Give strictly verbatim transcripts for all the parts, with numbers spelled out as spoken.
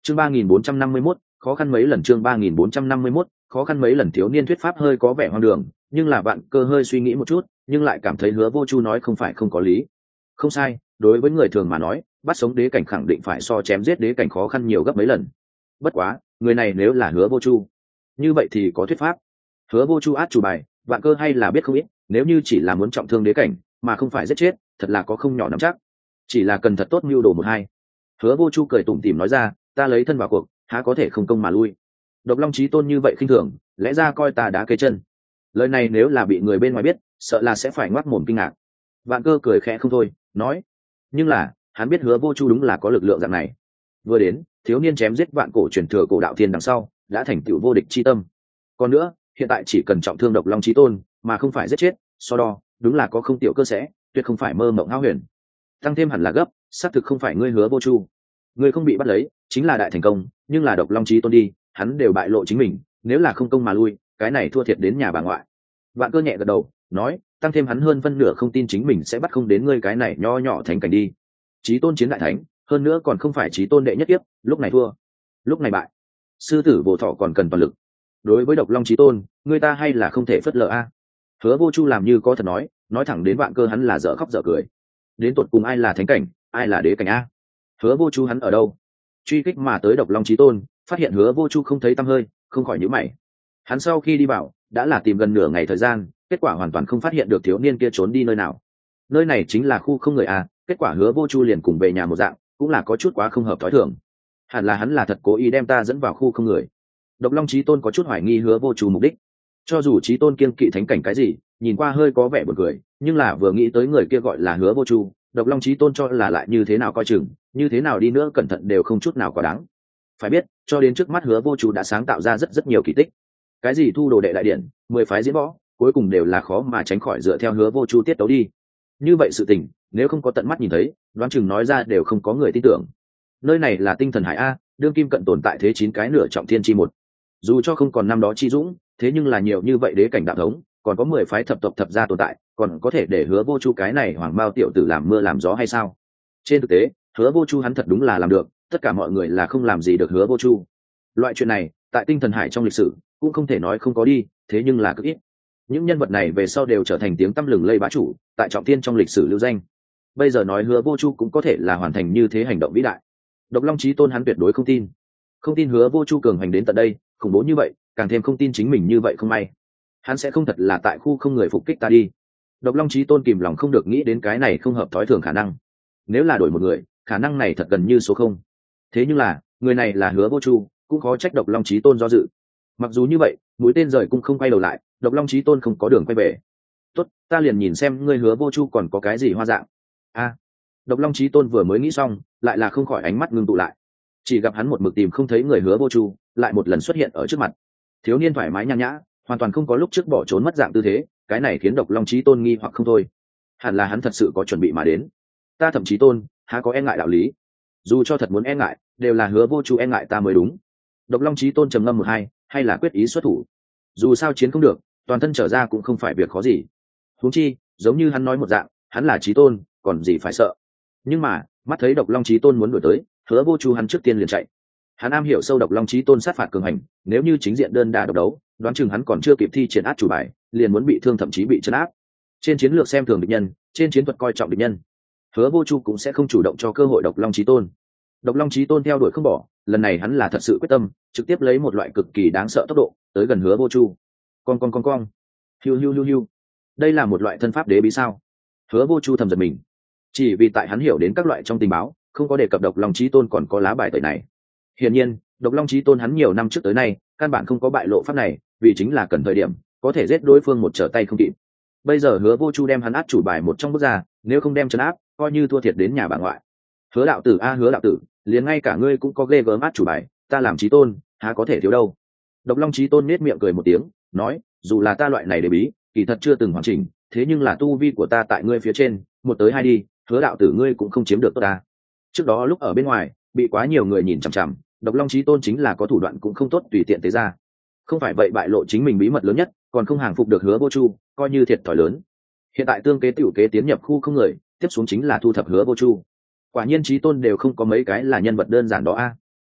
chương ba nghìn bốn trăm năm mươi mốt khó khăn mấy lần chương ba nghìn bốn trăm năm mươi mốt khó khăn mấy lần thiếu niên thuyết pháp hơi có vẻ hoang đường, nhưng là bạn cơ hơi suy nghĩ một chút nhưng lại cảm thấy Hứa Vô Chu nói không phải không có lý. Không sai, đối với người thường mà nói, bắt sống đế cảnh khẳng định phải so chém giết đế cảnh khó khăn nhiều gấp mấy lần. Bất quá người này nếu là Hứa Vô Chu, như vậy thì có thuyết pháp. Hứa Vô Chu át chủ bài bạn cơ hay là biết không ít, nếu như chỉ là muốn trọng thương đế cảnh mà không phải giết chết, thật là có không nhỏ nắm chắc, chỉ là cần thật tốt mưu đồ một hai. Hứa Vô Chu cười tủm tỉm nói ra, ta lấy thân vào cuộc, há có thể không công mà lui. Độc Long Chí Tôn như vậy khinh thường, lẽ ra coi ta đá cây chân. Lời này nếu là bị người bên ngoài biết, sợ là sẽ phải ngoác mồm kinh ngạc. Vạn Cơ cười khẽ không thôi, nói, nhưng là hắn biết Hứa Vô Chu đúng là có lực lượng dạng này. Vừa đến, thiếu niên chém giết vạn cổ truyền thừa cổ đạo thiên đằng sau, đã thành tựu vô địch chi tâm. Còn nữa, hiện tại chỉ cần trọng thương Độc Long Chí Tôn, mà không phải giết chết, so đo, đúng là có không tiểu cơ sẽ, tuyệt không phải mơ mộng hão huyền. Tăng thêm hẳn là gấp, xác thực không phải ngươi Hứa Vô Chu. Ngươi không bị bắt lấy, chính là đại thành công, nhưng là Độc Long Chí Tôn đi, hắn đều bại lộ chính mình, nếu là không công mà lui, cái này thua thiệt đến nhà bà ngoại. Vạn Cơ nhẹ gật đầu, nói, tăng thêm hắn hơn phân nửa không tin chính mình sẽ bắt không đến ngươi cái này nho nhỏ thánh cảnh đi. Chí Tôn chiến đại thánh, hơn nữa còn không phải Chí Tôn đệ nhất tiếp, lúc này thua, lúc này bại, sư tử bổ thọ còn cần toàn lực. Đối với Độc Long Chí Tôn, người ta hay là không thể phớt lờ a. Hứa Vô Chu làm như có thật nói, nói thẳng đến Vạn Cơ hắn là dở khóc dở cười. Đến tột cùng ai là thánh cảnh, ai là đế cảnh a? Hứa Vô Chu hắn ở đâu? Truy kích mà tới Độc Long Chí Tôn, phát hiện Hứa Vô Chu không thấy tăm hơi, không khỏi nhíu mày. Hắn sau khi đi vào, đã là tìm gần nửa ngày thời gian, kết quả hoàn toàn không phát hiện được thiếu niên kia trốn đi nơi nào. Nơi này chính là khu không người a, kết quả Hứa Vô Chu liền cùng về nhà một dạng, cũng là có chút quá không hợp thói thường. Hẳn là hắn là thật cố ý đem ta dẫn vào khu không người. Độc Long Chí Tôn có chút hoài nghi Hứa Vô Chu mục đích. Cho dù Chí Tôn kiên kỵ thánh cảnh cái gì, nhìn qua hơi có vẻ buồn cười, nhưng là vừa nghĩ tới người kia gọi là Hứa Vô Chu, Độc Long Chí Tôn cho là lại như thế nào coi chừng, như thế nào đi nữa cẩn thận đều không chút nào quá đáng. Phải biết, cho đến trước mắt Hứa Vô Chu đã sáng tạo ra rất rất nhiều kỳ tích. Cái gì thu đồ đệ đại điển, mười phái diễn võ, cuối cùng đều là khó mà tránh khỏi dựa theo Hứa Vô Chu tiết tấu đi. Như vậy sự tình, nếu không có tận mắt nhìn thấy, đoán chừng nói ra đều không có người tin tưởng. Nơi này là Tinh Thần Hải a, đương kim cận tồn tại thế chín cái nửa trọng thiên chi một. Dù cho không còn năm đó chi dũng, thế nhưng là nhiều như vậy đế cảnh đạo thống, còn có mười phái thập tộc thập gia tồn tại, còn có thể để Hứa Vô Chu cái này hoàng bao tiểu tử làm mưa làm gió hay sao? Trên thực tế, Hứa Vô Chu hắn thật đúng là làm được, tất cả mọi người là không làm gì được Hứa Vô Chu. Loại chuyện này, tại Tinh Thần Hải trong lịch sử, cũng không thể nói không có đi, thế nhưng là cực ít. Những nhân vật này về sau đều trở thành tiếng tăm lừng lây bá chủ, tại trọng thiên trong lịch sử lưu danh. Bây giờ nói Hứa Vô Chu cũng có thể là hoàn thành như thế hành động vĩ đại. Độc Long Chí Tôn hắn tuyệt đối không tin. Không tin Hứa Vô Chu cường hành đến tận đây, khủng bố như vậy, càng thêm không tin chính mình như vậy không may. Hắn sẽ không thật là tại khu không người phục kích ta đi. Độc Long Chí Tôn kìm lòng không được nghĩ đến cái này không hợp thói thường khả năng. Nếu là đổi một người, khả năng này thật gần như số không. Thế nhưng là, người này là Hứa Vô Chu, cũng khó trách Độc Long Chí Tôn do dự. Mặc dù như vậy, mũi tên rời cung không quay đầu lại, Độc Long Chí Tôn không có đường quay về. Tốt, ta liền nhìn xem ngươi Hứa Vô Chu còn có cái gì hoa dạng. A. Độc Long Chí Tôn vừa mới nghĩ xong, lại là không khỏi ánh mắt ngưng tụ lại. Chỉ gặp hắn một mực tìm không thấy người Hứa Vô Chu, lại một lần xuất hiện ở trước mặt. Thiếu niên thoải mái nhàn nhã, hoàn toàn không có lúc trước bỏ trốn mất dạng tư thế, cái này khiến Độc Long Chí Tôn nghi hoặc không thôi. Hẳn là hắn thật sự có chuẩn bị mà đến. Ta thậm chí Tôn, há có e ngại đạo lý. Dù cho thật muốn e ngại, đều là Hứa Vô Chu e ngại ta mới đúng. Độc Long Chí Tôn trầm ngâm một hai, hay là quyết ý xuất thủ. Dù sao chiến không được, toàn thân trở ra cũng không phải việc khó gì. Huống chi, giống như hắn nói một dạng, hắn là Chí Tôn, còn gì phải sợ. Nhưng mà, mắt thấy Độc Long Chí Tôn muốn đuổi tới, Hứa Vô Chu hắn trước tiên liền chạy. Hắn am hiểu sâu Độc Long Chí Tôn sát phạt cường hành, nếu như chính diện đơn đả độc đấu, đoán chừng hắn còn chưa kịp thi triển át chủ bài, liền muốn bị thương thậm chí bị trấn áp. Trên chiến lược xem thường địch nhân, trên chiến thuật coi trọng địch nhân. Hứa Vô Chu cũng sẽ không chủ động cho cơ hội Độc Long Chí Tôn. Độc Long Chí Tôn theo đuổi không bỏ, lần này hắn là thật sự quyết tâm, trực tiếp lấy một loại cực kỳ đáng sợ tốc độ tới gần Hứa Vô Chu. Con con con con, hiu hiu hiu hiu. Đây là một loại thân pháp đế bí sao? Hứa Vô Chu thầm giật mình. Chỉ vì tại hắn hiểu đến các loại trong tình báo, không có đề cập Độc Long Chí Tôn còn có lá bài tẩy này. Hiển nhiên, Độc Long Chí Tôn hắn nhiều năm trước tới nay, căn bản không có bại lộ pháp này, vì chính là cần thời điểm, có thể giết đối phương một trở tay không kịp. Bây giờ Hứa Vô Chu đem hắn át chủ bài một trong bước ra, nếu không đem trấn áp, coi như thua thiệt đến nhà bà ngoại. Hứa đạo tử a Hứa đạo tử, liền ngay cả ngươi cũng có ghê gớm át chủ bài, ta làm Chí Tôn, há có thể thiếu đâu. Độc Long Chí Tôn nết miệng cười một tiếng, nói, dù là ta loại này để bí, kỳ thật chưa từng hoàn chỉnh, thế nhưng là tu vi của ta tại ngươi phía trên, một tới hai đi, Hứa đạo tử ngươi cũng không chiếm được tốt ta. Trước đó lúc ở bên ngoài, bị quá nhiều người nhìn chằm chằm, Độc Long Chí Tôn chính là có thủ đoạn cũng không tốt tùy tiện tế ra. Không phải vậy bại lộ chính mình bí mật lớn nhất, còn không hàng phục được Hứa Vô Chu, coi như thiệt thòi lớn. Hiện tại tương kế tiểu kế tiến nhập khu không người, tiếp xuống chính là thu thập Hứa Vô Chu. Quả nhiên Chí Tôn đều không có mấy cái là nhân vật đơn giản đó a.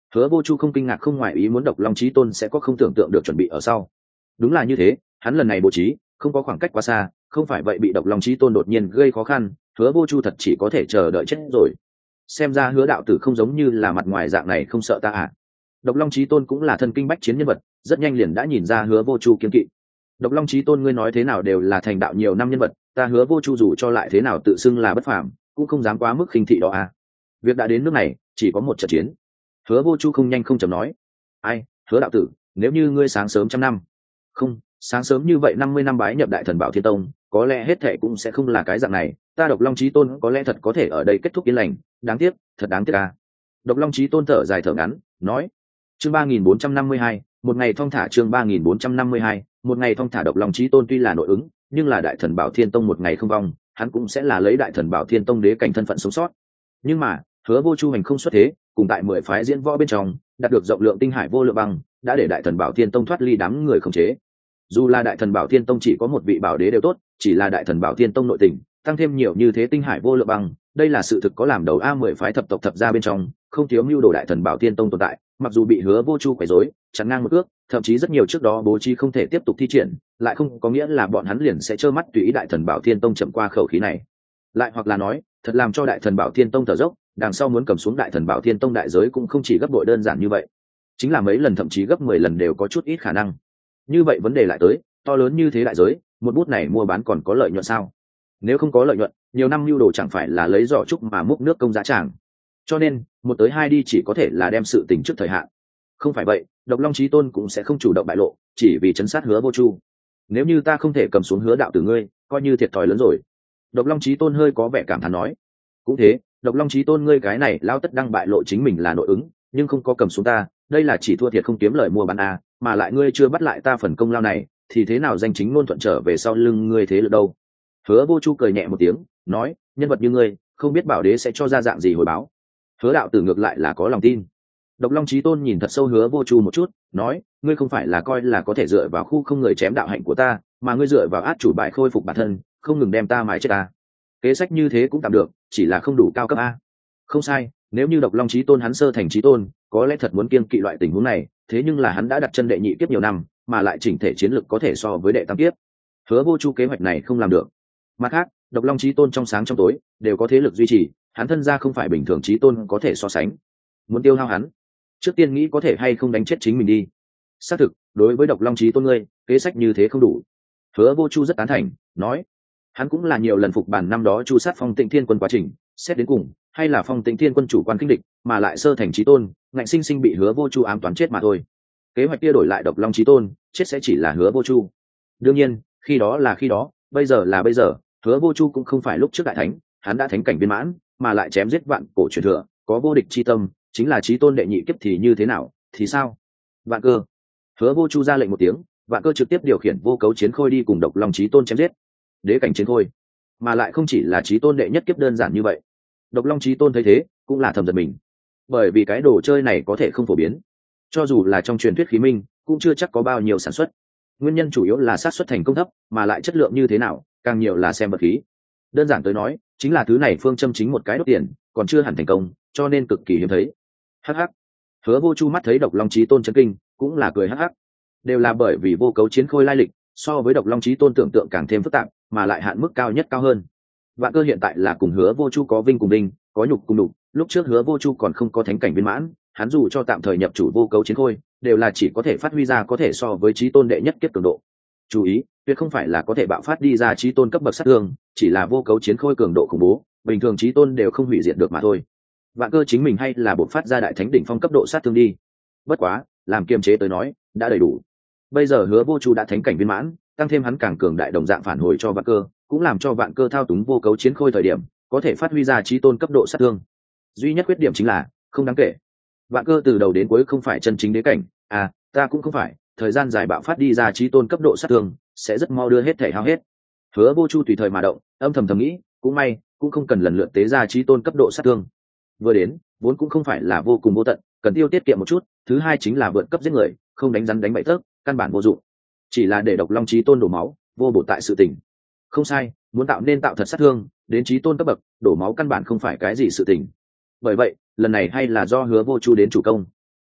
Hứa Vô Chu không kinh ngạc không ngoại ý muốn Độc Long Chí Tôn sẽ có không tưởng tượng được chuẩn bị ở sau. Đúng là như thế, hắn lần này bố trí không có khoảng cách quá xa, không phải vậy bị Độc Long Chí Tôn đột nhiên gây khó khăn, Hứa Vô Chu thật chỉ có thể chờ đợi chết rồi. Xem ra Hứa đạo tử không giống như là mặt ngoài dạng này không sợ ta à? Độc Long Chí Tôn cũng là thân kinh bách chiến nhân vật, rất nhanh liền đã nhìn ra Hứa Vô Chu kiêng kỵ. Độc Long Chí Tôn ngươi nói thế nào đều là thành đạo nhiều năm nhân vật, ta Hứa Vô Chu dù cho lại thế nào tự xưng là bất phàm, cũng không dám quá mức khinh thị đó à? Việc đã đến nước này, chỉ có một trận chiến. Hứa Vô Chu không nhanh không chậm nói. Ai, Hứa đạo tử, nếu như ngươi sáng sớm trăm năm, không, sáng sớm như vậy năm mươi năm bái nhập Đại Thần Bảo Thiên Tông, có lẽ hết thệ cũng sẽ không là cái dạng này. Ta Độc Long Chí Tôn có lẽ thật có thể ở đây kết thúc yên lành, đáng tiếc, thật đáng tiếc à? Độc Long Chí Tôn thở dài thở ngắn, nói. Chương ba nghìn bốn trăm năm mươi hai, một ngày thong thả chương ba nghìn bốn trăm năm mươi hai, một ngày thong thả. Độc Long Chí Tôn tuy là nội ứng, nhưng là Đại Thần Bảo Thiên Tông một ngày không vong, hắn cũng sẽ là lấy Đại Thần Bảo Thiên Tông đế cảnh thân phận sống sót. Nhưng mà, Hứa Vô Chu hành không xuất thế, cùng tại mười phái diễn võ bên trong, đạt được rộng lượng tinh hải vô lượng băng, đã để Đại Thần Bảo Thiên Tông thoát ly đám người khống chế. Dù là Đại Thần Bảo Thiên Tông chỉ có một vị bảo đế đều tốt, chỉ là Đại Thần Bảo Thiên Tông nội tình, tăng thêm nhiều như thế tinh hải vô lượng băng, đây là sự thực có làm đầu a mười phái thập tộc thập gia bên trong, không thiếu mưu đồ Đại Thần Bảo Thiên Tông tồn tại, mặc dù bị Hứa Vô Chu quấy rối, chắn ngang một ước, thậm chí rất nhiều trước đó bố trí không thể tiếp tục thi triển, lại không có nghĩa là bọn hắn liền sẽ trơ mắt tùy ý Đại Thần Bảo Thiên Tông chậm qua khẩu khí này. Lại hoặc là nói, thật làm cho Đại Thần Bảo Thiên Tông thở dốc, đằng sau muốn cầm xuống Đại Thần Bảo Thiên Tông đại giới cũng không chỉ gấp bội đơn giản như vậy, chính là mấy lần thậm chí gấp mười lần đều có chút ít khả năng. Như vậy vấn đề lại tới, to lớn như thế đại giới, một bút này mua bán còn có lợi nhuận sao? Nếu không có lợi nhuận, nhiều năm lưu đồ chẳng phải là lấy giỏ trúc mà múc nước công giá tràng. Cho nên, một tới hai đi chỉ có thể là đem sự tình trước thời hạn. Không phải vậy, Độc Long Chí Tôn cũng sẽ không chủ động bại lộ, chỉ vì chấn sát Hứa Vô Chu. Nếu như ta không thể cầm xuống Hứa đạo tử ngươi, coi như thiệt thòi lớn rồi. Độc Long Chí Tôn hơi có vẻ cảm thán nói. Cũng thế, Độc Long Chí Tôn ngươi cái này lao tất đang bại lộ chính mình là nội ứng, nhưng không có cầm xuống ta, đây là chỉ thua thiệt không kiếm lời mua bán a, mà lại ngươi chưa bắt lại ta phần công lao này, thì thế nào danh chính ngôn thuận trở về sau lưng ngươi thế lực đâu? Hứa Vô Chu cười nhẹ một tiếng, nói, nhân vật như ngươi, không biết bảo đế sẽ cho ra dạng gì hồi báo. Hứa đạo tử ngược lại là có lòng tin. Độc Long Chí Tôn nhìn thật sâu Hứa Vô Chu một chút, nói, ngươi không phải là coi là có thể dựa vào khu không người chém đạo hạnh của ta, mà ngươi dựa vào át chủ bài khôi phục bản thân, không ngừng đem ta mái chết ta. Kế sách như thế cũng tạm được, chỉ là không đủ cao cấp a. Không sai, nếu như Độc Long Chí Tôn hắn sơ thành chí tôn, có lẽ thật muốn kiêng kỵ loại tình huống này, thế nhưng là hắn đã đặt chân đệ nhị kiếp nhiều năm, mà lại chỉnh thể chiến lực có thể so với đệ tam kiếp. Hứa Vô Chu kế hoạch này không làm được. Mặt khác, Độc Long Chí Tôn trong sáng trong tối đều có thế lực duy trì, hắn thân gia không phải bình thường chí tôn có thể so sánh. Muốn tiêu hao hắn, trước tiên nghĩ có thể hay không đánh chết chính mình đi. Xác thực, đối với Độc Long Chí Tôn ngươi, kế sách như thế không đủ. Hứa Vô Chu rất tán thành, nói, hắn cũng là nhiều lần phục bản năm đó chu sát Phong Tịnh Thiên Quân quá trình, xét đến cùng, hay là Phong Tịnh Thiên Quân chủ quan kinh địch, mà lại sơ thành chí tôn, ngạnh sinh sinh bị Hứa Vô Chu ám toán chết mà thôi. Kế hoạch kia đổi lại Độc Long Chí Tôn, chết sẽ chỉ là Hứa Vô Chu. Đương nhiên, khi đó là khi đó, bây giờ là bây giờ, Hứa Vô Chu cũng không phải lúc trước đại thánh, hắn đã thánh cảnh viên mãn, mà lại chém giết vạn cổ truyền thừa, có vô địch chi tâm, chính là chí tôn đệ nhị kiếp thì như thế nào, thì sao? Vạn Cơ. Hứa Vô Chu ra lệnh một tiếng, Vạn Cơ trực tiếp điều khiển vô cấu chiến khôi đi cùng Độc Long Chí Tôn chém giết. Đế cảnh chiến khôi, mà lại không chỉ là chí tôn đệ nhất kiếp đơn giản như vậy. Độc Long Chí Tôn thấy thế, cũng là thầm giật mình, bởi vì cái đồ chơi này có thể không phổ biến, cho dù là trong truyền thuyết khí minh, cũng chưa chắc có bao nhiêu sản xuất. Nguyên nhân chủ yếu là xác suất thành công thấp, mà lại chất lượng như thế nào, càng nhiều là xem vật khí. Đơn giản tới nói, chính là thứ này phương châm chính một cái đốt tiền, còn chưa hẳn thành công, cho nên cực kỳ hiếm thấy. Hắc hắc. Hứa Vô Chu mắt thấy Độc Long Chí Tôn chấn kinh, cũng là cười hắc hắc. Đều là bởi vì vô cấu chiến khôi lai lịch, so với Độc Long Chí Tôn tưởng tượng càng thêm phức tạp, mà lại hạn mức cao nhất cao hơn. Vạn Cơ hiện tại là cùng Hứa Vô Chu có vinh cùng vinh, có nhục cùng nhục, lúc trước Hứa Vô Chu còn không có thánh cảnh viên mãn, hắn dù cho tạm thời nhập chủ vô cấu chiến khôi, đều là chỉ có thể phát huy ra có thể so với chí tôn đệ nhất kiếp cường độ. Chú ý, tuyệt không phải là có thể bạo phát đi ra chí tôn cấp bậc sát thương, chỉ là vô cấu chiến khôi cường độ khủng bố, bình thường chí tôn đều không hủy diệt được mà thôi. Vạn Cơ chính mình hay là bộc phát ra đại thánh đỉnh phong cấp độ sát thương đi. Bất quá, làm kiềm chế tới nói, đã đầy đủ. Bây giờ Hứa Vô Chu đã thánh cảnh viên mãn, tăng thêm hắn càng cường đại đồng dạng phản hồi cho Vạn Cơ, cũng làm cho Vạn Cơ thao túng vô cấu chiến khôi thời điểm, có thể phát huy ra chí tôn cấp độ sát thương. Duy nhất khuyết điểm chính là, không đáng kể. Vạn Cơ từ đầu đến cuối không phải chân chính đế cảnh, à, ta cũng không phải, thời gian dài bạo phát đi ra chí tôn cấp độ sát thương, sẽ rất mau đưa hết thể hao hết. Hứa Vô Chu tùy thời mà động, âm thầm thầm nghĩ, cũng may, cũng không cần lần lượt tế ra chí tôn cấp độ sát thương. Vừa đến, vốn cũng không phải là vô cùng vô tận, cần tiêu tiết kiệm một chút, thứ hai chính là vượt cấp giết người, không đánh rắn đánh bậy tớp, căn bản vô dụng. Chỉ là để Độc Long Chí Tôn đổ máu, vô bổ tại sự tình. Không sai, muốn tạo nên tạo thật sát thương, đến chí tôn cấp bậc, đổ máu căn bản không phải cái gì sự tình. Bởi vậy, lần này hay là do Hứa Vô Chu đến chủ công.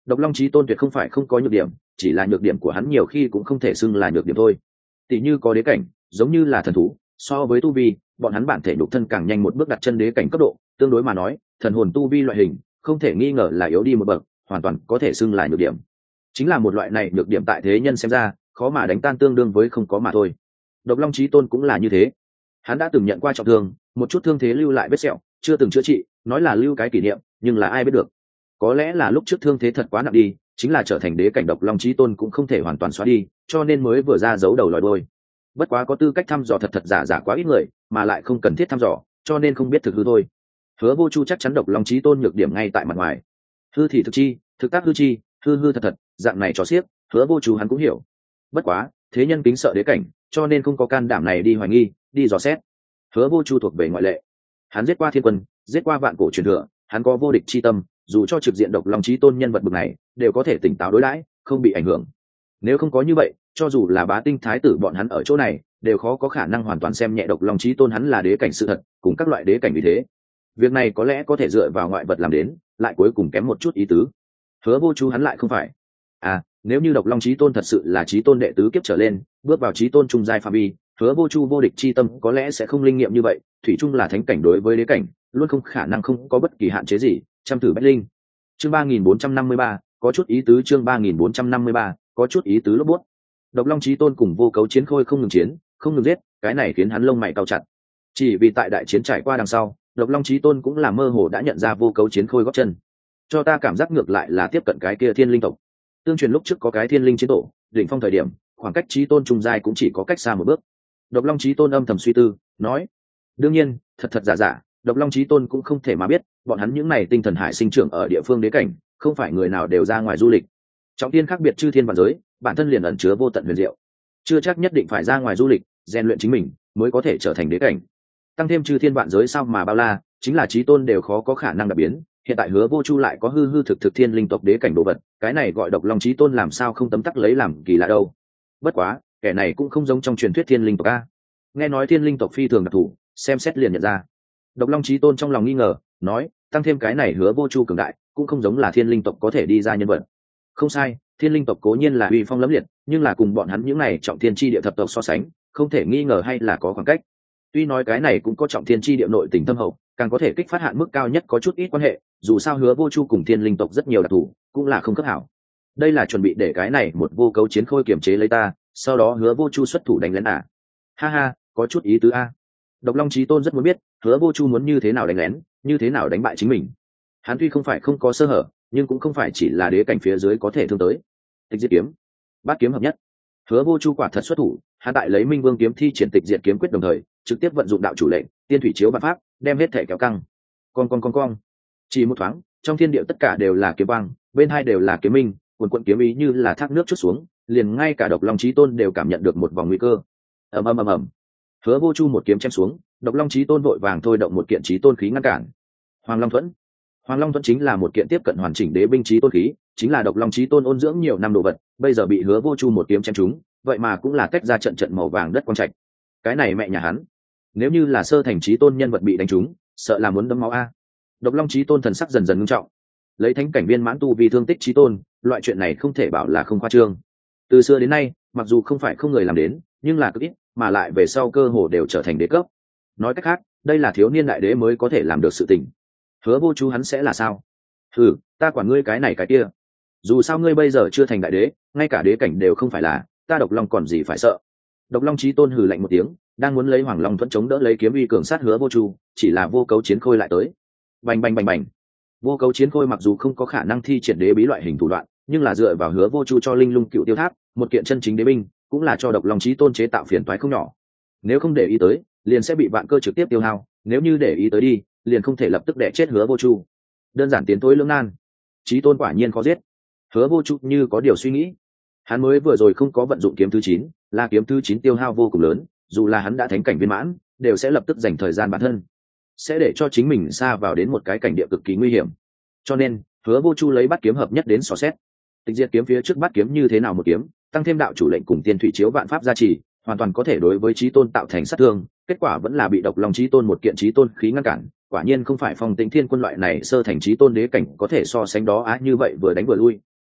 Độc Long Chí Tôn tuyệt không phải không có nhược điểm, chỉ là nhược điểm của hắn nhiều khi cũng không thể xưng là nhược điểm thôi. Tỷ như có đế cảnh, giống như là thần thú, so với tu vi, bọn hắn bản thể nhục thân càng nhanh một bước đặt chân đế cảnh cấp độ, tương đối mà nói, thần hồn tu vi loại hình, không thể nghi ngờ là yếu đi một bậc, hoàn toàn có thể xưng là nhược điểm. Chính là một loại này nhược điểm tại thế nhân xem ra, khó mà đánh tan tương đương với không có mà thôi. Độc Long Chí Tôn cũng là như thế. Hắn đã từng nhận qua trọng thương, một chút thương thế lưu lại vết sẹo, chưa từng chữa trị, nói là lưu cái kỷ niệm, nhưng là ai biết được. Có lẽ là lúc trước thương thế thật quá nặng đi, chính là trở thành đế cảnh Độc Long Chí Tôn cũng không thể hoàn toàn xóa đi, cho nên mới vừa ra giấu đầu lòi đuôi. Bất quá có tư cách thăm dò thật thật giả giả quá ít người, mà lại không cần thiết thăm dò, cho nên không biết thực hư thôi. Hứa Vô Chu chắc chắn Độc Long Chí Tôn nhược điểm ngay tại mặt ngoài. Hư thì thực chi, thực tác hư chi, hư hư thật thật, dạng này cho xiếc, Hứa Vô Chu hắn cũng hiểu. Bất quá, thế nhân kính sợ đế cảnh, cho nên không có can đảm này đi hoài nghi, đi dò xét. Hứa Vô Chu thuộc về ngoại lệ. Hắn giết qua thiên quân, giết qua vạn cổ truyền thừa, hắn có vô địch chi tâm, dù cho trực diện Độc Long Chí Tôn nhân vật bậc này, đều có thể tỉnh táo đối đãi, không bị ảnh hưởng. Nếu không có như vậy, cho dù là bá tinh thái tử bọn hắn ở chỗ này, đều khó có khả năng hoàn toàn xem nhẹ Độc Long Chí Tôn hắn là đế cảnh sự thật, cùng các loại đế cảnh vì thế. Việc này có lẽ có thể dựa vào ngoại vật làm đến, lại cuối cùng kém một chút ý tứ. Hứa Vô Chu hắn lại không phải. À, nếu như Độc Long Chí Tôn thật sự là chí tôn đệ tứ kiếp trở lên, bước vào chí tôn trung giai phạm vi, Hứa Vô Chu vô địch chi tâm có lẽ sẽ không linh nghiệm như vậy, thủy chung là thánh cảnh đối với đế cảnh, luôn không khả năng không có bất kỳ hạn chế gì, trăm thử bách linh. Chương ba nghìn bốn trăm năm mươi ba, có chút ý tứ. Chương ba nghìn bốn trăm năm mươi ba, có chút ý tứ lốp bút. Độc Long Chí Tôn cùng vô cấu chiến khôi không ngừng chiến, không ngừng giết, cái này khiến hắn lông mày cau chặt. Chỉ vì tại đại chiến trải qua đằng sau, Độc Long Chí Tôn cũng là mơ hồ đã nhận ra vô cấu chiến khôi gót chân. Cho ta cảm giác ngược lại là tiếp cận cái kia thiên linh tộc. Tương truyền lúc trước có cái thiên linh chiến tổ, đỉnh phong thời điểm, khoảng cách Chí Tôn trung giai cũng chỉ có cách xa một bước. Độc Long Chí Tôn âm thầm suy tư, nói: đương nhiên, thật thật giả giả, Độc Long Chí Tôn cũng không thể mà biết, bọn hắn những này tinh thần hải sinh trưởng ở địa phương đế cảnh, không phải người nào đều ra ngoài du lịch. Trọng thiên khác biệt chư thiên vạn giới, bản thân liền ẩn chứa vô tận huyền diệu, chưa chắc nhất định phải ra ngoài du lịch, rèn luyện chính mình mới có thể trở thành đế cảnh. Tăng thêm chư thiên vạn giới sao mà bao la, chính là Chí Tôn đều khó có khả năng đặc biến. Hiện tại Hứa Vô Chu lại có hư hư thực thực thiên linh tộc đế cảnh đồ vật, cái này gọi Độc Long Chí Tôn làm sao không tấm tắc lấy làm kỳ lạ đâu. Bất quá, kẻ này cũng không giống trong truyền thuyết thiên linh tộc a. Nghe nói thiên linh tộc phi thường đặc thù, xem xét liền nhận ra. Độc Long Chí Tôn trong lòng nghi ngờ, nói: tăng thêm cái này Hứa Vô Chu cường đại, cũng không giống là thiên linh tộc có thể đi ra nhân vật. Không sai, thiên linh tộc cố nhiên là uy phong lẫm liệt, nhưng là cùng bọn hắn những này trọng thiên chi địa thập tộc so sánh, không thể nghi ngờ hay là có khoảng cách. Tuy nói cái này cũng có trọng thiên chi địa nội tình thâm hậu, càng có thể kích phát hạn mức cao nhất có chút ít quan hệ, dù sao Hứa Vô Chu cùng thiên linh tộc rất nhiều đặc thù, cũng là không cấp hảo. Đây là chuẩn bị để cái này một vô cấu chiến khôi kiềm chế lấy ta, sau đó Hứa Vô Chu xuất thủ đánh lén à? Ha ha, có chút ý tứ a. Độc Long Chí Tôn rất muốn biết, Hứa Vô Chu muốn như thế nào đánh lén, như thế nào đánh bại chính mình. Hắn tuy không phải không có sơ hở, nhưng cũng không phải chỉ là đế cảnh phía dưới có thể thương tới. Tịch diệt kiếm, bát kiếm hợp nhất. Hứa Vô Chu quả thật xuất thủ, hắn tại lấy Minh Vương kiếm thi triển tịch diệt kiếm quyết đồng thời, trực tiếp vận dụng đạo chủ lệnh, tiên thủy chiếu vạn pháp, đem hết thể kéo căng. Con con con con. Chỉ một thoáng, trong thiên địa tất cả đều là kiếm quang, bên hai đều là kiếm minh, cuồn cuộn kiếm ý như là thác nước chút xuống, liền ngay cả Độc Long Chí Tôn đều cảm nhận được một vòng nguy cơ. Ầm ầm ầm ầm. Hứa Vô Chu một kiếm chém xuống, Độc Long Chí Tôn vội vàng thôi động một kiện chí tôn khí ngăn cản. Hoàng Long Thuẫn. Hoàng Long Thuẫn chính là một kiện tiếp cận hoàn chỉnh đế binh chí tôn khí, chính là Độc Long Chí Tôn ôn dưỡng nhiều năm đồ vật, bây giờ bị Hứa Vô Chu một kiếm chém trúng, vậy mà cũng là tách ra trận trận màu vàng đất quang trạch. Cái này mẹ nhà hắn, nếu như là sơ thành chí tôn nhân vật bị đánh trúng, sợ là muốn đấm máu a. Độc Long Chí Tôn thần sắc dần dần nghiêm trọng. Lấy thánh cảnh viên mãn tu vì thương tích chí tôn, loại chuyện này không thể bảo là không khoa trương. Từ xưa đến nay, mặc dù không phải không người làm đến, nhưng là cực ít, mà lại về sau cơ hồ đều trở thành đế cấp. Nói cách khác, đây là thiếu niên đại đế mới có thể làm được sự tình. Hứa Vô Chu hắn sẽ là sao? Hừ, ta quản ngươi cái này cái kia. Dù sao ngươi bây giờ chưa thành đại đế, ngay cả đế cảnh đều không phải là, ta Độc Long còn gì phải sợ. Độc Long Chí Tôn hừ lạnh một tiếng, đang muốn lấy Hoàng Long Thuẫn chống đỡ lấy kiếm uy cường sát Hứa Vô Chu, chỉ là vô cấu chiến khôi lại tới. Bành bành bành bành. Vô cấu chiến khôi mặc dù không có khả năng thi triển đế bí loại hình thủ đoạn, nhưng là dựa vào Hứa Vô Chu cho Linh Lung Cựu Tiêu Tháp, một kiện chân chính đế binh, cũng là cho Độc Long Chí Tôn chế tạo phiền toái không nhỏ. Nếu không để ý tới, liền sẽ bị vạn cơ trực tiếp tiêu hao, nếu như để ý tới đi, liền không thể lập tức đè chết Hứa Vô Chu. Đơn giản tiến tối lưỡng nan. Chí Tôn quả nhiên khó giết. Hứa Vô Chu như có điều suy nghĩ. Hắn mới vừa rồi không có vận dụng kiếm thứ chín, là kiếm thứ chín tiêu hao vô cùng lớn, dù là hắn đã thánh cảnh viên mãn, đều sẽ lập tức dành thời gian bản thân, sẽ để cho chính mình xa vào đến một cái cảnh địa cực kỳ nguy hiểm. Cho nên, Hứa Vô Chu lấy bát kiếm hợp nhất đến xò xét. Tịch diệt kiếm phía trước bát kiếm như thế nào một kiếm, tăng thêm đạo chủ lệnh cùng tiên thủy chiếu vạn pháp gia trì, hoàn toàn có thể đối với Chí Tôn tạo thành sát thương, kết quả vẫn là bị Độc Long Chí Tôn một kiện Chí Tôn khí ngăn cản. Quả nhiên không phải Phong Tĩnh Thiên Quân loại này sơ thành Chí Tôn đế cảnh có thể so sánh đó á, như vậy vừa đánh vừa lui,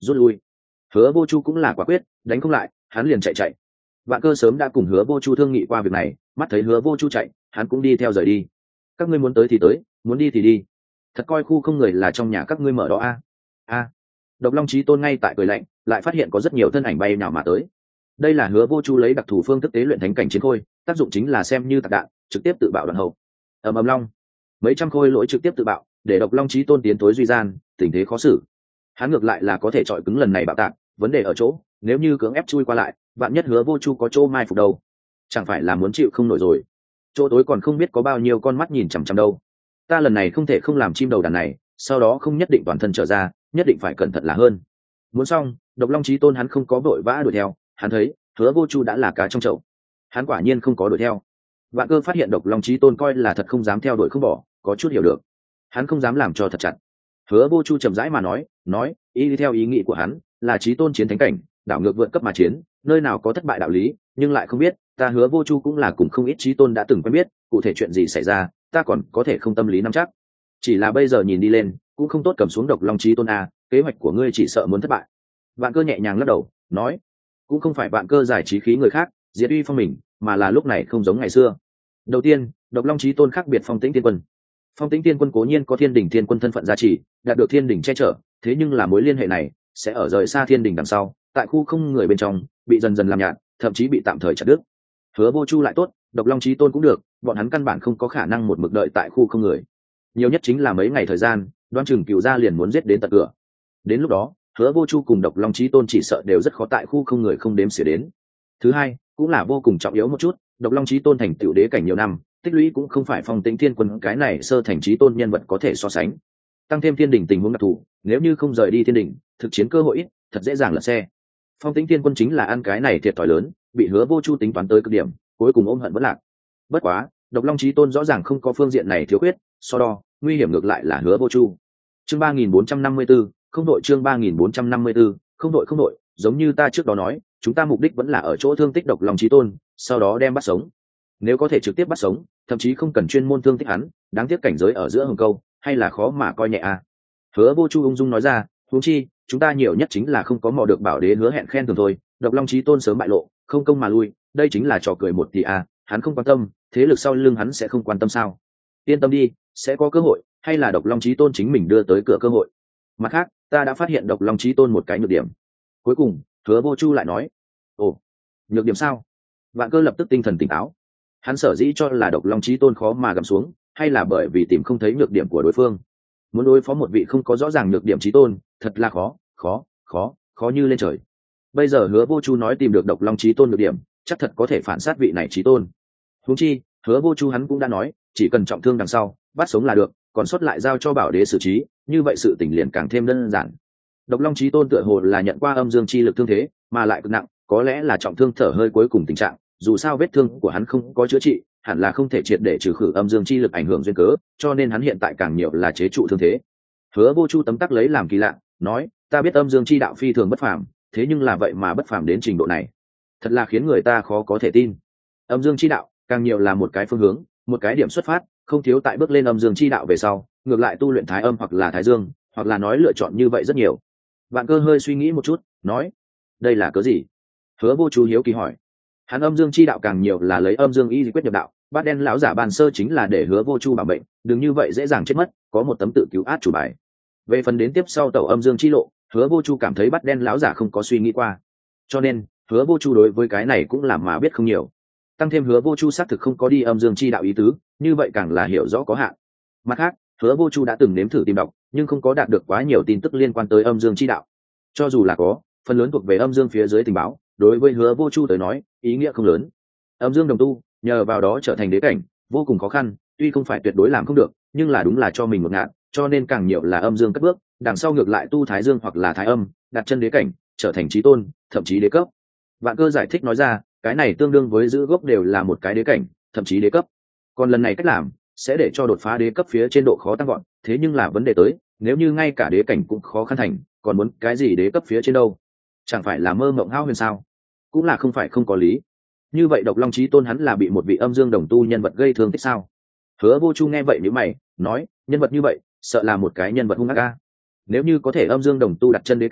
rút lui. Hứa Vô Chu cũng là quả quyết, đánh không lại hắn liền chạy chạy. Vạn Cơ sớm đã cùng Hứa Vô Chu thương nghị qua việc này, mắt thấy Hứa Vô Chu chạy, hắn cũng đi theo rời đi. Các ngươi muốn tới thì tới, muốn đi thì đi, thật coi khu không người là trong nhà các ngươi mở đó a. A. Độc Long Chí Tôn ngay tại cười lạnh, lại phát hiện có rất nhiều thân ảnh bay nào mà tới. Đây là Hứa Vô Chu lấy đặc thù phương thức tế luyện thánh cảnh chiến khôi, tác dụng chính là xem như tạc đạn, trực tiếp tự bạo đoạn hậu. Ầm ầm long, mấy trăm khôi lỗi trực tiếp tự bạo, để Độc Long Chí Tôn tiến tối duy gian, tình thế khó xử. Hắn ngược lại là có thể chọi cứng lần này bạo tạc, vấn đề ở chỗ, nếu như cưỡng ép chui qua lại, vạn nhất Hứa Vô Chu có chỗ mai phục đâu, chẳng phải là muốn chịu không nổi rồi. Chỗ tối còn không biết có bao nhiêu con mắt nhìn chằm chằm đâu. Ta lần này không thể không làm chim đầu đàn này, sau đó không nhất định toàn thân trở ra, nhất định phải cẩn thận là hơn. Muốn xong, Độc Long Chí Tôn hắn không có vội vã đuổi theo, hắn thấy Hứa Vô Chu đã là cá trong chậu, hắn quả nhiên không có đuổi theo. Vạn Cơ phát hiện Độc Long Chí Tôn coi là thật không dám theo đuổi không bỏ, có chút hiểu được, hắn không dám làm cho thật chặt. Hứa Vô Chu chậm rãi mà nói, nói, ý đi theo ý nghĩ của hắn, là Chí Tôn chiến thánh cảnh, đảo ngược vượt cấp mà chiến, nơi nào có thất bại đạo lý, nhưng lại không biết, ta Hứa Vô Chu cũng là cùng không ít Chí Tôn đã từng quen biết, cụ thể chuyện gì xảy ra, ta còn có thể không tâm lý nắm chắc. Chỉ là bây giờ nhìn đi lên, cũng không tốt cầm xuống Độc Long Chí Tôn a, kế hoạch của ngươi chỉ sợ muốn thất bại. Vạn Cơ nhẹ nhàng lắc đầu, nói, cũng không phải Vạn Cơ giải trí khí người khác, diệt uy phong mình, mà là lúc này không giống ngày xưa. Đầu tiên, Độc Long Chí Tôn khác biệt Phong Tĩnh Tiên Quân. Phong Tĩnh Tiên Quân cố nhiên có Thiên Đình Thiên Quân thân phận gia trì, đạt được Thiên Đình che chở, thế nhưng là mối liên hệ này sẽ ở rời xa Thiên Đình đằng sau, tại khu không người bên trong, bị dần dần làm nhạt, thậm chí bị tạm thời chặt đứt. Hứa Vô Chu lại tốt, Độc Long Chí Tôn cũng được, bọn hắn căn bản không có khả năng một mực đợi tại khu không người. Nhiều nhất chính là mấy ngày thời gian, Đoan Chừng Cửu gia liền muốn giết đến tận cửa. Đến lúc đó, Hứa Vô Chu cùng Độc Long Chí Tôn chỉ sợ đều rất khó tại khu không người không đếm xỉa đến. Thứ hai, cũng là vô cùng trọng yếu một chút, Độc Long Chí Tôn thành tựu đế cảnh nhiều năm, tích lũy cũng không phải Phong Tĩnh Thiên Quân cái này sơ thành chí tôn nhân vật có thể so sánh. Tăng thêm Thiên Đình tình huống đặc thù, nếu như không rời đi Thiên Đình, thực chiến cơ hội ít, thật dễ dàng lật xe. Phong Tĩnh Thiên Quân chính là ăn cái này thiệt thòi lớn, bị Hứa Vô Chu tính toán tới cực điểm, cuối cùng ôm hận vẫn lạc. Bất quá, Độc Long Chí Tôn rõ ràng không có phương diện này thiếu khuyết, so đo, nguy hiểm ngược lại là Hứa Vô Chu. Chương ba nghìn bốn trăm năm mươi tư, không đội chương ba nghìn bốn trăm năm mươi tư, không đội không đội, giống như ta trước đó nói, chúng ta mục đích vẫn là ở chỗ thương tích Độc Long Chí Tôn, sau đó đem bắt sống. Nếu có thể trực tiếp bắt sống, thậm chí không cần chuyên môn thương tích hắn, đáng tiếc cảnh giới ở giữa hồng câu, hay là khó mà coi nhẹ a. À. Hứa Vô Chu ung dung nói ra, huống chi, chúng ta nhiều nhất chính là không có mò được bảo đế hứa hẹn khen thường thôi, Độc Long Chí Tôn sớm bại lộ, không công mà lui, đây chính là trò cười một tỷ a, à, hắn không quan tâm, thế lực sau lưng hắn sẽ không quan tâm sao? Yên tâm đi, sẽ có cơ hội, hay là Độc Long Chí Tôn chính mình đưa tới cửa cơ hội. Mặt khác, ta đã phát hiện Độc Long Chí Tôn một cái nhược điểm. Cuối cùng, Hứa Vô Chu lại nói, ồ, nhược điểm sao? Vạn Cơ lập tức tinh thần tỉnh táo. Hắn sở dĩ cho là Độc Long Chí Tôn khó mà gầm xuống, hay là bởi vì tìm không thấy nhược điểm của đối phương. Muốn đối phó một vị không có rõ ràng nhược điểm Chí Tôn, thật là khó, khó, khó, khó như lên trời. Bây giờ Hứa Vô Chu nói tìm được Độc Long Chí Tôn nhược điểm, chắc thật có thể phản sát vị này Chí Tôn. Huống chi, Hứa Vô Chu hắn cũng đã nói, chỉ cần trọng thương đằng sau, bắt sống là được, còn sót lại giao cho Bảo Đế xử trí, như vậy sự tình liền càng thêm đơn giản. Độc Long Chí Tôn tựa hồ là nhận qua âm dương chi lực thương thế, mà lại cực nặng, có lẽ là trọng thương thở hơi cuối cùng tình trạng, dù sao vết thương của hắn không có chữa trị, hẳn là không thể triệt để trừ khử âm dương chi lực ảnh hưởng duyên cớ, cho nên hắn hiện tại càng nhiều là chế trụ thương thế. Hứa Vô Chu tấm tắc lấy làm kỳ lạ, nói, ta biết âm dương chi đạo phi thường bất phàm, thế nhưng là vậy mà bất phàm đến trình độ này, thật là khiến người ta khó có thể tin. Âm dương chi đạo càng nhiều là một cái phương hướng, một cái điểm xuất phát, không thiếu tại bước lên âm dương chi đạo về sau, ngược lại tu luyện thái âm hoặc là thái dương, hoặc là nói lựa chọn như vậy rất nhiều. Vạn Cơ hơi suy nghĩ một chút, nói, đây là cớ gì? Hứa Vô Chu hiếu kỳ hỏi. Hắn âm dương chi đạo càng nhiều là lấy âm dương y quyết nhập đạo, bát đen lão giả bàn sơ chính là để Hứa Vô Chu bảo bệnh, đừng như vậy dễ dàng chết mất, có một tấm tự cứu át chủ bài. Về phần đến tiếp sau tẩu âm dương chi lộ, Hứa Vô Chu cảm thấy bát đen lão giả không có suy nghĩ qua, cho nên Hứa Vô Chu đối với cái này cũng làm mà biết không nhiều. Tăng thêm Hứa Vô Chu xác thực không có đi âm dương chi đạo ý tứ, như vậy càng là hiểu rõ có hạn. Mặt khác, Hứa Vô Chu đã từng nếm thử tìm đọc, nhưng không có đạt được quá nhiều tin tức liên quan tới âm dương chi đạo. Cho dù là có, phần lớn thuộc về âm dương phía dưới tình báo, đối với Hứa Vô Chu tới nói, ý nghĩa không lớn. Âm dương đồng tu, nhờ vào đó trở thành đế cảnh, vô cùng khó khăn, tuy không phải tuyệt đối làm không được, nhưng là đúng là cho mình một ngạn, cho nên càng nhiều là âm dương cất bước, đằng sau ngược lại tu thái dương hoặc là thái âm, đặt chân đế cảnh, trở thành chí tôn, thậm chí đế cấp. Vạn Cơ giải thích nói ra, cái này tương đương với giữ gốc đều là một cái đế cảnh, thậm chí đế cấp. Còn lần này cách làm sẽ để cho đột phá đế cấp phía trên độ khó tăng gọn, thế nhưng là vấn đề tới, nếu như ngay cả đế cảnh cũng khó khăn thành, còn muốn cái gì đế cấp phía trên đâu? Chẳng phải là mơ mộng hao huyền sao? Cũng là không phải không có lý. Như vậy Độc Long Chí Tôn hắn là bị một vị âm dương đồng tu nhân vật gây thương tích sao? Hứa Vô Chu nghe vậy nhíu mày, nói, nhân vật như vậy, sợ là một cái nhân vật hung ác a. Nếu như có thể âm dương đồng tu đặt chân đế cảnh,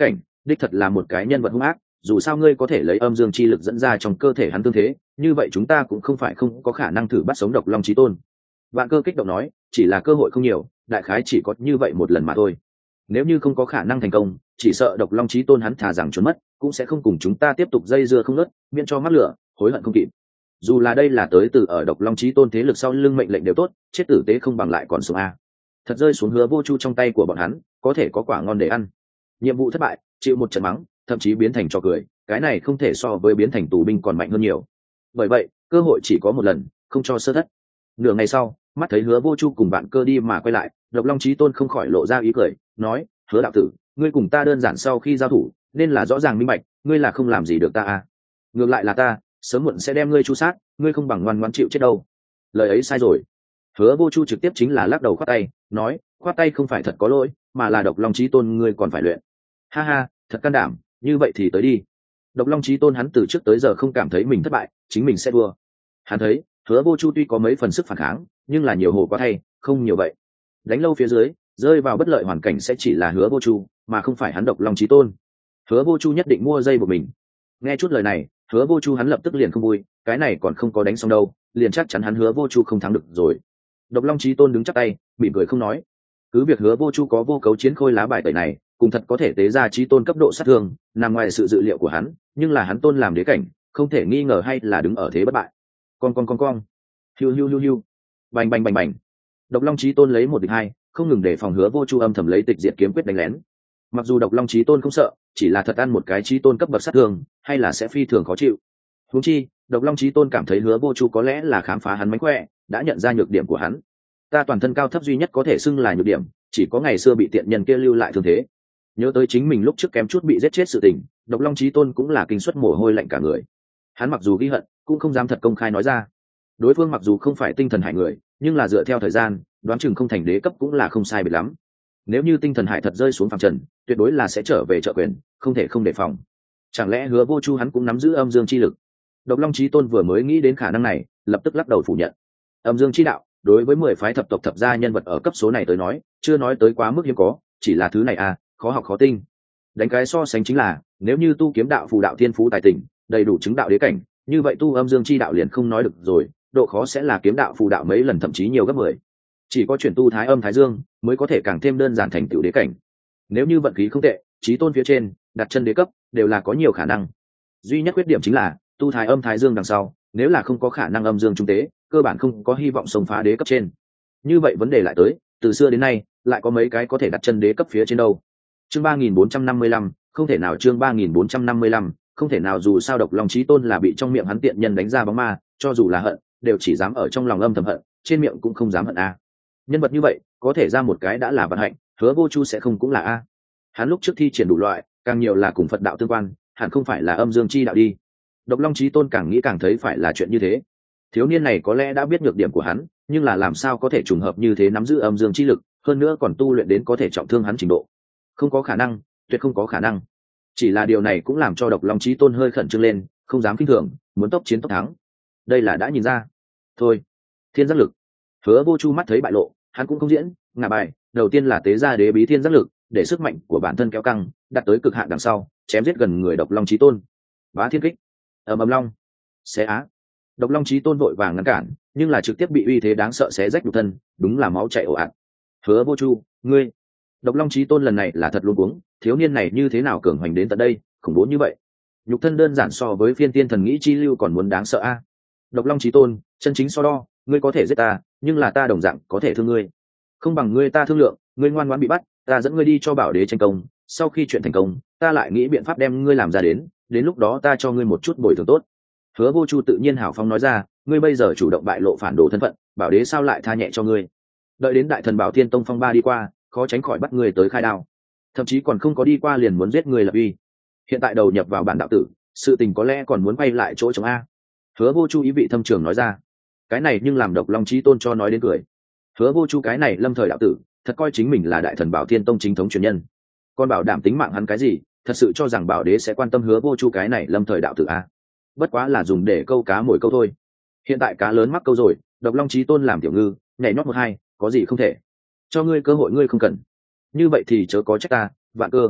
đích thật là một cái nhân vật hung ác, dù sao ngươi có thể lấy âm dương chi lực dẫn ra trong cơ thể hắn tương thế, như vậy chúng ta cũng không phải không có khả năng thử bắt sống độc long chí tôn. Vạn Cơ kích động nói, chỉ là cơ hội không nhiều, đại khái chỉ có như vậy một lần mà thôi. Nếu như không có khả năng thành công, chỉ sợ độc long chí tôn hắn thà rằng trốn mất, cũng sẽ không cùng chúng ta tiếp tục dây dưa không ngớt, miễn cho mắc lửa, hối hận không kịp. Dù là đây là tới từ ở độc long chí tôn thế lực sau lưng mệnh lệnh đều tốt, chết tử tế không bằng lại còn sống a. Thật rơi xuống Hứa Vô Chu trong tay của bọn hắn, có thể có quả ngon để ăn. Nhiệm vụ thất bại, chịu một trận mắng, thậm chí biến thành trò cười, cái này không thể so với biến thành tù binh còn mạnh hơn nhiều. Bởi vậy, cơ hội chỉ có một lần, không cho sơ thất. Nửa ngày sau, mắt thấy Hứa Vô Chu cùng Vạn Cơ đi mà quay lại, độc long chí tôn không khỏi lộ ra ý cười, nói: Hứa đạo tử, ngươi cùng ta đơn giản sau khi giao thủ, nên là rõ ràng minh bạch, ngươi là không làm gì được ta à? Ngược lại là ta, sớm muộn sẽ đem ngươi chu sát, ngươi không bằng ngoan ngoãn chịu chết đâu. Lời ấy sai rồi. Hứa Vô Chu trực tiếp chính là lắc đầu khoát tay, nói: khoát tay không phải thật có lỗi, mà là độc long chí tôn ngươi còn phải luyện. Ha ha, thật can đảm, như vậy thì tới đi. Độc long chí tôn hắn từ trước tới giờ không cảm thấy mình thất bại, chính mình sẽ thua. Hắn thấy Hứa Vô Chu tuy có mấy phần sức phản kháng, nhưng là nhiều hồ quá thay, không nhiều vậy. Đánh lâu phía dưới, rơi vào bất lợi hoàn cảnh sẽ chỉ là Hứa Vô Chu, mà không phải hắn độc long chí tôn. Hứa Vô Chu nhất định mua dây của mình. Nghe chút lời này, Hứa Vô Chu hắn lập tức liền không vui, cái này còn không có đánh xong đâu, liền chắc chắn hắn Hứa Vô Chu không thắng được rồi. Độc long chí tôn đứng chắp tay, mỉm cười không nói. Cứ việc Hứa Vô Chu có vô cấu chiến khôi lá bài tẩy này, cùng thật có thể tế ra chí tôn cấp độ sát thương, nằm ngoài sự dự liệu của hắn, nhưng là hắn tôn làm đế cảnh, không thể nghi ngờ hay là đứng ở thế bất bại. Con con con con, hiu hiu hiu hiu, bành bành bành bành. Độc long chí tôn lấy một địch hai, không ngừng để phòng Hứa Vô Chu âm thầm lấy tịch diệt kiếm quyết đánh lén. Mặc dù độc long chí tôn không sợ, chỉ là thật ăn một cái chí tôn cấp bậc sát thương, hay là sẽ phi thường khó chịu. Huống chi, độc long chí tôn cảm thấy Hứa Vô Chu có lẽ là khám phá hắn mánh khỏe, đã nhận ra nhược điểm của hắn. Ta toàn thân cao thấp duy nhất có thể xưng là nhược điểm, chỉ có ngày xưa bị tiện nhân kia lưu lại thương thế. Nhớ tới chính mình lúc trước kém chút bị giết chết sự tình, độc long chí tôn cũng là kinh suất mồ hôi lạnh cả người. Hắn mặc dù ghi hận, cũng không dám thật công khai nói ra. Đối phương mặc dù không phải tinh thần hải người, nhưng là dựa theo thời gian, đoán chừng không thành đế cấp cũng là không sai biệt lắm. Nếu như tinh thần hải thật rơi xuống phàm trần, tuyệt đối là sẽ trở về trợ quyền, không thể không đề phòng. Chẳng lẽ Hứa Vô Chu hắn cũng nắm giữ âm dương chi lực? Độc long chí tôn vừa mới nghĩ đến khả năng này, lập tức lắc đầu phủ nhận. Âm dương chi đạo, đối với mười phái thập tộc thập gia nhân vật ở cấp số này tới nói, chưa nói tới quá mức hiếm có, chỉ là thứ này à, khó học khó tinh. Đánh cái so sánh chính là, nếu như tu kiếm đạo phù đạo thiên phú tài tình, đầy đủ chứng đạo đế cảnh, như vậy tu âm dương chi đạo liền không nói được rồi, độ khó sẽ là kiếm đạo phù đạo mấy lần thậm chí nhiều gấp mười. Chỉ có chuyển tu thái âm thái dương mới có thể càng thêm đơn giản thành tựu đế cảnh. Nếu như vận khí không tệ, chí tôn phía trên đặt chân đế cấp đều là có nhiều khả năng. Duy nhất khuyết điểm chính là tu thái âm thái dương đằng sau, nếu là không có khả năng âm dương trung tế, cơ bản không có hy vọng xông phá đế cấp trên. Như vậy vấn đề lại tới, từ xưa đến nay lại có mấy cái có thể đặt chân đế cấp phía trên đâu. Chương ba nghìn bốn trăm năm mươi lăm, không thể nào. Chương ba nghìn bốn trăm năm mươi lăm, không thể nào. Dù sao độc long chí tôn là bị trong miệng hắn tiện nhân đánh ra bóng ma, cho dù là hận, đều chỉ dám ở trong lòng âm thầm hận, trên miệng cũng không dám hận a. Nhân vật như vậy, có thể ra một cái đã là vận hạnh, Hứa Vô Chu sẽ không cũng là a. Hắn lúc trước thi triển đủ loại, càng nhiều là cùng Phật đạo tương quan, hẳn không phải là âm dương chi đạo đi. Độc long chí tôn càng nghĩ càng thấy phải là chuyện như thế. Thiếu niên này có lẽ đã biết nhược điểm của hắn, nhưng là làm sao có thể trùng hợp như thế nắm giữ âm dương chi lực, hơn nữa còn tu luyện đến có thể trọng thương hắn trình độ. Không có khả năng, tuyệt không có khả năng. Chỉ là điều này cũng làm cho độc long chí tôn hơi khẩn trương lên, không dám kinh thường, muốn tốc chiến tốc thắng. Đây là đã nhìn ra. Thôi, thiên giác lực. Hứa Vô Chu mắt thấy bại lộ, hắn cũng không diễn, ngả bài, đầu tiên là tế ra đế bí thiên giác lực, để sức mạnh của bản thân kéo căng, đạt tới cực hạn đằng sau, chém giết gần người độc long chí tôn. Bá thiên kích, ầm ầm long, xé á. Độc long chí tôn vội vàng ngăn cản, nhưng là trực tiếp bị uy thế đáng sợ xé rách nhục thân, đúng là máu chảy ồ ạt. Hứa Vô Chu, ngươi. Độc long chí tôn lần này là thật luống cuống, thiếu niên này như thế nào cường hoành đến tận đây, khủng bố như vậy. Nhục thân đơn giản so với phiên tiên thần nghĩ chi lưu còn muốn đáng sợ a. Độc long chí tôn, chân chính so đo, ngươi có thể giết ta, nhưng là ta đồng dạng có thể thương ngươi. Không bằng ngươi ta thương lượng, ngươi ngoan ngoãn bị bắt, ta dẫn ngươi đi cho bảo đế tranh công, sau khi chuyện thành công, ta lại nghĩ biện pháp đem ngươi làm ra đến, đến lúc đó ta cho ngươi một chút bồi thường tốt. Hứa Vô Chu tự nhiên hào phóng nói ra, ngươi bây giờ chủ động bại lộ phản đồ thân phận, bảo đế sao lại tha nhẹ cho ngươi? Đợi đến đại thần Bảo Thiên Tông phong ba đi qua, khó tránh khỏi bắt ngươi tới khai đao, thậm chí còn không có đi qua liền muốn giết ngươi lập uy. Hiện tại đầu nhập vào bản đạo tử, sự tình có lẽ còn muốn quay lại chỗ chống a. Hứa Vô Chu ý vị thâm trường nói ra, cái này nhưng làm độc long chí tôn cho nói đến cười. Hứa Vô Chu cái này lâm thời đạo tử, thật coi chính mình là đại thần Bảo Thiên Tông chính thống truyền nhân, còn bảo đảm tính mạng hắn cái gì, thật sự cho rằng bảo đế sẽ quan tâm Hứa Vô Chu cái này lâm thời đạo tử a? Bất quá là dùng để câu cá mồi câu thôi. Hiện tại cá lớn mắc câu rồi, độc long chí tôn làm tiểu ngư, nhảy nhót một hai, có gì không thể. Cho ngươi cơ hội ngươi không cần, như vậy thì chớ có trách ta, Vạn Cơ.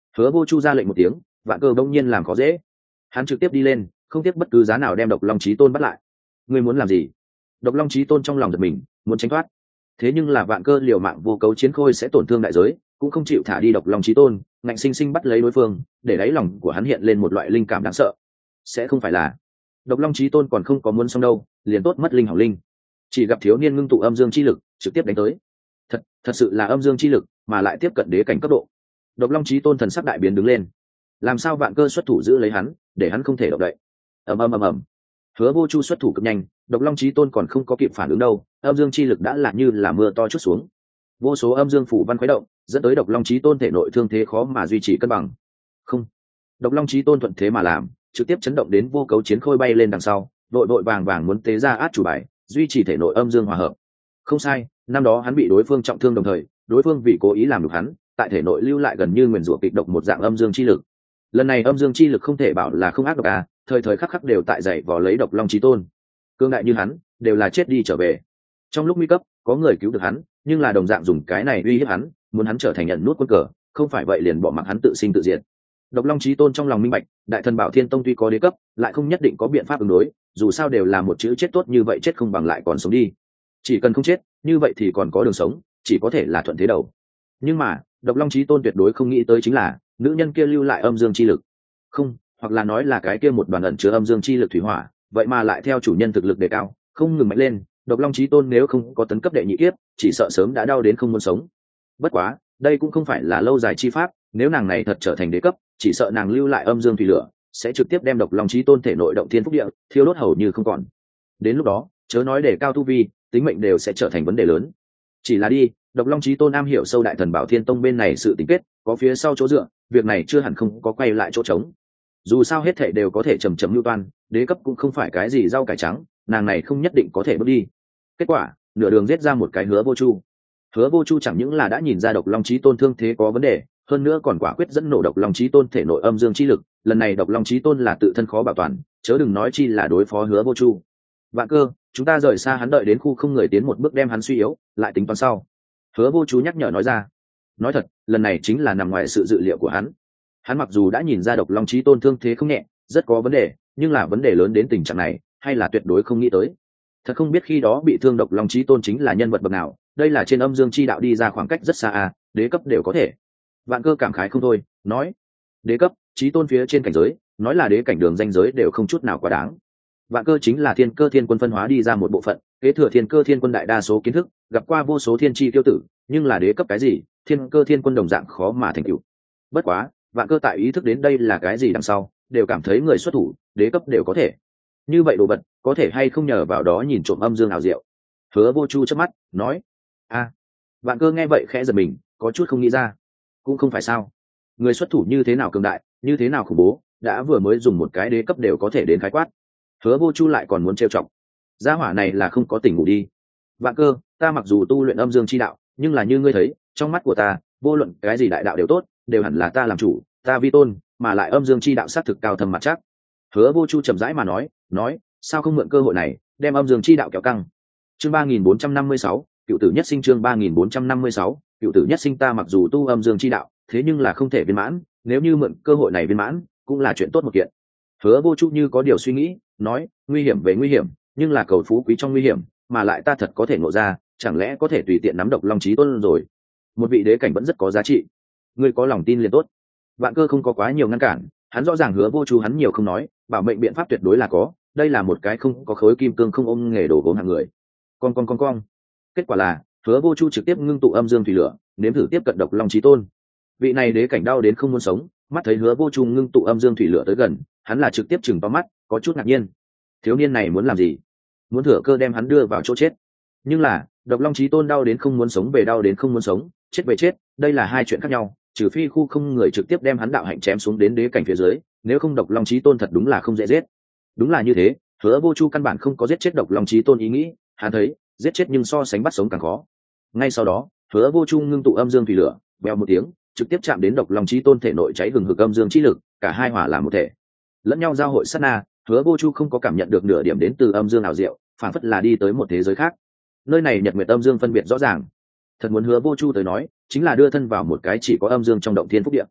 Hứa Vô Chu ra lệnh một tiếng, Vạn Cơ bỗng nhiên làm khó dễ. Hắn trực tiếp đi lên, không tiếc bất cứ giá nào đem Độc Long Chí Tôn bắt lại. Ngươi muốn làm gì? Độc Long Chí Tôn trong lòng giật mình, muốn tránh thoát. Thế nhưng là Vạn Cơ liều mạng vô cấu chiến khôi sẽ tổn thương đại giới, cũng không chịu thả đi Độc Long Chí Tôn, ngạnh sinh sinh bắt lấy đối phương, để đáy lòng của hắn hiện lên một loại linh cảm đáng sợ. Sẽ không phải là Độc Long Chí Tôn còn không có muốn xong đâu, liền tốt mất linh hỏng linh. Chỉ gặp thiếu niên ngưng tụ âm dương chi lực, trực tiếp đánh tới. Thật, thật sự là âm dương chi lực, mà lại tiếp cận đế cảnh cấp độ. Độc Long Chí Tôn thần sắc đại biến đứng lên. Làm sao Vạn Cơ xuất thủ giữ lấy hắn, để hắn không thể động đậy. Ầm ầm ầm ầm. Hứa Vô Chu xuất thủ cực nhanh, Độc Long Chí Tôn còn không có kịp phản ứng đâu, âm dương chi lực đã là như là mưa to chút xuống. Vô số âm dương phủ văn khuấy động, dẫn tới Độc Long Chí Tôn thể nội thương thế khó mà duy trì cân bằng. Không. Độc Long Chí Tôn thuận thế mà làm, trực tiếp chấn động đến vô cấu chiến khôi bay lên đằng sau, vội vội vàng vàng muốn tế ra át chủ bài, duy trì thể nội âm dương hòa hợp. Không sai, năm đó hắn bị đối phương trọng thương đồng thời, đối phương vì cố ý làm được hắn, tại thể nội lưu lại gần như nguyền rủa kịch độc một dạng âm dương chi lực. Lần này âm dương chi lực không thể bảo là không ác độc à, thời thời khắc khắc đều tại dậy vò lấy Độc Long Chí Tôn. Cương đại như hắn, đều là chết đi trở về. Trong lúc nguy cấp, có người cứu được hắn, nhưng là đồng dạng dùng cái này uy hiếp hắn, muốn hắn trở thành nhận nút quân cờ, không phải vậy liền bỏ mặc hắn tự sinh tự diệt. Độc Long Chí Tôn trong lòng minh bạch, Đại Thần Bảo Thiên Tông tuy có đế cấp, lại không nhất định có biện pháp ứng đối, dù sao đều là một chữ chết tốt như vậy chết không bằng lại còn sống đi. Chỉ cần không chết, như vậy thì còn có đường sống, chỉ có thể là thuận thế đầu. Nhưng mà, Độc Long Chí Tôn tuyệt đối không nghĩ tới chính là, nữ nhân kia lưu lại âm dương chi lực. Không, hoặc là nói là cái kia một đoàn ẩn chứa âm dương chi lực thủy hỏa, vậy mà lại theo chủ nhân thực lực đề cao, không ngừng mạnh lên, Độc Long Chí Tôn nếu không có tấn cấp đệ nhị kiếp, chỉ sợ sớm đã đau đến không muốn sống. Bất quá, đây cũng không phải là lâu dài chi pháp, nếu nàng này thật trở thành đế cấp, chỉ sợ nàng lưu lại âm dương thủy lửa, sẽ trực tiếp đem Độc Long Chí Tôn thể nội động thiên phúc địa thiêu đốt hầu như không còn. Đến lúc đó, chớ nói để cao tu vi, tính mệnh đều sẽ trở thành vấn đề lớn. Chỉ là đi, Độc Long Chí Tôn am hiểu sâu Đại Thần Bảo Thiên Tông bên này sự tình kết, có phía sau chỗ dựa, việc này chưa hẳn không có quay lại chỗ trống. Dù sao hết thảy đều có thể chầm chậm lưu toan, đế cấp cũng không phải cái gì rau cải trắng, nàng này không nhất định có thể bước đi. Kết quả, nửa đường giết ra một cái Hứa Vô Chu. Hứa Vô Chu chẳng những là đã nhìn ra Độc Long Chí Tôn thương thế có vấn đề, hơn nữa còn quả quyết dẫn nổ Độc Long Chí Tôn thể nội âm dương chi lực, lần này Độc Long Chí Tôn là tự thân khó bảo toàn, chớ đừng nói chi là đối phó Hứa Vô Chu. Vạn Cơ, chúng ta rời xa hắn đợi đến khu không người tiến một bước đem hắn suy yếu, lại tính toán sau. Hứa Vô Chu nhắc nhở nói ra. Nói thật, lần này chính là nằm ngoài sự dự liệu của hắn. Hắn mặc dù đã nhìn ra Độc Long Chí Tôn thương thế không nhẹ, rất có vấn đề, nhưng là vấn đề lớn đến tình trạng này, hay là tuyệt đối không nghĩ tới. Thật không biết khi đó bị thương Độc Long Chí Tôn chính là nhân vật bậc nào, đây là trên âm dương chi đạo đi ra khoảng cách rất xa à, đế cấp đều có thể. Vạn Cơ cảm khái không thôi, nói: "Đế cấp, Chí Tôn phía trên cảnh giới, nói là đế cảnh đường danh giới đều không chút nào quá đáng." Vạn Cơ chính là Thiên Cơ Thiên Quân phân hóa đi ra một bộ phận, kế thừa Thiên Cơ Thiên Quân đại đa số kiến thức, gặp qua vô số thiên chi tiêu tử, nhưng là đế cấp cái gì, Thiên Cơ Thiên Quân đồng dạng khó mà thành tựu. Bất quá, Vạn Cơ tại ý thức đến đây là cái gì đằng sau, đều cảm thấy người xuất thủ, đế cấp đều có thể. Như vậy đồ vật, có thể hay không nhờ vào đó nhìn trộm âm dương ảo diệu. Hứa Vô Chu chớp mắt, nói: "A." Vạn Cơ nghe vậy khẽ giật mình, có chút không nghĩ ra. Cũng không phải sao? Người xuất thủ như thế nào cường đại, như thế nào khủng bố, đã vừa mới dùng một cái đế cấp đều có thể đến khái quát. Hứa Vô Chu lại còn muốn trêu chọc. Gia hỏa này là không có tỉnh ngủ đi. Vạn Cơ, ta mặc dù tu luyện âm dương chi đạo, nhưng là như ngươi thấy, trong mắt của ta, vô luận cái gì đại đạo đều tốt, đều hẳn là ta làm chủ, ta vi tôn, mà lại âm dương chi đạo sát thực cao thâm mặt chắc. Hứa Vô Chu chậm rãi mà nói, nói, sao không mượn cơ hội này, đem âm dương chi đạo kéo căng. Chương ba nghìn bốn trăm năm mươi sáu, cựu tử nhất sinh chương ba nghìn bốn trăm năm mươi sáu, cựu tử nhất sinh ta mặc dù tu âm dương chi đạo, thế nhưng là không thể viên mãn, nếu như mượn cơ hội này viên mãn, cũng là chuyện tốt một kiện. Hứa Vô Chu như có điều suy nghĩ, nói, nguy hiểm về nguy hiểm, nhưng là cầu phú quý trong nguy hiểm, mà lại ta thật có thể ngộ ra, chẳng lẽ có thể tùy tiện nắm Độc Long Chí Tôn rồi? Một vị đế cảnh vẫn rất có giá trị. Ngươi có lòng tin liền tốt. Vạn Cơ không có quá nhiều ngăn cản, hắn rõ ràng Hứa Vô Chu hắn nhiều không nói, bảo mệnh biện pháp tuyệt đối là có, đây là một cái không có khối kim cương không ôm nghề đổ gốm hạng người. Con con con con. Kết quả là, Hứa Vô Chu trực tiếp ngưng tụ âm dương thủy lửa, nếm thử tiếp cận Độc Long Chí Tôn. Vị này đế cảnh đau đến không muốn sống, mắt thấy Hứa Vô Chu ngưng tụ âm dương thủy lửa tới gần, hắn là trực tiếp chừng to mắt, có chút ngạc nhiên. Thiếu niên này muốn làm gì? Muốn thừa cơ đem hắn đưa vào chỗ chết. Nhưng là, Độc Long Chí Tôn đau đến không muốn sống về đau đến không muốn sống, chết về chết, đây là hai chuyện khác nhau, trừ phi khu không người trực tiếp đem hắn đạo hạnh chém xuống đến đế cảnh phía dưới, nếu không Độc Long Chí Tôn thật đúng là không dễ giết. Đúng là như thế, Hứa Vô Chu căn bản không có giết chết Độc Long Chí Tôn ý nghĩ, hắn thấy, giết chết nhưng so sánh bắt sống càng khó. Ngay sau đó, Hứa Vô Chu ngưng tụ âm dương thủy lửa, bèo một tiếng, trực tiếp chạm đến Độc Long Chí Tôn thể nội cháy hừng hực âm dương chi lực, cả hai hòa làm một thể. Lẫn nhau giao hội sát na, Hứa Vô Chu không có cảm nhận được nửa điểm đến từ âm dương ảo diệu, phản phất là đi tới một thế giới khác. Nơi này nhật nguyệt âm dương phân biệt rõ ràng. Thật muốn Hứa Vô Chu tới nói, chính là đưa thân vào một cái chỉ có âm dương trong động thiên phúc địa.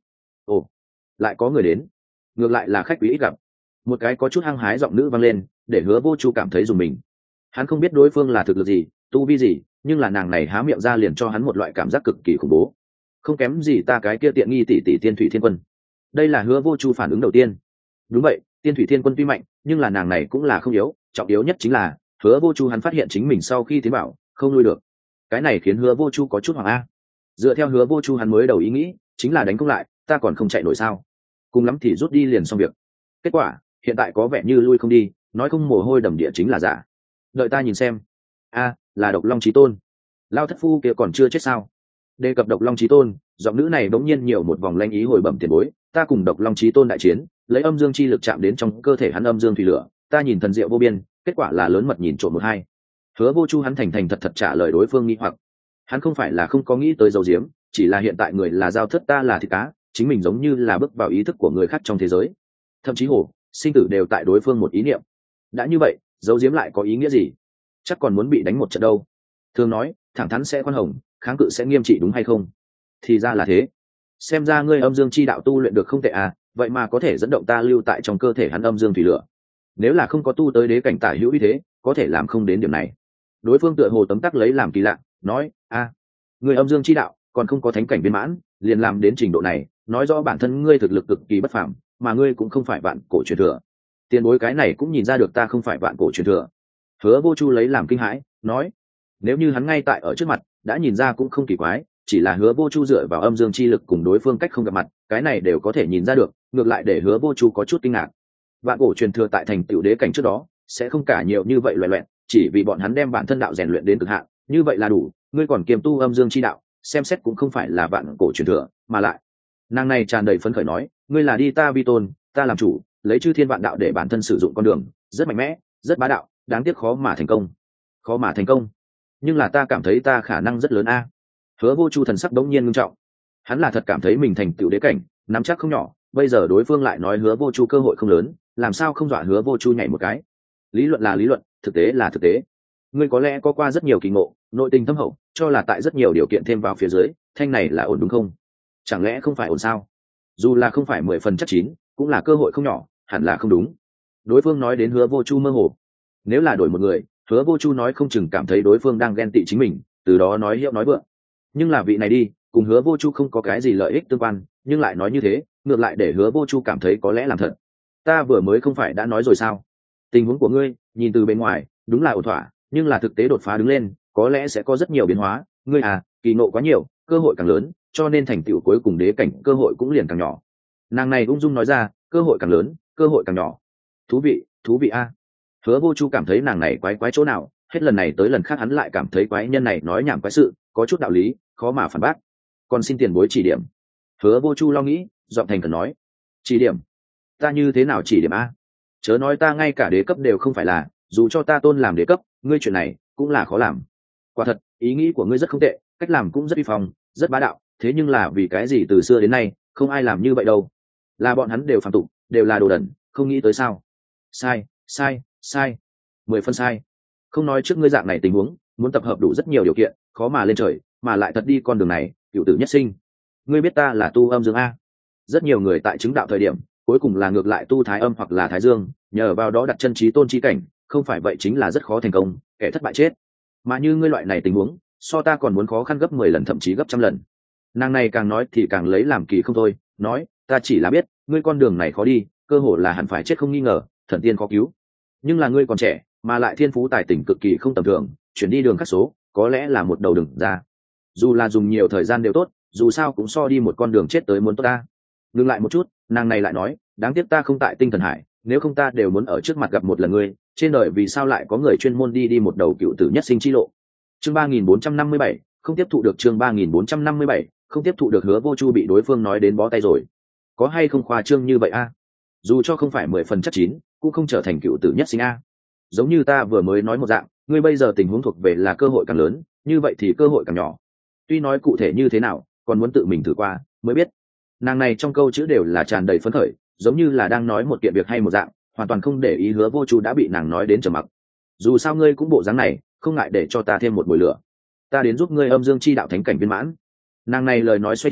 ồ, lại có người đến, ngược lại là khách quý ít gặp. Một cái có chút hăng hái giọng nữ vang lên, để Hứa Vô Chu cảm thấy dùng mình. Hắn không biết đối phương là thực lực gì, tu vi gì, nhưng là nàng này há miệng ra liền cho hắn một loại cảm giác cực kỳ khủng bố, không kém gì ta cái kia tiện nghi tỷ tỷ Tiên Thủy Thiên Quân. Đây là Hứa Vô Chu phản ứng đầu tiên. Đúng vậy, Tiên Thủy Thiên Quân tuy mạnh, nhưng là nàng này cũng là không yếu, trọng yếu nhất chính là Hứa Vô Chu hắn phát hiện chính mình sau khi tiến bảo không nuôi được. Cái này khiến Hứa Vô Chu có chút hoảng a. Dựa theo Hứa Vô Chu hắn mới đầu ý nghĩ, chính là đánh không lại, ta còn không chạy nổi sao? Cùng lắm thì rút đi liền xong việc. Kết quả, hiện tại có vẻ như lui không đi, nói không mồ hôi đầm địa chính là giả. Đợi ta nhìn xem. A, là Độc Long Chí Tôn. Lao thất phu kia còn chưa chết sao? Đề cập Độc Long Chí Tôn, giọng nữ này bỗng nhiên nhiều một vòng lanh ý hồi bẩm tiền bối, ta cùng Độc Long Chí Tôn đại chiến, lấy âm dương chi lực chạm đến trong cơ thể hắn âm dương thủy lửa, ta nhìn thần diệu vô biên, kết quả là lớn mật nhìn trộm một hai. Hứa Vô Chu hắn thành thành thật thật trả lời đối phương nghi hoặc. Hắn không phải là không có nghĩ tới dấu diếm, chỉ là hiện tại người là giao thất, ta là thịt cá, chính mình giống như là bước vào ý thức của người khác trong thế giới, thậm chí hổ sinh tử đều tại đối phương một ý niệm. Đã như vậy, dấu diếm lại có ý nghĩa gì? Chắc còn muốn bị đánh một trận đâu. Thường nói thẳng thắn sẽ khoan hồng, kháng cự sẽ nghiêm trị đúng hay không? Thì ra là thế. Xem ra ngươi âm dương chi đạo tu luyện được không tệ à, vậy mà có thể dẫn động ta lưu tại trong cơ thể hắn âm dương thủy lửa. Nếu là không có tu tới đế cảnh tả hữu uy thế, có thể làm không đến điểm này. Đối phương tựa hồ tấm tắc lấy làm kỳ lạ, nói a, người âm dương chi đạo còn không có thánh cảnh viên mãn, liền làm đến trình độ này, nói rõ bản thân ngươi thực lực cực kỳ bất phàm, mà ngươi cũng không phải vạn cổ truyền thừa. Tiền bối cái này cũng nhìn ra được ta không phải vạn cổ truyền thừa. Hứa Vô Chu lấy làm kinh hãi, nói nếu như hắn ngay tại ở trước mặt đã nhìn ra cũng không kỳ quái, chỉ là Hứa Vô Chu dựa vào âm dương chi lực cùng đối phương cách không gặp mặt, cái này đều có thể nhìn ra được, ngược lại để Hứa Vô Chu có chút kinh ngạc. Vạn cổ truyền thừa tại thành tựu đế cảnh trước đó sẽ không cả nhiều như vậy loẹt loẹt, chỉ vì bọn hắn đem bản thân đạo rèn luyện đến cực hạn, như vậy là đủ. Ngươi còn kiềm tu âm dương chi đạo, xem xét cũng không phải là vạn cổ truyền thừa, mà lại nàng này tràn đầy phấn khởi nói, ngươi là đi ta vi tôn, ta làm chủ, lấy chư thiên vạn đạo để bản thân sử dụng con đường, rất mạnh mẽ, rất bá đạo, đáng tiếc khó mà thành công. Khó mà thành công? Nhưng là ta cảm thấy ta khả năng rất lớn a. Hứa Vô Chu thần sắc đống nhiên ngưng trọng. Hắn là thật cảm thấy mình thành tựu đế cảnh, nắm chắc không nhỏ, bây giờ đối phương lại nói Hứa Vô Chu cơ hội không lớn, làm sao không dọa Hứa Vô Chu nhảy một cái. Lý luận là lý luận, thực tế là thực tế. Ngươi có lẽ có qua rất nhiều kỳ ngộ, nội tình thâm hậu, cho là tại rất nhiều điều kiện thêm vào phía dưới, thanh này là ổn đúng không? Chẳng lẽ không phải ổn sao? Dù là không phải mười phần chắc chín, cũng là cơ hội không nhỏ, hẳn là không đúng. Đối phương nói đến Hứa Vô Chu mơ hồ. Nếu là đổi một người, Hứa Vô Chu nói không chừng cảm thấy đối phương đang ghen tị chính mình, từ đó nói hiệu nói vượng. Nhưng là vị này đi, cùng Hứa Vô Chu không có cái gì lợi ích tương quan, nhưng lại nói như thế, ngược lại để Hứa Vô Chu cảm thấy có lẽ làm thật. Ta vừa mới không phải đã nói rồi sao? Tình huống của ngươi, nhìn từ bên ngoài, đúng là ổn thỏa, nhưng là thực tế đột phá đứng lên, có lẽ sẽ có rất nhiều biến hóa. Ngươi à, kỳ ngộ quá nhiều, cơ hội càng lớn, cho nên thành tựu cuối cùng đế cảnh cơ hội cũng liền càng nhỏ. Nàng này ung dung nói ra, cơ hội càng lớn, cơ hội càng nhỏ. Thú vị, thú vị a. Hứa Vô Chu cảm thấy nàng này quái quái chỗ nào, hết lần này tới lần khác hắn lại cảm thấy quái nhân này nói nhảm quái sự, có chút đạo lý, khó mà phản bác. Còn xin tiền bối chỉ điểm. Hứa Vô Chu lo nghĩ, giọng thành cần nói, chỉ điểm? Ta như thế nào chỉ điểm a? Chớ nói ta ngay cả đế cấp đều không phải là, dù cho ta tôn làm đế cấp, ngươi chuyện này cũng là khó làm. Quả thật, ý nghĩ của ngươi rất không tệ, cách làm cũng rất uy phong, rất bá đạo, thế nhưng là vì cái gì từ xưa đến nay không ai làm như vậy đâu? Là bọn hắn đều phàm tục, đều là đồ đần, không nghĩ tới sao? Sai, sai, sai, mười phân sai. Không nói trước ngươi dạng này tình huống, muốn tập hợp đủ rất nhiều điều kiện, khó mà lên trời, mà lại thật đi con đường này, cựu tử nhất sinh. Ngươi biết ta là tu âm dương a? Rất nhiều người tại chứng đạo thời điểm, cuối cùng là ngược lại tu thái âm hoặc là thái dương, nhờ vào đó đặt chân trí tôn chi cảnh, không phải vậy chính là rất khó thành công, kẻ thất bại chết. Mà như ngươi loại này tình huống, so ta còn muốn khó khăn gấp mười lần thậm chí gấp trăm lần. Nàng này càng nói thì càng lấy làm kỳ không thôi, nói, ta chỉ là biết, ngươi con đường này khó đi, cơ hội là hẳn phải chết không nghi ngờ, thần tiên khó cứu. Nhưng là ngươi còn trẻ, mà lại thiên phú tài tình cực kỳ không tầm thường, chuyển đi đường khác số, có lẽ là một đầu đường ra. Dù là dùng nhiều thời gian đều tốt, dù sao cũng so đi một con đường chết tới muốn tốt ta. Ngừng lại một chút, nàng này lại nói, đáng tiếc ta không tại tinh thần hải, nếu không ta đều muốn ở trước mặt gặp một lần ngươi, trên đời vì sao lại có người chuyên môn đi đi một đầu cựu tử nhất sinh chi lộ. Chương ba nghìn bốn trăm năm mươi bảy, không tiếp thụ được. Chương ba nghìn bốn trăm năm mươi bảy, không tiếp thụ được. Hứa Vô Chu bị đối phương nói đến bó tay rồi. Có hay không khoa trương như vậy a? Dù cho không phải mười phần chắc chín, cũng không trở thành cựu tử nhất sinh a. Giống như ta vừa mới nói một dạng, ngươi bây giờ tình huống thuộc về là cơ hội càng lớn, như vậy thì cơ hội càng nhỏ. Tuy nói cụ thể như thế nào, còn muốn tự mình thử qua mới biết. Nàng này trong câu chữ đều là tràn đầy phấn khởi, giống như là đang nói một kiện việc hay một dạng, hoàn toàn không để ý Hứa Vô Chu đã bị nàng nói đến trầm mặc. Dù sao ngươi cũng bộ dáng này, không ngại để cho ta thêm một bồi lửa, ta đến giúp ngươi âm dương chi đạo thánh cảnh viên mãn. Nàng này lời nói xoay chuyển,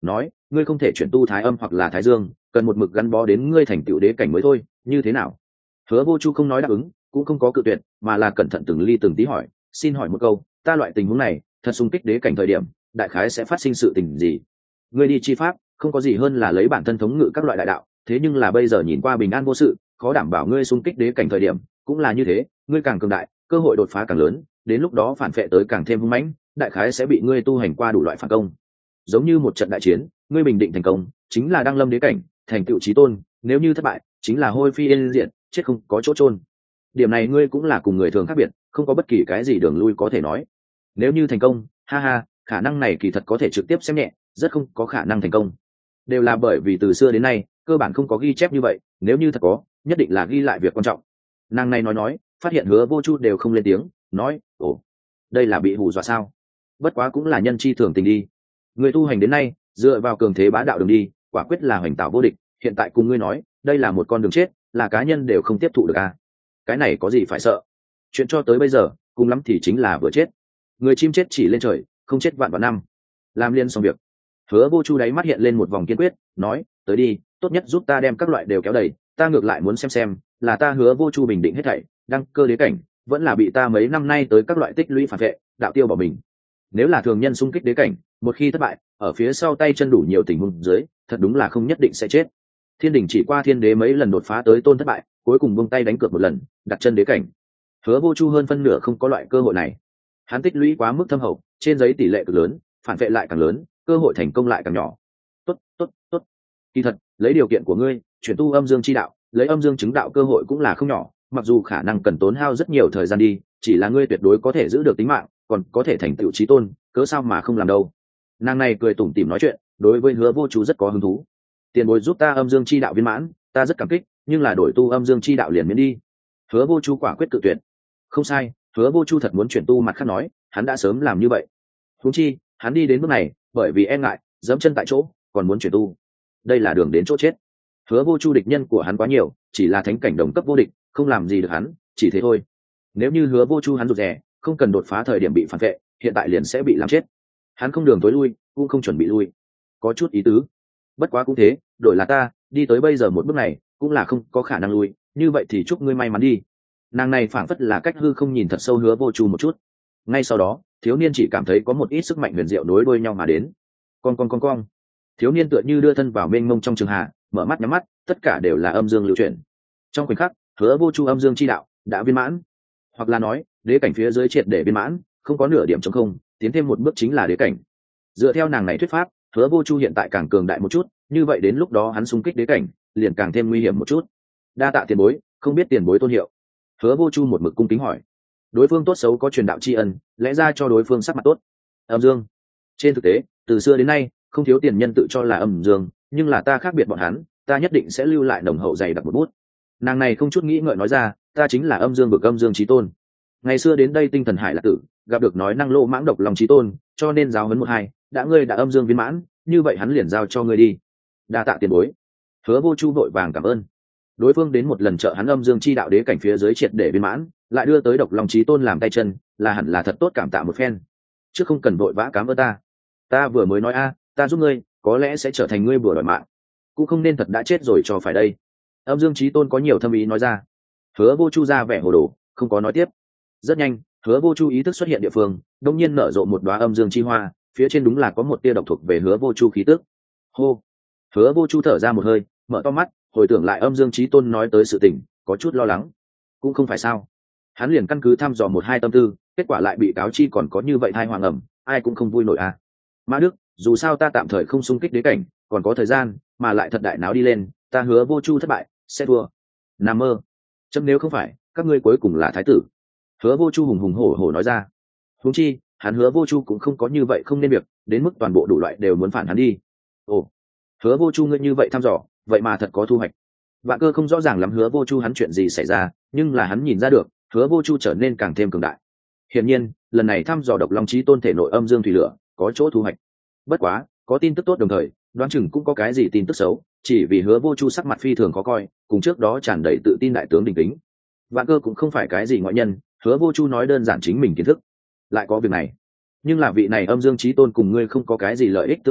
nói ngươi không thể chuyển tu thái âm hoặc là thái dương, cần một mực gắn bó đến ngươi thành tựu đế cảnh mới thôi, như thế nào? Hứa Vô Chu không nói đáp ứng, cũng không có cự tuyệt, mà là cẩn thận từng ly từng tí hỏi, xin hỏi một câu, ta loại tình huống này thật xung kích đế cảnh thời điểm đại khái sẽ phát sinh sự tình gì? Ngươi đi chi pháp không có gì hơn là lấy bản thân thống ngự các loại đại đạo, thế nhưng là bây giờ nhìn qua bình an vô sự, khó đảm bảo ngươi xung kích đế cảnh thời điểm cũng là như thế, ngươi càng cường đại cơ hội đột phá càng lớn, đến lúc đó phản phệ tới càng thêm hung mãnh, đại khái sẽ bị ngươi tu hành qua đủ loại phản công. Giống như một trận đại chiến, ngươi bình định thành công chính là đăng lâm đế cảnh, thành tựu chí tôn, nếu như thất bại chính là hôi phi yên diệt, chết không có chỗ chôn. Điểm này ngươi cũng là cùng người thường khác biệt, không có bất kỳ cái gì đường lui có thể nói. Nếu như thành công, ha ha, khả năng này kỳ thật có thể trực tiếp xem nhẹ, rất không có khả năng thành công. Đều là bởi vì từ xưa đến nay cơ bản không có ghi chép như vậy, nếu như thật có, nhất định là ghi lại việc quan trọng. Nàng này nói nói, phát hiện Hứa Vô Chu đều không lên tiếng, nói, ồ, đây là bị hù dọa sao? Bất quá cũng là nhân chi thường tình đi. Người tu hành đến nay dựa vào cường thế bá đạo đường đi, quả quyết là hoành tạo vô địch, hiện tại cùng ngươi nói đây là một con đường chết, là cá nhân đều không tiếp thụ được à? Cái này có gì phải sợ? Chuyện cho tới bây giờ cùng lắm thì chính là vừa chết, người chim chết chỉ lên trời, không chết vạn vạn năm. Làm liên xong việc, Hứa Vô Chu đáy mắt hiện lên một vòng kiên quyết, nói, tới đi, tốt nhất giúp ta đem các loại đều kéo đầy, ta ngược lại muốn xem xem là ta Hứa Vô Chu bình định hết thảy đăng cơ đế cảnh, vẫn là bị ta mấy năm nay tới các loại tích lũy phản vệ đạo tiêu bỏ mình. Nếu là thường nhân xung kích đế cảnh, một khi thất bại, ở phía sau tay chân đủ nhiều tình huống dưới, thật đúng là không nhất định sẽ chết. Thiên đình chỉ qua thiên đế mấy lần đột phá tới tôn thất bại, cuối cùng buông tay đánh cược một lần, đặt chân đế cảnh. Hứa Vô Chu hơn phân nửa không có loại cơ hội này. Hắn tích lũy quá mức thâm hậu, trên giấy tỷ lệ cực lớn, phản vệ lại càng lớn, cơ hội thành công lại càng nhỏ. Tốt, tốt, tốt. Kỳ thật, lấy điều kiện của ngươi, chuyển tu âm dương chi đạo, lấy âm dương chứng đạo cơ hội cũng là không nhỏ, mặc dù khả năng cần tốn hao rất nhiều thời gian đi, chỉ là ngươi tuyệt đối có thể giữ được tính mạng, còn có thể thành tựu chí tôn, cớ sao mà không làm đâu. Nàng này cười tủm tỉm nói chuyện, đối với Hứa Vô Chu rất có hứng thú. Tiền bối giúp ta âm dương chi đạo viên mãn, ta rất cảm kích, nhưng là đổi tu âm dương chi đạo liền miễn đi. Hứa Vô Chu quả quyết cự tuyệt. Không sai, Hứa Vô Chu thật muốn chuyển tu, mặt khác nói, hắn đã sớm làm như vậy. Huống chi, hắn đi đến bước này, bởi vì e ngại, dẫm chân tại chỗ, còn muốn chuyển tu. Đây là đường đến chỗ chết. Hứa Vô Chu địch nhân của hắn quá nhiều, chỉ là thánh cảnh đồng cấp vô địch, không làm gì được hắn, chỉ thế thôi. Nếu như Hứa Vô Chu hắn rụt rè, không cần đột phá thời điểm bị phản vệ, hiện tại liền sẽ bị làm chết. Hắn không đường tối lui, cũng không chuẩn bị lui. Có chút ý tứ. Bất quá cũng thế, đổi là ta, đi tới bây giờ một bước này, cũng là không có khả năng lui, như vậy thì chúc ngươi may mắn đi. Nàng này phảng phất là cách hư không nhìn thật sâu Hứa Vô Chu một chút. Ngay sau đó, thiếu niên chỉ cảm thấy có một ít sức mạnh huyền diệu nối đuôi nhau mà đến. Con con con con. Thiếu niên tựa như đưa thân vào mênh mông trong trường hà, mở mắt nhắm mắt, tất cả đều là âm dương lưu chuyển. Trong khoảnh khắc, Hứa Vô Chu âm dương chi đạo đã viên mãn, hoặc là nói, đế cảnh phía dưới triệt để viên mãn, không có nửa điểm trống không, tiến thêm một bước chính là đế cảnh. Dựa theo nàng này thuyết pháp, Hứa Vô Chu hiện tại càng cường đại một chút, như vậy đến lúc đó hắn xung kích đế cảnh, liền càng thêm nguy hiểm một chút. Đa tạ tiền bối, không biết tiền bối tôn hiệu. Hứa Vô Chu một mực cung kính hỏi. Đối phương tốt xấu có truyền đạo tri ân, lẽ ra cho đối phương sắc mặt tốt. Âm dương. Trên thực tế, từ xưa đến nay, không thiếu tiền nhân tự cho là âm dương, nhưng là ta khác biệt bọn hắn, ta nhất định sẽ lưu lại nồng hậu dày đặc một bút. Nàng này không chút nghĩ ngợi nói ra, ta chính là âm dương vực âm dương chí tôn. Ngày xưa đến đây tinh thần hải lạc tử, gặp được nói năng lô mãng độc lòng chí tôn, cho nên giáo huấn một hai, đã ngươi đã âm dương viên mãn, như vậy hắn liền giao cho ngươi đi. Đa tạ tiền bối. Hứa Vô Chu vội vàng cảm ơn. Đối phương đến một lần trợ hắn âm dương chi đạo đế cảnh phía dưới triệt để viên mãn, lại đưa tới độc lòng chí tôn làm tay chân, là hẳn là thật tốt cảm tạ một phen. Chứ không cần vội vã cảm ơn ta. Ta vừa mới nói a, ta giúp ngươi, có lẽ sẽ trở thành ngươi bừa đòi mạng, cũng không nên thật đã chết rồi cho phải đây. Âm dương chí tôn có nhiều thâm ý nói ra. Hứa Vô Chu ra vẻ hồ đồ, không có nói tiếp. Rất nhanh, Hứa Vô Chu ý thức xuất hiện địa phương, đột nhiên nở rộ một đóa âm dương chi hoa, phía trên đúng là có một tia độc thuộc về Hứa Vô Chu khí tức. Hô. Hứa Vô Chu thở ra một hơi, mở to mắt, hồi tưởng lại âm dương chí tôn nói tới sự tình, có chút lo lắng. Cũng không phải sao? Hắn liền căn cứ thăm dò một hai tâm tư, kết quả lại bị cáo chi còn có như vậy thai hoàng ẩm, ai cũng không vui nổi à. Mã Đức, dù sao ta tạm thời không xung kích đế cảnh, còn có thời gian, mà lại thật đại náo đi lên, ta Hứa Vô Chu thất bại, sẽ thua. Nằm mơ. Chấm nếu không phải, các ngươi cuối cùng là thái tử. Hứa Vô Chu hùng hùng hổ hổ nói ra. Huống chi, hắn Hứa Vô Chu cũng không có như vậy không nên việc, đến mức toàn bộ đủ loại đều muốn phản hắn đi. Ồ, Hứa Vô Chu ngươi như vậy thăm dò, vậy mà thật có thu hoạch. Vạn Cơ không rõ ràng lắm Hứa Vô Chu hắn chuyện gì xảy ra, nhưng là hắn nhìn ra được, Hứa Vô Chu trở nên càng thêm cường đại. Hiển nhiên, lần này thăm dò độc long chí tôn thể nội âm dương thủy lửa, có chỗ thu hoạch. Bất quá, có tin tức tốt đồng thời, đoán chừng cũng có cái gì tin tức xấu, chỉ vì Hứa Vô Chu sắc mặt phi thường khó coi, cùng trước đó tràn đầy tự tin đại tướng đình kính. Vạn Cơ cũng không phải cái gì ngoại nhân, Hứa Vô Chu nói đơn giản chính mình kiến thức. Lại có việc này, nhưng là vị này âm dương chí tôn cùng ngươi không có cái gì lợi ích tương quan,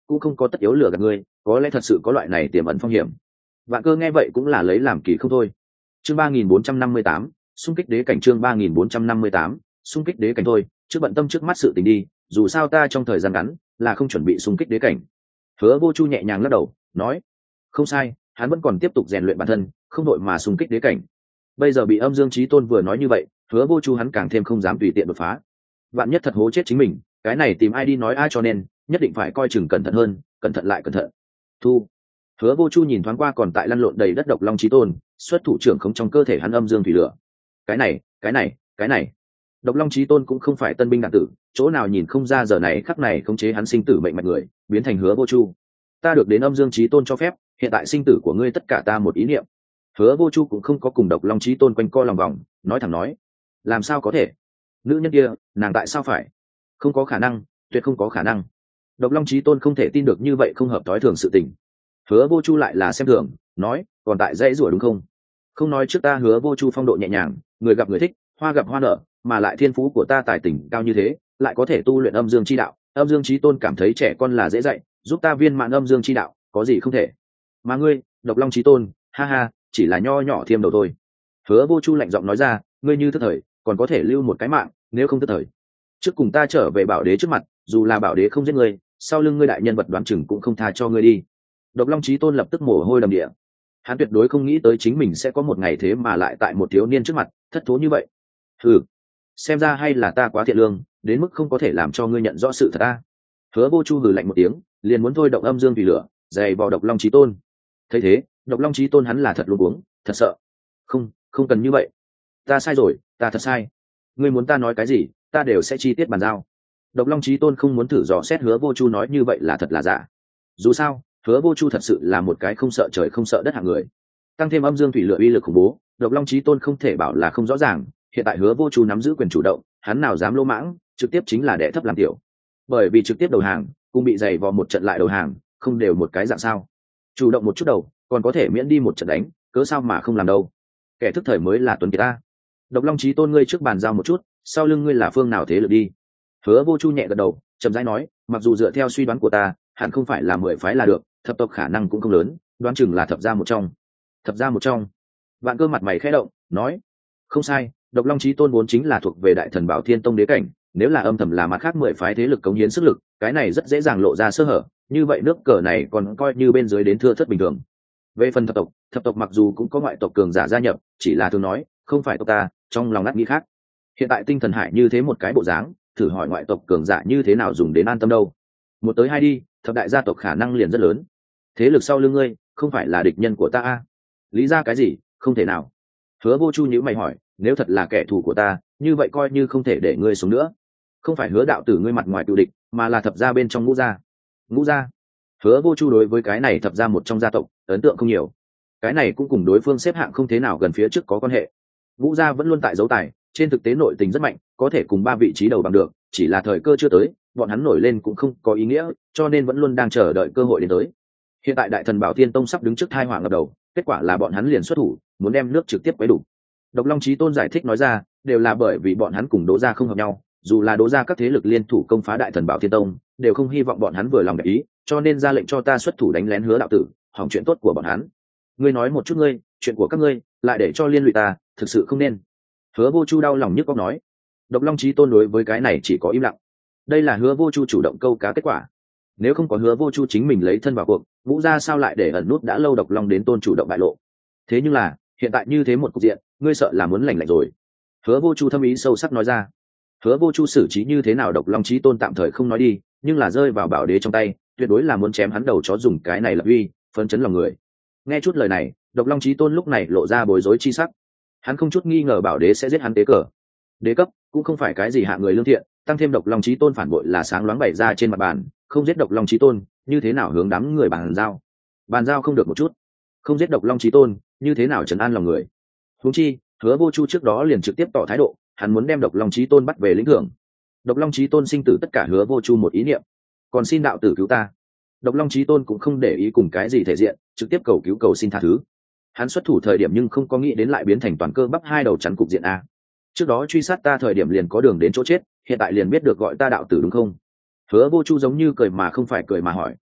cũng không có tất yếu lừa gạt ngươi, có lẽ thật sự có loại này tiềm ẩn phong hiểm. Vạn Cơ nghe vậy cũng là lấy làm kỳ không thôi. Chương ba nghìn bốn trăm năm mươi tám, xung kích đế cảnh. Chương ba nghìn bốn trăm năm mươi tám, xung kích đế cảnh thôi, trước bận tâm trước mắt sự tình đi, dù sao ta trong thời gian ngắn là không chuẩn bị xung kích đế cảnh. Hứa Vô Chu nhẹ nhàng lắc đầu, nói, không sai, hắn vẫn còn tiếp tục rèn luyện bản thân, không đội mà xung kích đế cảnh. Bây giờ bị Âm Dương Chí Tôn vừa nói như vậy, Hứa Vô Chu hắn càng thêm không dám tùy tiện đột phá. Vạn nhất thật hố chết chính mình, cái này tìm ai đi nói ai, cho nên nhất định phải coi chừng cẩn thận hơn, cẩn thận lại cẩn thận. Thu. Hứa Vô Chu nhìn thoáng qua còn tại lăn lộn đầy đất Độc Long Chí Tôn, xuất thủ trưởng không trong cơ thể hắn âm dương thủy lửa. Cái này, cái này, cái này. Độc Long Chí Tôn cũng không phải tân binh đạn tử, chỗ nào nhìn không ra giờ này khắc này khống chế hắn sinh tử mệnh mạch người, biến thành Hứa Vô Chu. Ta được đến Âm Dương Chí Tôn cho phép, hiện tại sinh tử của ngươi tất cả ta một ý niệm. Hứa Vô Chu cũng không có cùng Độc Long Chí Tôn quanh co lòng vòng, nói thẳng nói, làm sao có thể? Nữ nhân kia, nàng tại sao phải? Không có khả năng, tuyệt không có khả năng. Độc Long Chí Tôn không thể tin được như vậy không hợp tối thường sự tình. Hứa Vô Chu lại là xem thường, nói, còn tại dãy rủa đúng không? Không nói trước ta Hứa Vô Chu phong độ nhẹ nhàng, người gặp người thích, hoa gặp hoa nở, mà lại thiên phú của ta tài tình cao như thế, lại có thể tu luyện âm dương chi đạo, Âm Dương Chí Tôn cảm thấy trẻ con là dễ dạy, giúp ta viên mãn âm dương chi đạo, có gì không thể. Mà ngươi, Độc Long Chí Tôn, ha ha, chỉ là nho nhỏ thiêm đầu thôi. Hứa Vô Chu lạnh giọng nói ra, ngươi như thức thời, còn có thể lưu một cái mạng, nếu không thức thời, trước cùng ta trở về Bảo Đế trước mặt, dù là Bảo Đế không giết ngươi, sau lưng ngươi đại nhân vật đoán chừng cũng không tha cho ngươi đi. Độc Long Chí Tôn lập tức mồ hôi đầm địa. Hắn tuyệt đối không nghĩ tới chính mình sẽ có một ngày thế mà lại tại một thiếu niên trước mặt thất thố như vậy. Hừ, xem ra hay là ta quá thiện lương, đến mức không có thể làm cho ngươi nhận rõ sự thật ta. Hứa Vô Chu hừ lạnh một tiếng, liền muốn thôi động âm dương vì lửa, dày vào Độc Long Chí Tôn. Thấy thế, Độc Long Chí Tôn hắn là thật luống cuống, thật sợ. Không, không cần như vậy. Ta sai rồi, ta thật sai. Ngươi muốn ta nói cái gì, ta đều sẽ chi tiết bàn giao. Độc Long Chí Tôn không muốn thử dò xét Hứa Vô Chu nói như vậy là thật là giả. Dù sao, Hứa Vô Chu thật sự là một cái không sợ trời không sợ đất hạng người. Tăng thêm âm dương thủy lửa uy lực khủng bố, Độc Long Chí Tôn không thể bảo là không rõ ràng, hiện tại Hứa Vô Chu nắm giữ quyền chủ động, hắn nào dám lỗ mãng, trực tiếp chính là đệ thấp làm tiểu. Bởi vì trực tiếp đầu hàng, cũng bị dày vò một trận lại đầu hàng, không đều một cái dạng sao? Chủ động một chút đầu, còn có thể miễn đi một trận đánh, cớ sao mà không làm đâu? Kẻ thức thời mới là tuấn kiệt ta. Độc Long Chí Tôn ngươi trước bàn giao một chút, sau lưng ngươi là phương nào thế lực đi? Hứa Vô Chu nhẹ gật đầu, chậm rãi nói, mặc dù dựa theo suy đoán của ta, hẳn không phải là mười phái là được, thập tộc khả năng cũng không lớn, đoán chừng là thập gia một trong. Thập gia một trong. Vạn Cơ mặt mày khẽ động, nói, không sai, Độc Long Chí Tôn vốn chính là thuộc về Đại Thần Bảo Thiên Tông đế cảnh, nếu là âm thầm là mặt khác mười phái thế lực cống hiến sức lực, cái này rất dễ dàng lộ ra sơ hở, như vậy nước cờ này còn coi như bên dưới đến thưa thớt bình thường. Về phần thập tộc, thập tộc mặc dù cũng có ngoại tộc cường giả gia nhập, chỉ là thường nói, không phải tộc ta, trong lòng ngắt nghĩ khác. Hiện tại Tinh Thần Hải như thế một cái bộ dáng, thử hỏi ngoại tộc cường giả như thế nào dùng đến an tâm đâu? Một tới hai đi, thập đại gia tộc khả năng liền rất lớn. Thế lực sau lưng ngươi, không phải là địch nhân của ta à? Lý ra cái gì? Không thể nào. Hứa Vô Chu nhíu mày hỏi, nếu thật là kẻ thù của ta, như vậy coi như không thể để ngươi xuống nữa. Không phải Hứa đạo tử ngươi mặt ngoài cựu địch, mà là thập gia bên trong ngũ gia. Ngũ gia? Hứa Vô Chu đối với cái này thập gia một trong gia tộc ấn tượng không nhiều. Cái này cũng cùng đối phương xếp hạng không thế nào gần phía trước có quan hệ. Ngũ gia vẫn luôn tại dấu tài, trên thực tế nội tình rất mạnh, có thể cùng ba vị trí đầu bằng được, chỉ là thời cơ chưa tới, bọn hắn nổi lên cũng không có ý nghĩa, cho nên vẫn luôn đang chờ đợi cơ hội đến tới. Hiện tại Đại Thần Bảo Thiên Tông sắp đứng trước tai họa ngập đầu, kết quả là bọn hắn liền xuất thủ, muốn đem nước trực tiếp quấy đủ. Độc Long Chí Tôn giải thích nói ra, đều là bởi vì bọn hắn cùng Đỗ gia không hợp nhau, dù là Đỗ gia các thế lực liên thủ công phá Đại Thần Bảo Thiên Tông, đều không hy vọng bọn hắn vừa lòng để ý, cho nên ra lệnh cho ta xuất thủ đánh lén Hứa đạo tử, hỏng chuyện tốt của bọn hắn. Ngươi nói một chút ngươi, chuyện của các ngươi, lại để cho liên lụy ta, thực sự không nên. Hứa Vô Chu đau lòng nhức óc nói. Độc Long Chí Tôn đối với cái này chỉ có im lặng. Đây là Hứa Vô Chu chủ động câu cá kết quả. Nếu không có Hứa Vô Chu chính mình lấy thân vào cuộc, Vũ gia sao lại để ẩn nút đã lâu Độc Long đến Tôn chủ động bại lộ. Thế nhưng là, hiện tại như thế một cục diện, ngươi sợ là muốn lành lạnh rồi. Hứa Vô Chu thâm ý sâu sắc nói ra. Hứa Vô Chu xử trí như thế nào Độc Long Chí Tôn tạm thời không nói đi, nhưng là rơi vào Bảo Đế trong tay, tuyệt đối là muốn chém hắn đầu chó dùng cái này lập uy, phấn chấn lòng người. Nghe chút lời này, Độc Long Chí Tôn lúc này lộ ra bối rối chi sắc. Hắn không chút nghi ngờ Bảo Đế sẽ giết hắn tế cờ. Đế cấp cũng không phải cái gì hạ người lương thiện, tăng thêm Độc Long Chí Tôn phản bội là sáng loáng bày ra trên mặt bàn, không giết Độc Long Chí Tôn, như thế nào hướng đám người bàn giao? Bàn giao không được một chút. Không giết Độc Long Chí Tôn, như thế nào trấn an lòng người? Huống chi, Hứa Vô Chu trước đó liền trực tiếp tỏ thái độ, hắn muốn đem Độc Long Chí Tôn bắt về lĩnh thưởng. Độc Long Chí Tôn sinh tử tất cả Hứa Vô Chu một ý niệm. Còn xin đạo tử cứu ta. Độc Long Chí Tôn cũng không để ý cùng cái gì thể diện, trực tiếp cầu cứu cầu xin tha thứ. Hắn xuất thủ thời điểm nhưng không có nghĩ đến lại biến thành toàn cơ bắp hai đầu chắn cục diện a. Trước đó truy sát ta thời điểm liền có đường đến chỗ chết, hiện tại liền biết được gọi ta đạo tử đúng không? Hứa Vô Chu giống như cười mà không phải cười mà hỏi,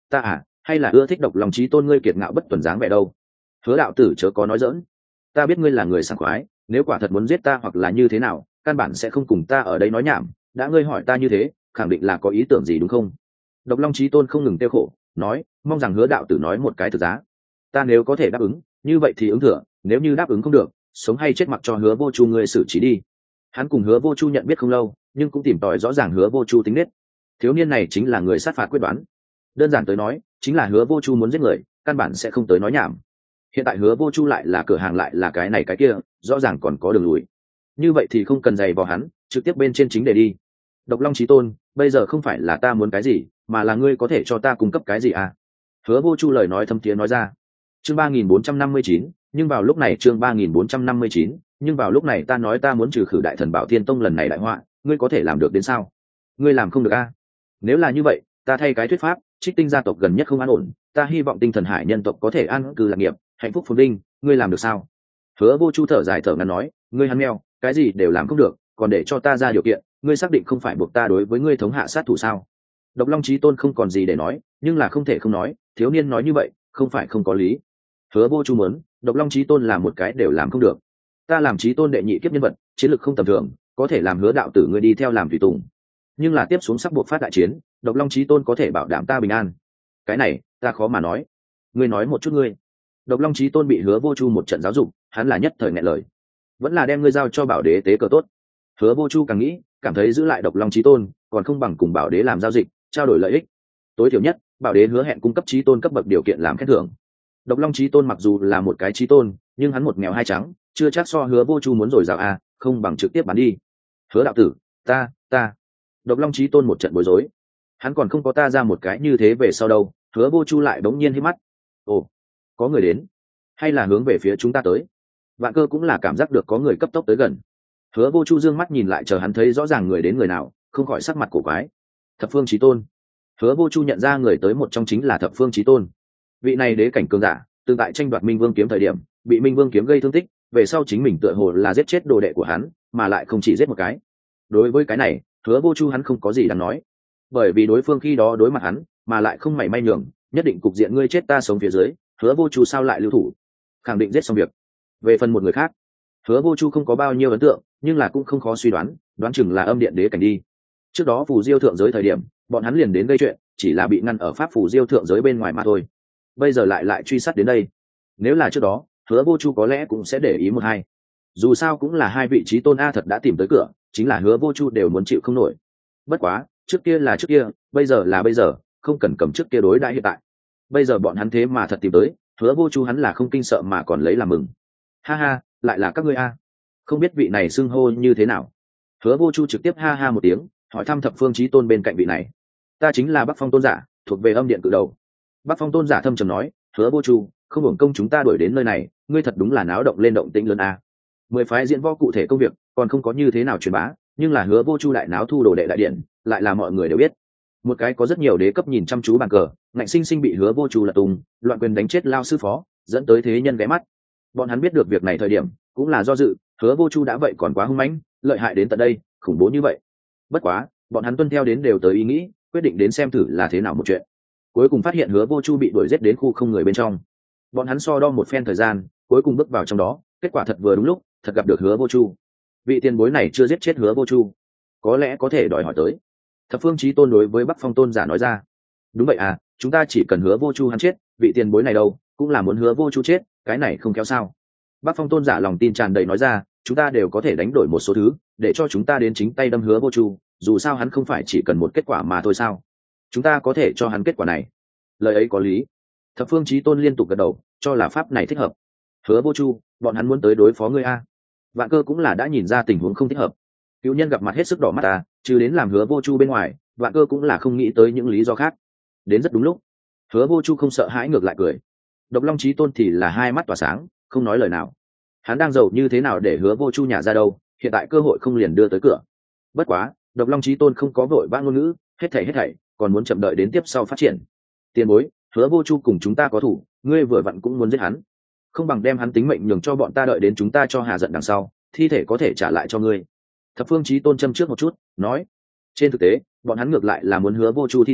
Ta à, hay là ưa thích độc lòng trí tôn ngươi kiệt ngạo bất tuần dáng vẻ đâu. Hứa đạo tử chớ có nói dỡn, ta biết ngươi là người sảng khoái, nếu quả thật muốn giết ta hoặc là như thế nào, căn bản sẽ không cùng ta ở đây nói nhảm, đã ngươi hỏi ta như thế, khẳng định là có ý tưởng gì đúng không? Độc long trí tôn không ngừng tiêu khổ, nói, mong rằng hứa đạo tử nói một cái thực giá. Ta nếu có thể đáp ứng, như vậy thì ứng thừa, nếu như đáp ứng không được, sống hay chết mặc cho hứa vô chu ngươi xử trí đi. Hắn cùng hứa vô chu nhận biết không lâu, nhưng cũng tìm tòi rõ ràng hứa vô chu tính nết. Thiếu niên này chính là người sát phạt quyết đoán. Đơn giản tới nói, chính là hứa vô chu muốn giết người, căn bản sẽ không tới nói nhảm. Hiện tại hứa vô chu lại là cửa hàng lại là cái này cái kia, rõ ràng còn có đường lùi. Như vậy thì không cần giày vào hắn, trực tiếp bên trên chính để đi. Độc long chí tôn, bây giờ không phải là ta muốn cái gì, mà là ngươi có thể cho ta cung cấp cái gì à? Hứa vô chu lời nói thâm thiế nói ra. Chương ba nghìn bốn trăm năm mươi chín, nhưng vào lúc này chương ba nghìn bốn trăm năm mươi chín, nhưng vào lúc này ta nói ta muốn trừ khử đại thần Bảo Thiên Tông lần này đại họa, ngươi có thể làm được đến sao? Ngươi làm không được a? À? Nếu là như vậy, ta thay cái thuyết pháp, Trích Tinh gia tộc gần nhất không an ổn, ta hy vọng Tinh Thần Hải nhân tộc có thể an cư lạc nghiệp, hạnh phúc phồn vinh, ngươi làm được sao? Hứa vô chu thở dài thở ngắn nói, ngươi hắn mèo, cái gì đều làm không được, còn để cho ta ra điều kiện, ngươi xác định không phải buộc ta đối với ngươi thống hạ sát thủ sao? Độc long chí tôn không còn gì để nói, nhưng là không thể không nói, thiếu niên nói như vậy không phải không có lý. Hứa vô chu muốn, độc long chí tôn là một cái đều làm không được. Ta làm chí tôn đệ nhị kiếp nhân vật, chiến lược không tầm thường, có thể làm hứa đạo tử ngươi đi theo làm tùy tùng, nhưng là tiếp xuống sắp buộc phát đại chiến, độc long chí tôn có thể bảo đảm ta bình an, cái này ta khó mà nói. Ngươi nói một chút ngươi. Độc long chí tôn bị hứa vô chu một trận giáo dục, hắn là nhất thời nghẹn lời, vẫn là đem ngươi giao cho bảo đế tế cờ tốt. Hứa vô chu càng nghĩ cảm thấy giữ lại độc long chí tôn còn không bằng cùng bảo đế làm giao dịch, trao đổi lợi ích. Tối thiểu nhất bảo đế hứa hẹn cung cấp chí tôn cấp bậc điều kiện làm khen thưởng. Độc long chí tôn mặc dù là một cái chí tôn, nhưng hắn một nghèo hai trắng, chưa chắc so hứa vô chu muốn rồi dào à, không bằng trực tiếp bán đi. Hứa đạo tử, ta ta độc long chí tôn một trận bối rối, hắn còn không có ta ra một cái như thế về sau đâu. Hứa vô chu lại bỗng nhiên hít mắt, ồ, có người đến, hay là hướng về phía chúng ta tới? Vạn Cơ cũng là cảm giác được có người cấp tốc tới gần. Hứa vô chu dương mắt nhìn lại, chờ hắn thấy rõ ràng người đến người nào, không khỏi sắc mặt cổ quái. Thập phương chí tôn. Hứa vô chu nhận ra người tới một trong chính là thập phương chí tôn. Vị này đế cảnh cường giả, từng tại tranh đoạt minh vương kiếm thời điểm bị minh vương kiếm gây thương tích, về sau chính mình tựa hồ là giết chết đồ đệ của hắn, mà lại không chỉ giết một cái. Đối với cái này, hứa vô chu hắn không có gì đáng nói, bởi vì đối phương khi đó đối mặt hắn mà lại không mảy may nhường, nhất định cục diện ngươi chết ta sống phía dưới, hứa vô chu sao lại lưu thủ, khẳng định giết xong việc. Về phần một người khác, hứa vô chu không có bao nhiêu ấn tượng, nhưng là cũng không khó suy đoán, đoán chừng là âm điện đế cảnh đi. Trước đó phù diêu thượng giới thời điểm bọn hắn liền đến gây chuyện, chỉ là bị ngăn ở pháp phù diêu thượng giới bên ngoài mà thôi, bây giờ lại lại truy sát đến đây. Nếu là trước đó, hứa vô chu có lẽ cũng sẽ để ý một hai, dù sao cũng là hai vị trí tôn a thật đã tìm tới cửa, chính là hứa vô chu đều muốn chịu không nổi. Bất quá trước kia là trước kia, bây giờ là bây giờ, không cần cầm trước kia đối đãi hiện tại. Bây giờ bọn hắn thế mà thật tìm tới, hứa vô chu hắn là không kinh sợ mà còn lấy làm mừng. Ha ha, lại là các ngươi a, không biết vị này xưng hô như thế nào? Hứa vô chu trực tiếp ha ha một tiếng, hỏi thăm thập phương chí tôn bên cạnh vị này. Ta chính là Bắc Phong tôn giả, thuộc về âm điện cự đầu. Bắc Phong tôn giả thâm trầm nói, hứa vô chu, không hưởng công chúng ta đuổi đến nơi này, ngươi thật đúng là náo động lên động tĩnh lớn a. Mười phái diễn võ cụ thể công việc còn không có như thế nào truyền bá, nhưng là hứa vô chu đại náo thu đồ đệ đại điện, lại là mọi người đều biết. Một cái có rất nhiều đế cấp nhìn chăm chú bàn cờ, ngạnh sinh sinh bị hứa vô chu lật tung, loạn quyền đánh chết lao sư phó, dẫn tới thế nhân ghé mắt. Bọn hắn biết được việc này thời điểm cũng là do dự, hứa vô chu đã vậy còn quá hung mãnh, lợi hại đến tận đây, khủng bố như vậy. Bất quá bọn hắn tuân theo đến đều tới ý nghĩ, quyết định đến xem thử là thế nào một chuyện. Cuối cùng phát hiện hứa vô chu bị đuổi giết đến khu không người bên trong. Bọn hắn so đo một phen thời gian, cuối cùng bước vào trong đó, kết quả thật vừa đúng lúc, thật gặp được hứa vô chu. Vị tiền bối này chưa giết chết hứa vô chu, có lẽ có thể đòi hỏi tới. Thập phương chí tôn đối với Bắc Phong tôn giả nói ra. Đúng vậy à, chúng ta chỉ cần hứa vô chu hắn chết, vị tiền bối này đâu cũng là muốn hứa vô chu chết, cái này không kéo sao? Bắc Phong tôn giả lòng tin tràn đầy nói ra, chúng ta đều có thể đánh đổi một số thứ, để cho chúng ta đến chính tay đâm hứa vô chu, dù sao hắn không phải chỉ cần một kết quả mà thôi sao? Chúng ta có thể cho hắn kết quả này. Lời ấy có lý. Thập phương chí tôn liên tục gật đầu, cho là pháp này thích hợp. Hứa vô chu, bọn hắn muốn tới đối phó ngươi a. Vạn Cơ cũng là đã nhìn ra tình huống không thích hợp. Cựu nhân gặp mặt hết sức đỏ mắt ta, trừ đến làm hứa vô chu bên ngoài, Vạn Cơ cũng là không nghĩ tới những lý do khác. Đến rất đúng lúc, hứa vô chu không sợ hãi ngược lại cười. Độc long chí tôn thì là hai mắt tỏa sáng, không nói lời nào. Hắn đang giàu như thế nào để hứa vô chu nhả ra đâu, hiện tại cơ hội không liền đưa tới cửa. Bất quá độc long chí tôn không có vội vã ngôn ngữ, hết thảy hết thảy còn muốn chậm đợi đến tiếp sau phát triển. Tiền bối, hứa vô chu cùng chúng ta có thủ, ngươi vừa vặn cũng muốn giết hắn, không bằng đem hắn tính mệnh nhường cho bọn ta, đợi đến chúng ta cho hà giận đằng sau, thi thể có thể trả lại cho ngươi. Thập phương chí tôn châm trước một chút nói, trên thực tế bọn hắn ngược lại là muốn hứa vô chu thi thể,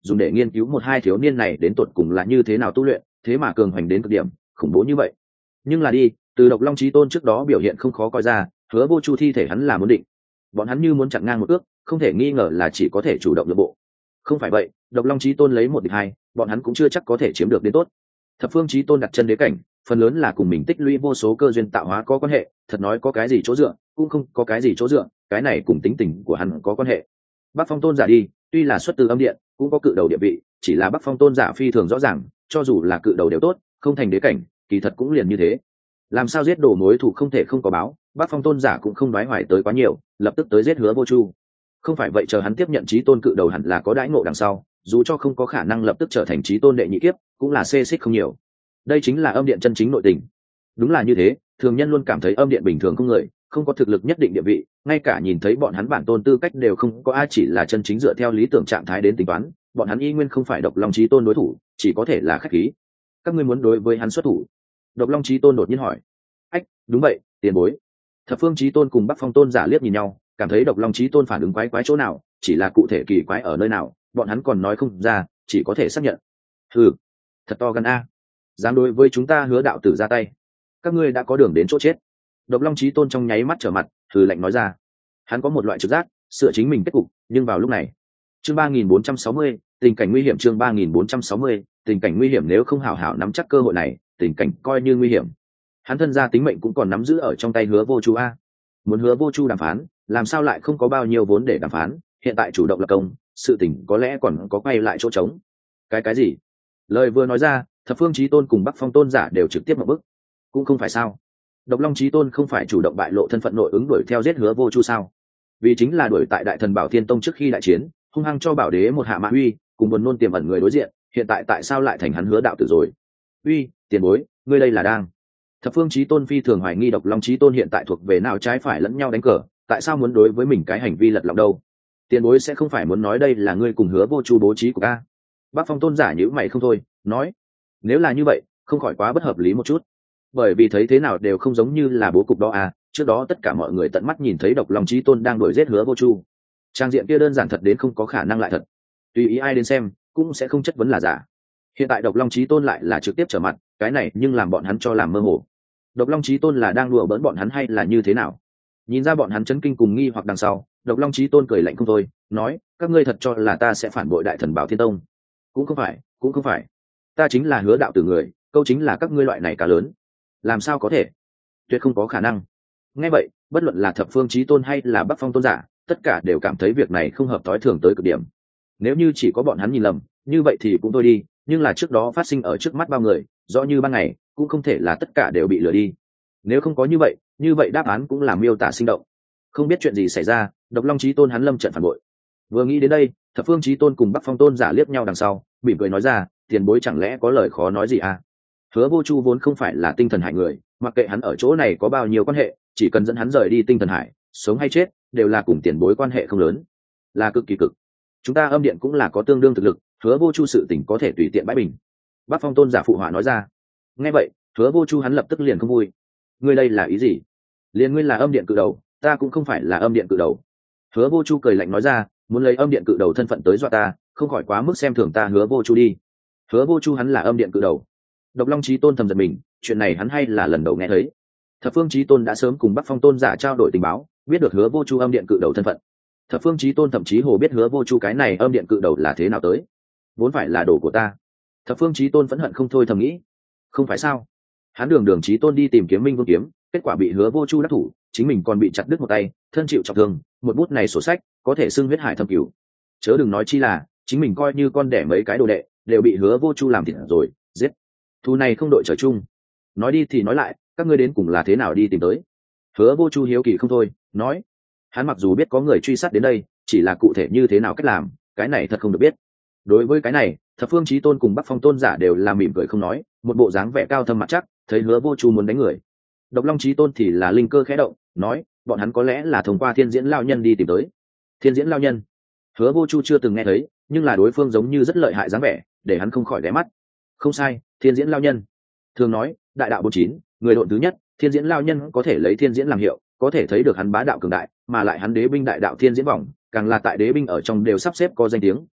dùng để nghiên cứu một hai thiếu niên này đến tột cùng là như thế nào tu luyện, thế mà cường hoành đến cực điểm khủng bố như vậy. Nhưng là đi từ độc long chí tôn trước đó biểu hiện không khó coi ra, hứa vô chu thi thể hắn là muốn định, bọn hắn như muốn chặn ngang một ước, không thể nghi ngờ là chỉ có thể chủ động nội bộ. Không phải vậy, độc long chí tôn lấy một địch hai, bọn hắn cũng chưa chắc có thể chiếm được đến tốt. Thập phương chí tôn đặt chân đế cảnh, phần lớn là cùng mình tích lũy vô số cơ duyên tạo hóa có quan hệ, thật nói có cái gì chỗ dựa cũng không có cái gì chỗ dựa, cái này cùng tính tình của hắn có quan hệ. Bắc phong tôn giả đi, tuy là xuất từ âm điện, cũng có cự đầu địa vị, chỉ là Bắc phong tôn giả phi thường rõ ràng, cho dù là cự đầu đều tốt, không thành đế cảnh kỳ thật cũng liền như thế. Làm sao giết đổ mối thủ không thể không có báo, Bắc phong tôn giả cũng không nói hoài tới quá nhiều, lập tức tới giết hứa vô chu. Không phải vậy, chờ hắn tiếp nhận chí tôn cự đầu hẳn là có đãi ngộ đằng sau, dù cho không có khả năng lập tức trở thành chí tôn đệ nhị kiếp, cũng là xê xích không nhiều. Đây chính là âm điện chân chính nội tình. Đúng là như thế, thường nhân luôn cảm thấy âm điện bình thường không người, không có thực lực nhất định địa vị, ngay cả nhìn thấy bọn hắn bản tôn tư cách đều không có ai, chỉ là chân chính dựa theo lý tưởng trạng thái đến tính toán, bọn hắn y nguyên không phải độc long chí tôn đối thủ, chỉ có thể là khách khí. Các ngươi muốn đối với hắn xuất thủ? Độc long chí tôn đột nhiên hỏi. Ách, đúng vậy, tiền bối. Thập phương chí tôn cùng Bắc phong tôn giả liếc nhìn nhau, cảm thấy độc long chí tôn phản ứng quái quái chỗ nào, chỉ là cụ thể kỳ quái ở nơi nào, bọn hắn còn nói không ra, chỉ có thể xác nhận. Hừ, thật to gan a, dám đối với chúng ta hứa đạo tử ra tay, các ngươi đã có đường đến chỗ chết. Độc long chí tôn trong nháy mắt trở mặt, hừ lạnh nói ra. Hắn có một loại trực giác, sửa chính mình kết cục, nhưng vào lúc này. Chương ba nghìn bốn trăm sáu mươi, tình cảnh nguy hiểm. Chương ba nghìn bốn trăm sáu mươi, tình cảnh nguy hiểm. Nếu không hảo hảo nắm chắc cơ hội này, tình cảnh coi như nguy hiểm. Hắn thân gia tính mệnh cũng còn nắm giữ ở trong tay hứa vô chu a. Muốn hứa vô chu đàm phán, làm sao lại không có bao nhiêu vốn để đàm phán, hiện tại chủ động lập công, sự tình có lẽ còn có quay lại chỗ trống. Cái cái gì? Lời vừa nói ra, thập phương chí tôn cùng Bắc phong tôn giả đều trực tiếp một bức. Cũng không phải sao? Độc long chí tôn không phải chủ động bại lộ thân phận nội ứng đuổi theo giết hứa vô chu sao? Vì chính là đuổi tại đại thần bảo thiên tông trước khi đại chiến, hung hăng cho bảo đế một hạ mã uy, cùng buồn nôn tiềm ẩn người đối diện, hiện tại tại sao lại thành hắn hứa đạo tử rồi? Uy, tiền bối, ngươi đây là đang? Thập phương chí tôn phi thường hoài nghi độc long chí tôn hiện tại thuộc về nào trái phải lẫn nhau đánh cờ, tại sao muốn đối với mình cái hành vi lật lọng đâu? Tiền bối sẽ không phải muốn nói đây là ngươi cùng hứa vô chu bố trí của ta? Bắc phong tôn giả nhíu mày không thôi, nói, nếu là như vậy, không khỏi quá bất hợp lý một chút. Bởi vì thấy thế nào đều không giống như là bố cục đó à, trước đó tất cả mọi người tận mắt nhìn thấy độc long chí tôn đang đuổi giết hứa vô chu, trang diện kia đơn giản thật đến không có khả năng lại thật, tùy ý ai đến xem cũng sẽ không chất vấn là giả. Hiện tại độc long chí tôn lại là trực tiếp trở mặt, cái này nhưng làm bọn hắn cho làm mơ hồ. Độc long chí tôn là đang đùa bỡn bọn hắn hay là như thế nào? Nhìn ra bọn hắn chấn kinh cùng nghi hoặc đằng sau, độc long chí tôn cười lạnh không thôi, nói, các ngươi thật cho là ta sẽ phản bội đại thần bảo thiên tông? Cũng không phải, cũng không phải, ta chính là hứa đạo tử người, câu chính là các ngươi loại này cá lớn. Làm sao có thể? Tuyệt không có khả năng. Nghe vậy, bất luận là thập phương chí tôn hay là Bắc phong tôn giả, tất cả đều cảm thấy việc này không hợp thói thường tới cực điểm. Nếu như chỉ có bọn hắn nhìn lầm, như vậy thì cũng thôi đi, nhưng là trước đó phát sinh ở trước mắt bao người, rõ như ban ngày, cũng không thể là tất cả đều bị lừa đi. Nếu không có như vậy, như vậy đáp án cũng là miêu tả sinh động. Không biết chuyện gì xảy ra, độc long chí tôn hắn lâm trận phản bội. Vừa nghĩ đến đây, thập phương chí tôn cùng Bắc phong tôn giả liếc nhau đằng sau, mỉm cười nói ra, tiền bối chẳng lẽ có lời khó nói gì à? Hứa vô chu vốn không phải là tinh thần hải người, mặc kệ hắn ở chỗ này có bao nhiêu quan hệ, chỉ cần dẫn hắn rời đi tinh thần hải, sống hay chết đều là cùng tiền bối quan hệ không lớn, là cực kỳ cực. Chúng ta âm điện cũng là có tương đương thực lực, hứa vô chu sự tình có thể tùy tiện bãi bình. Bắc phong tôn giả phụ họa nói ra. Nghe vậy, hứa vô chu hắn lập tức liền không vui. Ngươi đây là ý gì? Liền ngươi là âm điện cự đầu, ta cũng không phải là âm điện cự đầu. Hứa vô chu cười lạnh nói ra, muốn lấy âm điện cự đầu thân phận tới dọa ta, không khỏi quá mức xem thường ta hứa vô chu đi. Hứa vô chu hắn là âm điện cự đầu? Độc long chí tôn thầm giật mình, chuyện này hắn hay là lần đầu nghe thấy. Thập phương chí tôn đã sớm cùng Bắc phong tôn giả trao đổi tình báo, biết được hứa vô chu âm điện cự đầu thân phận. Thập phương chí tôn thậm chí hồ biết hứa vô chu cái này âm điện cự đầu là thế nào tới, vốn phải là đồ của ta. Thập phương chí tôn phẫn hận không thôi thầm nghĩ, không phải sao? Hắn đường đường chí tôn đi tìm kiếm minh vương kiếm, kết quả bị hứa vô chu đắc thủ, chính mình còn bị chặt đứt một tay, thân chịu trọng thương, một bút này sổ sách có thể xưng huyết hải thâm cửu. Chớ đừng nói chi là chính mình coi như con đẻ mấy cái đồ đệ đều bị hứa vô chu làm thịt rồi, giết. Thu này không đội trời chung. Nói đi thì nói lại, các ngươi đến cùng là thế nào đi tìm tới? Hứa vô chu hiếu kỳ không thôi, nói, hắn mặc dù biết có người truy sát đến đây, chỉ là cụ thể như thế nào cách làm, cái này thật không được biết. Đối với cái này, thập phương chí tôn cùng Bắc phong tôn giả đều là mỉm cười không nói, một bộ dáng vẻ cao thâm mặt chắc, thấy hứa vô chu muốn đánh người. Độc long chí tôn thì là linh cơ khẽ động, nói, bọn hắn có lẽ là thông qua thiên diễn lao nhân đi tìm tới. Thiên diễn lao nhân? Hứa vô chu chưa từng nghe thấy, nhưng là đối phương giống như rất lợi hại dáng vẻ, để hắn không khỏi ghé mắt. Không sai, thiên diễn lao nhân. Thường nói, đại đạo bốn chín, người độn thứ nhất, thiên diễn lao nhân có thể lấy thiên diễn làm hiệu, có thể thấy được hắn bá đạo cường đại, mà lại hắn đế binh đại đạo thiên diễn vòng, càng là tại đế binh ở trong đều sắp xếp có danh tiếng,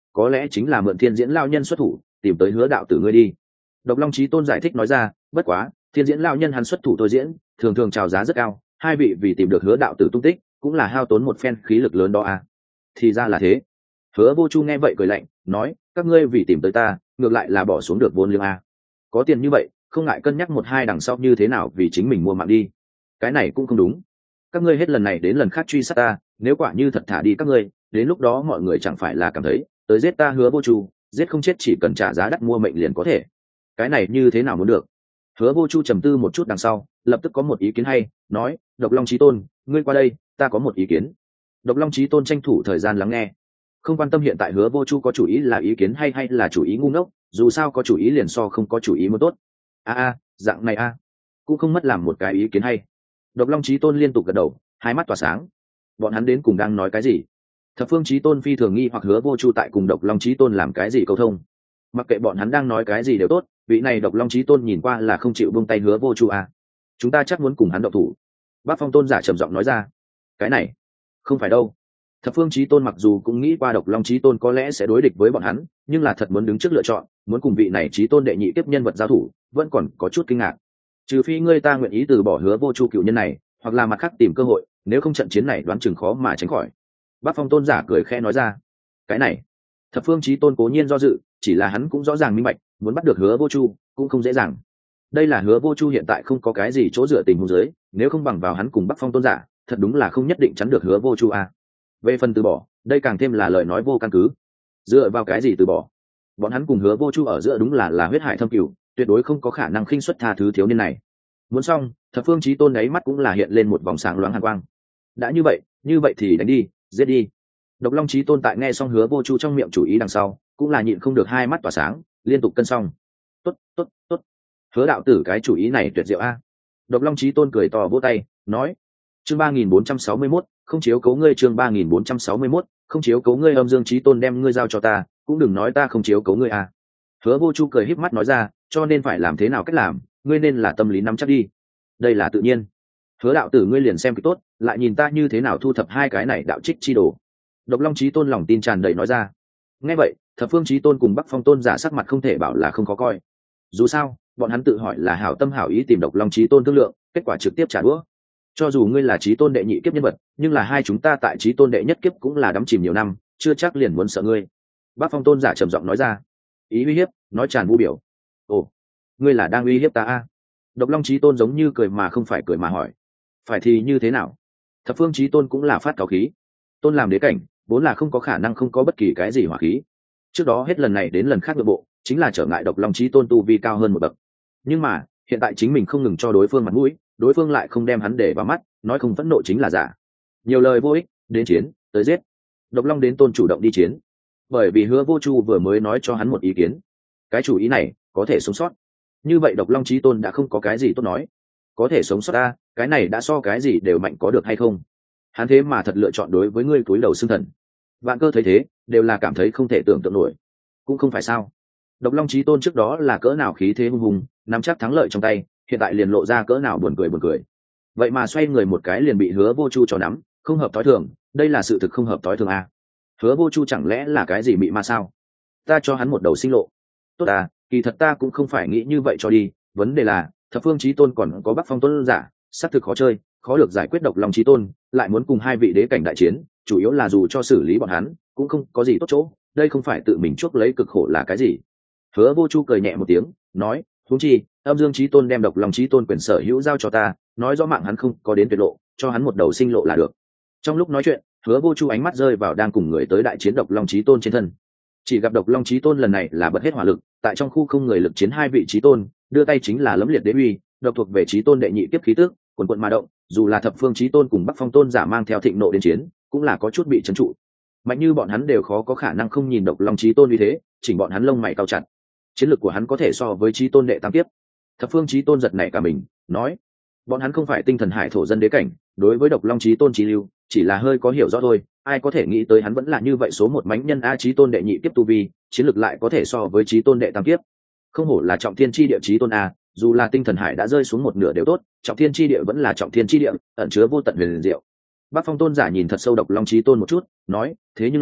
có lẽ chính là mượn thiên diễn lao nhân xuất thủ tìm tới hứa đạo tử ngươi đi. Độc Long Chí Tôn giải thích nói ra, bất quá thiên diễn lao nhân hắn xuất thủ tôi diễn thường thường chào giá rất cao, hai vị vì tìm được hứa đạo tử tung tích cũng là hao tốn một phen khí lực lớn đó à. Thì ra là thế. Hứa Vô Chu nghe vậy cười lạnh nói, các ngươi vì tìm tới ta ngược lại là bỏ xuống được vốn liếng à. Có tiền như vậy không ngại cân nhắc một hai đằng sau như thế nào vì chính mình mua mạng đi. Cái này cũng không đúng, các ngươi hết lần này đến lần khác truy sát ta, nếu quả như thật thả đi các ngươi, đến lúc đó mọi người chẳng phải là cảm thấy tới giết ta Hứa Vô Chu, giết không chết chỉ cần trả giá đắt mua mệnh liền có thể. Cái này như thế nào muốn được? Hứa Vô Chu trầm tư một chút đằng sau lập tức có một ý kiến hay, nói, Độc Long Chí Tôn, ngươi qua đây, ta có một ý kiến. Độc Long Chí Tôn tranh thủ thời gian lắng nghe, không quan tâm hiện tại Hứa Vô Chu có chủ ý là ý kiến hay hay là chủ ý ngu ngốc, dù sao có chủ ý liền so không có chủ ý mới tốt. a a dạng này a cũng không mất làm một cái ý kiến hay. Độc Long Chí Tôn liên tục gật đầu, hai mắt tỏa sáng. Bọn hắn đến cùng đang nói cái gì? Thập Phương Chí Tôn phi thường nghi hoặc Hứa Vô Chu tại cùng Độc Long Chí Tôn làm cái gì câu thông. Mặc kệ bọn hắn đang nói cái gì đều tốt, vị này Độc Long Chí Tôn nhìn qua là không chịu buông tay Hứa Vô Chu à. Chúng ta chắc muốn cùng hắn động thủ. Bác Phong Tôn giả trầm giọng nói ra. Cái này không phải đâu. Thập Phương Chí Tôn mặc dù cũng nghĩ qua Độc Long Chí Tôn có lẽ sẽ đối địch với bọn hắn, nhưng là thật muốn đứng trước lựa chọn, muốn cùng vị này Chí Tôn đệ nhị tiếp nhân vật giao thủ, vẫn còn có chút kinh ngạc. Trừ phi ngươi ta nguyện ý từ bỏ Hứa Vô Chu cựu nhân này, hoặc là mặt khác tìm cơ hội, nếu không trận chiến này đoán chừng khó mà tránh khỏi. Bác Phong Tôn giả cười khẽ nói ra. Cái này, Thập Phương Chí Tôn cố nhiên do dự, chỉ là hắn cũng rõ ràng minh bạch, muốn bắt được Hứa Vô Chu cũng không dễ dàng. Đây là Hứa Vô Chu hiện tại không có cái gì chỗ dựa tình huống dưới, nếu không bằng vào hắn cùng Bắc Phong Tôn giả, thật đúng là không nhất định chắn được Hứa Vô Chu à. Về phần từ bỏ, đây càng thêm là lời nói vô căn cứ. Dựa vào cái gì từ bỏ? Bọn hắn cùng Hứa Vô Chu ở giữa đúng là là huyết hải thâm cửu, tuyệt đối không có khả năng khinh suất tha thứ thiếu niên này. Muốn xong, Thập Phương Chí Tôn đáy mắt cũng là hiện lên một vòng sáng loáng hàn quang. Đã như vậy, như vậy thì đánh đi, giết đi. Độc Long Chí Tôn tại nghe xong Hứa Vô Chu trong miệng chủ ý đằng sau, cũng là nhịn không được hai mắt tỏa sáng, liên tục cân xong. Tốt, tốt, tốt. Hứa đạo tử cái chủ ý này tuyệt diệu a. Độc Long Chí Tôn cười to vỗ tay, nói: Chương ba nghìn bốn trăm sáu mươi mốt, không chiếu cố ngươi. Chương ba nghìn bốn trăm sáu mươi mốt, không chiếu cố ngươi. Âm Dương Chí Tôn đem ngươi giao cho ta, cũng đừng nói ta không chiếu cố ngươi a. Hứa Vô Chu cười híp mắt nói ra, cho nên phải làm thế nào cách làm, ngươi nên là tâm lý nắm chắc đi. Đây là tự nhiên. Hứa đạo tử ngươi liền xem cái tốt, lại nhìn ta như thế nào thu thập hai cái này đạo trích chi đồ. Độc Long Chí Tôn lòng tin tràn đầy nói ra. Nghe vậy, Thập Phương Chí Tôn cùng Bắc Phong Tôn giả sắc mặt không thể bảo là không có coi. Dù sao, bọn hắn tự hỏi là hảo tâm hảo ý tìm Độc Long Chí Tôn thương lượng, kết quả trực tiếp trả đũa. Cho dù ngươi là Chí Tôn đệ nhị kiếp nhân vật, nhưng là hai chúng ta tại Chí Tôn đệ nhất kiếp cũng là đắm chìm nhiều năm, chưa chắc liền muốn sợ ngươi. Bắc Phong Tôn giả trầm giọng nói ra. Ý uy hiếp, nói tràn vu biểu. Ồ, ngươi là đang uy hiếp ta a? Độc Long Chí Tôn giống như cười mà không phải cười mà hỏi. Phải thì như thế nào? Thập Phương Chí Tôn cũng là phát cáo khí. Tôn làm đế cảnh, vốn là không có khả năng không có bất kỳ cái gì hỏa khí. Trước đó hết lần này đến lần khác nội bộ, chính là trở ngại Độc Long Chí Tôn tu vi cao hơn một bậc. Nhưng mà, hiện tại chính mình không ngừng cho đối phương mặt mũi, đối phương lại không đem hắn để vào mắt, nói không phẫn nộ chính là giả. Nhiều lời vô ích, đến chiến, tới giết. Độc Long đến Tôn chủ động đi chiến. Bởi vì Hứa Vô Chu vừa mới nói cho hắn một ý kiến. Cái chủ ý này, có thể sống sót. Như vậy Độc Long Chí Tôn đã không có cái gì tốt nói. Có thể sống sót ta, cái này đã so cái gì đều mạnh có được hay không? Hắn thế mà thật lựa chọn đối với ngươi cúi đầu xưng thần. Vạn Cơ thấy thế, đều là cảm thấy không thể tưởng tượng nổi. Cũng không phải sao? Độc Long Chí Tôn trước đó là cỡ nào khí thế hung hùng, nắm chắc thắng lợi trong tay, hiện tại liền lộ ra cỡ nào buồn cười buồn cười. Vậy mà xoay người một cái liền bị Hứa Vô Chu cho nắm, không hợp tối thường, đây là sự thực không hợp tối thường à? Hứa Vô Chu chẳng lẽ là cái gì bị ma sao? Ta cho hắn một đầu sinh lộ. Tốt à, kỳ thật ta cũng không phải nghĩ như vậy cho đi, vấn đề là Thập Phương Chí Tôn còn có Bắc Phong Tôn giả, xác thực khó chơi, khó được giải quyết. Độc Long Chí Tôn lại muốn cùng hai vị đế cảnh đại chiến, chủ yếu là dù cho xử lý bọn hắn cũng không có gì tốt chỗ, đây không phải tự mình chuốc lấy cực khổ là cái gì? Hứa Vô Chu cười nhẹ một tiếng, nói: huống chi, Âm Dương Chí Tôn đem Độc Long Chí Tôn quyền sở hữu giao cho ta, nói rõ mạng hắn không có đến tuyệt lộ, cho hắn một đầu sinh lộ là được. Trong lúc nói chuyện, Hứa Vô Chu ánh mắt rơi vào đang cùng người tới đại chiến Độc Long Chí Tôn trên thân. Chỉ gặp Độc Long Chí Tôn lần này là bật hết hỏa lực, tại trong khu không người lực chiến hai vị Chí Tôn, đưa tay chính là lẫm liệt đế uy, độc thuộc về Chí Tôn đệ nhị kiếp khí tức, quần quần mà động, dù là Thập Phương Chí Tôn cùng Bắc Phong Tôn giả mang theo thịnh nộ đến chiến, cũng là có chút bị trấn trụ. Mạnh như bọn hắn đều khó có khả năng không nhìn Độc Long Chí Tôn như thế, chỉnh bọn hắn lông mày cau chặt. Chiến lược của hắn có thể so với Chí Tôn đệ tam kiếp. Thập Phương Chí Tôn giật nảy cả mình, nói: bọn hắn không phải tinh thần hải thổ dân đế cảnh, đối với Độc Long Chí Tôn chí lưu, chỉ là hơi có hiểu rõ thôi, ai có thể nghĩ tới hắn vẫn là như vậy số một mãnh nhân a. Chí Tôn đệ nhị kiếp tu vi, chiến lược lại có thể so với Chí Tôn đệ tam kiếp. Không hổ là trọng thiên chi địa Chí Tôn a, dù là tinh thần hải đã rơi xuống một nửa đều tốt, trọng thiên chi địa vẫn là trọng thiên chi địa, ẩn chứa vô tận huyền diệu. Bắc Phong Tôn giả nhìn thật sâu Độc Long Chí Tôn một chút, nói: thế nhưng là,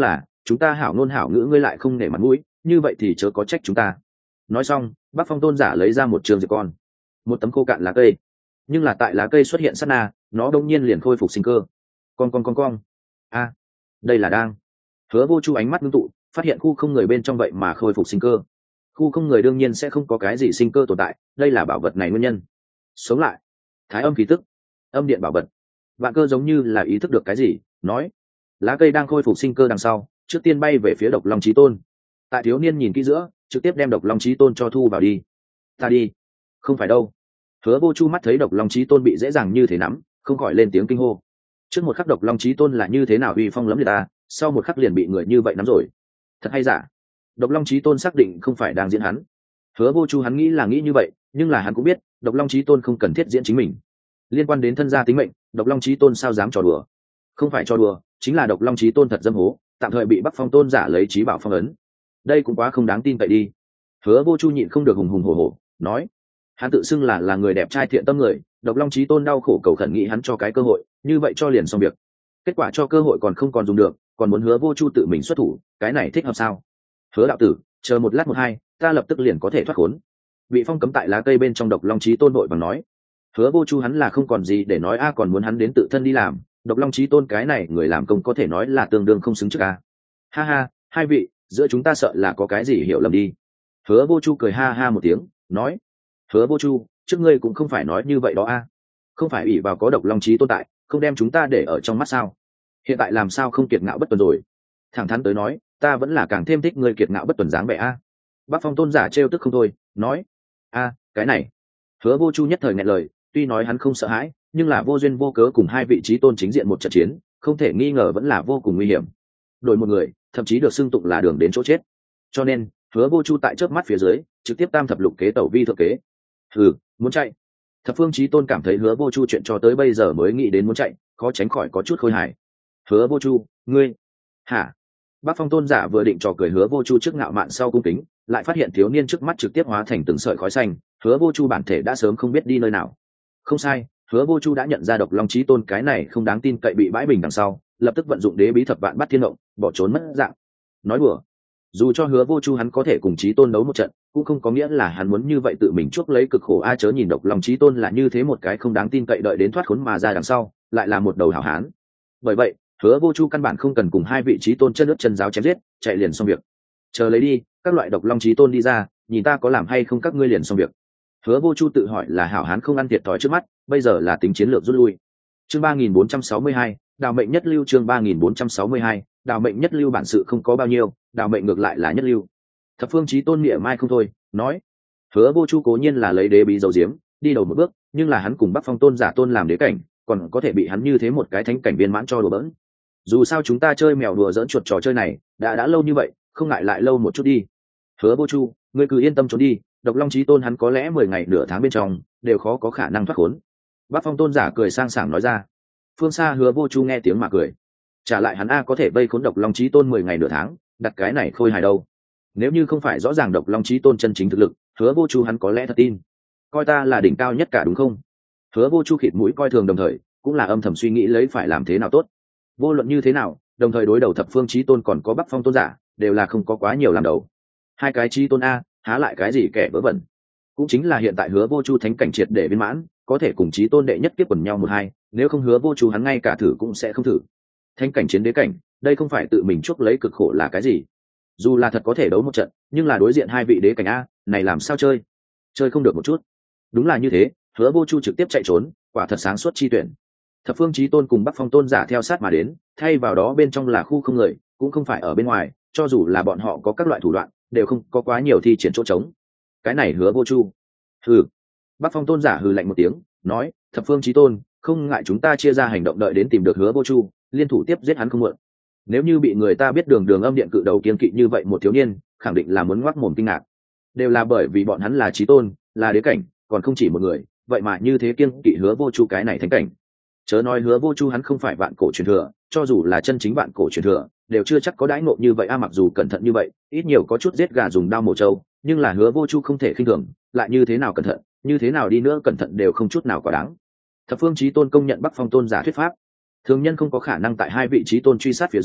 chúng ta hảo ngôn hảo ngữ ngươi lại không nể mặt mũi, như vậy thì chớ có trách chúng ta. Nói xong Bắc Phong tôn giả lấy ra một trường diệp con, một tấm khô cạn lá cây, nhưng là tại lá cây xuất hiện sát na nó đông nhiên liền khôi phục sinh cơ. Con con con con a đây là đang. Hứa Vô Chu ánh mắt ngưng tụ, phát hiện khu không người bên trong vậy mà khôi phục sinh cơ. Khu không người đương nhiên sẽ không có cái gì sinh cơ tồn tại, đây là bảo vật này nguyên nhân. Sống lại. Thái âm khí tức, âm điện bảo vật. Vạn Cơ giống như là ý thức được cái gì, nói: lá cây đang khôi phục sinh cơ đằng sau, trước tiên bay về phía Độc Long Chí Tôn. Tại thiếu niên nhìn kỹ giữa, trực tiếp đem Độc Long Chí Tôn cho thu vào đi. Ta đi. Không phải đâu. Hứa Vô Chu mắt thấy Độc Long Chí Tôn bị dễ dàng như thế nắm, không khỏi lên tiếng kinh hô. Trước một khắc Độc Long Chí Tôn là như thế nào uy phong lẫm liệt ta, sau một khắc liền bị người như vậy nắm rồi. Thật hay giả? Độc Long Chí Tôn xác định không phải đang diễn hắn. Hứa Vô Chu hắn nghĩ là nghĩ như vậy, nhưng là hắn cũng biết Độc Long Chí Tôn không cần thiết diễn chính mình. Liên quan đến thân gia tính mệnh, Độc Long Chí Tôn sao dám trò đùa? Không phải trò đùa, chính là Độc Long Chí Tôn thật dâm hố, tạm thời bị Bắc Phong tôn giả lấy trí bảo phong ấn. Đây cũng quá không đáng tin cậy đi. Hứa Vô Chu nhịn không được hùng hùng hổ hổ, nói: hắn tự xưng là là người đẹp trai thiện tâm người, Độc Long Chí Tôn đau khổ cầu khẩn nghĩ hắn cho cái cơ hội, như vậy cho liền xong việc. Kết quả cho cơ hội còn không còn dùng được, còn muốn Hứa Vô Chu tự mình xuất thủ, cái này thích hợp sao? Hứa đạo tử, chờ một lát một hai, ta lập tức liền có thể thoát khốn. Bị phong cấm tại lá cây bên trong Độc Long Chí Tôn vội vàng nói. Hứa Vô Chu hắn là không còn gì để nói a, còn muốn hắn đến tự thân đi làm, Độc Long Chí Tôn cái này người làm công có thể nói là tương đương không xứng trước a. Ha ha, hai vị, giữa chúng ta sợ là có cái gì hiểu lầm đi. Hứa Vô Chu cười ha ha một tiếng, nói: Hứa Vô Chu, trước ngươi cũng không phải nói như vậy đó a. Không phải ủy vào có Độc Long Chí Tôn tại, không đem chúng ta để ở trong mắt sao? Hiện tại làm sao không kiệt ngạo bất tuần rồi? Thẳng thắn tới nói, ta vẫn là càng thêm thích ngươi kiệt ngạo bất tuần dáng vẻ a. Bắc Phong tôn giả trêu tức không thôi, nói: a, cái này. Hứa Vô Chu nhất thời nghẹn lời, tuy nói hắn không sợ hãi, nhưng là vô duyên vô cớ cùng hai vị chí tôn chính diện một trận chiến, không thể nghi ngờ vẫn là vô cùng nguy hiểm. Đổi một người, thậm chí được xưng tụng là đường đến chỗ chết. Cho nên, Hứa Vô Chu tại chớp mắt phía dưới, trực tiếp tam thập lục kế tẩu vi thượng kế. Hừ, muốn chạy? Thập phương chí tôn cảm thấy Hứa Vô Chu chuyện cho tới bây giờ mới nghĩ đến muốn chạy, khó tránh khỏi có chút khôi hài. Hứa Vô Chu, ngươi? Hả? Bắc Phong tôn giả vừa định trò cười Hứa Vô Chu trước ngạo mạn sau cung kính, lại phát hiện thiếu niên trước mắt trực tiếp hóa thành từng sợi khói xanh, Hứa Vô Chu bản thể đã sớm không biết đi nơi nào. Không sai, Hứa Vô Chu đã nhận ra Độc Long Chí Tôn cái này không đáng tin cậy bị bãi bình đằng sau, lập tức vận dụng Đế bí thập vạn bắt thiên động, bỏ trốn mất dạng. Nói đùa, dù cho Hứa Vô Chu hắn có thể cùng Chí Tôn đấu một trận, cũng không có nghĩa là hắn muốn như vậy tự mình chuốc lấy cực khổ a, chớ nhìn Độc Long Chí Tôn là như thế một cái không đáng tin cậy, đợi đến thoát khốn mà ra đằng sau, lại là một đầu hảo hán. Bởi vậy, Hứa Vô Chu căn bản không cần cùng hai vị Chí Tôn chân nước chân giáo chém giết, chạy liền xong việc. Chờ lấy đi, các loại Độc Long Chí Tôn đi ra, nhìn ta có làm hay không các ngươi liền xong việc. Hứa Vô Chu tự hỏi là hảo hán không ăn thiệt thòi trước mắt, bây giờ là tính chiến lược rút lui. Chương ba nghìn bốn trăm sáu mươi hai, Đào mệnh nhất lưu. Chương ba nghìn bốn trăm sáu mươi hai, Đào mệnh nhất lưu. Bản sự không có bao nhiêu, đào mệnh ngược lại là nhất lưu. Thập phương Chí Tôn niệm mai không thôi, nói: Hứa Vô Chu cố nhiên là lấy đế bí dầu diếm, đi đầu một bước, nhưng là hắn cùng Bắc Phong tôn giả tôn làm đế cảnh, còn có thể bị hắn như thế một cái thánh cảnh viên mãn cho đùa bỡn. Dù sao chúng ta chơi mèo đùa giỡn chuột trò chơi này, đã đã lâu như vậy, không ngại lại lâu một chút đi. Hứa Vô Chu, ngươi cứ yên tâm trốn đi, Độc Long Chí Tôn hắn có lẽ mười ngày nửa tháng bên trong đều khó có khả năng thoát khốn. Bắc Phong tôn giả cười sang sảng nói ra. Phương xa Hứa Vô Chu nghe tiếng mà cười. Trả lại hắn a có thể vây khốn Độc Long Chí Tôn mười ngày nửa tháng, đặt cái này khôi hài đâu. Nếu như không phải rõ ràng Độc Long Chí Tôn chân chính thực lực, Hứa Vô Chu hắn có lẽ thật tin. Coi ta là đỉnh cao nhất cả đúng không? Hứa Vô Chu khịt mũi coi thường đồng thời, cũng là âm thầm suy nghĩ lấy phải làm thế nào tốt. Vô luận như thế nào, đồng thời đối đầu Thập phương Chí Tôn còn có Bắc Phong tôn giả, đều là không có quá nhiều làm đầu. Hai cái Chí Tôn a, há lại cái gì kẻ vớ vẩn. Cũng chính là hiện tại Hứa Vô Chu thánh cảnh triệt để viên mãn, có thể cùng Chí Tôn đệ nhất kiếp quần nhau một hai, nếu không Hứa Vô Chu hắn ngay cả thử cũng sẽ không thử. Thánh cảnh chiến đế cảnh, đây không phải tự mình chuốc lấy cực khổ là cái gì? Dù là thật có thể đấu một trận, nhưng là đối diện hai vị đế cảnh a, này làm sao chơi? Chơi không được một chút. Đúng là như thế, Hứa Vô Chu trực tiếp chạy trốn, quả thật sáng suốt chi tuyển. Thập phương Chí Tôn cùng Bắc Phong tôn giả theo sát mà đến, thay vào đó bên trong là khu không người, cũng không phải ở bên ngoài, cho dù là bọn họ có các loại thủ đoạn, đều không có quá nhiều thi triển chỗ trống. Cái này Hứa Vô Chu. Hừ. Bắc Phong tôn giả hừ lạnh một tiếng, nói: Thập phương Chí Tôn, không ngại chúng ta chia ra hành động, đợi đến tìm được Hứa Vô Chu, liên thủ tiếp giết hắn không muộn. Nếu như bị người ta biết đường đường âm điện cự đầu kiên kỵ như vậy một thiếu niên, khẳng định là muốn ngoác mồm kinh ngạc. Đều là bởi vì bọn hắn là Chí Tôn, là đế cảnh, còn không chỉ một người, vậy mà như thế kiên kỵ Hứa Vô Chu cái này thánh cảnh. Chớ nói Hứa Vô Chu hắn không phải vạn cổ truyền thừa, cho dù là chân chính vạn cổ truyền thừa, đều chưa chắc có đãi ngộ như vậy a, mặc dù cẩn thận như vậy, ít nhiều có chút giết gà dùng đao mổ trâu, nhưng là Hứa Vô Chu không thể khinh thường, lại như thế nào cẩn thận, như thế nào đi nữa cẩn thận đều không chút nào quá đáng. Thập phương Chí Tôn công nhận Bắc Phong tôn giả thuyết pháp, thường nhân không có khả năng tại hai vị Chí Tôn truy sát phía dưới,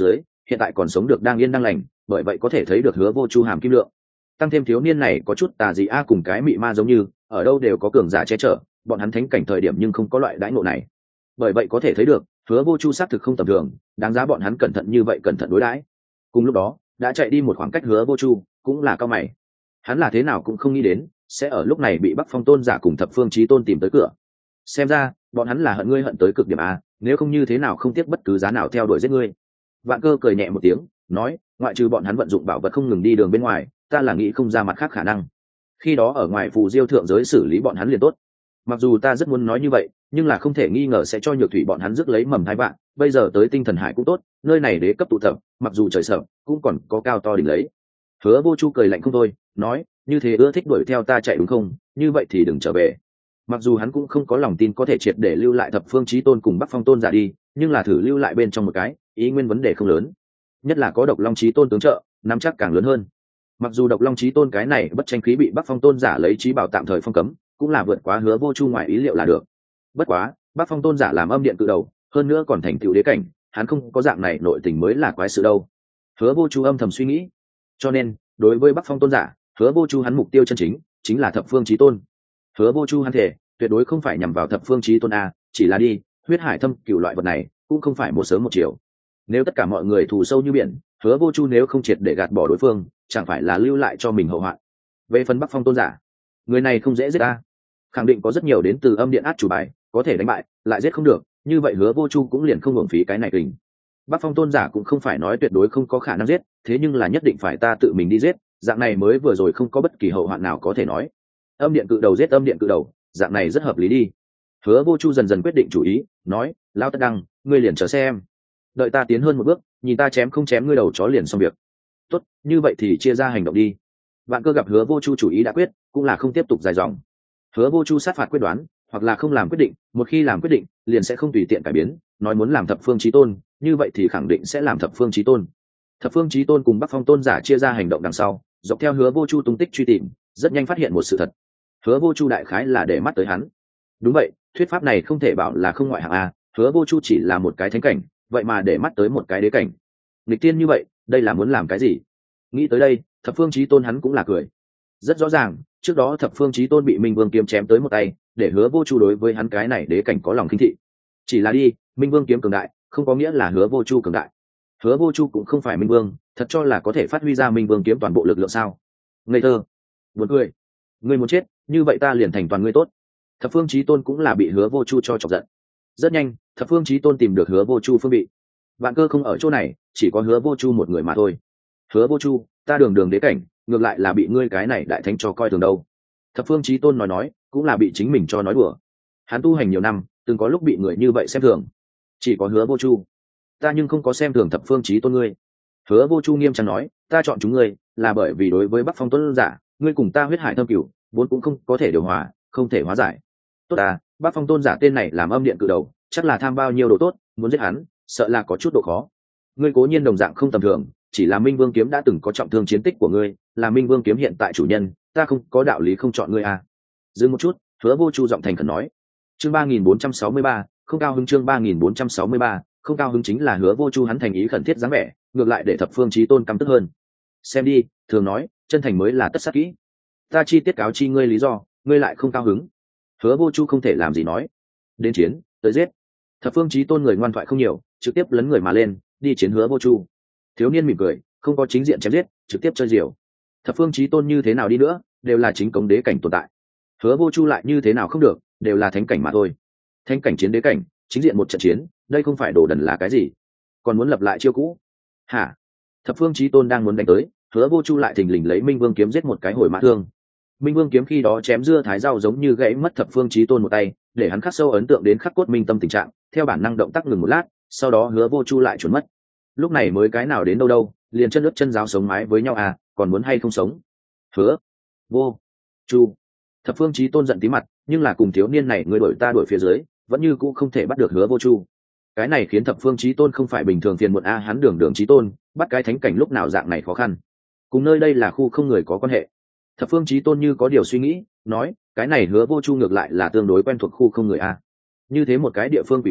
hiện tại còn sống được đang yên đang lành, bởi vậy có thể thấy được Hứa Vô Chu hàm kim lượng. Tăng thêm thiếu niên này có chút tà dị a cùng cái mị ma giống như, ở đâu đều có cường giả che chở, bọn hắn thánh cảnh thời điểm nhưng không có loại đãi ngộ này. Bởi vậy có thể thấy được, Hứa Vô Chu xác thực không tầm thường, đáng giá bọn hắn cẩn thận như vậy cẩn thận đối đãi. Cùng lúc đó, đã chạy đi một khoảng cách Hứa Vô Chu, cũng là cao mày. Hắn là thế nào cũng không nghĩ đến, sẽ ở lúc này bị Bắc Phong Tôn giả cùng Thập Phương Chí Tôn tìm tới cửa. Xem ra, bọn hắn là hận ngươi hận tới cực điểm a, nếu không như thế nào không tiếc bất cứ giá nào theo đuổi giết ngươi. Vạn Cơ cười nhẹ một tiếng, nói, ngoại trừ bọn hắn vận dụng bảo vật không ngừng đi đường bên ngoài, ta là nghĩ không ra mặt khác khả năng. Khi đó ở ngoài phù diêu thượng giới xử lý bọn hắn liền tốt. Mặc dù ta rất muốn nói như vậy, nhưng là không thể nghi ngờ sẽ cho Nhược Thủy bọn hắn rước lấy mầm thai vạn. Bây giờ tới Tinh Thần Hải cũng tốt, nơi này đế cấp tụ tập, mặc dù trời sợ, cũng còn có cao to đỉnh lấy. Hứa Vô Chu cười lạnh không thôi, nói, như thế ưa thích đuổi theo ta chạy đúng không? Như vậy thì đừng trở về. Mặc dù hắn cũng không có lòng tin có thể triệt để lưu lại Thập Phương Chí Tôn cùng Bắc Phong Tôn giả đi, nhưng là thử lưu lại bên trong một cái, ý nguyên vấn đề không lớn. Nhất là có Độc Long Chí Tôn tướng trợ, nắm chắc càng lớn hơn. Mặc dù Độc Long Chí Tôn cái này bất tranh khí bị Bắc Phong Tôn giả lấy chí bảo tạm thời phong cấm, cũng là vượt quá Hứa Vô Chu ngoài ý liệu là được. Bất quá, Bắc Phong Tôn giả làm âm điện cự đầu, hơn nữa còn thành tựu đế cảnh, hắn không có dạng này nội tình mới là quái sự đâu. Hứa Vô Chu âm thầm suy nghĩ. Cho nên, đối với Bắc Phong Tôn giả, Hứa Vô Chu hắn mục tiêu chân chính chính là Thập Phương Chí Tôn. Hứa Vô Chu hắn thể tuyệt đối không phải nhằm vào Thập Phương Chí Tôn a, chỉ là đi huyết hải thâm cửu loại vật này, cũng không phải một sớm một chiều. Nếu tất cả mọi người thù sâu như biển, Hứa Vô Chu nếu không triệt để gạt bỏ đối phương, chẳng phải là lưu lại cho mình hậu hoạn. Về phần Bắc Phong Tôn giả, người này không dễ giết a, khẳng định có rất nhiều đến từ âm điện át chủ bài, có thể đánh bại, lại giết không được, như vậy Hứa Vô Chu cũng liền không hưởng phí cái này kình. Bắc Phong Tôn giả cũng không phải nói tuyệt đối không có khả năng giết, thế nhưng là nhất định phải ta tự mình đi giết, dạng này mới vừa rồi không có bất kỳ hậu hoạn nào có thể nói. Âm điện cự đầu giết âm điện cự đầu, dạng này rất hợp lý đi. Hứa Vô Chu dần dần quyết định chủ ý, nói, Lão Tất Đăng, ngươi liền chờ xem, đợi ta tiến hơn một bước, nhìn ta chém không chém ngươi đầu chó liền xong việc. Tốt, như vậy thì chia ra hành động đi. Vạn Cơ gặp Hứa Vô Chu chủ ý đã quyết, cũng là không tiếp tục dài dòng. Hứa Vô Chu sát phạt quyết đoán, hoặc là không làm quyết định, một khi làm quyết định, liền sẽ không tùy tiện cải biến, nói muốn làm Thập Phương Chí Tôn, như vậy thì khẳng định sẽ làm Thập Phương Chí Tôn. Thập Phương Chí Tôn cùng Bắc Phong Tôn giả chia ra hành động đằng sau, dọc theo Hứa Vô Chu tung tích truy tìm, rất nhanh phát hiện một sự thật. Hứa Vô Chu đại khái là để mắt tới hắn. Đúng vậy, thuyết pháp này không thể bảo là không ngoại hạng a, Hứa Vô Chu chỉ là một cái thánh cảnh, vậy mà để mắt tới một cái đế cảnh. Nghịch tiên như vậy, đây là muốn làm cái gì? Nghĩ tới đây, Thập Phương Chí Tôn hắn cũng là cười. Rất rõ ràng, trước đó Thập Phương Chí Tôn bị Minh Vương kiếm chém tới một tay, để Hứa Vô Chu đối với hắn cái này đế cảnh có lòng khinh thị. Chỉ là đi, Minh Vương kiếm cường đại, không có nghĩa là Hứa Vô Chu cường đại. Hứa Vô Chu cũng không phải Minh Vương, thật cho là có thể phát huy ra Minh Vương kiếm toàn bộ lực lượng sao? Ngây thơ, buồn cười. Ngươi muốn chết, như vậy ta liền thành toàn ngươi tốt. Thập Phương Chí Tôn cũng là bị Hứa Vô Chu cho chọc giận. Rất nhanh, Thập Phương Chí Tôn tìm được Hứa Vô Chu phương vị. Vạn Cơ không ở chỗ này, chỉ có Hứa Vô Chu một người mà thôi. Hứa Vô Chu, ta đường đường đế cảnh, ngược lại là bị ngươi cái này đại thánh cho coi thường đâu. Thập Phương Chí Tôn nói nói, cũng là bị chính mình cho nói đùa. Hắn tu hành nhiều năm, từng có lúc bị người như vậy xem thường. Chỉ có Hứa Vô Chu, ta nhưng không có xem thường Thập Phương Chí Tôn ngươi. Hứa Vô Chu nghiêm trang nói, ta chọn chúng ngươi là bởi vì đối với Bắc Phong Tôn giả, ngươi cùng ta huyết hải thâm cửu, vốn cũng không có thể điều hòa, không thể hóa giải. Tốt à, Bắc Phong Tôn giả tên này làm âm điện cự đầu, chắc là tham bao nhiêu đồ tốt, muốn giết hắn, sợ là có chút độ khó. Ngươi cố nhiên đồng dạng không tầm thường, chỉ là Minh Vương kiếm đã từng có trọng thương chiến tích của ngươi, là Minh Vương kiếm hiện tại chủ nhân, ta không có đạo lý không chọn ngươi à. Dừng một chút, Hứa Vô Chu giọng thành khẩn nói. Chương ba nghìn bốn trăm sáu mươi ba, không cao hứng chương ba nghìn bốn trăm sáu mươi ba, không cao hứng chính là Hứa Vô Chu hắn thành ý khẩn thiết dáng vẻ, ngược lại để Thập Phương Chí Tôn căm tức hơn. Xem đi, thường nói, chân thành mới là tất sát kỹ. Ta chi tiết cáo chi ngươi lý do, ngươi lại không cao hứng. Hứa Vô Chu không thể làm gì nói. Đến chiến, tới giết. Thập Phương Chí Tôn người ngoan thoại không nhiều, trực tiếp lấn người mà lên, đi chiến Hứa Vô Chu. Thiếu niên mỉm cười, không có chính diện chém giết, trực tiếp chơi diều. Thập Phương Chí Tôn như thế nào đi nữa, đều là chính cống đế cảnh tồn tại. Hứa Vô Chu lại như thế nào không được, đều là thánh cảnh mà thôi. Thánh cảnh chiến đế cảnh, chính diện một trận chiến, đây không phải đồ đần là cái gì? Còn muốn lập lại chiêu cũ? Hả? Thập Phương Chí Tôn đang muốn đánh tới, Hứa Vô Chu lại thình lình lấy Minh Vương kiếm giết một cái hồi mã thương. Minh Vương kiếm khi đó chém dưa thái rau giống như gãy mất Thập Phương Chí Tôn một tay, để hắn khắc sâu ấn tượng đến khắc cốt minh tâm tình trạng, theo bản năng động tác ngừng một lát, sau đó Hứa Vô Chu lại chuẩn mất. Lúc này mới cái nào đến đâu đâu, liền chân nước chân giáo sống mái với nhau à, còn muốn hay không sống? Hứa Vô Chu. Thập Phương Chí Tôn giận tí mặt, nhưng là cùng thiếu niên này người đuổi ta đuổi phía dưới, vẫn như cũ không thể bắt được Hứa Vô Chu. Cái này khiến Thập Phương Chí Tôn không phải bình thường phiền muộn a, hắn đường đường chí tôn, bắt cái thánh cảnh lúc nào dạng này khó khăn. Cùng nơi đây là khu không người có quan hệ. Thập Phương Chí Tôn như có điều suy nghĩ, nói, cái này Hứa Vô Chu ngược lại là tương đối quen thuộc khu không người a. Như thế một cái địa phương quỷ quái,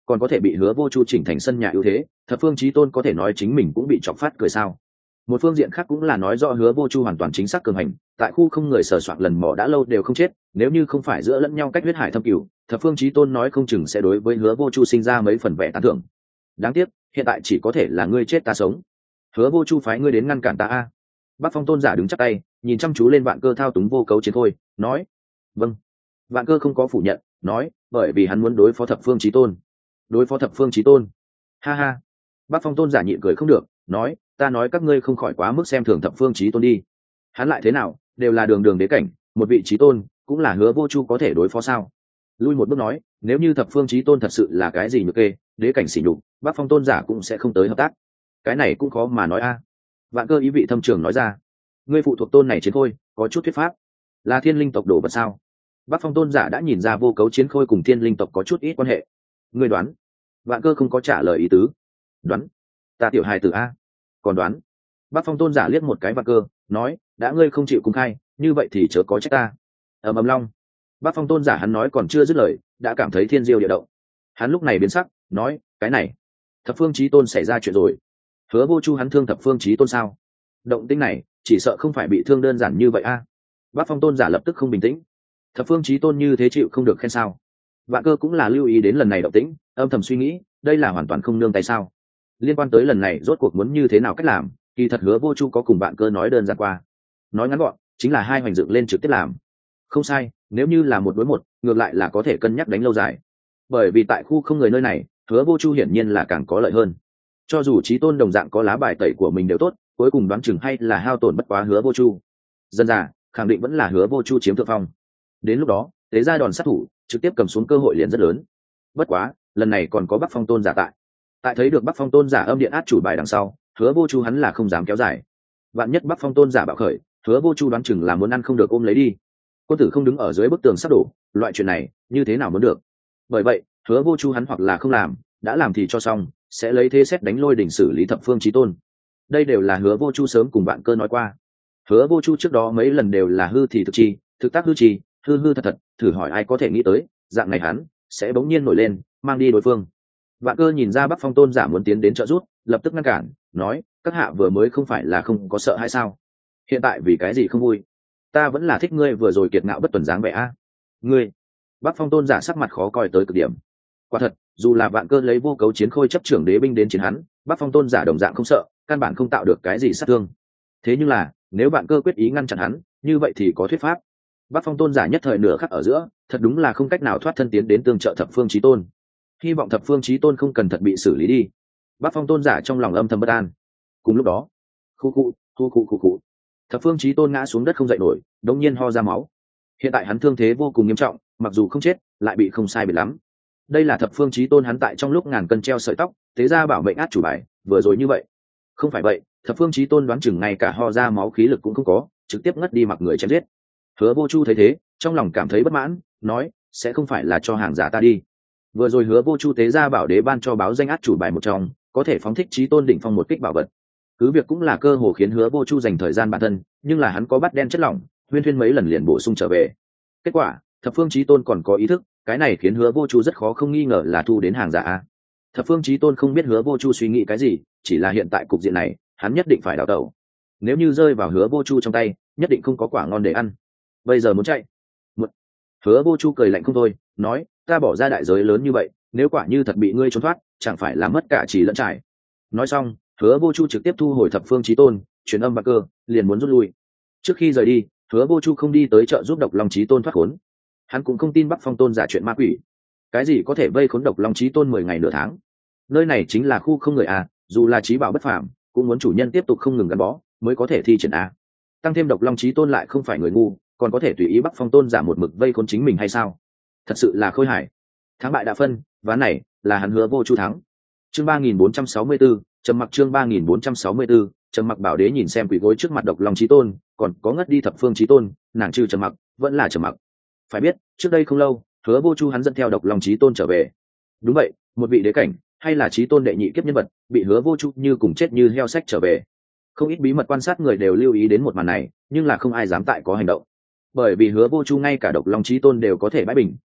còn có thể bị hứa vô chu chỉnh thành sân nhà ưu thế, thập phương chí tôn có thể nói chính mình cũng bị chọc phát cười sao. Một phương diện khác cũng là nói rõ hứa vô chu hoàn toàn chính xác cường hành, tại khu không người sờ soạn lần mò đã lâu đều không chết, nếu như không phải giữa lẫn nhau cách huyết hải thâm cửu, thập phương chí tôn nói không chừng sẽ đối với hứa vô chu sinh ra mấy phần vẻ tán thưởng. Đáng tiếc hiện tại chỉ có thể là ngươi chết ta sống. Hứa vô chu phái ngươi đến ngăn cản ta a. Bắc Phong tôn giả đứng chắp tay nhìn chăm chú lên Vạn Cơ thao túng vô cấu chiến khôi, nói vâng. Vạn Cơ không có phủ nhận, nói bởi vì hắn muốn đối phó thập phương chí tôn. Đối phó thập phương chí tôn? Ha ha. Bắc Phong tôn giả nhịn cười không được, nói ta nói các ngươi không khỏi quá mức xem thường thập phương chí tôn đi. Hắn lại thế nào, đều là đường đường đế cảnh, một vị chí tôn cũng là hứa vô chu có thể đối phó sao? Lui một bước nói, nếu như thập phương chí tôn thật sự là cái gì nhược kê, đế cảnh xỉ nhục, Bắc Phong tôn giả cũng sẽ không tới hợp tác. Cái này cũng khó mà nói a. Vạn Cơ ý vị thâm trường nói ra, ngươi phụ thuộc tôn này chiến khôi có chút thuyết pháp, là thiên linh tộc đồ vật sao? Bắc Phong tôn giả đã nhìn ra vô cấu chiến khôi cùng thiên linh tộc có chút ít quan hệ. Ngươi đoán? Vạn Cơ không có trả lời ý tứ. Đoán? Ta tiểu hài tử a. Còn đoán? Bắc Phong tôn giả liếc một cái Vạn Cơ, nói đã ngươi không chịu công khai, như vậy thì chớ có trách ta. Ầm ầm long. Bắc Phong tôn giả hắn nói còn chưa dứt lời, đã cảm thấy thiên diêu địa động. Hắn lúc này biến sắc, nói cái này thập phương chí tôn xảy ra chuyện rồi. Hứa vô chu hắn thương thập phương chí tôn sao? Động tĩnh này chỉ sợ không phải bị thương đơn giản như vậy a. Bắc Phong tôn giả lập tức không bình tĩnh. Thập phương chí tôn như thế chịu không được khen sao? Vạn Cơ cũng là lưu ý đến lần này động tĩnh, âm thầm suy nghĩ đây là hoàn toàn không nương tay sao. Liên quan tới lần này rốt cuộc muốn như thế nào cách làm, kỳ thật Hứa vô chu có cùng Vạn Cơ nói đơn giản qua. Nói ngắn gọn chính là hai hoành dựng lên trực tiếp làm. Không sai, nếu như là một đối một ngược lại là có thể cân nhắc đánh lâu dài, bởi vì tại khu không người nơi này Hứa vô chu hiển nhiên là càng có lợi hơn. Cho dù chí tôn đồng dạng có lá bài tẩy của mình đều tốt, cuối cùng đoán chừng hay là hao tổn bất quá Hứa vô chu. Dân già khẳng định vẫn là Hứa vô chu chiếm thượng phong. Đến lúc đó tế ra đòn sát thủ trực tiếp cầm xuống cơ hội liền rất lớn. Bất quá lần này còn có Bắc Phong tôn giả tại tại thấy được Bắc Phong tôn giả âm điện át chủ bài đằng sau, Hứa vô chu hắn là không dám kéo dài. Vạn nhất Bắc Phong tôn giả bạo khởi, Hứa vô chu đoán chừng là muốn ăn không được ôm lấy đi. Quân tử không đứng ở dưới bức tường sắp đổ, loại chuyện này như thế nào muốn được. Bởi vậy Hứa vô chu hắn hoặc là không làm, đã làm thì cho xong, sẽ lấy thế xét đánh lôi đỉnh xử lý thập phương chí tôn. Đây đều là Hứa vô chu sớm cùng Vạn Cơ nói qua. Hứa vô chu trước đó mấy lần đều là hư thì thực chi, thực tác hư chi, hư hư thật thật, thử hỏi ai có thể nghĩ tới dạng này hắn sẽ bỗng nhiên nổi lên mang đi đối phương. Vạn Cơ nhìn ra Bắc Phong tôn giả muốn tiến đến trợ giúp, lập tức ngăn cản, nói các hạ vừa mới không phải là không có sợ hay sao? Hiện tại vì cái gì không vui? Ta vẫn là thích ngươi vừa rồi kiệt ngạo bất tuần dáng vẻ a. Ngươi. Bắc Phong tôn giả sắc mặt khó coi tới cực điểm. Quả thật, dù là Vạn Cơ lấy vô cấu chiến khôi chấp trưởng đế binh đến chiến hắn, Bắc Phong tôn giả đồng dạng không sợ, căn bản không tạo được cái gì sát thương. Thế nhưng là nếu Vạn Cơ quyết ý ngăn chặn hắn, như vậy thì có thuyết pháp. Bắc Phong tôn giả nhất thời nửa khắc ở giữa, thật đúng là không cách nào thoát thân tiến đến tương trợ thập phương chí tôn. Hy vọng thập phương chí tôn không cần thật bị xử lý đi. Bắc Phong tôn giả trong lòng âm thầm bất an. Cùng lúc đó, khu khu khu khu khu khu, thập phương chí tôn ngã xuống đất không dậy nổi, đống nhiên ho ra máu. Hiện tại hắn thương thế vô cùng nghiêm trọng, mặc dù không chết, lại bị không sai biệt lắm. Đây là thập phương chí tôn hắn tại trong lúc ngàn cân treo sợi tóc, thế ra bảo mệnh át chủ bài, vừa rồi như vậy. Không phải vậy, thập phương chí tôn đoán chừng ngay cả ho ra máu khí lực cũng không có, trực tiếp ngất đi mặc người chém giết. Hứa vô chu thấy thế, trong lòng cảm thấy bất mãn, nói sẽ không phải là cho hàng giả ta đi. Vừa rồi Hứa vô chu tế ra bảo đế ban cho báo danh át chủ bài một trong, có thể phóng thích chí tôn đỉnh phong một kích bảo vật. Cứ việc cũng là cơ hồ khiến Hứa vô chu dành thời gian bản thân, nhưng là hắn có bắt đen chất lỏng, huyên thuyên mấy lần liền bổ sung trở về. Kết quả thập phương chí tôn còn có ý thức, cái này khiến Hứa vô chu rất khó không nghi ngờ là thu đến hàng giả. Thập phương chí tôn không biết Hứa vô chu suy nghĩ cái gì, chỉ là hiện tại cục diện này hắn nhất định phải đào tẩu. Nếu như rơi vào Hứa vô chu trong tay, nhất định không có quả ngon để ăn. Bây giờ muốn chạy. Một. Hứa vô chu cười lạnh không thôi, nói ta bỏ ra đại giới lớn như vậy, nếu quả như thật bị ngươi trốn thoát, chẳng phải là mất cả chỉ lẫn trải. Nói xong, Hứa vô chu trực tiếp thu hồi thập phương chí tôn, truyền âm Vạn Cơ, liền muốn rút lui. Trước khi rời đi, Hứa vô chu không đi tới trợ giúp độc long chí tôn thoát khốn. Hắn cũng không tin Bắc Phong tôn giả chuyện ma quỷ, cái gì có thể vây khốn độc long chí tôn mười ngày nửa tháng. Nơi này chính là khu không người à, dù là chí bảo bất phàm, cũng muốn chủ nhân tiếp tục không ngừng gắn bó mới có thể thi triển a. Tăng thêm độc long chí tôn lại không phải người ngu, còn có thể tùy ý Bắc Phong tôn giả một mực vây khốn chính mình hay sao? Thật sự là khôi hài. Thắng bại đã phân, ván này là hắn Hứa vô chu thắng. Chương ba nghìn bốn trăm sáu mươi tư, trầm mặc chương ba nghìn bốn trăm sáu mươi tư, trầm mặc bảo đế nhìn xem quỷ gối trước mặt độc long chí tôn, còn có ngất đi thập phương chí tôn, nàng trừ trầm mặc, vẫn là trầm mặc. Phải biết, trước đây không lâu, Hứa vô chu hắn dẫn theo độc long chí tôn trở về. Đúng vậy, một vị đế cảnh, hay là chí tôn đệ nhị kiếp nhân vật, bị Hứa vô chu như cùng chết như heo sách trở về. Không ít bí mật quan sát người đều lưu ý đến một màn này, nhưng là không ai dám tại có hành động. Bởi vì Hứa vô chu ngay cả độc long chí tôn đều có thể bãi bình,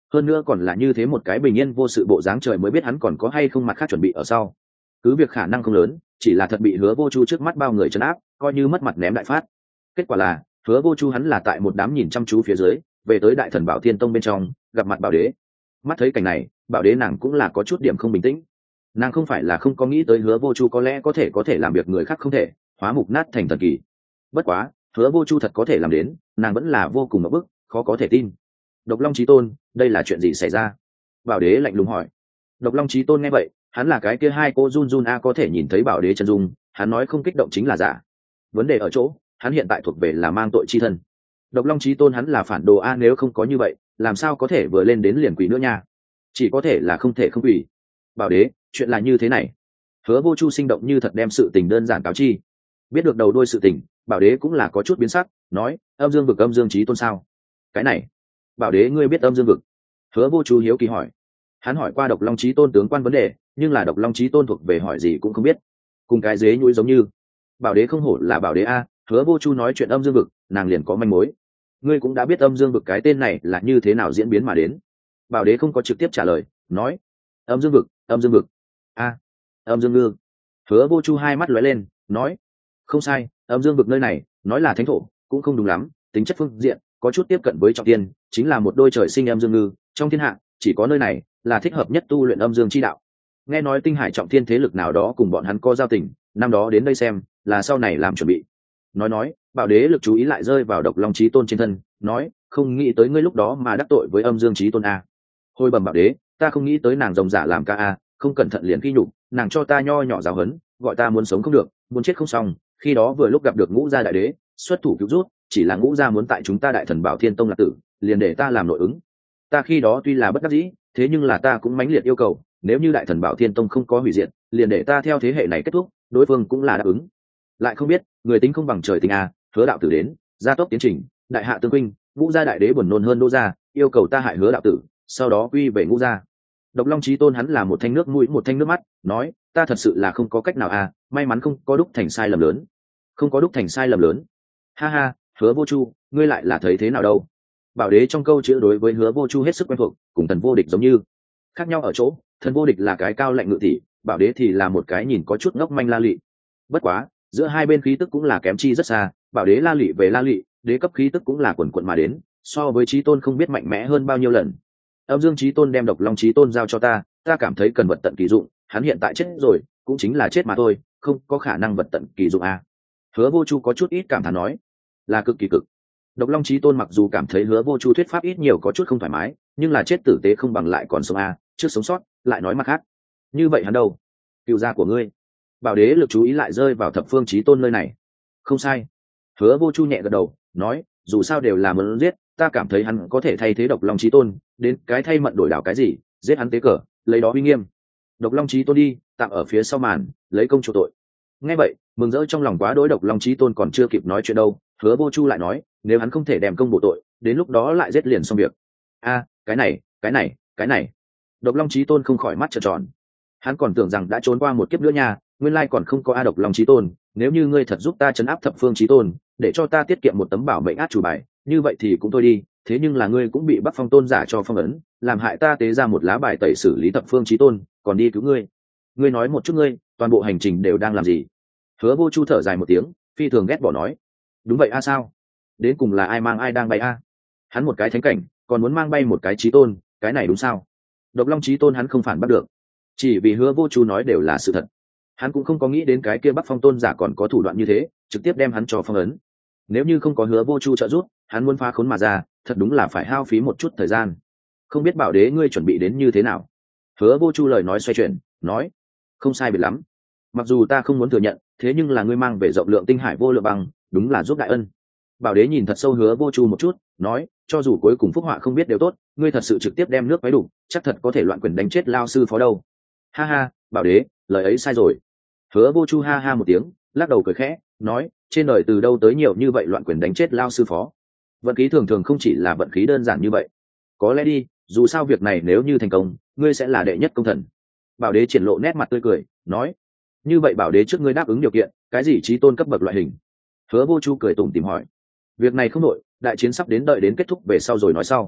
hơn nữa còn là như thế một cái bình yên vô sự bộ dáng, trời mới biết hắn còn có hay không mặt khác chuẩn bị ở sau. Cứ việc khả năng không lớn, chỉ là thật bị Hứa Vô Chu trước mắt bao người trấn áp, coi như mất mặt ném đại phát. Kết quả là Hứa Vô Chu hắn là tại một đám nhìn chăm chú phía dưới về tới Đại Thần Bảo Thiên Tông bên trong, gặp mặt Bảo Đế. Mắt thấy cảnh này, Bảo Đế nàng cũng là có chút điểm không bình tĩnh. Nàng không phải là không có nghĩ tới Hứa Vô Chu có lẽ có thể có thể làm việc người khác không thể, hóa mục nát thành thần kỳ. Bất quá Hứa Vô Chu thật có thể làm đến, nàng vẫn là vô cùng ngập bức, khó có thể tin. Độc Long Chí Tôn, đây là chuyện gì xảy ra? Bảo Đế lạnh lùng hỏi. Độc Long Chí Tôn nghe vậy, hắn là cái kia hai cô run run a có thể nhìn thấy Bảo Đế chân dung, hắn nói không kích động chính là giả. Vấn đề ở chỗ, hắn hiện tại thuộc về là mang tội chi thân. Độc Long Chí Tôn hắn là phản đồ a, nếu không có như vậy, làm sao có thể vừa lên đến liền quỷ nữa nha? Chỉ có thể là không thể không quỷ. Bảo Đế, chuyện là như thế này. Hứa Vô Chu sinh động như thật đem sự tình đơn giản cáo chi. Biết được đầu đuôi sự tình, Bảo Đế cũng là có chút biến sắc, nói, âm dương vực âm dương Chí Tôn sao? Cái này, Bảo Đế ngươi biết âm dương vực? Hứa Vô Chu hiếu kỳ hỏi. Hắn hỏi qua Độc Long Chí Tôn tướng quan vấn đề, nhưng là Độc Long Chí Tôn thuộc về hỏi gì cũng không biết, cùng cái dế nhũi giống như. Bảo Đế không hổ là Bảo Đế a. Hứa Vô Chu nói chuyện âm dương vực, nàng liền có manh mối. Ngươi cũng đã biết âm dương vực cái tên này là như thế nào diễn biến mà đến. Bảo Đế không có trực tiếp trả lời, nói, âm dương vực, âm dương vực, a, âm dương ngư. Hứa Vô Chu hai mắt lóe lên, nói, không sai, âm dương vực nơi này nói là thánh thổ cũng không đúng lắm, tính chất phương diện có chút tiếp cận với trọng tiên, chính là một đôi trời sinh âm dương ngư, trong thiên hạ chỉ có nơi này là thích hợp nhất tu luyện âm dương chi đạo. Nghe nói tinh hải trọng thiên thế lực nào đó cùng bọn hắn có giao tình, năm đó đến đây xem là sau này làm chuẩn bị. Nói nói Bảo Đế lực chú ý lại rơi vào Độc Long Chí Tôn trên thân, nói, không nghĩ tới ngươi lúc đó mà đắc tội với âm dương Chí Tôn a. Hồi bẩm Bảo Đế, ta không nghĩ tới nàng rồng giả làm ca a, không cẩn thận liền khi nhục, nàng cho ta nho nhỏ giáo hấn, gọi ta muốn sống không được, muốn chết không xong. Khi đó vừa lúc gặp được Ngũ Gia đại đế xuất thủ cứu rút, chỉ là Ngũ Gia muốn tại chúng ta Đại Thần Bảo Thiên Tông lạc tử, liền để ta làm nội ứng. Ta khi đó tuy là bất đắc dĩ, thế nhưng là ta cũng mãnh liệt yêu cầu, nếu như Đại Thần Bảo Thiên Tông không có hủy diệt, liền để ta theo thế hệ này kết thúc. Đối phương cũng là đáp ứng. Lại không biết người tính không bằng trời tính a, Hứa đạo tử đến gia tốc tiến trình, đại hạ tương huynh, Ngũ Gia đại đế buồn nôn hơn Đỗ Gia, yêu cầu ta hại Hứa đạo tử, sau đó quy về Ngũ Gia. Độc Long Chí Tôn hắn là một thanh nước mũi một thanh nước mắt, nói, ta thật sự là không có cách nào à, may mắn không có đúc thành sai lầm lớn. Không có đúc thành sai lầm lớn? Ha ha, Hứa Vô Chu, ngươi lại là thấy thế nào đâu? Bảo Đế trong câu chữ đối với Hứa Vô Chu hết sức quen thuộc, cùng Thần Vô Địch giống như. Khác nhau ở chỗ, Thần Vô Địch là cái cao lạnh ngự tỷ, Bảo Đế thì là một cái nhìn có chút ngốc manh la lị. Bất quá, giữa hai bên khí tức cũng là kém chi rất xa, Bảo Đế la lị về la lị, đế cấp khí tức cũng là quần quần mà đến, so với Chí Tôn không biết mạnh mẽ hơn bao nhiêu lần. Âm Dương Chí Tôn đem Độc Long Chí Tôn giao cho ta, ta cảm thấy cần vật tận kỳ dụng, hắn hiện tại chết rồi, cũng chính là chết mà thôi, không có khả năng vật tận kỳ dụng à. Hứa Vô Chu có chút ít cảm thán nói, là cực kỳ cực. Độc Long Chí Tôn mặc dù cảm thấy Hứa Vô Chu thuyết pháp ít nhiều có chút không thoải mái, nhưng là chết tử tế không bằng lại còn sống à, trước sống sót, lại nói mặt khác. Như vậy hắn đâu? Cựu gia của ngươi. Bảo Đế lực chú ý lại rơi vào Thập Phương Chí Tôn nơi này. Không sai. Hứa Vô Chu nhẹ gật đầu, nói, dù sao đều là muốn giết, ta cảm thấy hắn có thể thay thế Độc Long Chí Tôn, đến cái thay mận đổi đảo cái gì, giết hắn tế cờ, lấy đó uy nghiêm. Độc Long Chí Tôn đi, tạm ở phía sau màn, lấy công chủ tội. Nghe vậy, mừng rỡ trong lòng quá đối, Độc Long Chí Tôn còn chưa kịp nói chuyện đâu, Hứa Vô Chu lại nói, nếu hắn không thể đem công bổ tội, đến lúc đó lại giết liền xong việc. A, cái này, cái này, cái này. Độc Long Chí Tôn không khỏi mắt trợn tròn. Hắn còn tưởng rằng đã trốn qua một kiếp nữa nha, nguyên lai còn không có a. Độc Long Chí Tôn, nếu như ngươi thật giúp ta trấn áp Thập Phương Chí Tôn, để cho ta tiết kiệm một tấm bảo mệnh át chủ bài, như vậy thì cũng thôi đi, thế nhưng là ngươi cũng bị Bắc Phong Tôn giả cho phong ấn, làm hại ta tế ra một lá bài tẩy xử lý Thập Phương Chí Tôn, còn đi cứu ngươi. Ngươi nói một chút ngươi, toàn bộ hành trình đều đang làm gì? Hứa Vô Chu thở dài một tiếng, phi thường ghét bỏ nói, đúng vậy a sao? Đến cùng là ai mang ai đang bay a? Hắn một cái thánh cảnh, còn muốn mang bay một cái Chí Tôn, cái này đúng sao? Độc Long Chí Tôn hắn không phản bắt được, chỉ vì Hứa Vô Chu nói đều là sự thật. Hắn cũng không có nghĩ đến cái kia Bắc Phong Tôn giả còn có thủ đoạn như thế, trực tiếp đem hắn cho phong ấn. Nếu như không có Hứa Vô Chu trợ giúp, hắn muốn phá khốn mà ra, thật đúng là phải hao phí một chút thời gian. Không biết Bảo Đế ngươi chuẩn bị đến như thế nào? Hứa Vô Chu lời nói xoay chuyển, nói, không sai biệt lắm. Mặc dù ta không muốn thừa nhận, thế nhưng là ngươi mang về rộng lượng tinh hải vô lượng bằng, đúng là giúp đại ân. Bảo Đế nhìn thật sâu Hứa Vô Chu một chút, nói, cho dù cuối cùng phúc họa không biết đều tốt, ngươi thật sự trực tiếp đem nước váy đủ, chắc thật có thể loạn quyền đánh chết lao sư phó đâu. Ha ha, Bảo Đế, lời ấy sai rồi. Hứa Vô Chu ha ha một tiếng, lắc đầu cười khẽ, nói, trên đời từ đâu tới nhiều như vậy loạn quyền đánh chết lao sư phó. Vận khí thường thường không chỉ là vận khí đơn giản như vậy. Có lẽ đi, dù sao việc này nếu như thành công, ngươi sẽ là đệ nhất công thần. Bảo Đế triển lộ nét mặt tươi cười, nói, như vậy Bảo Đế trước ngươi đáp ứng điều kiện, cái gì chí tôn cấp bậc loại hình? Hứa Vô Chu cười tủm tỉm hỏi, việc này không nội, đại chiến sắp đến, đợi đến kết thúc về sau rồi nói sau.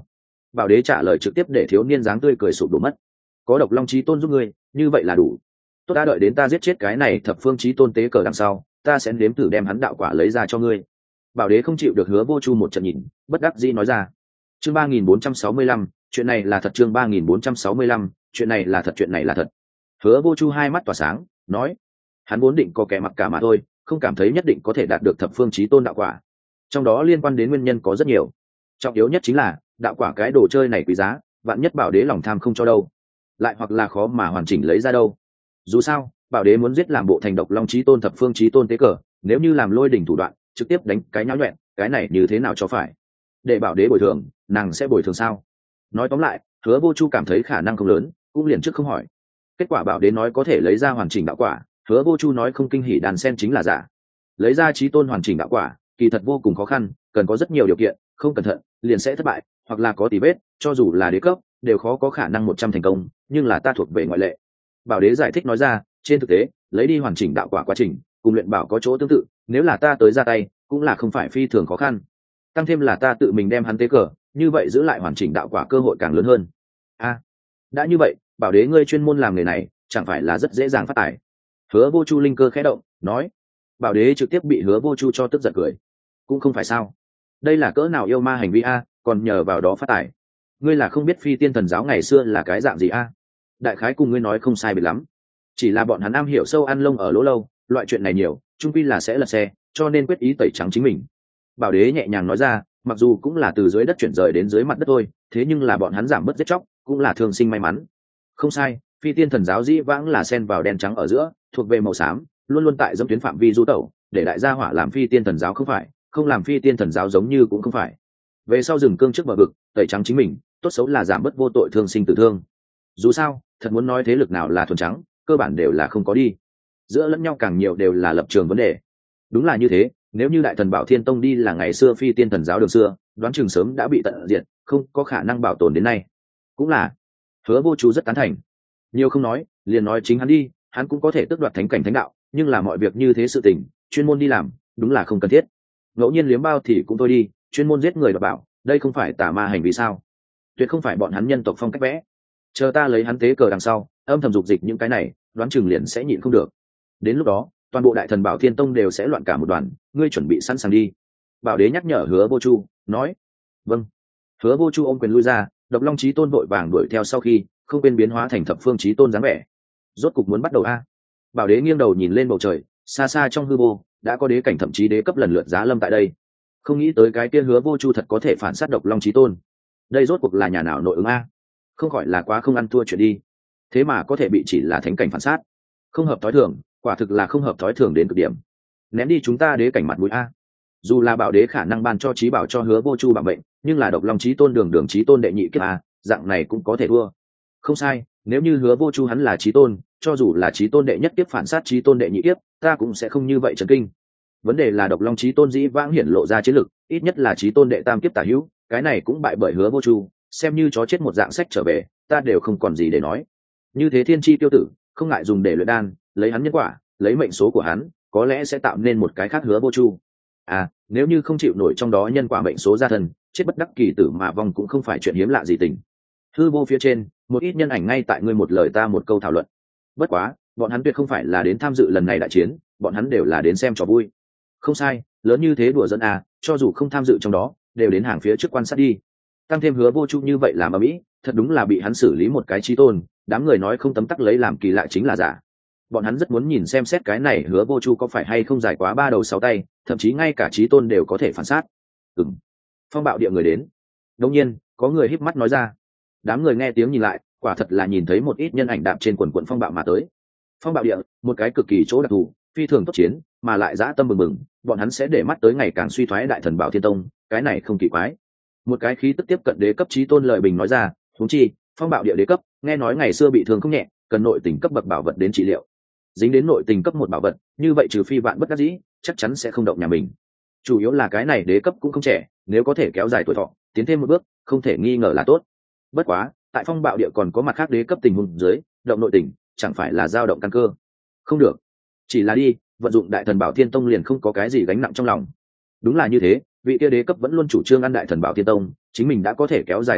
Bảo đế trả lời trực tiếp để thiếu niên dáng tươi cười sụp đổ mất. Có độc long chí tôn giúp ngươi, như vậy là đủ. Tốt, ta đợi đến ta giết chết cái này thập phương chí tôn tế cờ đằng sau, ta sẽ nếm thử đem hắn đạo quả lấy ra cho ngươi. Bảo đế không chịu được Hứa Vô Chu một trận nhìn, bất đắc dĩ nói ra. Chương ba nghìn bốn trăm sáu mươi lăm, chuyện này là thật. Chương ba nghìn bốn trăm sáu mươi lăm, chuyện này là thật, chuyện này là thật. Hứa Vô Chu hai mắt tỏa sáng, nói, hắn vốn định có kẻ mặc cả mà thôi, không cảm thấy nhất định có thể đạt được thập phương chí tôn đạo quả. Trong đó liên quan đến nguyên nhân có rất nhiều, trọng yếu nhất chính là đạo quả cái đồ chơi này quý giá, vạn nhất bảo đế lòng tham không cho đâu, lại hoặc là khó mà hoàn chỉnh lấy ra đâu. Dù sao, bảo đế muốn giết làm bộ thành độc long chí tôn thập phương chí tôn tế cờ, nếu như làm lôi đỉnh thủ đoạn, trực tiếp đánh cái nháo nhuẹn, cái này như thế nào cho phải? Để bảo đế bồi thường, nàng sẽ bồi thường sao? Nói tóm lại, Hứa Vô Chu cảm thấy khả năng không lớn, cũng liền trước không hỏi. Kết quả bảo đế nói có thể lấy ra hoàn chỉnh đạo quả, Hứa Vô Chu nói không kinh hỉ đàn sen chính là giả. Lấy ra chí tôn hoàn chỉnh đạo quả, kỳ thật vô cùng khó khăn, cần có rất nhiều điều kiện, không cẩn thận liền sẽ thất bại, hoặc là có tỉ vết, cho dù là đế cấp đều khó có khả năng một trăm thành công, nhưng là ta thuộc về ngoại lệ. Bảo đế giải thích nói ra, trên thực tế, lấy đi hoàn chỉnh đạo quả quá trình, cùng luyện bảo có chỗ tương tự, nếu là ta tới ra tay, cũng là không phải phi thường khó khăn. Tăng thêm là ta tự mình đem hắn tế cờ, như vậy giữ lại hoàn chỉnh đạo quả cơ hội càng lớn hơn. A, à, đã như vậy, bảo đế ngươi chuyên môn làm nghề này, chẳng phải là rất dễ dàng phát tài? Hứa Vô Chu linh cơ khẽ động, nói. Bảo đế trực tiếp bị Hứa Vô Chu cho tức giận cười. Cũng không phải sao? Đây là cỡ nào yêu ma hành vi a, còn nhờ vào đó phát tài? Ngươi là không biết Phi Tiên Thần giáo ngày xưa là cái dạng gì a? Đại khái cùng ngươi nói không sai biệt lắm. Chỉ là bọn hắn am hiểu sâu ăn lông ở lỗ lâu, loại chuyện này nhiều, chung quy là sẽ lật xe, cho nên quyết ý tẩy trắng chính mình. Bảo đế nhẹ nhàng nói ra, mặc dù cũng là từ dưới đất chuyển rời đến dưới mặt đất thôi, thế nhưng là bọn hắn giảm bớt giết chóc, cũng là thường sinh may mắn. Không sai, Phi Tiên Thần giáo dĩ vãng là xen vào đen trắng ở giữa, thuộc về màu xám, luôn luôn tại dẫm tuyến phạm vi du tẩu, để đại gia hỏa làm Phi Tiên Thần giáo không phải, không làm Phi Tiên Thần giáo giống như cũng không phải. Về sau rừng cương trước bờ vực, tẩy trắng chính mình, tốt xấu là giảm bớt vô tội thương sinh tử thương. Dù sao, thật muốn nói thế lực nào là thuần trắng, cơ bản đều là không có đi. Giữa lẫn nhau càng nhiều đều là lập trường vấn đề. Đúng là như thế, nếu như Đại Thần Bảo Thiên Tông đi là ngày xưa Phi Tiên Thần giáo đường xưa, đoán chừng sớm đã bị tận diệt, không có khả năng bảo tồn đến nay. Cũng là, Hứa Vô Chu rất tán thành. Nhiều không nói, liền nói chính hắn đi, hắn cũng có thể tước đoạt thánh cảnh thánh đạo, nhưng là mọi việc như thế sự tình, chuyên môn đi làm, đúng là không cần thiết. Ngẫu nhiên liếm bao thì cũng thôi đi, chuyên môn giết người đoạt bảo, đây không phải tà ma hành vi sao? Tuyệt không phải bọn hắn nhân tộc phong cách vẽ. Chờ ta lấy hắn tế cờ đằng sau, âm thầm dục dịch những cái này, đoán chừng liền sẽ nhịn không được. Đến lúc đó, toàn bộ Đại Thần Bảo Thiên Tông đều sẽ loạn cả một đoàn, ngươi chuẩn bị sẵn sàng đi. Bảo đế nhắc nhở Hứa Vô Chu, nói. Vâng. Hứa Vô Chu ôm quyền lui ra, Độc Long Chí Tôn vội vàng đuổi theo sau khi, không quên biến hóa thành Thập Phương Chí Tôn dáng vẻ. Rốt cục muốn bắt đầu a. Bảo đế nghiêng đầu nhìn lên bầu trời, xa xa trong hư vô, đã có đế cảnh thậm chí đế cấp lần lượt giá lâm tại đây. Không nghĩ tới cái kia Hứa Vô Chu thật có thể phản sát Độc Long Chí Tôn. Đây rốt cuộc là nhà nào nội ứng a? Không khỏi là quá không ăn thua chuyện đi. Thế mà có thể bị chỉ là thánh cảnh phản sát, không hợp thói thường, quả thực là không hợp thói thường đến cực điểm. Ném đi chúng ta đế cảnh mặt mũi a. Dù là bảo đế khả năng ban cho trí bảo cho Hứa Vô Chu bảo mệnh, nhưng là Độc Long Chí Tôn đường đường chí tôn đệ nhị kiếp a, dạng này cũng có thể thua. Không sai, nếu như Hứa Vô Chu hắn là chí tôn, cho dù là chí tôn đệ nhất kiếp phản sát chí tôn đệ nhị kiếp, ta cũng sẽ không như vậy chấn kinh. Vấn đề là Độc Long Chí Tôn dĩ vãng hiển lộ ra chiến lực, ít nhất là chí tôn đệ tam kiếp tả hữu, cái này cũng bại bởi Hứa Vô Chu, xem như chó chết một dạng sách trở về, ta đều không còn gì để nói. Như thế thiên chi tiêu tử, không ngại dùng để luyện đan, lấy hắn nhân quả, lấy mệnh số của hắn, có lẽ sẽ tạo nên một cái khác Hứa Vô Chu. À, nếu như không chịu nổi trong đó nhân quả mệnh số gia thần, chết bất đắc kỳ tử mà vong cũng không phải chuyện hiếm lạ gì tình. Hư vô phía trên, một ít nhân ảnh ngay tại ngươi một lời ta một câu thảo luận. Bất quá, bọn hắn tuyệt không phải là đến tham dự lần này đại chiến, bọn hắn đều là đến xem trò vui. Không sai, lớn như thế đùa dẫn à, cho dù không tham dự trong đó, đều đến hàng phía trước quan sát đi. Tăng thêm Hứa Vô Chu như vậy làm ở mỹ, thật đúng là bị hắn xử lý một cái chí tôn, đám người nói không tấm tắc lấy làm kỳ lạ chính là giả. Bọn hắn rất muốn nhìn xem xét cái này Hứa Vô Chu có phải hay không dài quá ba đầu sáu tay, thậm chí ngay cả chí tôn đều có thể phản sát. Ừm. Phong bạo địa người đến. Đương nhiên, có người híp mắt nói ra. Đám người nghe tiếng nhìn lại, quả thật là nhìn thấy một ít nhân ảnh đạp trên quần quần phong bạo mà tới. Phong bạo địa, một cái cực kỳ chỗ đặc thù, phi thường tốt chiến, mà lại dã tâm bừng bừng, bọn hắn sẽ để mắt tới ngày càng suy thoái Đại Thần Bảo Thiên Tông, cái này không kỳ quái. Một cái khí tức tiếp cận đế cấp chí tôn lời bình nói ra, huống chi, phong bạo địa đế cấp, nghe nói ngày xưa bị thương không nhẹ, cần nội tình cấp bậc bảo vật đến trị liệu. Dính đến nội tình cấp một bảo vật, như vậy trừ phi vạn bất đắc dĩ, chắc chắn sẽ không động nhà mình. Chủ yếu là cái này đế cấp cũng không trẻ, nếu có thể kéo dài tuổi thọ, tiến thêm một bước, không thể nghi ngờ là tốt. Bất quá, tại phong bạo địa còn có mặt khác đế cấp tình huống dưới, động nội tình, chẳng phải là dao động căn cơ. Không được, chỉ là đi, vận dụng Đại Thần Bảo Thiên Tông liền không có cái gì gánh nặng trong lòng. Đúng là như thế, vị kia đế cấp vẫn luôn chủ trương ăn Đại Thần Bảo Thiên Tông, chính mình đã có thể kéo dài tính mạng,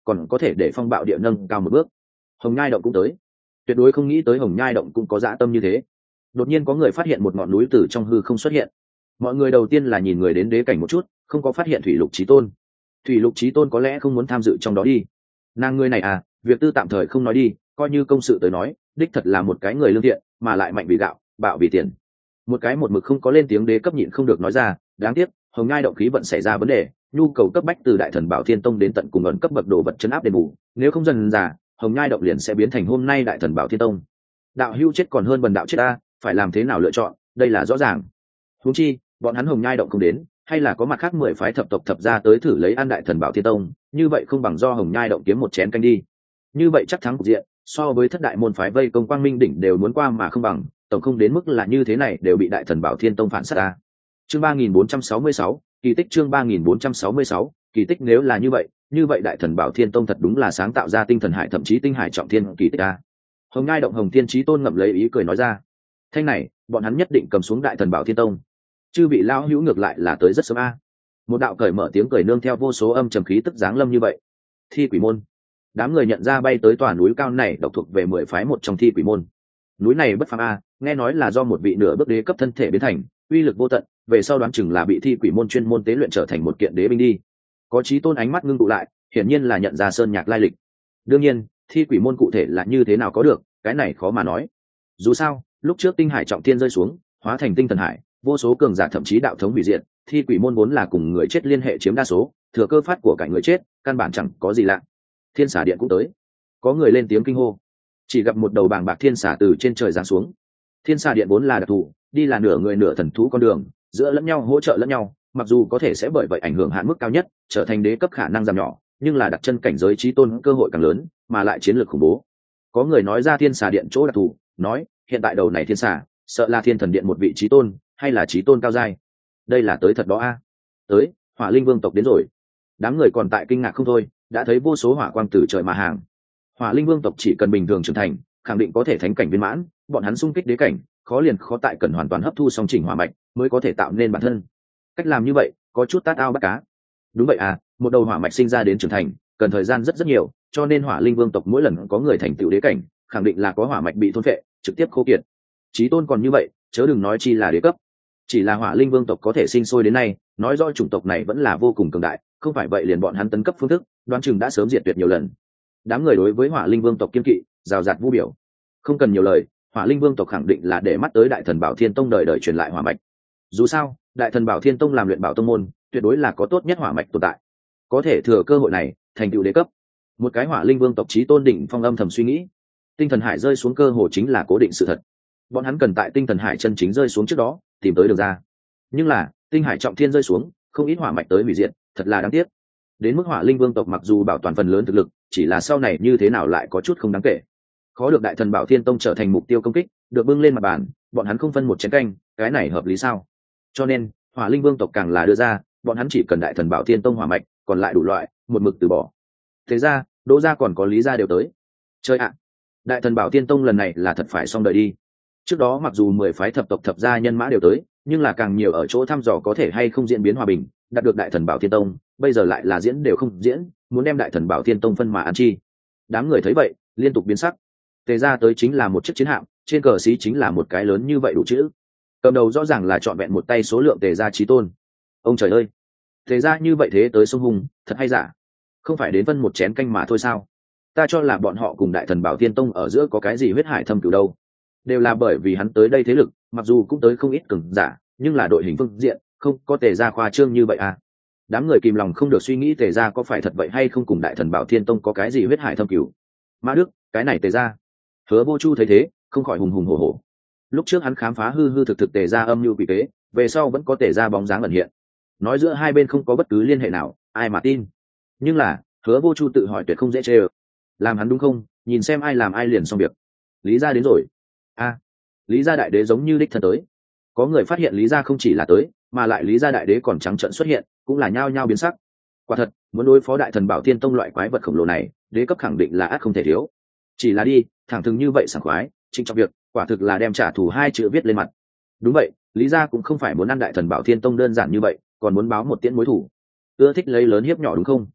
còn có thể để phong bạo địa nâng cao một bước. Hồng Nhai động cũng tới, tuyệt đối không nghĩ tới Hồng Nhai động cũng có dã tâm như thế. Đột nhiên có người phát hiện một ngọn núi từ trong hư không xuất hiện. Mọi người đầu tiên là nhìn người đến đế cảnh một chút, không có phát hiện Thủy Lục Chí Tôn. Thủy Lục Chí Tôn có lẽ không muốn tham dự trong đó đi. Nàng người này à, việc tư tạm thời không nói đi, coi như công sự tới nói, đích thật là một cái người lương thiện, mà lại mạnh vì gạo, bạo vì tiền. Một cái một mực không có lên tiếng đế cấp nhịn không được nói ra, đáng tiếc, Hồng Nhai động khí vận xảy ra vấn đề, nhu cầu cấp bách từ Đại Thần Bảo Thiên Tông đến tận cùng ẩn cấp bậc đồ vật chấn áp đền bù, nếu không dần dà, Hồng Nhai động liền sẽ biến thành hôm nay Đại Thần Bảo Thiên Tông. Đạo hữu chết còn hơn bần đạo chết ta, phải làm thế nào lựa chọn, đây là rõ ràng. Huống chi, bọn hắn Hồng Nhai động không đến, hay là có mặt khác mười phái thập tộc thập gia tới thử lấy ăn Đại Thần Bảo Thiên Tông, như vậy không bằng do Hồng Nhai động kiếm một chén canh đi. Như vậy chắc thắng cục diện, so với thất đại môn phái vây công Quang Minh đỉnh đều muốn qua mà không bằng, tổng không đến mức là như thế này đều bị Đại Thần Bảo Thiên Tông phản sát ta. Chương ba nghìn bốn trăm sáu mươi sáu, kỳ tích chương ba nghìn bốn trăm sáu mươi sáu, kỳ tích nếu là như vậy, như vậy Đại Thần Bảo Thiên Tông thật đúng là sáng tạo ra tinh thần hải thậm chí tinh hải trọng thiên kỳ tích a. Hồng Nhai động Hồng Thiên Chí Tôn ngậm lấy ý cười nói ra. Thanh này, bọn hắn nhất định cầm xuống Đại Thần Bảo Thiên Tông. Chư vị lão hữu ngược lại là tới rất sớm a. Một đạo cởi mở tiếng cười nương theo vô số âm trầm khí tức giáng lâm như vậy. Thi Quỷ môn. Đám người nhận ra bay tới tòa núi cao này độc thuộc về mười phái một trong Thi Quỷ môn. Núi này bất phàm a, nghe nói là do một vị nửa bước đế cấp thân thể biến thành, uy lực vô tận, về sau đoán chừng là bị Thi Quỷ môn chuyên môn tế luyện trở thành một kiện đế binh đi. Có Chí Tôn ánh mắt ngưng tụ lại, hiển nhiên là nhận ra Sơn Nhạc lai lịch. Đương nhiên, Thi Quỷ môn cụ thể là như thế nào có được, cái này khó mà nói. Dù sao, lúc trước tinh hải trọng thiên rơi xuống, hóa thành tinh thần hải, vô số cường giả thậm chí đạo thống hủy diệt, Thi Quỷ môn vốn là cùng người chết liên hệ chiếm đa số, thừa cơ phát của cả người chết, căn bản chẳng có gì lạ. Thiên Xà Điện cũng tới. Có người lên tiếng kinh hô. Chỉ gặp một đầu bàng bạc thiên xà từ trên trời giáng xuống. Thiên Xà Điện vốn là đặc thù, đi là nửa người nửa thần thú con đường, giữa lẫn nhau hỗ trợ lẫn nhau, mặc dù có thể sẽ bởi vậy ảnh hưởng hạn mức cao nhất, trở thành đế cấp khả năng giảm nhỏ, nhưng là đặt chân cảnh giới chí tôn cơ hội càng lớn, mà lại chiến lược khủng bố. Có người nói ra Thiên Xà Điện chỗ đặc thù, nói, hiện tại đầu này thiên xà, sợ là Thiên Thần Điện một vị chí tôn, hay là chí tôn cao giai. Đây là tới thật đó a. Tới, Hỏa Linh Vương tộc đến rồi. Đám người còn tại kinh ngạc không thôi, đã thấy vô số hỏa quang từ trời mà hàng. Hỏa Linh Vương tộc chỉ cần bình thường trưởng thành, khẳng định có thể thánh cảnh viên mãn, bọn hắn xung kích đế cảnh, khó liền khó tại cần hoàn toàn hấp thu song chỉnh hỏa mạch, mới có thể tạo nên bản thân. Cách làm như vậy, có chút tát ao bắt cá. Đúng vậy à, một đầu hỏa mạch sinh ra đến trưởng thành, cần thời gian rất rất nhiều, cho nên Hỏa Linh Vương tộc mỗi lần có người thành tựu đế cảnh, khẳng định là có hỏa mạch bị thôn phệ, trực tiếp khô kiệt. Chí tôn còn như vậy, chớ đừng nói chi là đế cấp. Chỉ là Hỏa Linh Vương tộc có thể sinh sôi đến nay, nói rõ chủng tộc này vẫn là vô cùng cường đại, không phải vậy liền bọn hắn tấn cấp phương thức, đoán chừng đã sớm diệt tuyệt nhiều lần. Đám người đối với Hỏa Linh Vương tộc kiên kỵ, rào rạt vu biểu. Không cần nhiều lời, Hỏa Linh Vương tộc khẳng định là để mắt tới Đại Thần Bảo Thiên Tông đời đời truyền lại hỏa mạch. Dù sao, Đại Thần Bảo Thiên Tông làm luyện bảo tông môn, tuyệt đối là có tốt nhất hỏa mạch tồn tại. Có thể thừa cơ hội này, thành tựu đế cấp. Một cái Hỏa Linh Vương tộc chí tôn đỉnh phong âm thầm suy nghĩ. Tinh thần hải rơi xuống cơ hồ chính là cố định sự thật. Bọn hắn cần tại tinh thần hải chân chính rơi xuống trước đó, tìm tới đường ra. Nhưng là, tinh hải trọng thiên rơi xuống, không ít hỏa mạch tới hủy diệt, thật là đáng tiếc. Đến mức Hỏa Linh Vương tộc mặc dù bảo toàn phần lớn thực lực, chỉ là sau này như thế nào lại có chút không đáng kể. Khó được Đại Thần Bảo Thiên Tông trở thành mục tiêu công kích, được bưng lên mặt bàn, bọn hắn không phân một chén canh, cái này hợp lý sao? Cho nên, Hỏa Linh Vương tộc càng là đưa ra, bọn hắn chỉ cần Đại Thần Bảo Thiên Tông hỏa mạch, còn lại đủ loại, một mực từ bỏ. Thế ra, Đỗ gia còn có Lý gia đều tới. Chơi ạ, Đại Thần Bảo Thiên Tông lần này là thật phải xong đời đi. Trước đó mặc dù mười phái thập tộc thập gia nhân mã đều tới, nhưng là càng nhiều ở chỗ thăm dò có thể hay không diễn biến hòa bình, đạt được Đại Thần Bảo Thiên Tông, bây giờ lại là diễn đều không diễn, muốn đem Đại Thần Bảo Thiên Tông phân mà ăn chi. Đám người thấy vậy, liên tục biến sắc. Tề ra tới chính là một chiếc chiến hạm, trên cờ xí chính là một cái lớn như vậy đủ chữ. Cầm đầu rõ ràng là trọn vẹn một tay số lượng Tề gia chí tôn. Ông trời ơi, Tề ra như vậy thế tới sông hùng, thật hay giả? Không phải đến phân một chén canh mà thôi sao? Ta cho là bọn họ cùng Đại Thần Bảo Thiên Tông ở giữa có cái gì huyết hải thâm cửu đâu. Đều là bởi vì hắn tới đây thế lực, mặc dù cũng tới không ít cường giả, nhưng là đội hình phương diện, không có Tề gia khoa trương như vậy à. Đám người kìm lòng không được suy nghĩ Tề gia có phải thật vậy hay không cùng Đại Thần Bảo Thiên Tông có cái gì huyết hải thâm cửu. Mã Đức, cái này Tề gia. Hứa Vô Chu thấy thế, không khỏi hùng hùng hổ hổ. Lúc trước hắn khám phá hư hư thực thực Tề gia âm mưu quỷ kế, về sau vẫn có Tề gia bóng dáng ẩn hiện. Nói giữa hai bên không có bất cứ liên hệ nào, ai mà tin. Nhưng là, Hứa Vô Chu tự hỏi tuyệt không dễ chê ơ. Làm hắn đúng không, nhìn xem ai làm ai liền xong việc. Lý gia đến rồi. A, à, Lý gia đại đế giống như đích thân tới. Có người phát hiện Lý gia không chỉ là tới, mà lại Lý gia đại đế còn trắng trợn xuất hiện, cũng là nhao nhao biến sắc. Quả thật, muốn đối phó Đại Thần Bảo Thiên Tông loại quái vật khổng lồ này, đế cấp khẳng định là ắt không thể thiếu. Chỉ là đi, thẳng thừng như vậy sảng khoái, trinh trọng việc, quả thực là đem trả thù hai chữ viết lên mặt. Đúng vậy, Lý gia cũng không phải muốn ăn Đại Thần Bảo Thiên Tông đơn giản như vậy, còn muốn báo một tiễn mối thủ. Ưa thích lấy lớn hiếp nhỏ đúng không?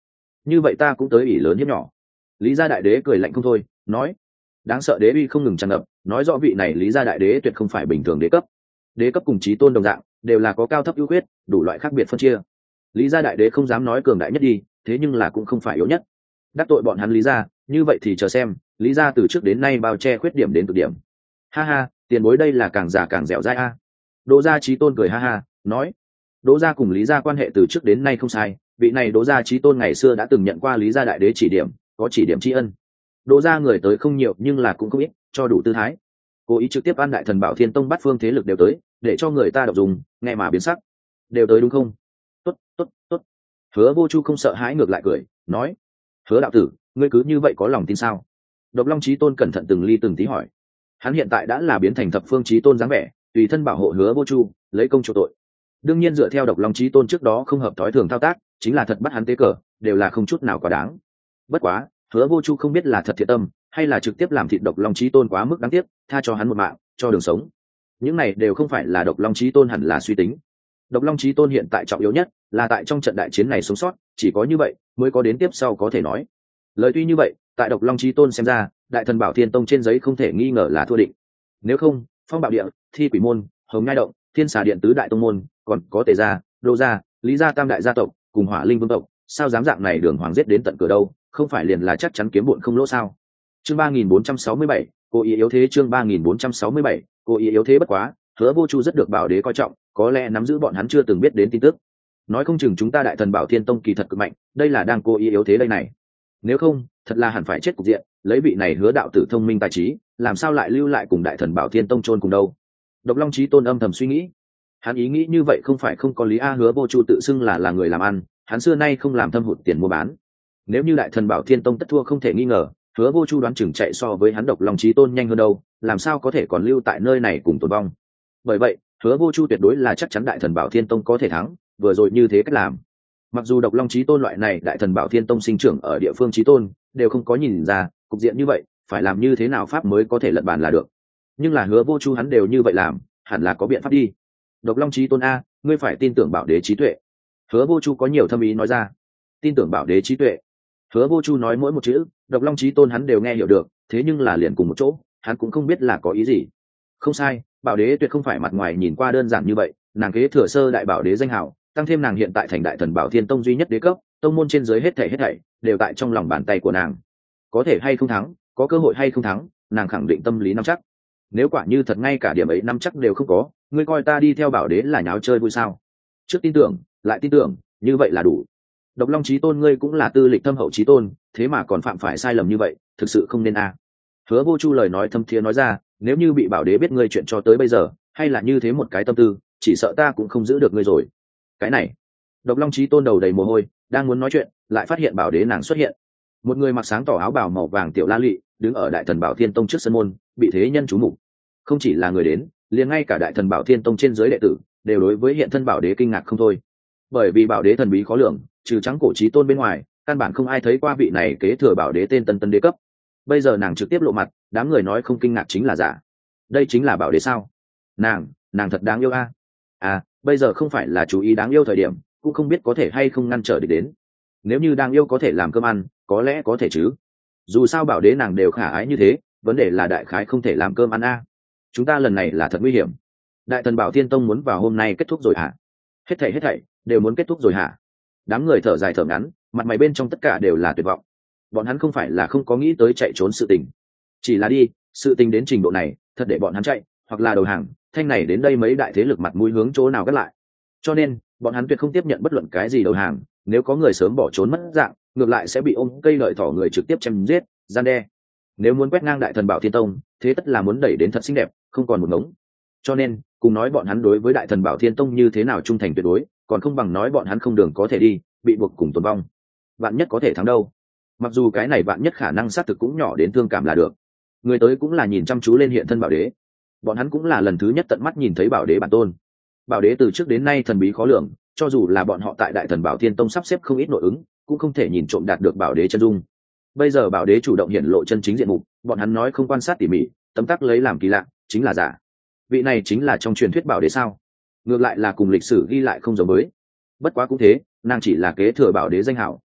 như vậy ta cũng tới ỷ lớn hiếp nhỏ. Lý gia đại đế cười lạnh không thôi, nói: đáng sợ đế uy không ngừng tràn ngập, nói rõ vị này Lý gia đại đế tuyệt không phải bình thường đế cấp. Đế cấp cùng chí tôn đồng dạng, đều là có cao thấp ưu khuyết, đủ loại khác biệt phân chia. Lý gia đại đế không dám nói cường đại nhất đi, thế nhưng là cũng không phải yếu nhất. Đắc tội bọn hắn Lý gia, như vậy thì chờ xem Lý gia từ trước đến nay bao che khuyết điểm đến cực điểm. Ha ha, tiền bối đây là càng già càng dẻo dai a. Đỗ gia chí tôn cười ha ha, nói: Đỗ gia cùng Lý gia quan hệ từ trước đến nay không sai, vị này Đỗ gia chí tôn ngày xưa đã từng nhận qua Lý gia đại đế chỉ điểm, có chỉ điểm tri ân. Đỗ gia người tới không nhiều nhưng là cũng không ít, cho đủ tư thái. Cố ý trực tiếp an đại thần Bảo Thiên Tông bắt phương thế lực đều tới, để cho người ta đọc dùng, nghe mà biến sắc. Đều tới đúng không? Tốt, tốt, tốt. Hứa Vô Chu không sợ hãi ngược lại cười, nói: Hứa đạo tử, ngươi cứ như vậy có lòng tin sao? Độc Long chí tôn cẩn thận từng ly từng tí hỏi. Hắn hiện tại đã là biến thành thập phương chí tôn dáng vẻ, tùy thân bảo hộ Hứa Vô Chu, lấy công chỗ tội. Đương nhiên dựa theo Độc Long chí tôn trước đó không hợp thói thường thao tác, chính là thật bắt hắn tế cờ, đều là không chút nào quá đáng. Bất quá, Hứa Vô Chu không biết là thật thiệt tâm, hay là trực tiếp làm thịt Độc Long chí tôn quá mức đáng tiếc, tha cho hắn một mạng, cho đường sống. Những này đều không phải là Độc Long chí tôn hẳn là suy tính. Độc Long chí tôn hiện tại trọng yếu nhất là tại trong trận đại chiến này sống sót, chỉ có như vậy mới có đến tiếp sau có thể nói. Lời tuy như vậy, tại Độc Long chí tôn xem ra, đại thần Bảo Thiên Tông trên giấy không thể nghi ngờ là thua định. Nếu không, Phong Bạo Địa, Thi Quỷ môn, Hồng Ngai động, Thiên Xà điện tứ đại tông môn, còn có Tề gia, Đô gia, Lý gia tam đại gia tộc, cùng Hỏa Linh vương tộc, sao dám dạng này đường hoàng giết đến tận cửa đâu, không phải liền là chắc chắn kiếm bộn không lỗ sao? Chương ba nghìn bốn trăm sáu mươi bảy, cố ý yếu thế. Chương ba nghìn bốn trăm sáu mươi bảy, cố ý yếu thế. Bất quá, Hứa Vô Chu rất được Bảo đế coi trọng, có lẽ nắm giữ bọn hắn chưa từng biết đến tin tức. Nói không chừng chúng ta đại thần Bảo Thiên Tông kỳ thật cực mạnh, đây là đang cố ý yếu thế đây này. Nếu không, thật là hẳn phải chết cục diện, lấy vị này Hứa đạo tử thông minh tài trí, làm sao lại lưu lại cùng đại thần Bảo Thiên Tông chôn cùng đâu? Độc Long chí tôn âm thầm suy nghĩ. Hắn ý nghĩ như vậy không phải không có lý a. Hứa Vô Chu tự xưng là là người làm ăn, hắn xưa nay không làm thâm hụt tiền mua bán. Nếu như đại thần Bảo Thiên Tông tất thua không thể nghi ngờ, Hứa Vô Chu đoán chừng chạy so với hắn Độc Long chí tôn nhanh hơn đâu, làm sao có thể còn lưu tại nơi này cùng tồn vong. Bởi vậy, Hứa Vô Chu tuyệt đối là chắc chắn đại thần Bảo Thiên Tông có thể thắng, vừa rồi như thế cách làm. Mặc dù Độc Long chí tôn loại này đại thần Bảo Thiên Tông sinh trưởng ở địa phương chí tôn, đều không có nhìn ra, cục diện như vậy, phải làm như thế nào pháp mới có thể lật bàn là được. Nhưng là Hứa Vô Chu hắn đều như vậy làm, hẳn là có biện pháp đi. Độc Long chí tôn a, ngươi phải tin tưởng Bảo đế trí tuệ. Hứa Vô Chu có nhiều thâm ý nói ra. Tin tưởng Bảo đế trí tuệ. Hứa Vô Chu nói mỗi một chữ, Độc Long chí tôn hắn đều nghe hiểu được, thế nhưng là liền cùng một chỗ, hắn cũng không biết là có ý gì. Không sai, Bảo đế tuyệt không phải mặt ngoài nhìn qua đơn giản như vậy, nàng kế thừa sơ đại Bảo đế danh hào, tăng thêm nàng hiện tại thành đại thần Bảo Thiên Tông duy nhất đế cấp, tông môn trên dưới hết thảy hết thảy đều tại trong lòng bàn tay của nàng. Có thể hay không thắng, có cơ hội hay không thắng, nàng khẳng định tâm lý nắm chắc. Nếu quả như thật ngay cả điểm ấy nắm chắc đều không có, ngươi coi ta đi theo Bảo đế là nháo chơi vui sao? Trước tin tưởng, lại tin tưởng, như vậy là đủ. Độc Long chí tôn ngươi cũng là tư lịch thâm hậu chí tôn, thế mà còn phạm phải sai lầm như vậy, thực sự không nên a. Hứa Vô Chu lời nói thâm thiế nói ra, nếu như bị Bảo đế biết ngươi chuyện cho tới bây giờ, hay là như thế một cái tâm tư, chỉ sợ ta cũng không giữ được ngươi rồi. Cái này, Độc Long chí tôn đầu đầy mồ hôi, đang muốn nói chuyện, lại phát hiện Bảo đế nàng xuất hiện. Một người mặc sáng tỏ áo bào màu vàng tiểu la lị, đứng ở đại thần Bảo Thiên Tông trước sân môn, bị thế nhân chú mục. Không chỉ là người đến, liền ngay cả đại thần Bảo Thiên Tông trên dưới đệ tử đều đối với hiện thân Bảo đế kinh ngạc không thôi. Bởi vì Bảo đế thần bí khó lường, trừ trắng cổ chí tôn bên ngoài, căn bản không ai thấy qua vị này kế thừa Bảo đế tên tân tân đế cấp. Bây giờ nàng trực tiếp lộ mặt, đám người nói không kinh ngạc chính là giả. Đây chính là Bảo đế sao? Nàng, nàng thật đáng yêu a. À. à, bây giờ không phải là chú ý đáng yêu thời điểm, cũng không biết có thể hay không ngăn trở địch đến. Nếu như đáng yêu có thể làm cơm ăn, có lẽ có thể chứ. Dù sao Bảo đế nàng đều khả ái như thế, vấn đề là đại khái không thể làm cơm ăn a. Chúng ta lần này là thật nguy hiểm. Đại thần Bảo Thiên Tông muốn vào hôm nay kết thúc rồi hả? Hết thảy hết thảy đều muốn kết thúc rồi hả? Đám người thở dài thở ngắn, mặt mày bên trong tất cả đều là tuyệt vọng. Bọn hắn không phải là không có nghĩ tới chạy trốn sự tình, chỉ là đi, sự tình đến trình độ này, thật để bọn hắn chạy, hoặc là đầu hàng, thanh này đến đây mấy đại thế lực mặt mũi hướng chỗ nào gắt lại. Cho nên, bọn hắn tuyệt không tiếp nhận bất luận cái gì đầu hàng, nếu có người sớm bỏ trốn mất dạng, ngược lại sẽ bị ôm cây lợi thỏ người trực tiếp chém giết, gian đe. Nếu muốn quét ngang đại thần Bảo Thiên Tông, thế tất là muốn đẩy đến thật xinh đẹp, không còn một ngống. Cho nên, cùng nói bọn hắn đối với đại thần Bảo Thiên Tông như thế nào trung thành tuyệt đối, còn không bằng nói bọn hắn không đường có thể đi, bị buộc cùng tồn vong. Vạn nhất có thể thắng đâu? Mặc dù cái này vạn nhất khả năng xác thực cũng nhỏ đến thương cảm là được. Người tới cũng là nhìn chăm chú lên hiện thân Bảo đế. Bọn hắn cũng là lần thứ nhất tận mắt nhìn thấy Bảo đế bản tôn. Bảo đế từ trước đến nay thần bí khó lường, cho dù là bọn họ tại đại thần Bảo Thiên Tông sắp xếp không ít nội ứng, cũng không thể nhìn trộm đạt được Bảo đế chân dung. Bây giờ Bảo đế chủ động hiện lộ chân chính diện mục, bọn hắn nói không quan sát tỉ mỉ, tấm tắc lấy làm kỳ lạ, chính là giả. Vị này chính là trong truyền thuyết Bảo đế sao? Ngược lại là cùng lịch sử ghi lại không giống với. Bất quá cũng thế, nàng chỉ là kế thừa Bảo đế danh hảo,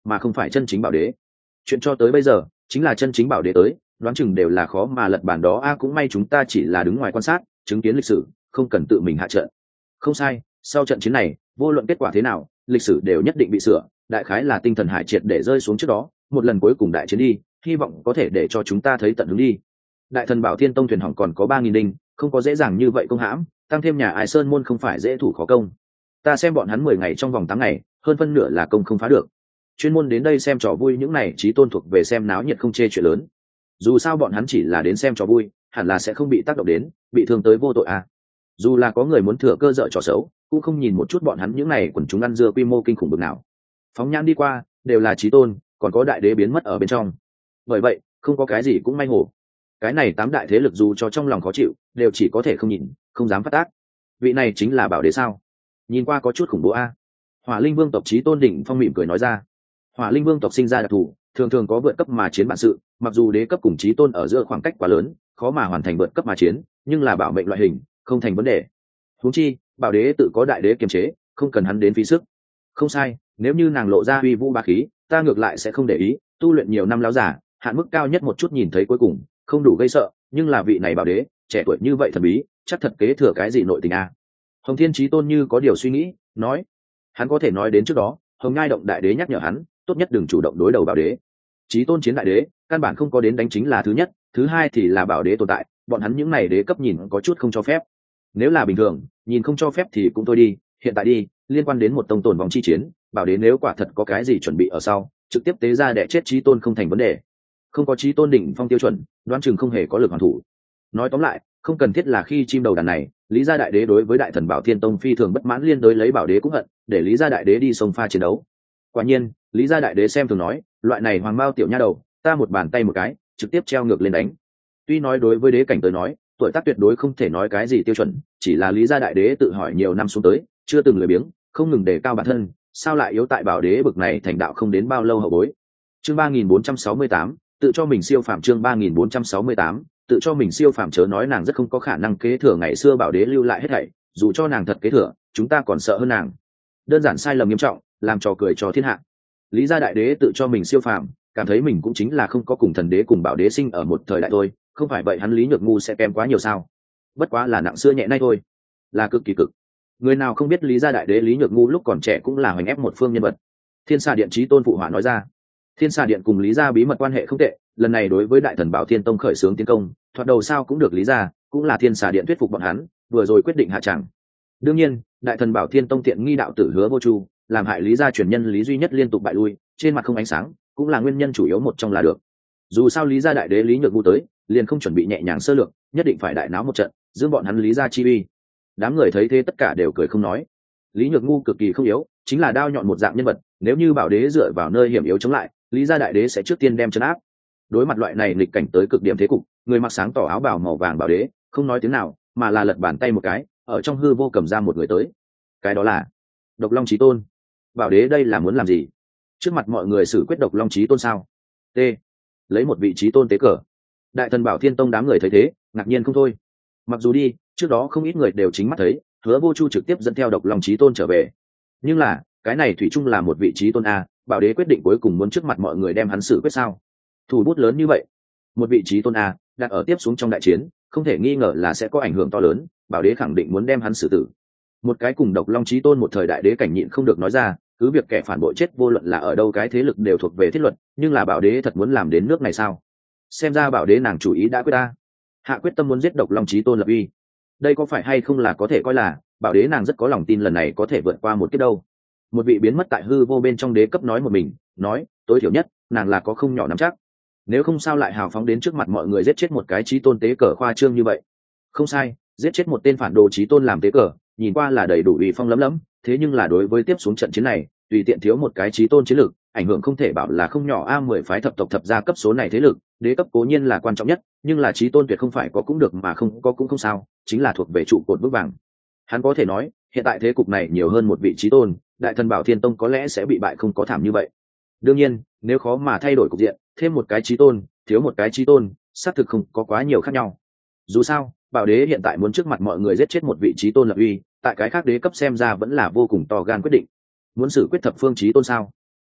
mà không phải chân chính bảo đế. Chuyện cho tới bây giờ chính là chân chính bảo đế tới, đoán chừng đều là khó mà lật bản đó a. Cũng may chúng ta chỉ là đứng ngoài quan sát, chứng kiến lịch sử, không cần tự mình hạ trận. Không sai, sau trận chiến này vô luận kết quả thế nào, lịch sử đều nhất định bị sửa. Đại khái là tinh thần hải triệt để rơi xuống trước đó, một lần cuối cùng đại chiến đi, hy vọng có thể để cho chúng ta thấy tận hướng đi. Đại thần Bảo Thiên Tông thuyền hỏng còn có ba nghìn đinh, không có dễ dàng như vậy công hãm, tăng thêm nhà Ai Sơn môn không phải dễ thủ khó công. Ta xem bọn hắn mười ngày trong vòng tám ngày, hơn phân nửa là công không phá được. Chuyên môn đến đây xem trò vui, những này chí tôn thuộc về xem náo nhiệt không chê chuyện lớn. Dù sao bọn hắn chỉ là đến xem trò vui, hẳn là sẽ không bị tác động đến, bị thương tới vô tội à. Dù là có người muốn thừa cơ dở trò xấu, cũng không nhìn một chút bọn hắn những này quần chúng ăn dưa quy mô kinh khủng bực nào. Phóng nhãn đi qua, đều là chí tôn, còn có đại đế biến mất ở bên trong. Bởi vậy, không có cái gì cũng may hổ. Cái này tám đại thế lực dù cho trong lòng khó chịu, đều chỉ có thể không nhìn, không dám phát tác. Vị này chính là bảo đế sao? Nhìn qua có chút khủng bố a. Hỏa Linh Vương tộc chí tôn đỉnh phong mỉm cười nói ra. Hỏa Linh Vương tộc sinh ra đặc thù, thường thường có vượt cấp mà chiến bản sự, mặc dù đế cấp cùng chí tôn ở giữa khoảng cách quá lớn, khó mà hoàn thành vượt cấp mà chiến, nhưng là bảo mệnh loại hình, không thành vấn đề. Huống chi, bảo đế tự có đại đế kiềm chế, không cần hắn đến phí sức. Không sai, nếu như nàng lộ ra uy vũ bá khí, ta ngược lại sẽ không để ý, tu luyện nhiều năm láo giả, hạn mức cao nhất một chút nhìn thấy cuối cùng, không đủ gây sợ, nhưng là vị này bảo đế, trẻ tuổi như vậy thần bí, chắc thật kế thừa cái gì nội tình a. Hồng Thiên Chí Tôn như có điều suy nghĩ, nói, hắn có thể nói đến trước đó, Hồng Ngai Động đại đế nhắc nhở hắn, tốt nhất đừng chủ động đối đầu bảo đế. Chí Tôn chiến đại đế, căn bản không có đến đánh chính là thứ nhất, thứ hai thì là bảo đế tồn tại, bọn hắn những này đế cấp nhìn có chút không cho phép. Nếu là bình thường, nhìn không cho phép thì cũng thôi đi, hiện tại đi, liên quan đến một tông tồn vòng chi chiến, bảo đế nếu quả thật có cái gì chuẩn bị ở sau, trực tiếp tế ra để chết Chí Tôn không thành vấn đề. Không có Chí Tôn đỉnh phong tiêu chuẩn, đoán chừng không hề có lực hoàn thủ. Nói tóm lại, không cần thiết là khi chim đầu đàn này, Lý gia đại đế đối với đại thần Bảo Thiên Tông phi thường bất mãn, liên đối lấy bảo đế cũng hận, để Lý gia đại đế đi sông pha chiến đấu. Quả nhiên, Lý gia đại đế xem thường nói, loại này hoàng bao tiểu nha đầu, ta một bàn tay một cái, trực tiếp treo ngược lên đánh. Tuy nói đối với đế cảnh tới nói, tuổi tác tuyệt đối không thể nói cái gì tiêu chuẩn, chỉ là Lý gia đại đế tự hỏi nhiều năm xuống tới, chưa từng lười biếng, không ngừng đề cao bản thân, sao lại yếu tại bảo đế bực này thành đạo không đến bao lâu hậu bối. Chương ba nghìn bốn trăm sáu mươi tám, tự cho mình siêu phàm. Chương ba nghìn bốn trăm sáu mươi tám, tự cho mình siêu phàm. Chớ nói nàng rất không có khả năng kế thừa ngày xưa bảo đế lưu lại hết thảy, dù cho nàng thật kế thừa, chúng ta còn sợ hơn nàng. Đơn giản sai lầm nghiêm trọng, làm trò cười cho thiên hạ. Lý gia đại đế tự cho mình siêu phàm, cảm thấy mình cũng chính là không có cùng thần đế cùng bảo đế sinh ở một thời đại thôi, không phải vậy hắn Lý Nhược Ngu sẽ kém quá nhiều sao? Bất quá là nặng xưa nhẹ nay thôi, là cực kỳ cực. Người nào không biết Lý gia đại đế Lý Nhược Ngu lúc còn trẻ cũng là hoành ép một phương nhân vật. Thiên Sa Điện Chí Tôn phụ họa nói ra. Thiên Sa Điện cùng Lý gia bí mật quan hệ không tệ, lần này đối với đại thần Bảo Thiên Tông khởi xướng tiến công, thoạt đầu sao cũng được Lý gia, cũng là Thiên Sa Điện thuyết phục bọn hắn, vừa rồi quyết định hạ tràng. Đương nhiên, đại thần Bảo Thiên Tông tiện nghi đạo tử Hứa Vô Chu, làm hại Lý gia truyền nhân Lý duy nhất liên tục bại lui, trên mặt không ánh sáng, cũng là nguyên nhân chủ yếu một trong là được. Dù sao Lý gia đại đế Lý Nhược Ngu tới, liền không chuẩn bị nhẹ nhàng sơ lược, nhất định phải đại náo một trận, giữ bọn hắn Lý gia chi uy. Đám người thấy thế tất cả đều cười không nói. Lý Nhược Ngu cực kỳ không yếu, chính là đao nhọn một dạng nhân vật, nếu như bảo đế dựa vào nơi hiểm yếu chống lại, Lý gia đại đế sẽ trước tiên đem trấn áp. Đối mặt loại này nghịch cảnh tới cực điểm thế cục, người mặc sáng tỏ áo bào màu vàng bảo đế không nói tiếng nào, mà là lật bàn tay một cái, ở trong hư vô cầm ra một người tới. Cái đó là Độc Long Chí Tôn. Bảo đế đây là muốn làm gì? Trước mặt mọi người xử quyết Độc Long Chí Tôn sao? T. Lấy một vị chí tôn tế cờ. Đại thần Bảo Thiên Tông đám người thấy thế, ngạc nhiên không thôi. Mặc dù đi, trước đó không ít người đều chính mắt thấy, Hứa Vô Chu trực tiếp dẫn theo Độc Long Chí Tôn trở về. Nhưng là, cái này thủy chung là một vị chí tôn a, bảo đế quyết định cuối cùng muốn trước mặt mọi người đem hắn xử quyết sao? Thủ bút lớn như vậy, một vị chí tôn a, đặt ở tiếp xuống trong đại chiến, không thể nghi ngờ là sẽ có ảnh hưởng to lớn, bảo đế khẳng định muốn đem hắn xử tử. Một cái cùng Độc Long Chí Tôn một thời đại đế cảnh nhịn không được nói ra, cứ việc kẻ phản bội chết vô luận là ở đâu cái thế lực đều thuộc về thiết luật, nhưng là bảo đế thật muốn làm đến nước này sao? Xem ra bảo đế nàng chủ ý đã quyết ta, hạ quyết tâm muốn giết Độc Long Chí Tôn lập uy. Đây có phải hay không là có thể coi là bảo đế nàng rất có lòng tin lần này có thể vượt qua một kiếp đâu. Một vị biến mất tại hư vô bên trong đế cấp nói một mình, nói tối thiểu nhất nàng là có không nhỏ nắm chắc, nếu không sao lại hào phóng đến trước mặt mọi người giết chết một cái chí tôn tế cờ khoa trương như vậy. Không sai, giết chết một tên phản đồ chí tôn làm tế cờ, nhìn qua là đầy đủ uy phong lấm lấm, thế nhưng là đối với tiếp xuống trận chiến này, tùy tiện thiếu một cái chí tôn chiến lược, ảnh hưởng không thể bảo là không nhỏ a. Mười phái thập tộc thập gia cấp số này thế lực, đế cấp cố nhiên là quan trọng nhất, nhưng là chí tôn tuyệt không phải có cũng được mà không có cũng không sao, chính là thuộc về trụ cột vững vàng. Hắn có thể nói, hiện tại thế cục này nhiều hơn một vị chí tôn, đại thần Bảo Thiên Tông có lẽ sẽ bị bại không có thảm như vậy. Đương nhiên, nếu khó mà thay đổi cục diện, thêm một cái chí tôn, thiếu một cái chí tôn, xác thực không có quá nhiều khác nhau. Dù sao, bảo đế hiện tại muốn trước mặt mọi người giết chết một vị chí tôn lập uy, tại cái khác đế cấp xem ra vẫn là vô cùng to gan quyết định. Muốn xử quyết thập phương chí tôn sao?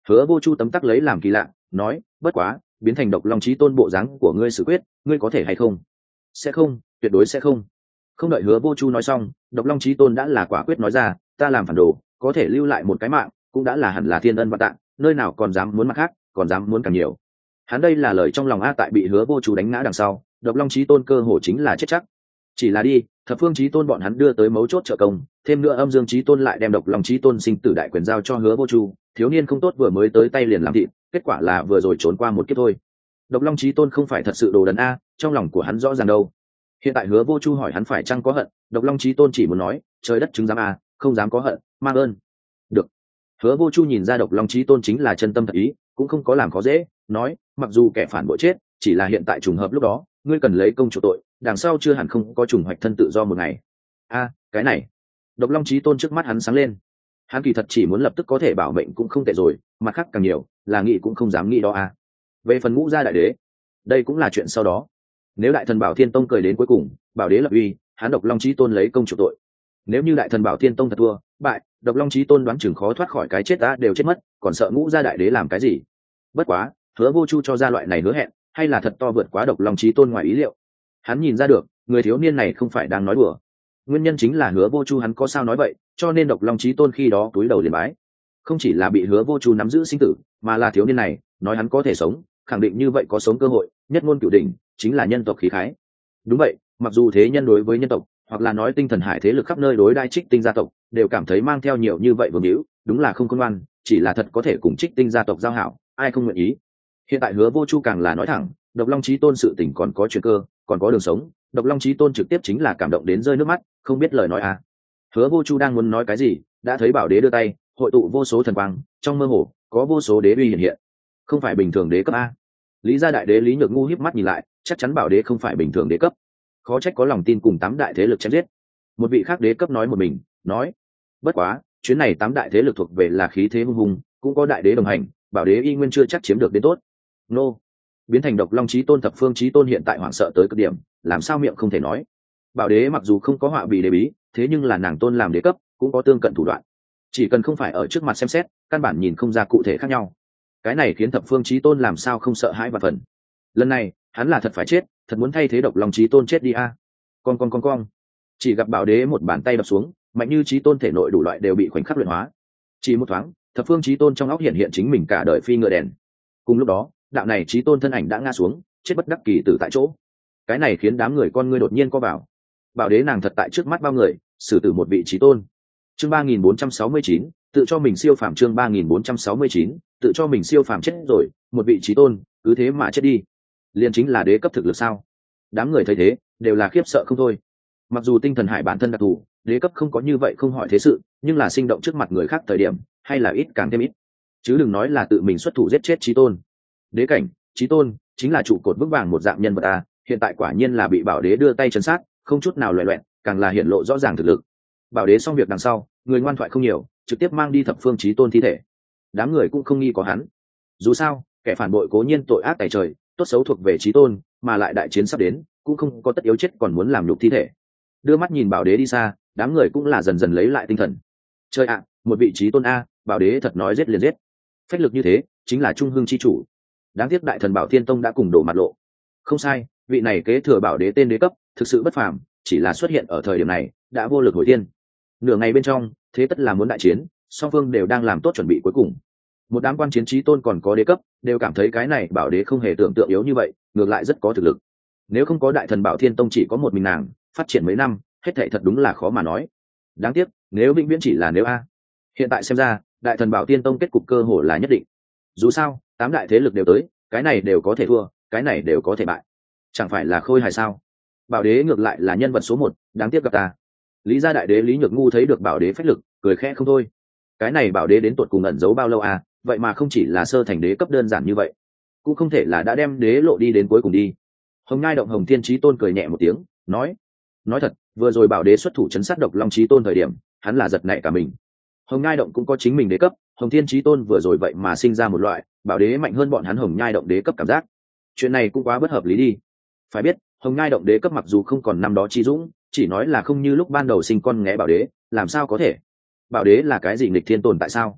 Hứa Vô Chu tấm tắc lấy làm kỳ lạ, nói, bất quá, biến thành độc long chí tôn bộ dáng của ngươi xử quyết, ngươi có thể hay không? Sẽ không, tuyệt đối sẽ không. Không đợi Hứa Vô Chu nói xong, độc long chí tôn đã là quả quyết nói ra, ta làm phản đồ, có thể lưu lại một cái mạng, cũng đã là hẳn là thiên ân vạn tạng, nơi nào còn dám muốn mặt khác, còn dám muốn càng nhiều. Hắn đây là lời trong lòng a. Tại bị Hứa Vô Chu đánh ngã đằng sau, độc long chí tôn cơ hồ chính là chết chắc. Chỉ là đi, thập phương chí tôn bọn hắn đưa tới mấu chốt trợ công, thêm nữa âm dương chí tôn lại đem độc long chí tôn sinh tử đại quyền giao cho Hứa Vô Chu, thiếu niên không tốt vừa mới tới tay liền làm thịt, kết quả là vừa rồi trốn qua một kiếp thôi. Độc long chí tôn không phải thật sự đồ đần a, trong lòng của hắn rõ ràng đâu. Hiện tại Hứa Vô Chu hỏi hắn phải chăng có hận, độc long chí tôn chỉ muốn nói, trời đất chứng giám a, không dám có hận, mang ơn. Được. Hứa Vô Chu nhìn ra độc long chí tôn chính là chân tâm thật ý, cũng không có làm khó dễ, nói, mặc dù kẻ phản bội chết, chỉ là hiện tại trùng hợp lúc đó, ngươi cần lấy công chủ tội, đằng sau chưa hẳn không có trùng hoạch thân tự do một ngày. A, cái này. Độc long chí tôn trước mắt hắn sáng lên. Hắn kỳ thật chỉ muốn lập tức có thể bảo mệnh cũng không tệ rồi, mặt khác càng nhiều, là nghĩ cũng không dám nghĩ đó a. Về phần ngũ gia đại đế, đây cũng là chuyện sau đó. Nếu đại thần Bảo Thiên Tông cười đến cuối cùng, bảo đế lập uy, hắn độc long chí tôn lấy công chủ tội. Nếu như đại thần Bảo Thiên Tông thật thua, bại, độc long chí tôn đoán chừng khó thoát khỏi cái chết ta đều chết mất, còn sợ ngũ gia đại đế làm cái gì? Bất quá, Hứa Vô Chu cho ra loại này hứa hẹn, hay là thật to vượt quá độc long chí tôn ngoài ý liệu. Hắn nhìn ra được, người thiếu niên này không phải đang nói đùa. Nguyên nhân chính là Hứa Vô Chu hắn có sao nói vậy, cho nên độc long chí tôn khi đó túi đầu liền bái. Không chỉ là bị Hứa Vô Chu nắm giữ sinh tử, mà là thiếu niên này nói hắn có thể sống, khẳng định như vậy có sống cơ hội, nhất ngôn cửu đỉnh, chính là nhân tộc khí khái. Đúng vậy, mặc dù thế nhân đối với nhân tộc, hoặc là nói tinh thần hải thế lực khắp nơi đối đai Trích Tinh gia tộc, đều cảm thấy mang theo nhiều như vậy vương hữu, đúng là không công ngoan, chỉ là thật có thể cùng Trích Tinh gia tộc giao hảo, ai không nguyện ý. Hiện tại Hứa Vô Chu càng là nói thẳng, độc long chí tôn sự tình còn có chuyện cơ, còn có đường sống, độc long chí tôn trực tiếp chính là cảm động đến rơi nước mắt, không biết lời nói à. Hứa Vô Chu đang muốn nói cái gì, đã thấy bảo đế đưa tay hội tụ vô số thần quang, trong mơ hồ có vô số đế uy hiện hiện. Không phải bình thường đế cấp a. Lý gia đại đế Lý Nhược Ngu híp mắt nhìn lại, chắc chắn bảo đế không phải bình thường đế cấp, khó trách có lòng tin cùng tám đại thế lực chém giết. Một vị khác đế cấp nói một mình, nói, bất quá chuyến này tám đại thế lực thuộc về là khí thế hung hùng, cũng có đại đế đồng hành, bảo đế y nguyên chưa chắc chiếm được đến tốt. Nô, biến thành độc long chí tôn thập phương chí tôn hiện tại hoảng sợ tới cực điểm, làm sao miệng không thể nói. Bảo đế mặc dù không có họa bị đế bí, thế nhưng là nàng tôn làm đế cấp, cũng có tương cận thủ đoạn, chỉ cần không phải ở trước mặt xem xét, căn bản nhìn không ra cụ thể khác nhau. Cái này khiến thập phương chí tôn làm sao không sợ hãi và phần. Lần này hắn là thật phải chết, thật muốn thay thế độc long chí tôn chết đi a. Con con con con. Chỉ gặp bảo đế một bàn tay đập xuống, mạnh như chí tôn thể nội đủ loại đều bị khoảnh khắc luyện hóa. Chỉ một thoáng, thập phương chí tôn trong óc hiện hiện chính mình cả đời phi ngựa đèn. Cùng lúc đó, đạo này chí tôn thân ảnh đã ngã xuống, chết bất đắc kỳ tử tại chỗ. Cái này khiến đám người con ngươi đột nhiên co vào. Bảo đế nàng thật tại trước mắt bao người, xử tử một vị chí tôn. Chương ba nghìn bốn trăm sáu mươi chín, tự cho mình siêu phàm. Chương ba nghìn bốn trăm sáu mươi chín, tự cho mình siêu phàm chết rồi, một vị chí tôn, cứ thế mà chết đi. Liên chính là đế cấp thực lực sao? Đám người thấy thế, đều là khiếp sợ không thôi. Mặc dù tinh thần hải bản thân đặc thù, đế cấp không có như vậy không hỏi thế sự, nhưng là sinh động trước mặt người khác thời điểm, hay là ít càng thêm ít. Chứ đừng nói là tự mình xuất thủ giết chết chí tôn. Đế cảnh, chí tôn, chính là trụ cột vững vàng một dạng nhân vật a, hiện tại quả nhiên là bị bảo đế đưa tay trấn sát, không chút nào loẹt loẹt, càng là hiện lộ rõ ràng thực lực. Bảo đế xong việc đằng sau, người ngoan thoại không nhiều, trực tiếp mang đi thập phương chí tôn thi thể. Đám người cũng không nghi có hắn. Dù sao, kẻ phản bội cố nhiên tội ác tày trời, tốt xấu thuộc về chí tôn, mà lại đại chiến sắp đến, cũng không có tất yếu chết còn muốn làm nhục thi thể. Đưa mắt nhìn bảo đế đi xa, đám người cũng là dần dần lấy lại tinh thần. Chơi ạ, một vị chí tôn a, bảo đế thật nói giết liền giết. Phách lực như thế, chính là trung hưng chi chủ. Đáng tiếc đại thần Bảo Thiên Tông đã cùng đổ mặt lộ. Không sai, vị này kế thừa bảo đế tên đế cấp, thực sự bất phàm, chỉ là xuất hiện ở thời điểm này, đã vô lực hồi thiên. Nửa ngày bên trong, thế tất là muốn đại chiến, song phương đều đang làm tốt chuẩn bị cuối cùng. Một đám quan chiến chí tôn còn có đế cấp, đều cảm thấy cái này bảo đế không hề tưởng tượng yếu như vậy, ngược lại rất có thực lực. Nếu không có đại thần Bảo Thiên Tông chỉ có một mình nàng, phát triển mấy năm, hết thảy thật đúng là khó mà nói. Đáng tiếc, nếu vĩnh viễn chỉ là nếu a. Hiện tại xem ra, đại thần Bảo Thiên Tông kết cục cơ hội là nhất định. Dù sao, tám đại thế lực đều tới, cái này đều có thể thua, cái này đều có thể bại. Chẳng phải là khôi hài sao? Bảo đế ngược lại là nhân vật số một, đáng tiếc gặp ta. Lý gia đại đế Lý Nhược Ngu thấy được bảo đế phách lực, cười khẽ không thôi. Cái này bảo đế đến tuột cùng ẩn giấu bao lâu à, vậy mà không chỉ là sơ thành đế cấp đơn giản như vậy, cũng không thể là đã đem đế lộ đi đến cuối cùng đi. Hồng Ngai động Hồng Thiên Chí Tôn cười nhẹ một tiếng, nói: nói thật, vừa rồi bảo đế xuất thủ chấn sát độc long Chí Tôn thời điểm, hắn là giật nảy cả mình. Hồng Ngai động cũng có chính mình đế cấp, Hồng Thiên Chí Tôn vừa rồi vậy mà sinh ra một loại bảo đế mạnh hơn bọn hắn Hồng Nhai động đế cấp cảm giác. Chuyện này cũng quá bất hợp lý đi. Phải biết, Hồng Nhai động đế cấp mặc dù không còn năm đó chi dũng, chỉ nói là không như lúc ban đầu sinh con nghé bảo đế, làm sao có thể? Bảo đế là cái gì nghịch thiên tồn tại sao?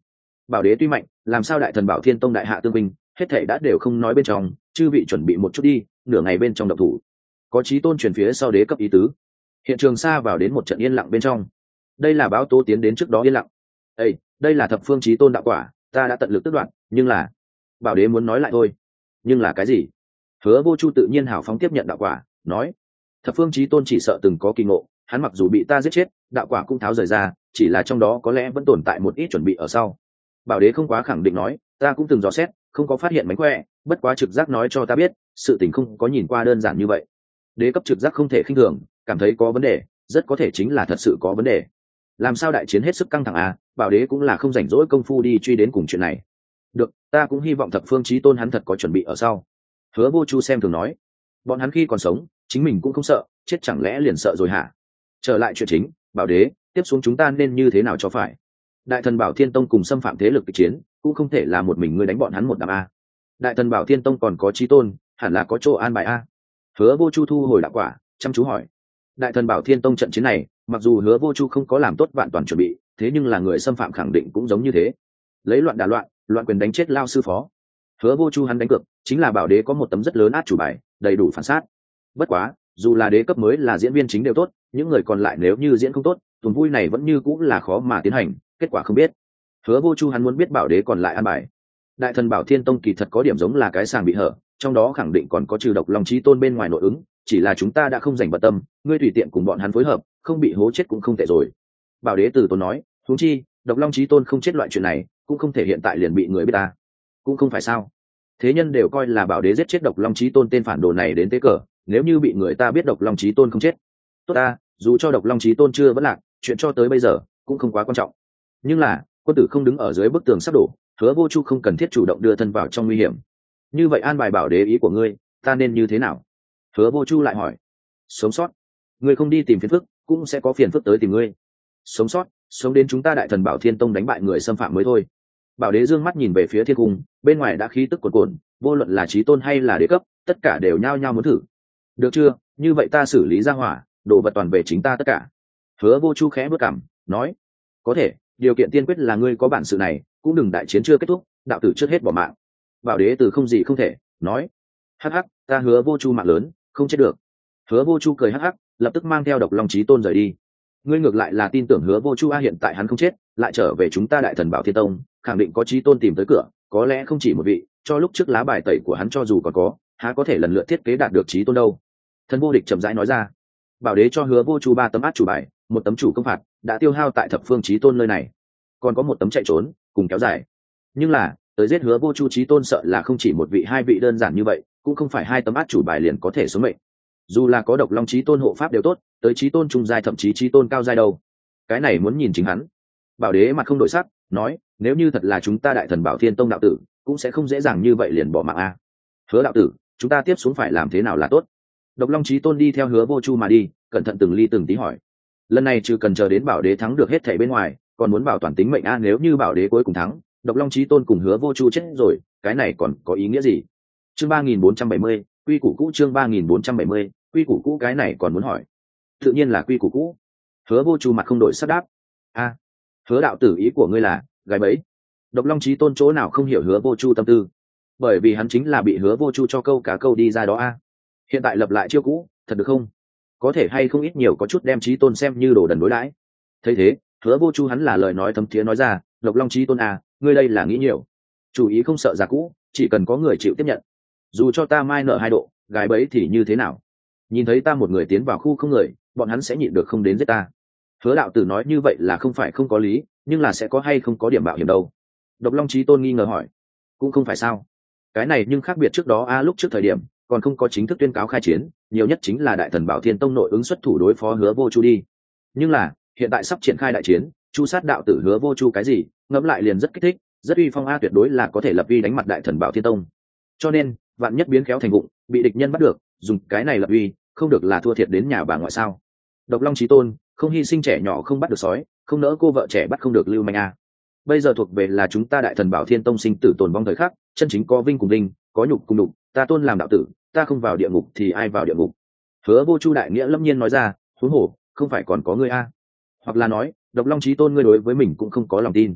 Bảo đế tuy mạnh, làm sao đại thần Bảo Thiên Tông đại hạ tương binh, hết thảy đã đều không nói bên trong, chư vị chuẩn bị một chút đi, nửa ngày bên trong động thủ. Có chí tôn truyền phía sau đế cấp ý tứ. Hiện trường xa vào đến một trận yên lặng bên trong. Đây là báo tố tiến đến trước đó yên lặng. Ê, đây là thập phương chí tôn đạo quả, ta đã tận lực tước đoạn, nhưng là Bảo đế muốn nói lại thôi. Nhưng là cái gì? Hứa Vô Chu tự nhiên hào phóng tiếp nhận đạo quả, nói: thập phương chí tôn chỉ sợ từng có kỳ ngộ, hắn mặc dù bị ta giết chết, đạo quả cũng tháo rời ra, chỉ là trong đó có lẽ vẫn tồn tại một ít chuẩn bị ở sau. Bảo đế không quá khẳng định nói: ta cũng từng dò xét, không có phát hiện mánh khỏe, bất quá trực giác nói cho ta biết, sự tình không có nhìn qua đơn giản như vậy. Đế cấp trực giác không thể khinh thường, cảm thấy có vấn đề, rất có thể chính là thật sự có vấn đề. Làm sao đại chiến hết sức căng thẳng à? Bảo đế cũng là không rảnh rỗi công phu đi truy đến cùng chuyện này. Được, ta cũng hy vọng thập phương chí tôn hắn thật có chuẩn bị ở sau. Hứa Vô Chu xem thường nói: bọn hắn khi còn sống, chính mình cũng không sợ, chết chẳng lẽ liền sợ rồi hả? Trở lại chuyện chính, Bảo đế, tiếp xuống chúng ta nên như thế nào cho phải? Đại thần Bảo Thiên Tông cùng xâm phạm thế lực kịch chiến, cũng không thể là một mình ngươi đánh bọn hắn một đám a. Đại thần Bảo Thiên Tông còn có chí tôn, hẳn là có chỗ an bài a. Hứa Vô Chu thu hồi đạo quả, chăm chú hỏi: đại thần Bảo Thiên Tông trận chiến này, mặc dù Hứa Vô Chu không có làm tốt vạn toàn chuẩn bị, thế nhưng là người xâm phạm khẳng định cũng giống như thế. Lấy loạn đả loạn, loạn quyền đánh chết lao sư phó. Hứa Vô Chu hắn đánh cược, chính là Bảo đế có một tấm rất lớn át chủ bài, đầy đủ phản sát. Bất quá, dù là đế cấp mới là diễn viên chính đều tốt, những người còn lại nếu như diễn không tốt, tuần vui này vẫn như cũng là khó mà tiến hành, kết quả không biết. Hứa Vô Chu hắn muốn biết Bảo đế còn lại an bài. Đại thần Bảo Thiên Tông kỳ thật có điểm giống là cái sàng bị hở, trong đó khẳng định còn có trừ độc long chí tôn bên ngoài nội ứng, chỉ là chúng ta đã không dành bận tâm, ngươi tùy tiện cùng bọn hắn phối hợp, không bị hố chết cũng không tệ rồi. Bảo đế từ tốn nói: huống chi độc long chí tôn không chết loại chuyện này, cũng không thể hiện tại liền bị người biết ta. Cũng không phải sao? Thế nhân đều coi là Bảo đế giết chết độc long chí tôn tên phản đồ này đến tế cờ, nếu như bị người ta biết độc long chí tôn không chết, tốt ta, dù cho độc long chí tôn chưa vẫn lạc, chuyện cho tới bây giờ cũng không quá quan trọng. Nhưng là quân tử không đứng ở dưới bức tường sắp đổ, Hứa Vô Chu không cần thiết chủ động đưa thân vào trong nguy hiểm. Như vậy an bài Bảo đế ý của ngươi, ta nên như thế nào? Hứa Vô Chu lại hỏi. Sống sót, ngươi không đi tìm phiền phức, cũng sẽ có phiền phức tới tìm ngươi. Sống sót, sống đến chúng ta đại thần Bảo Thiên Tông đánh bại người xâm phạm mới thôi. Bảo đế dương mắt nhìn về phía thiên cung, bên ngoài đã khí tức cuồn cuộn, vô luận là chí tôn hay là đế cấp, tất cả đều nhao nhao muốn thử. Được chưa, như vậy ta xử lý ra hỏa, đồ vật toàn về chính ta tất cả. Hứa Vô Chu khẽ bước cằm, nói: có thể, điều kiện tiên quyết là ngươi có bản sự này, cũng đừng đại chiến chưa kết thúc, đạo tử trước hết bỏ mạng. Bảo đế từ không gì không thể, nói: hắc hắc, ta Hứa Vô Chu mạng lớn, không chết được. Hứa Vô Chu cười hắc hắc, lập tức mang theo độc long chí tôn rời đi. Ngươi ngược lại là tin tưởng Hứa Vô Chu a, hiện tại hắn không chết, lại trở về chúng ta đại thần Bảo Thiên Tông, khẳng định có chí tôn tìm tới cửa, có lẽ không chỉ một vị, cho lúc trước lá bài tẩy của hắn cho dù còn có, há có thể lần lượt thiết kế đạt được chí tôn đâu. Thần vô địch chậm rãi nói ra. Bảo đế cho Hứa Vô Chu ba tấm át chủ bài, một tấm chủ công phạt đã tiêu hao tại thập phương chí tôn nơi này, còn có một tấm chạy trốn cùng kéo dài. Nhưng là tới giết Hứa Vô Chu chí tôn sợ là không chỉ một vị hai vị đơn giản như vậy, cũng không phải hai tấm át chủ bài liền có thể sống mệnh. Dù là có độc long chí tôn hộ pháp đều tốt, tới chí tôn trung giai thậm chí chí tôn cao giai đâu, cái này muốn nhìn chính hắn. Bảo đế mặt không đổi sắc, nói: nếu như thật là chúng ta đại thần Bảo Thiên Tông đạo tử, cũng sẽ không dễ dàng như vậy liền bỏ mạng a. Hứa đạo tử, chúng ta tiếp xuống phải làm thế nào là tốt? Độc long chí tôn đi theo Hứa Vô Chu mà đi, cẩn thận từng ly từng tí hỏi. Lần này trừ cần chờ đến Bảo đế thắng được hết thảy bên ngoài, còn muốn bảo toàn tính mệnh a, nếu như Bảo đế cuối cùng thắng, độc long chí tôn cùng Hứa Vô Chu chết rồi, cái này còn có ý nghĩa gì? Chương ba nghìn bốn trăm bảy mươi, quy củ cũ. Chương ba nghìn bốn trăm bảy mươi, quy củ cũ. Cái này còn muốn hỏi? Tự nhiên là quy củ cũ. Hứa Vô Chu mặt không đổi sắc đáp. A, Hứa đạo tử ý của ngươi là gái bẫy? Độc long chí tôn chỗ nào không hiểu Hứa Vô Chu tâm tư, bởi vì hắn chính là bị Hứa Vô Chu cho câu cá câu đi ra đó a. Hiện tại lập lại chiêu cũ, thật được không? Có thể hay không ít nhiều có chút đem chí tôn xem như đồ đần đối đãi. Thấy thế, Hứa Vô Chu hắn là lời nói thấm thiế nói ra: độc long chí tôn à, ngươi đây là nghĩ nhiều. Chủ ý không sợ già cũ, chỉ cần có người chịu tiếp nhận. Dù cho ta mai nợ hai độ, gái bẫy thì như thế nào? Nhìn thấy ta một người tiến vào khu không người, bọn hắn sẽ nhịn được không đến giết ta. Hứa đạo tử nói như vậy là không phải không có lý, nhưng là sẽ có hay không có điểm mạo hiểm đâu? Độc long chí tôn nghi ngờ hỏi. Cũng không phải sao? Cái này nhưng khác biệt trước đó a, lúc trước thời điểm còn không có chính thức tuyên cáo khai chiến, nhiều nhất chính là đại thần Bảo Thiên Tông nội ứng xuất thủ đối phó Hứa Vô Chu đi. Nhưng là hiện tại sắp triển khai đại chiến, chu sát đạo tử Hứa Vô Chu cái gì, ngẫm lại liền rất kích thích, rất uy phong a, tuyệt đối là có thể lập uy đánh mặt đại thần Bảo Thiên Tông. Cho nên vạn nhất biến khéo thành vụng, bị địch nhân bắt được, dùng cái này lập uy, không được là thua thiệt đến nhà bà ngoại sao? Độc long chí tôn, không hy sinh trẻ nhỏ không bắt được sói, không nỡ cô vợ trẻ bắt không được lưu manh a. Bây giờ thuộc về là chúng ta đại thần Bảo Thiên Tông sinh tử tồn vong thời khắc, chân chính có vinh cùng vinh, có nhục cùng nhục, ta tôn làm đạo tử, ta không vào địa ngục thì ai vào địa ngục? Hứa Vô Chu đại nghĩa lâm nhiên nói ra. Huống hồ không phải còn có ngươi a? Hoặc là nói độc long chí tôn ngươi đối với mình cũng không có lòng tin?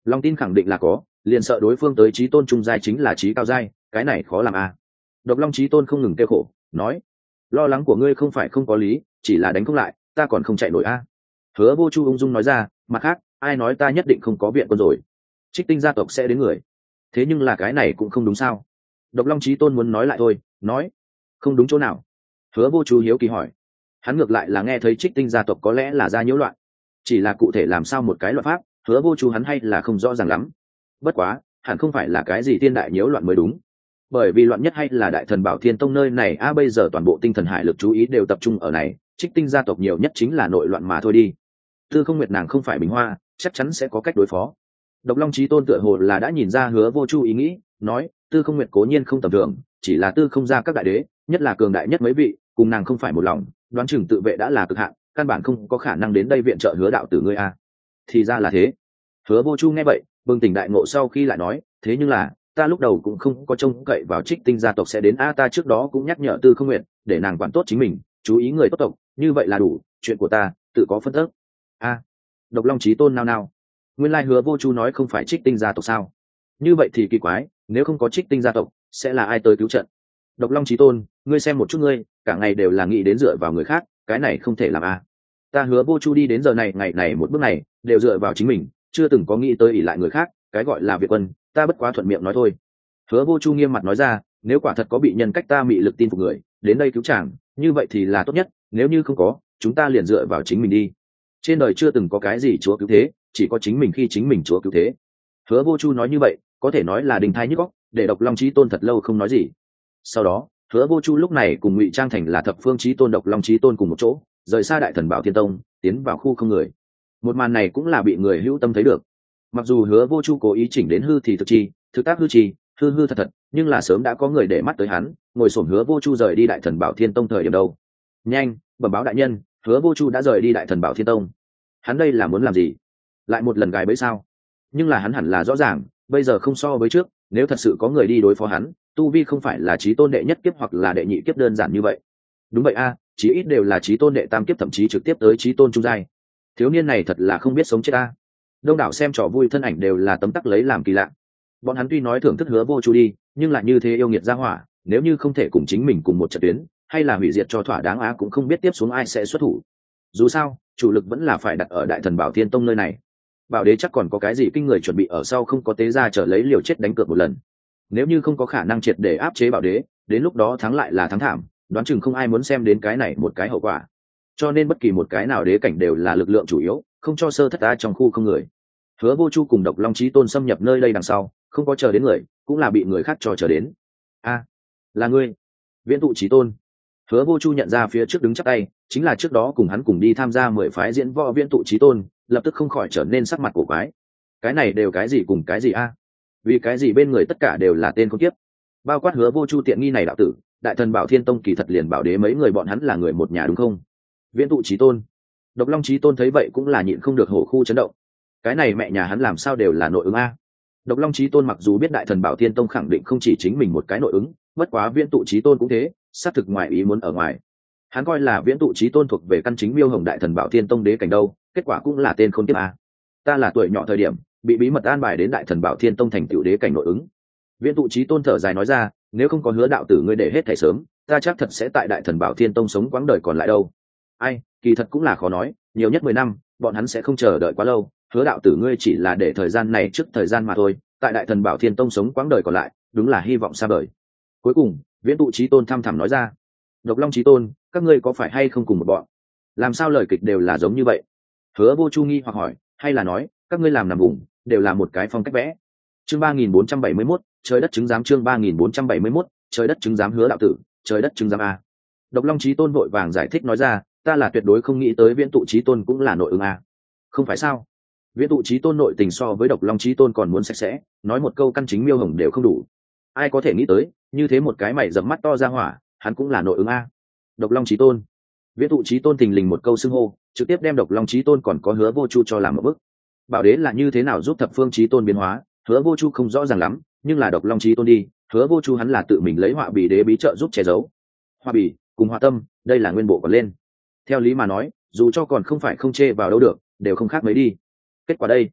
Lòng tin khẳng định là có, liền sợ đối phương tới chí tôn trung giai chính là chí cao giai, cái này khó làm à. Độc Long chí tôn không ngừng kêu khổ, nói: lo lắng của ngươi không phải không có lý, chỉ là đánh không lại, ta còn không chạy nổi a. Hứa Vô Chu ung dung nói ra, mặt khác, ai nói ta nhất định không có viện quân rồi? Trích Tinh gia tộc sẽ đến người. Thế nhưng là cái này cũng không đúng sao? Độc Long chí tôn muốn nói lại thôi, nói: không đúng chỗ nào? Hứa Vô Chu hiếu kỳ hỏi. Hắn ngược lại là nghe thấy Trích Tinh gia tộc có lẽ là ra nhiễu loạn, chỉ là cụ thể làm sao một cái luật pháp, Hứa Vô Chu hắn hay là không rõ ràng lắm. Bất quá, hẳn không phải là cái gì thiên đại nhiễu loạn mới đúng. Bởi vì loạn nhất hay là Đại Thần Bảo Thiên Tông nơi này a, bây giờ toàn bộ tinh thần hải lực chú ý đều tập trung ở này, Trích Tinh gia tộc nhiều nhất chính là nội loạn mà thôi đi. Tư Không Nguyệt nàng không phải bình hoa, chắc chắn sẽ có cách đối phó. Độc Long chí tôn tựa hồ là đã nhìn ra Hứa Vô Chu ý nghĩ, nói: Tư Không Nguyệt cố nhiên không tầm thường, chỉ là Tư Không gia các đại đế, nhất là cường đại nhất mấy vị, cùng nàng không phải một lòng, đoán chừng tự vệ đã là cực hạn, căn bản không có khả năng đến đây viện trợ Hứa đạo tử ngươi a. Thì ra là thế. Hứa Vô Chu nghe vậy, bừng tỉnh đại ngộ sau khi lại nói: thế nhưng là ta lúc đầu cũng không có trông cậy vào Trích Tinh gia tộc sẽ đến a, ta trước đó cũng nhắc nhở Tư Không Nguyệt để nàng quản tốt chính mình, chú ý người tốt tộc, như vậy là đủ, chuyện của ta tự có phân tức. A. Độc Long chí tôn nao nao. Nguyên lai Hứa Vô Chu nói không phải Trích Tinh gia tộc sao? Như vậy thì kỳ quái, nếu không có Trích Tinh gia tộc, sẽ là ai tới cứu trận? Độc Long chí tôn, ngươi xem một chút ngươi, cả ngày đều là nghĩ đến dựa vào người khác, cái này không thể làm a. Ta Hứa Vô Chu đi đến giờ này ngày này một bước này, đều dựa vào chính mình, chưa từng có nghĩ tới ỷ lại người khác, cái gọi là Việt quân, ta bất quá thuận miệng nói thôi. Hứa Vô Chu nghiêm mặt nói ra, nếu quả thật có bị nhân cách ta mị lực tin phục người đến đây cứu chàng, như vậy thì là tốt nhất, nếu như không có, chúng ta liền dựa vào chính mình đi. Trên đời chưa từng có cái gì chúa cứu thế, chỉ có chính mình khi chính mình chúa cứu thế. Hứa Vô Chu nói như vậy, có thể nói là đình thai nhức óc, để Độc Long chí tôn thật lâu không nói gì. Sau đó, Hứa Vô Chu lúc này cùng Ngụy Trang thành là Thập Phương chí tôn Độc Long chí tôn cùng một chỗ, rời xa Đại Thần Bảo Thiên Tông, tiến vào khu không người. Một màn này cũng là bị người hữu tâm thấy được. Mặc dù Hứa Vô Chu cố ý chỉnh đến hư thì thực chi, thực tác hư chi, hư hư thật thật, nhưng là sớm đã có người để mắt tới hắn, ngồi xổm Hứa Vô Chu rời đi Đại Thần Bảo Thiên Tông thời điểm đâu. Nhanh, bẩm báo đại nhân, Hứa Vô Chu đã rời đi Đại Thần Bảo Thiên Tông. Hắn đây là muốn làm gì? Lại một lần gài bẫy sao? Nhưng là hắn hẳn là rõ ràng, bây giờ không so với trước, nếu thật sự có người đi đối phó hắn, tu vi không phải là chí tôn đệ nhất kiếp hoặc là đệ nhị kiếp đơn giản như vậy. Đúng vậy a, chí ít đều là chí tôn đệ tam kiếp, thậm chí trực tiếp tới chí tôn trung giai. Thiếu niên này thật là không biết sống chết a. Đông đảo xem trò vui thân ảnh đều là tấm tắc lấy làm kỳ lạ. Bọn hắn tuy nói thưởng thức Hứa Vô Chu đi, nhưng lại như thế yêu nghiệt ra hỏa, nếu như không thể cùng chính mình cùng một trận tuyến, hay là hủy diệt cho thỏa đáng á, cũng không biết tiếp xuống ai sẽ xuất thủ. Dù sao, chủ lực vẫn là phải đặt ở Đại Thần Bảo Thiên Tông nơi này. Bảo đế chắc còn có cái gì kinh người chuẩn bị ở sau, không có tế ra trở lấy liều chết đánh cược một lần. Nếu như không có khả năng triệt để áp chế bảo đế, đến lúc đó thắng lại là thắng thảm, đoán chừng không ai muốn xem đến cái này một cái hậu quả. Cho nên bất kỳ một cái nào đế cảnh đều là lực lượng chủ yếu, không cho sơ thất ta trong khu không người. Hứa Vô Chu cùng Độc Long chí tôn xâm nhập nơi đây đằng sau, không có chờ đến người, cũng là bị người khác cho chờ đến. A, là ngươi, Viễn Tụ chí tôn. Hứa Vô Chu nhận ra phía trước đứng chắp tay, chính là trước đó cùng hắn cùng đi tham gia mười phái diễn võ Viễn Tụ chí tôn, lập tức không khỏi trở nên sắc mặt của quái. Cái này đều cái gì cùng cái gì a? Vì cái gì bên người tất cả đều là tên con kiếp? Bao quát Hứa Vô Chu tiện nghi này đạo tử, Đại Thần Bảo Thiên Tông kỳ thật liền bảo đế mấy người bọn hắn là người một nhà đúng không? Viễn Tụ chí tôn. Độc Long chí tôn thấy vậy cũng là nhịn không được hổ khu chấn động. Cái này mẹ nhà hắn làm sao đều là nội ứng a? Độc Long chí tôn mặc dù biết Đại Thần Bảo Thiên Tông khẳng định không chỉ chính mình một cái nội ứng, bất quá Viễn Tụ chí tôn cũng thế, xác thực ngoài ý muốn ở ngoài. Hắn coi là Viễn Tụ chí tôn thuộc về căn chính Miêu Hồng Đại Thần Bảo Thiên Tông đế cảnh đâu, kết quả cũng là tên khôn kiếp a. Ta là tuổi nhỏ thời điểm, bị bí mật an bài đến Đại Thần Bảo Thiên Tông thành tựu đế cảnh nội ứng. Viễn Tụ chí tôn thở dài nói ra, nếu không có Hứa đạo tử ngươi để hết thảy sớm, ta chắc thật sẽ tại Đại Thần Bảo Thiên Tông sống quãng đời còn lại đâu. Ai, kỳ thật cũng là khó nói, nhiều nhất mười năm, bọn hắn sẽ không chờ đợi quá lâu, Hứa đạo tử ngươi chỉ là để thời gian này trước thời gian mà thôi, tại Đại Thần Bảo Thiên Tông sống quãng đời còn lại, đúng là hy vọng xa vời. Cuối cùng, Viễn Tụ chí tôn thăm thẳm nói ra, Độc Long chí tôn, các ngươi có phải hay không cùng một bọn? Làm sao lời kịch đều là giống như vậy? Hứa Vô Chu nghi hoặc hỏi, hay là nói, các ngươi làm nằm vùng, đều là một cái phong cách vẽ. Chương ba nghìn bốn trăm bảy mươi mốt, trời đất chứng giám chương ba nghìn bốn trăm bảy mươi mốt, trời đất chứng giám Hứa đạo tử, trời đất chứng giám a. Độc Long chí tôn vội vàng giải thích nói ra, ta là tuyệt đối không nghĩ tới Viễn Tụ chí tôn cũng là nội ứng a. Không phải sao? Viễn Tụ chí tôn nội tình so với Độc Long chí tôn còn muốn sạch sẽ, nói một câu căn chính Miêu Hồng đều không đủ. Ai có thể nghĩ tới, như thế một cái mày dẫm mắt to ra hỏa, hắn cũng là nội ứng a. Độc Long chí tôn. Viễn Tụ chí tôn thình lình một câu xưng hô, trực tiếp đem Độc Long chí tôn còn có Hứa Vô Chu cho làm một bức. Bảo đế là như thế nào giúp Thập Phương chí tôn biến hóa, Hứa Vô Chu không rõ ràng lắm, nhưng là Độc Long chí tôn đi, Hứa Vô Chu hắn là tự mình lấy Họa Bì đế bí trợ giúp che giấu. Họa Bì cùng Họa Tâm, đây là nguyên bộ còn lên. Theo lý mà nói, dù cho còn không phải không chê vào đâu được, đều không khác mấy đi. Kết quả đây,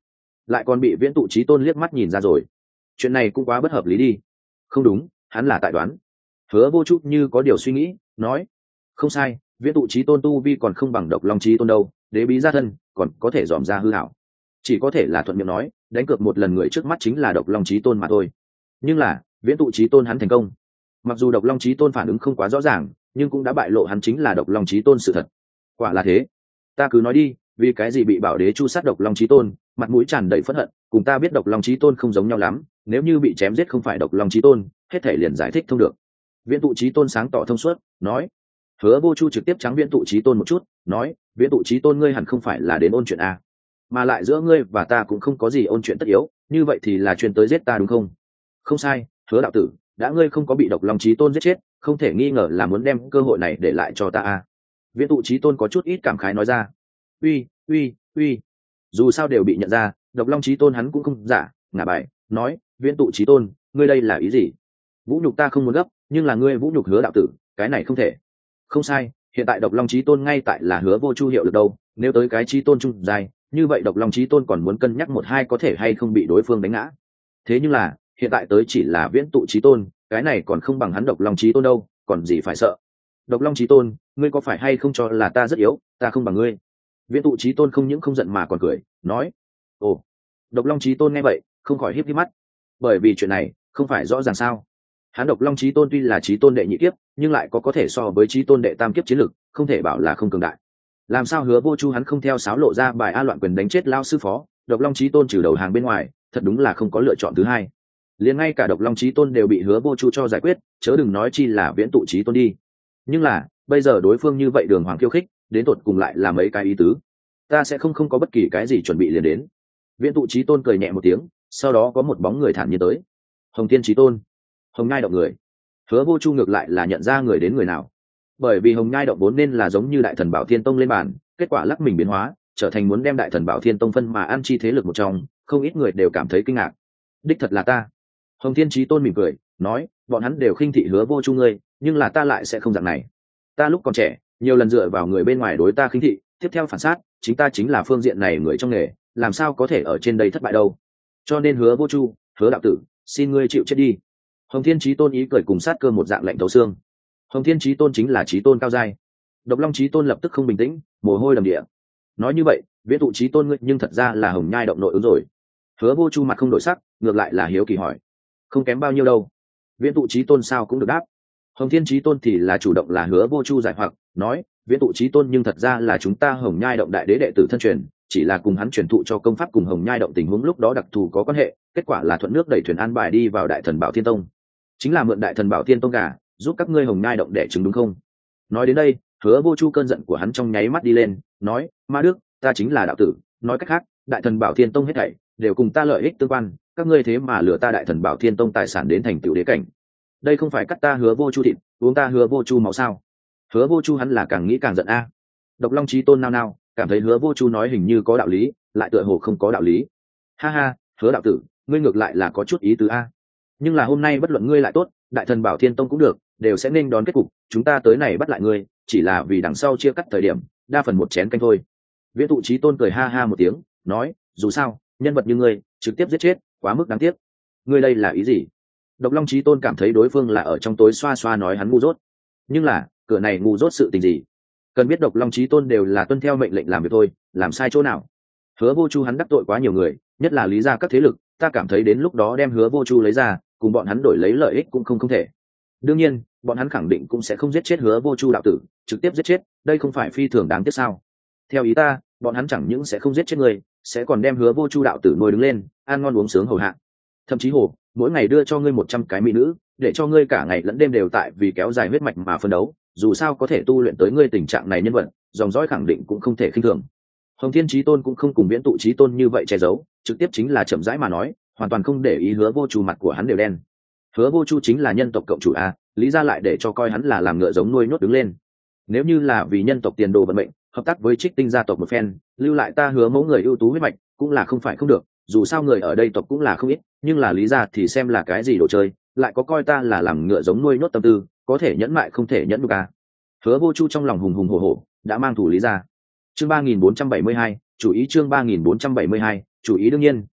lại còn bị viễn tụ chí tôn liếc mắt nhìn ra rồi. Chuyện này cũng quá bất hợp lý đi. Không đúng, hắn là tại đoán. Hứa Vô Chu như có điều suy nghĩ, nói: không sai, viễn tụ chí tôn tu vi còn không bằng độc long chí tôn đâu, đế bí gia thân còn có thể dòm ra hư hảo, chỉ có thể là thuận miệng nói, đánh cược một lần người trước mắt chính là độc long chí tôn mà thôi. Nhưng là viễn tụ chí tôn hắn thành công, mặc dù độc long chí tôn phản ứng không quá rõ ràng, nhưng cũng đã bại lộ hắn chính là độc long chí tôn sự thật. Quả là thế. Ta cứ nói đi, vì cái gì bị bảo đế chu sát độc long chí tôn, mặt mũi tràn đầy phẫn hận, cùng ta biết độc long chí tôn không giống nhau lắm, nếu như bị chém giết không phải độc long chí tôn, hết thể liền giải thích thông được. Viễn tụ chí tôn sáng tỏ thông suốt, nói. Hứa Vô Chu trực tiếp trắng viễn tụ chí tôn một chút, nói: viễn tụ chí tôn ngươi hẳn không phải là đến ôn chuyện a, mà lại giữa ngươi và ta cũng không có gì ôn chuyện tất yếu, như vậy thì là chuyên tới giết ta đúng không? Không sai, Hứa đạo tử, đã ngươi không có bị độc long chí tôn giết chết, không thể nghi ngờ là muốn đem cơ hội này để lại cho ta a. Viễn tụ chí tôn có chút ít cảm khái nói ra. Uy, uy, uy, dù sao đều bị nhận ra, độc long chí tôn hắn cũng không giả, ngả bài, nói: viễn tụ chí tôn, ngươi đây là ý gì? Vũ nhục ta không muốn gấp, nhưng là ngươi vũ nhục Hứa đạo tử, cái này không thể. Không sai, hiện tại độc long chí tôn ngay tại là Hứa Vô Chu hiệu được đâu, nếu tới cái chí tôn trung dài, như vậy độc long chí tôn còn muốn cân nhắc một hai có thể hay không bị đối phương đánh ngã. Thế nhưng là hiện tại tới chỉ là viễn tụ chí tôn, cái này còn không bằng hắn độc long chí tôn đâu, còn gì phải sợ. Độc long chí tôn, ngươi có phải hay không cho là ta rất yếu, ta không bằng ngươi? Viễn tụ chí tôn không những không giận mà còn cười, nói. Ồ. Độc long chí tôn nghe vậy không khỏi híp híp mắt, bởi vì chuyện này không phải rõ ràng sao? Hắn độc long chí tôn tuy là chí tôn đệ nhị kiếp, nhưng lại có có thể so với chí tôn đệ tam kiếp chiến lực, không thể bảo là không cường đại. Làm sao Hứa Vô Chu hắn không theo sáo lộ ra bài a loạn quyền đánh chết lao sư phó, độc long chí tôn trừ đầu hàng bên ngoài, thật đúng là không có lựa chọn thứ hai. Liền ngay cả độc long chí tôn đều bị Hứa Vô Chu cho giải quyết, chớ đừng nói chi là viễn tụ chí tôn đi. Nhưng là bây giờ đối phương như vậy đường hoàng khiêu khích, đến tột cùng lại là mấy cái ý tứ. Ta sẽ không không có bất kỳ cái gì chuẩn bị liền đến. Viễn tụ chí tôn cười nhẹ một tiếng, sau đó có một bóng người thản nhiên tới. Hồng Thiên chí tôn. Hồng Nhai động người. Hứa Vô Chu ngược lại là nhận ra người đến người nào, bởi vì Hồng Nhai động vốn nên là giống như Đại Thần Bảo Thiên Tông lên bàn, kết quả lắc mình biến hóa, trở thành muốn đem Đại Thần Bảo Thiên Tông phân mà ăn chi thế lực một trong, không ít người đều cảm thấy kinh ngạc. Đích thật là ta. Hồng Thiên chí tôn mỉm cười, nói: bọn hắn đều khinh thị Hứa Vô Chu ngươi, nhưng là ta lại sẽ không dạng này. Ta lúc còn trẻ, nhiều lần dựa vào người bên ngoài đối ta khinh thị, tiếp theo phản sát, chính ta chính là phương diện này người trong nghề, làm sao có thể ở trên đây thất bại đâu. Cho nên Hứa Vô Chu, Hứa đạo tử, xin ngươi chịu chết đi. Hồng Thiên chí tôn ý cười cùng sát cơ một dạng lạnh thấu xương. Hồng Thiên chí tôn chính là chí tôn cao giai. Độc long chí tôn lập tức không bình tĩnh, mồ hôi đầm địa. Nói như vậy, viễn tụ chí tôn ngươi nhưng thật ra là Hồng Nhai động nội ứng rồi. Hứa Vô Chu mặt không đổi sắc, ngược lại là hiếu kỳ hỏi. Không kém bao nhiêu đâu. Viễn tụ chí tôn sao cũng được đáp. Hồng Thiên chí tôn thì là chủ động là Hứa Vô Chu giải hoặc, nói: viễn tụ chí tôn nhưng thật ra là chúng ta Hồng Nhai động đại đế đệ tử thân truyền, chỉ là cùng hắn truyền thụ cho công pháp cùng Hồng Nhai động tình huống lúc đó đặc thù có quan hệ, kết quả là thuận nước đẩy thuyền an bài đi vào Đại Thần Bảo Thiên Tông. Chính là mượn Đại Thần Bảo Thiên Tông gà, giúp các ngươi Hồng Nhai động đẻ trứng đúng không? Nói đến đây, Hứa Vô Chu cơn giận của hắn trong nháy mắt đi lên, nói: ma đức, ta chính là đạo tử, nói cách khác, Đại Thần Bảo Thiên Tông hết thảy đều cùng ta lợi ích tương quan, các ngươi thế mà lừa ta Đại Thần Bảo Thiên Tông tài sản đến thành tựu đế cảnh, đây không phải cắt ta Hứa Vô Chu thịt, uống ta Hứa Vô Chu máu sao? Hứa Vô Chu hắn là càng nghĩ càng giận a. Độc long chí tôn nao nao, cảm thấy Hứa Vô Chu nói hình như có đạo lý, lại tựa hồ không có đạo lý. Ha ha, Hứa đạo tử, ngươi ngược lại là có chút ý tứ a. Nhưng là hôm nay bất luận ngươi lại tốt, Đại Thần Bảo Thiên Tông cũng được, đều sẽ nên đón kết cục, chúng ta tới này bắt lại ngươi, chỉ là vì đằng sau chia cắt thời điểm, đa phần một chén canh thôi. Viễn tụ chí tôn cười ha ha một tiếng, nói: dù sao, nhân vật như ngươi, trực tiếp giết chết, quá mức đáng tiếc. Ngươi đây là ý gì? Độc long chí tôn cảm thấy đối phương là ở trong tối xoa xoa nói hắn ngu dốt, nhưng là cửa này ngu dốt sự tình gì? Cần biết độc long chí tôn đều là tuân theo mệnh lệnh làm việc thôi, làm sai chỗ nào? Hứa Vô Chu hắn đắc tội quá nhiều người, nhất là lý gia các thế lực, ta cảm thấy đến lúc đó đem Hứa Vô Chu lấy ra, cùng bọn hắn đổi lấy lợi ích cũng không không thể. Đương nhiên, bọn hắn khẳng định cũng sẽ không giết chết Hứa Vô Chu đạo tử, trực tiếp giết chết, đây không phải phi thường đáng tiếc sao? Theo ý ta, bọn hắn chẳng những sẽ không giết chết người, sẽ còn đem Hứa Vô Chu đạo tử nuôi đứng lên, ăn ngon uống sướng hầu hạ. Thậm chí hồ, mỗi ngày đưa cho ngươi một trăm cái mỹ nữ, để cho ngươi cả ngày lẫn đêm đều tại vì kéo dài huyết mạch mà phân đấu, dù sao có thể tu luyện tới ngươi tình trạng này nhân vật, dòng dõi khẳng định cũng không thể khinh thường. Hồng Thiên chí tôn cũng không cùng Viễn tụ chí tôn như vậy che giấu, trực tiếp chính là chậm rãi mà nói, hoàn toàn không để ý Hứa Vô Chu mặt của hắn đều đen. Hứa Vô Chu chính là nhân tộc cộng chủ a, lý ra lại để cho coi hắn là làm ngựa giống nuôi nhốt đứng lên. Nếu như là vì nhân tộc tiền đồ vận mệnh, hợp tác với Trích Tinh gia tộc một phen, lưu lại ta Hứa mẫu người ưu tú huyết mạch, cũng là không phải không được, dù sao người ở đây tộc cũng là không ít, nhưng là lý ra thì xem là cái gì đồ chơi, lại có coi ta là làm ngựa giống nuôi nhốt tâm tư, có thể nhẫn mại không thể nhẫn được a. Hứa Vô Chu trong lòng hùng hùng hổ hổ, đã mang thủ lý ra. Chương ba nghìn bốn trăm bảy mươi hai, chủ ý chương ba nghìn bốn trăm bảy mươi hai, chủ ý đương nhiên,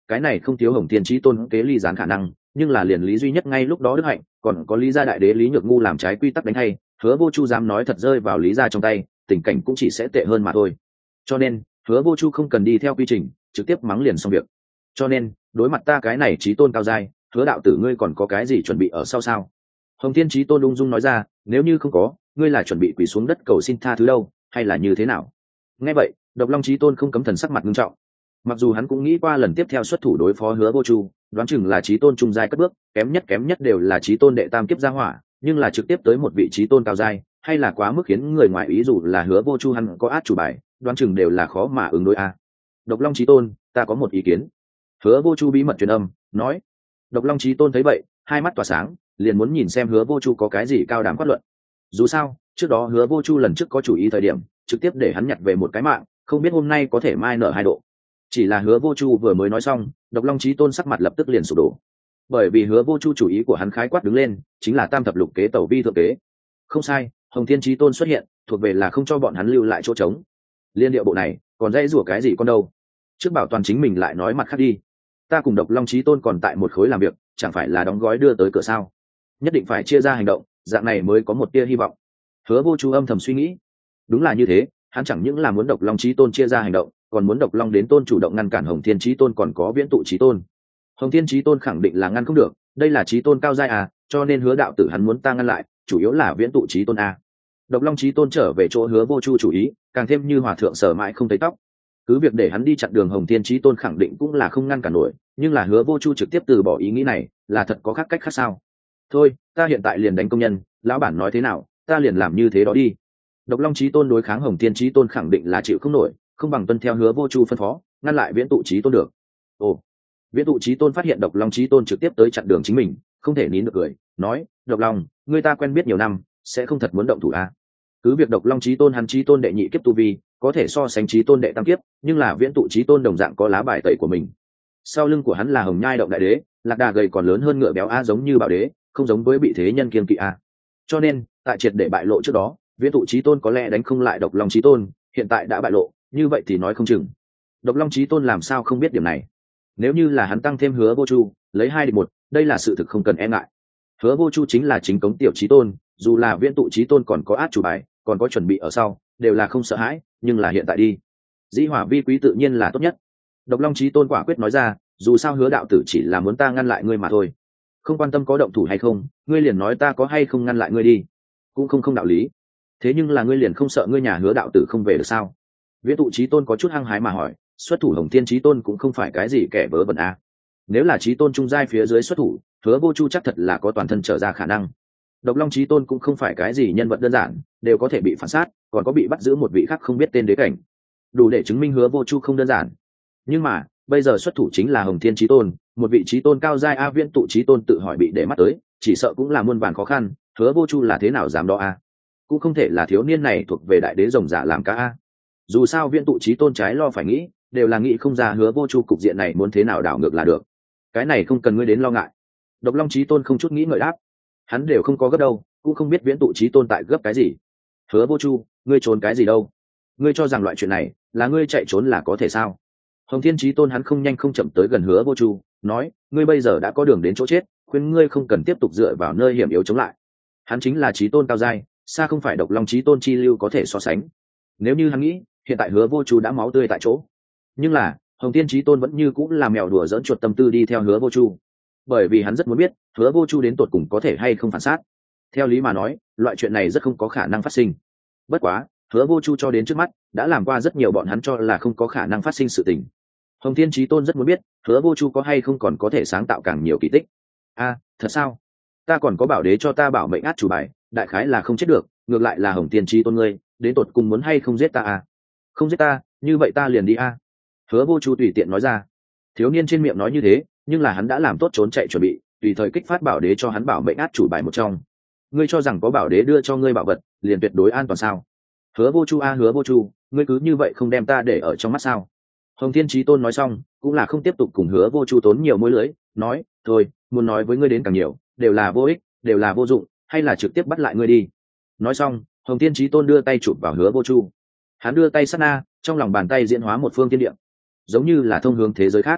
cái này không thiếu Hồng Thiên Chí Tôn kế ly gián khả năng, nhưng là liền lý duy nhất ngay lúc đó đức hạnh, còn có lý gia đại đế Lý Nhược Ngu làm trái quy tắc đánh hay, Hứa Vô Chu dám nói thật rơi vào lý gia trong tay, tình cảnh cũng chỉ sẽ tệ hơn mà thôi. Cho nên, Hứa Vô Chu không cần đi theo quy trình, trực tiếp mắng liền xong việc. Cho nên, đối mặt ta cái này Chí Tôn cao giai, Hứa đạo tử ngươi còn có cái gì chuẩn bị ở sau sao? Hồng Thiên Chí Tôn ung dung nói ra, nếu như không có, ngươi là chuẩn bị quỳ xuống đất cầu xin tha thứ đâu, hay là như thế nào? Nghe vậy, Độc Long Chí Tôn không cấm thần sắc mặt nghiêm trọng. Mặc dù hắn cũng nghĩ qua lần tiếp theo xuất thủ đối phó Hứa Vô Chu, đoán chừng là Chí Tôn trung giai cất bước, kém nhất kém nhất đều là Chí Tôn đệ tam kiếp gia hỏa, nhưng là trực tiếp tới một vị Chí Tôn cao giai, hay là quá mức khiến người ngoài ý dù là Hứa Vô Chu hắn có át chủ bài, đoán chừng đều là khó mà ứng đối a. Độc Long Chí Tôn, ta có một ý kiến. Hứa Vô Chu bí mật truyền âm, nói. Độc Long Chí Tôn thấy vậy, hai mắt tỏa sáng, liền muốn nhìn xem Hứa Vô Chu có cái gì cao đẳng phát luận. Dù sao, trước đó Hứa Vô Chu lần trước có chủ ý thời điểm, trực tiếp để hắn nhặt về một cái mạng, không biết hôm nay có thể mai nở hai độ. Chỉ là Hứa Vô Chu vừa mới nói xong, Độc Long Chí Tôn sắc mặt lập tức liền sụp đổ. Bởi vì Hứa Vô Chu chủ ý của hắn khái quát đứng lên, chính là tam thập lục kế tẩu vi thượng kế. Không sai, Hồng Thiên Chí Tôn xuất hiện, thuộc về là không cho bọn hắn lưu lại chỗ trống. Liên điệu bộ này, còn dễ rủa cái gì con đâu? Trước bảo toàn chính mình lại nói mặt khác đi. Ta cùng Độc Long Chí Tôn còn tại một khối làm việc, chẳng phải là đóng gói đưa tới cửa sao? Nhất định phải chia ra hành động, dạng này mới có một tia hy vọng. Hứa Vô Chu âm thầm suy nghĩ. Đúng là như thế, hắn chẳng những là muốn Độc Long Chí Tôn chia ra hành động, còn muốn Độc Long đến Tôn chủ động ngăn cản Hồng Thiên Chí Tôn còn có Viễn Tụ Chí Tôn. Hồng Thiên Chí Tôn khẳng định là ngăn không được, đây là Chí Tôn cao giai à, cho nên Hứa đạo tử hắn muốn ta ngăn lại, chủ yếu là Viễn Tụ Chí Tôn a. Độc Long Chí Tôn trở về chỗ Hứa Vô Chu chủ ý, càng thêm như hòa thượng sở mãi không thấy tóc. Cứ việc để hắn đi chặn đường Hồng Thiên Chí Tôn khẳng định cũng là không ngăn cản nổi, nhưng là Hứa Vô Chu trực tiếp từ bỏ ý nghĩ này, là thật có khác cách khác sao? Thôi, ta hiện tại liền đánh công nhân, lão bản nói thế nào, ta liền làm như thế đó đi. Độc Long Chí Tôn đối kháng Hồng Thiên Chí Tôn khẳng định là chịu không nổi, không bằng tuân theo Hứa Vô Chu phân phó, ngăn lại Viễn Tụ Chí Tôn được. Ồ, Viễn Tụ Chí Tôn phát hiện Độc Long Chí Tôn trực tiếp tới chặn đường chính mình, không thể nín được cười, nói: "Độc Long, người ta quen biết nhiều năm, sẽ không thật muốn động thủ à?" Cứ việc Độc Long Chí Tôn hắn Chí Tôn đệ nhị kiếp tu vi, có thể so sánh Chí Tôn đệ tam kiếp, nhưng là Viễn Tụ Chí Tôn đồng dạng có lá bài tẩy của mình. Sau lưng của hắn là Hồng Nhai động đại đế, lạc đà gầy còn lớn hơn ngựa béo a, giống như Bảo đế, không giống với bị thế nhân kiêng kỵ a. Cho nên, tại triệt để bại lộ trước đó, Viễn Tụ Chí Tôn có lẽ đánh không lại Độc Long Chí Tôn, hiện tại đã bại lộ, như vậy thì nói không chừng. Độc Long Chí Tôn làm sao không biết điểm này? Nếu như là hắn tăng thêm Hứa Vô Chu, lấy hai địch một, đây là sự thực không cần e ngại. Hứa Vô Chu chính là chính cống tiểu Chí Tôn, dù là Viễn Tụ Chí Tôn còn có át chủ bài, còn có chuẩn bị ở sau, đều là không sợ hãi, nhưng là hiện tại đi, dĩ hỏa vi quý tự nhiên là tốt nhất. Độc Long Chí Tôn quả quyết nói ra, dù sao Hứa đạo tử chỉ là muốn ta ngăn lại ngươi mà thôi, không quan tâm có động thủ hay không, ngươi liền nói ta có hay không ngăn lại ngươi đi, cũng không không đạo lý. Thế nhưng là ngươi liền không sợ ngươi nhà Hứa đạo tử không về được sao? Viễn Tụ Chí Tôn có chút hăng hái mà hỏi, xuất thủ Hồng Thiên Chí Tôn cũng không phải cái gì kẻ vớ vẩn a. Nếu là Chí Tôn trung giai phía dưới xuất thủ, Hứa Vô Chu chắc thật là có toàn thân trở ra khả năng. Độc Long Chí Tôn cũng không phải cái gì nhân vật đơn giản, đều có thể bị phản sát, còn có bị bắt giữ một vị khác không biết tên đế cảnh, đủ để chứng minh Hứa Vô Chu không đơn giản. Nhưng mà bây giờ xuất thủ chính là Hồng Thiên Chí Tôn, một vị Chí Tôn cao giai a. Viễn Tụ Chí Tôn tự hỏi bị để mắt tới, chỉ sợ cũng là muôn vàn khó khăn, Hứa Vô Chu là thế nào dám đó a? Cũng không thể là thiếu niên này thuộc về đại đế rồng giả làm cá a. Dù sao Viễn Tụ Chí Tôn trái lo phải nghĩ, đều là nghĩ không ra Hứa Vô Chu cục diện này muốn thế nào đảo ngược là được. Cái này không cần ngươi đến lo ngại. Độc Long Chí Tôn không chút nghĩ ngợi đáp, hắn đều không có gấp đâu, cũng không biết Viễn Tụ Chí Tôn tại gấp cái gì. Hứa Vô Chu, ngươi trốn cái gì đâu? Ngươi cho rằng loại chuyện này là ngươi chạy trốn là có thể sao? Hồng Thiên Chí Tôn hắn không nhanh không chậm tới gần Hứa Vô Chu, nói, ngươi bây giờ đã có đường đến chỗ chết, khuyên ngươi không cần tiếp tục dựa vào nơi hiểm yếu chống lại. Hắn chính là Chí Tôn cao giai, xa không phải Độc Long Chí Tôn chi lưu có thể so sánh. Nếu như hắn nghĩ, hiện tại Hứa Vô Chu đã máu tươi tại chỗ. Nhưng là, Hồng Thiên Chí Tôn vẫn như cũng là mèo đùa giỡn chuột tâm tư đi theo Hứa Vô Chu, bởi vì hắn rất muốn biết Hứa Vô Chu đến tột cùng có thể hay không phản sát. Theo lý mà nói, loại chuyện này rất không có khả năng phát sinh. Bất quá, Hứa Vô Chu cho đến trước mắt đã làm qua rất nhiều bọn hắn cho là không có khả năng phát sinh sự tình. Hồng Thiên Chí Tôn rất muốn biết Hứa Vô Chu có hay không còn có thể sáng tạo càng nhiều kỳ tích. A, thật sao? Ta còn có Bảo đế cho ta bảo mệnh át chủ bài, đại khái là không chết được, ngược lại là Hồng Thiên Chí Tôn ngươi, đến tột cùng muốn hay không giết ta à? Không giết ta, như vậy ta liền đi a. Hứa Vô Chu tùy tiện nói ra. Thiếu niên trên miệng nói như thế, nhưng là hắn đã làm tốt trốn chạy chuẩn bị, tùy thời kích phát Bảo đế cho hắn bảo mệnh át chủ bài một trong. Ngươi cho rằng có Bảo đế đưa cho ngươi bảo vật, liền tuyệt đối an toàn sao? Hứa Vô Chu a, Hứa Vô Chu, ngươi cứ như vậy không đem ta để ở trong mắt sao? Hồng Thiên Chí Tôn nói xong, cũng là không tiếp tục cùng Hứa Vô Chu tốn nhiều mối lưới, nói, thôi, muốn nói với ngươi đến càng nhiều, đều là vô ích, đều là vô dụng, hay là trực tiếp bắt lại ngươi đi. Nói xong, Hồng Thiên Chí Tôn đưa tay chụp vào Hứa Vô Chu. Hắn đưa tay sát na, trong lòng bàn tay diễn hóa một phương thiên địa, giống như là thông hướng thế giới khác.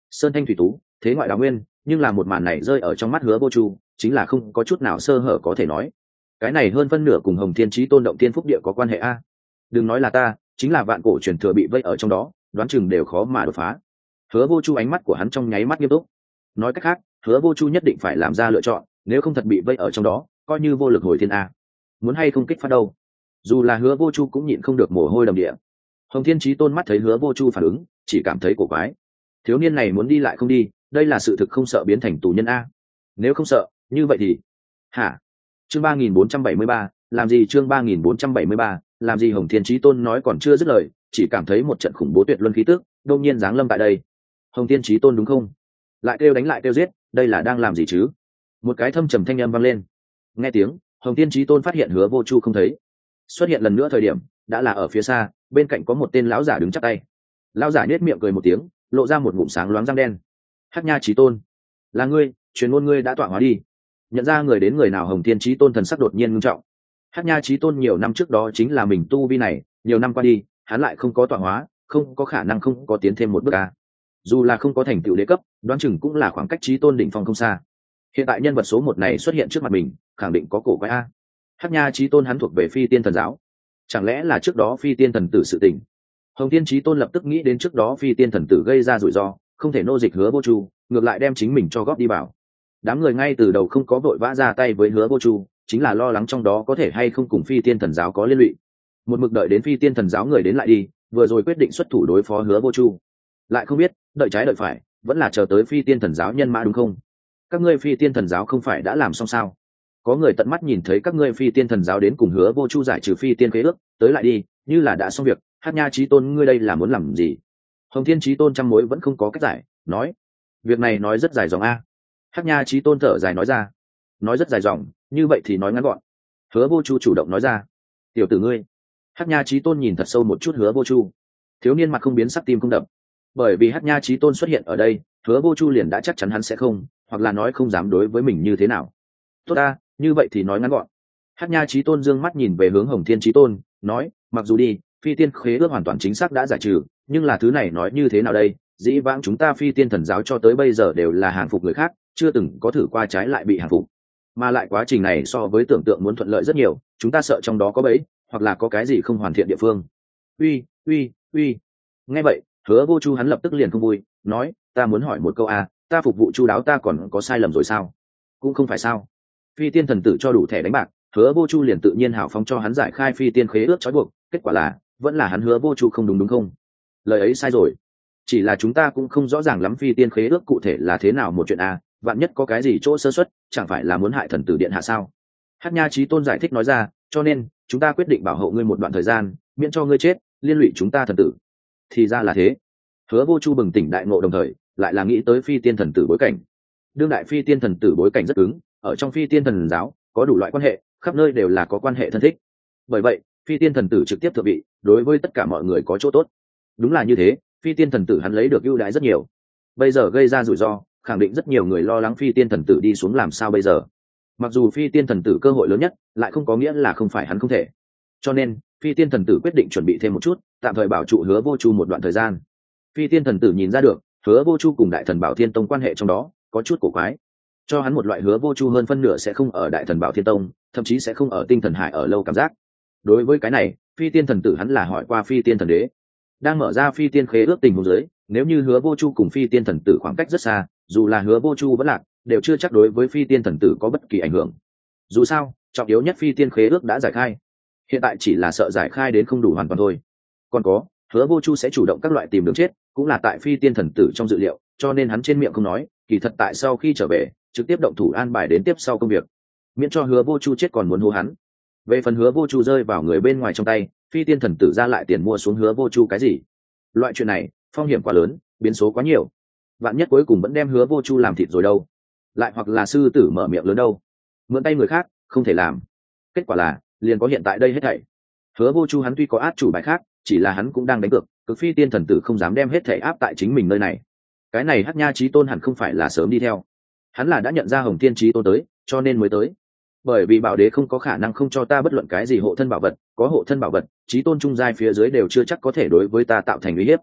sơn thanh thủy tú, thế ngoại đào nguyên, nhưng là một màn này rơi ở trong mắt Hứa Vô Chu chính là không có chút nào sơ hở có thể nói. Cái này hơn phân nửa cùng Hồng Thiên Chí Tôn động tiên phúc địa có quan hệ a. Đừng nói là ta, chính là vạn cổ truyền thừa bị vây ở trong đó, đoán chừng đều khó mà đột phá. Hứa Vô Chu ánh mắt của hắn trong nháy mắt nghiêm túc. Nói cách khác, Hứa Vô Chu nhất định phải làm ra lựa chọn, nếu không thật bị vây ở trong đó, coi như vô lực hồi thiên a. Muốn hay không kích phát đâu. Dù là Hứa Vô Chu cũng nhịn không được mồ hôi đầm địa. Hồng Thiên Chí Tôn mắt thấy Hứa Vô Chu phản ứng, chỉ cảm thấy cổ quái. Thiếu niên này muốn đi lại không đi, đây là sự thực không sợ biến thành tù nhân a. Nếu không sợ, như vậy thì hả? Chương ba nghìn bốn trăm bảy mươi ba, làm gì chương ba nghìn bốn trăm bảy mươi ba, làm gì Hồng Thiên Chí Tôn nói còn chưa dứt lời, chỉ cảm thấy một trận khủng bố tuyệt luân khí tức, đột nhiên giáng lâm tại đây. Hồng Thiên Chí Tôn đúng không? Lại kêu đánh lại kêu giết, đây là đang làm gì chứ? Một cái thâm trầm thanh âm vang lên. Nghe tiếng, Hồng Thiên Chí Tôn phát hiện Hứa Vô Chu không thấy. Xuất hiện lần nữa thời điểm, đã là ở phía xa, bên cạnh có một tên lão giả đứng chắp tay. Lão giả nhếch miệng cười một tiếng, lộ ra một ngụm sáng loáng răng đen. Hắc Nha Chí Tôn, là ngươi, truyền ngôn ngươi đã tọa hóa đi. Nhận ra người đến người nào, Hồng Thiên Chí Tôn thần sắc đột nhiên ngưng trọng. Hắc Nha Chí Tôn nhiều năm trước đó chính là mình tu vi này, nhiều năm qua đi, hắn lại không có tọa hóa, không có khả năng không có tiến thêm một bước a. Dù là không có thành tựu đế cấp, đoán chừng cũng là khoảng cách Chí Tôn đỉnh phong không xa. Hiện tại nhân vật số một này xuất hiện trước mặt mình, khẳng định có cổ quái a. Hắc Nha Chí Tôn hắn thuộc về Phi Tiên Thần giáo, chẳng lẽ là trước đó Phi Tiên Thần tử sự tình? Hồng Thiên Chí Tôn lập tức nghĩ đến trước đó Phi Tiên Thần tử gây ra rủi ro, không thể nô dịch Hứa Vô Chu, ngược lại đem chính mình cho góp đi vào. Đám người ngay từ đầu không có vội vã ra tay với Hứa Vô Chu, chính là lo lắng trong đó có thể hay không cùng Phi Tiên Thần giáo có liên lụy. Một mực đợi đến Phi Tiên Thần giáo người đến lại đi, vừa rồi quyết định xuất thủ đối phó Hứa Vô Chu. Lại không biết, đợi trái đợi phải, vẫn là chờ tới Phi Tiên Thần giáo nhân mã đúng không? Các ngươi Phi Tiên Thần giáo không phải đã làm xong sao? Có người tận mắt nhìn thấy các ngươi Phi Tiên Thần giáo đến cùng Hứa Vô Chu giải trừ Phi Tiên khế ước, tới lại đi, như là đã xong việc. Hắc Nha Chí Tôn ngươi đây là muốn làm gì? Hồng Thiên Chí Tôn trăm mối vẫn không có cách giải, nói: việc này nói rất dài dòng a. Hắc Nha Chí Tôn thở dài nói ra: nói rất dài dòng, như vậy thì nói ngắn gọn. Hứa Vô Chu chủ động nói ra: tiểu tử ngươi. Hắc Nha Chí Tôn nhìn thật sâu một chút Hứa Vô Chu. Thiếu niên mặt không biến sắc, tim không đập. Bởi vì Hắc Nha Chí Tôn xuất hiện ở đây, Hứa Vô Chu liền đã chắc chắn hắn sẽ không, hoặc là nói không dám đối với mình như thế nào. Tốt ta, như vậy thì nói ngắn gọn. Hắc Nha Chí Tôn dương mắt nhìn về hướng Hồng Thiên Chí Tôn, nói: mặc dù đi, Phi Tiên khế ước hoàn toàn chính xác đã giải trừ, nhưng là thứ này nói như thế nào đây? Dĩ vãng chúng ta Phi Tiên Thần giáo cho tới bây giờ đều là hàng phục người khác, chưa từng có thử qua trái lại bị hàng phục. Mà lại quá trình này so với tưởng tượng muốn thuận lợi rất nhiều, chúng ta sợ trong đó có bẫy, hoặc là có cái gì không hoàn thiện địa phương. Uy, uy, uy. Nghe vậy, Hứa Vô Chu hắn lập tức liền không vui, nói: ta muốn hỏi một câu a, ta phục vụ chu đáo ta còn có sai lầm rồi sao? Cũng không phải sao? Phi Tiên thần tử cho đủ thẻ đánh bạc, Hứa Vô Chu liền tự nhiên hào phóng cho hắn giải khai Phi Tiên khế ước trói buộc, kết quả là vẫn là hắn Hứa Vô Chu không đúng đúng không? Lời ấy sai rồi. Chỉ là chúng ta cũng không rõ ràng lắm Phi Tiên khế ước cụ thể là thế nào một chuyện a, vạn nhất có cái gì chỗ sơ suất, chẳng phải là muốn hại thần tử điện hạ sao? Hắc Nha Chí Tôn giải thích nói ra: cho nên chúng ta quyết định bảo hộ ngươi một đoạn thời gian, miễn cho ngươi chết liên lụy chúng ta thần tử. Thì ra là thế. Hứa Vô Chu bừng tỉnh đại ngộ, đồng thời lại là nghĩ tới Phi Tiên thần tử bối cảnh. Đương đại Phi Tiên thần tử bối cảnh rất cứng, ở trong Phi Tiên thần giáo có đủ loại quan hệ, khắp nơi đều là có quan hệ thân thích. Bởi vậy, Phi Tiên thần tử trực tiếp thượng vị, đối với tất cả mọi người có chỗ tốt. Đúng là như thế, Phi Tiên thần tử hắn lấy được ưu đãi rất nhiều. Bây giờ gây ra rủi ro, khẳng định rất nhiều người lo lắng Phi Tiên thần tử đi xuống làm sao bây giờ. Mặc dù Phi Tiên thần tử cơ hội lớn nhất, lại không có nghĩa là không phải hắn không thể. Cho nên, Phi Tiên thần tử quyết định chuẩn bị thêm một chút, tạm thời bảo trụ Hứa Vô Chu một đoạn thời gian. Phi Tiên thần tử nhìn ra được, Hứa Vô Chu cùng Đại Thần Bảo Thiên Tông quan hệ trong đó có chút cổ quái, cho hắn một loại Hứa Vô Chu hơn phân nửa sẽ không ở Đại Thần Bảo Thiên Tông, thậm chí sẽ không ở Tinh Thần Hải ở lâu cảm giác. Đối với cái này, Phi Tiên thần tử hắn là hỏi qua Phi Tiên thần đế, đang mở ra Phi Tiên khế ước tình huống dưới, nếu như Hứa Vô Chu cùng Phi Tiên thần tử khoảng cách rất xa, dù là Hứa Vô Chu vẫn lạc, đều chưa chắc đối với Phi Tiên thần tử có bất kỳ ảnh hưởng. Dù sao, trọng yếu nhất Phi Tiên khế ước đã giải khai, hiện tại chỉ là sợ giải khai đến không đủ hoàn toàn thôi. Còn có, Hứa Vô Chu sẽ chủ động các loại tìm đường chết, cũng là tại Phi Tiên thần tử trong dự liệu, cho nên hắn trên miệng không nói, kỳ thật tại sau khi trở về, trực tiếp động thủ an bài đến tiếp sau công việc, miễn cho Hứa Vô Chu chết còn muốn hô hắn. Về phần Hứa Vô Chu rơi vào người bên ngoài trong tay, Phi Tiên thần tử ra lại tiền mua xuống Hứa Vô Chu cái gì? Loại chuyện này, phong hiểm quá lớn, biến số quá nhiều. Vạn nhất cuối cùng vẫn đem Hứa Vô Chu làm thịt rồi đâu? Lại hoặc là sư tử mở miệng lớn đâu? Mượn tay người khác, không thể làm. Kết quả là, liền có hiện tại đây hết thảy. Hứa Vô Chu hắn tuy có át chủ bài khác, chỉ là hắn cũng đang đánh cược, cực Phi Tiên thần tử không dám đem hết thảy áp tại chính mình nơi này. Cái này Hắc Nha Chí Tôn hẳn không phải là sớm đi theo, hắn là đã nhận ra Hồng Thiên Chí Tôn tới, cho nên mới tới. Bởi vì Bảo Đế không có khả năng không cho ta bất luận cái gì hộ thân bảo vật, có hộ thân bảo vật, Chí Tôn trung giai phía dưới đều chưa chắc có thể đối với ta tạo thành uy hiếp.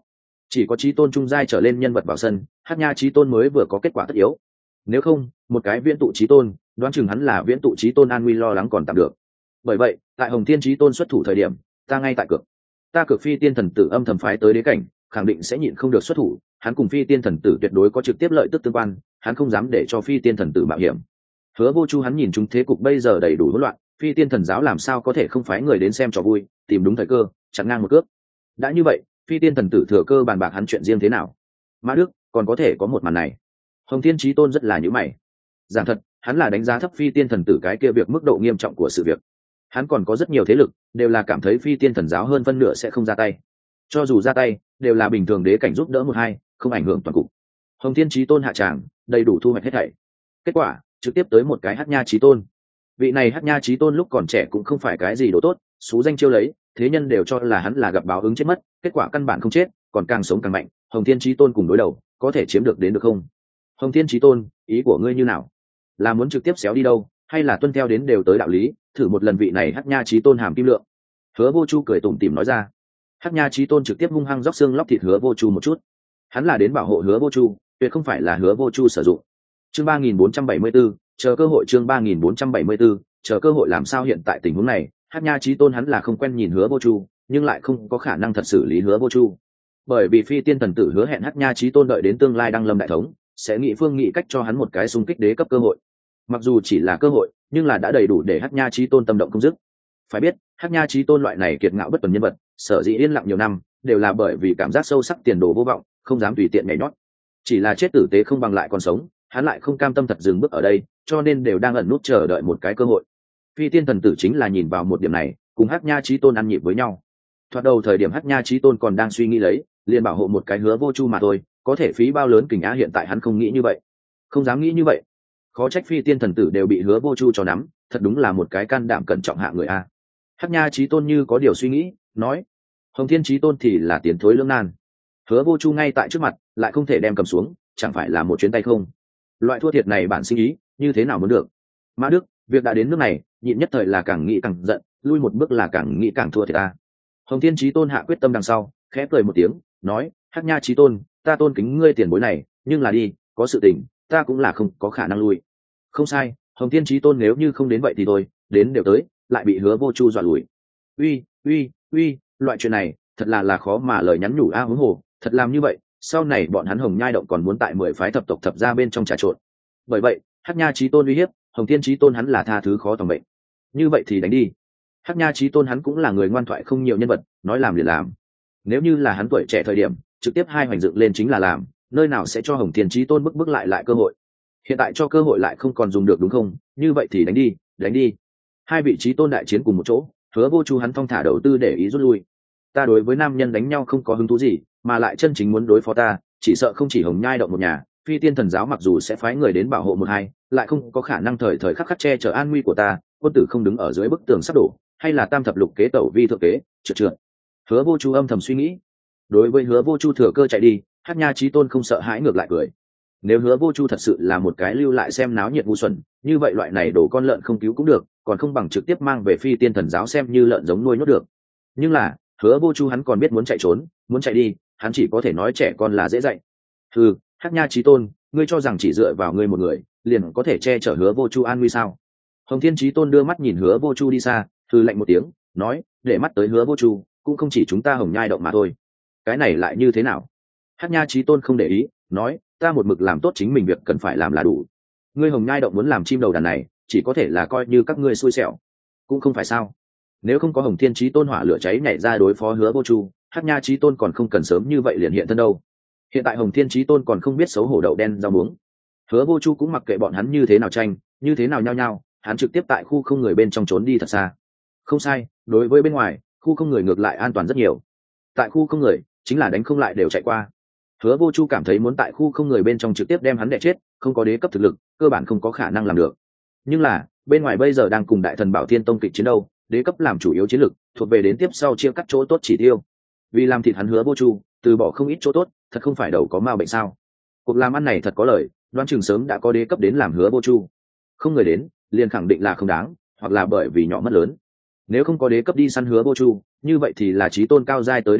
chỉ có chí tôn trung giai trở lên nhân vật vào sân, Hắc Nha chí tôn mới vừa có kết quả tất yếu. Nếu không, một cái viễn tụ chí tôn, đoán chừng hắn là viễn tụ chí tôn an nguy lo lắng còn tạm được. Bởi vậy, tại Hồng Thiên chí tôn xuất thủ thời điểm, ta ngay tại cược. Ta cược Phi Tiên thần tử âm thầm phái tới đế cảnh, khẳng định sẽ nhịn không được xuất thủ, hắn cùng Phi Tiên thần tử tuyệt đối có trực tiếp lợi tức tương quan, hắn không dám để cho Phi Tiên thần tử mạo hiểm. Hứa Vô Chu hắn nhìn chúng thế cục bây giờ đầy đủ hỗn loạn, Phi Tiên thần giáo làm sao có thể không phái người đến xem trò vui, tìm đúng thời cơ, chặn ngang một cước. Đã như vậy, Phi Tiên thần tử thừa cơ bàn bạc hắn chuyện riêng thế nào. Mã Đức còn có thể có một màn này. Hồng Thiên chí tôn rất là nhíu mày. Giảng thật, hắn là đánh giá thấp Phi Tiên thần tử cái kia việc mức độ nghiêm trọng của sự việc. Hắn còn có rất nhiều thế lực, đều là cảm thấy Phi Tiên thần giáo hơn phân nửa sẽ không ra tay. Cho dù ra tay, đều là bình thường đế cảnh giúp đỡ một hai, không ảnh hưởng toàn cục. Hồng Thiên chí tôn hạ tràng, đầy đủ thu hoạch hết thảy. Kết quả, trực tiếp tới một cái Hắc Nha chí tôn. Vị này Hắc Nha chí tôn lúc còn trẻ cũng không phải cái gì đồ tốt, xú danh chiêu lấy, thế nhân đều cho là hắn là gặp báo ứng chết mất, kết quả căn bản không chết, còn càng sống càng mạnh. Hồng Thiên chí tôn cùng đối đầu, có thể chiếm được đến được không? Hồng Thiên chí tôn, ý của ngươi như nào? Là muốn trực tiếp xéo đi đâu, hay là tuân theo đến đều tới đạo lý, thử một lần vị này Hắc Nha chí tôn hàm kim lượng? Hứa Vô Chu cười tủm tỉm nói ra. Hắc Nha chí tôn trực tiếp hung hăng róc xương lóc thịt Hứa Vô Chu một chút. Hắn là đến bảo hộ Hứa Vô Chu, tuyệt không phải là Hứa Vô Chu sử dụng. Chương ba nghìn bốn trăm bảy mươi 474, chờ cơ hội chương ba nghìn bốn trăm bảy mươi 474, chờ cơ hội làm sao hiện tại tình huống này, Hắc Nha chí tôn hắn là không quen nhìn Hứa Vô Chu, nhưng lại không có khả năng thật xử lý Hứa Vô Chu. Bởi vì Phi Tiên thần tử hứa hẹn Hắc Nha chí tôn đợi đến tương lai đăng lâm đại thống, sẽ nghị phương nghị cách cho hắn một cái xung kích đế cấp cơ hội. Mặc dù chỉ là cơ hội, nhưng là đã đầy đủ để Hắc Nha chí tôn tâm động không dứt. Phải biết, Hắc Nha chí tôn loại này kiệt ngạo bất tuần nhân vật, sở dĩ yên lặng nhiều năm, đều là bởi vì cảm giác sâu sắc tiền đồ vô vọng, không dám tùy tiện nhảy nhót. Chỉ là chết tử tế không bằng lại còn sống, hắn lại không cam tâm thật dừng bước ở đây, cho nên đều đang ẩn nút chờ đợi một cái cơ hội. Phi Tiên thần tử chính là nhìn vào một điểm này, cùng Hắc Nha chí tôn ăn nhịp với nhau. Thoạt đầu thời điểm Hắc Nha chí tôn còn đang suy nghĩ lấy, liền bảo hộ một cái Hứa Vô Chu mà thôi, có thể phí bao lớn kình á, hiện tại hắn không nghĩ như vậy, không dám nghĩ như vậy. Khó trách Phi Tiên thần tử đều bị Hứa Vô Chu cho nắm, thật đúng là một cái can đảm cẩn trọng hạ người a. Hắc Nha chí tôn như có điều suy nghĩ, nói. Hồng Thiên chí tôn thì là tiến thối lưỡng nan. Hứa Vô Chu ngay tại trước mặt, lại không thể đem cầm xuống, chẳng phải là một chuyến tay không. Loại thua thiệt này bản sinh ý, như thế nào muốn được? Mã Đức, việc đã đến nước này, nhịn nhất thời là càng nghĩ càng giận, lui một bước là càng nghĩ càng thua thiệt ta. Hồng Thiên chí tôn hạ quyết tâm đằng sau, khẽ cười một tiếng, nói, Hắc Nha chí tôn, ta tôn kính ngươi tiền bối này, nhưng là đi, có sự tình, ta cũng là không có khả năng lui. Không sai, Hồng Thiên chí tôn nếu như không đến vậy thì thôi, đến đều tới, lại bị Hứa Vô Chu dọa lùi. Uy, uy, uy, loại chuyện này, thật là là khó mà lời nhắn nhủ a, huống hồ, thật làm như vậy, sau này bọn hắn Hồng Nhai động còn muốn tại mười phái thập tộc thập gia bên trong trà trộn. Bởi vậy, Hắc Nha chí tôn uy hiếp, Hồng Thiên chí tôn hắn là tha thứ khó tầm bệnh. Như vậy thì đánh đi. Hắc Nha chí tôn hắn cũng là người ngoan thoại không nhiều nhân vật, nói làm liền làm. Nếu như là hắn tuổi trẻ thời điểm, trực tiếp hai hoành dựng lên chính là làm, nơi nào sẽ cho Hồng Thiên chí tôn bức bức lại lại cơ hội. Hiện tại cho cơ hội lại không còn dùng được đúng không? Như vậy thì đánh đi, đánh đi. Hai vị chí tôn đại chiến cùng một chỗ, Hứa Vô Chu hắn thong thả đầu tư để ý rút lui. Ta đối với nam nhân đánh nhau không có hứng thú gì, mà lại chân chính muốn đối phó ta, chỉ sợ không chỉ Hồng Nhai động một nhà, Phi Tiên thần giáo mặc dù sẽ phái người đến bảo hộ một hai, lại không có khả năng thời thời khắc khắc che chở an nguy của ta, quân tử không đứng ở dưới bức tường sắp đổ, hay là tam thập lục kế tẩu vi thượng kế, trượt trượt. Hứa Vô Chu âm thầm suy nghĩ. Đối với Hứa Vô Chu thừa cơ chạy đi, Hắc Nha chí tôn không sợ hãi ngược lại cười. Nếu Hứa Vô Chu thật sự là một cái lưu lại xem náo nhiệt ngu xuẩn, như vậy loại này đổ con lợn không cứu cũng được, còn không bằng trực tiếp mang về Phi Tiên thần giáo xem như lợn giống nuôi nhốt được. Nhưng là, Hứa Vô Chu hắn còn biết muốn chạy trốn, muốn chạy đi, hắn chỉ có thể nói trẻ con là dễ dạy. Hừ, Hắc Nha chí tôn, ngươi cho rằng chỉ dựa vào ngươi một người, liền có thể che chở Hứa Vô Chu an nguy sao? Hồng Thiên chí tôn đưa mắt nhìn Hứa Vô Chu đi xa, hừ lạnh một tiếng, nói, để mắt tới Hứa Vô Chu, cũng không chỉ chúng ta Hồng Nhai động mà thôi. Cái này lại như thế nào? Hắc Nha chí tôn không để ý, nói, ta một mực làm tốt chính mình việc cần phải làm là đủ. Ngươi Hồng Nhai động muốn làm chim đầu đàn này, chỉ có thể là coi như các ngươi xui xẻo, cũng không phải sao? Nếu không có Hồng Thiên chí tôn hỏa lửa cháy nhảy ra đối phó Hứa Vô Chu, Hắc Nha chí tôn còn không cần sớm như vậy liền hiện thân đâu. Hiện tại Hồng Thiên chí tôn còn không biết xấu hổ đậu đen rau muống. Hứa Vô Chu cũng mặc kệ bọn hắn như thế nào tranh, như thế nào nhao nhao, hắn trực tiếp tại khu không người bên trong trốn đi thật xa. Không sai, đối với bên ngoài, khu không người ngược lại an toàn rất nhiều. Tại khu không người, chính là đánh không lại đều chạy qua. Hứa Vô Chu cảm thấy muốn tại khu không người bên trong trực tiếp đem hắn đè chết, không có đế cấp thực lực, cơ bản không có khả năng làm được. Nhưng là, bên ngoài bây giờ đang cùng Đại Thần Bảo Thiên Tông kịch chiến đâu, đế cấp làm chủ yếu chiến lực, thuộc về đến tiếp sau chia cắt chỗ tốt chỉ tiêu. Vì làm thịt hắn Hứa Vô Chu, từ bỏ không ít chỗ tốt, thật không phải đầu có ma bệnh sao? Cuộc làm ăn này thật có lời, đoán chừng sớm đã có đế cấp đến làm Hứa Vô Chu. Không người đến, liền khẳng định là không đáng, hoặc là bởi vì nhỏ mất lớn. Nếu không có đế cấp đi săn Hứa Vô Chu, như vậy thì là chí tôn cao giai tới đều tốt,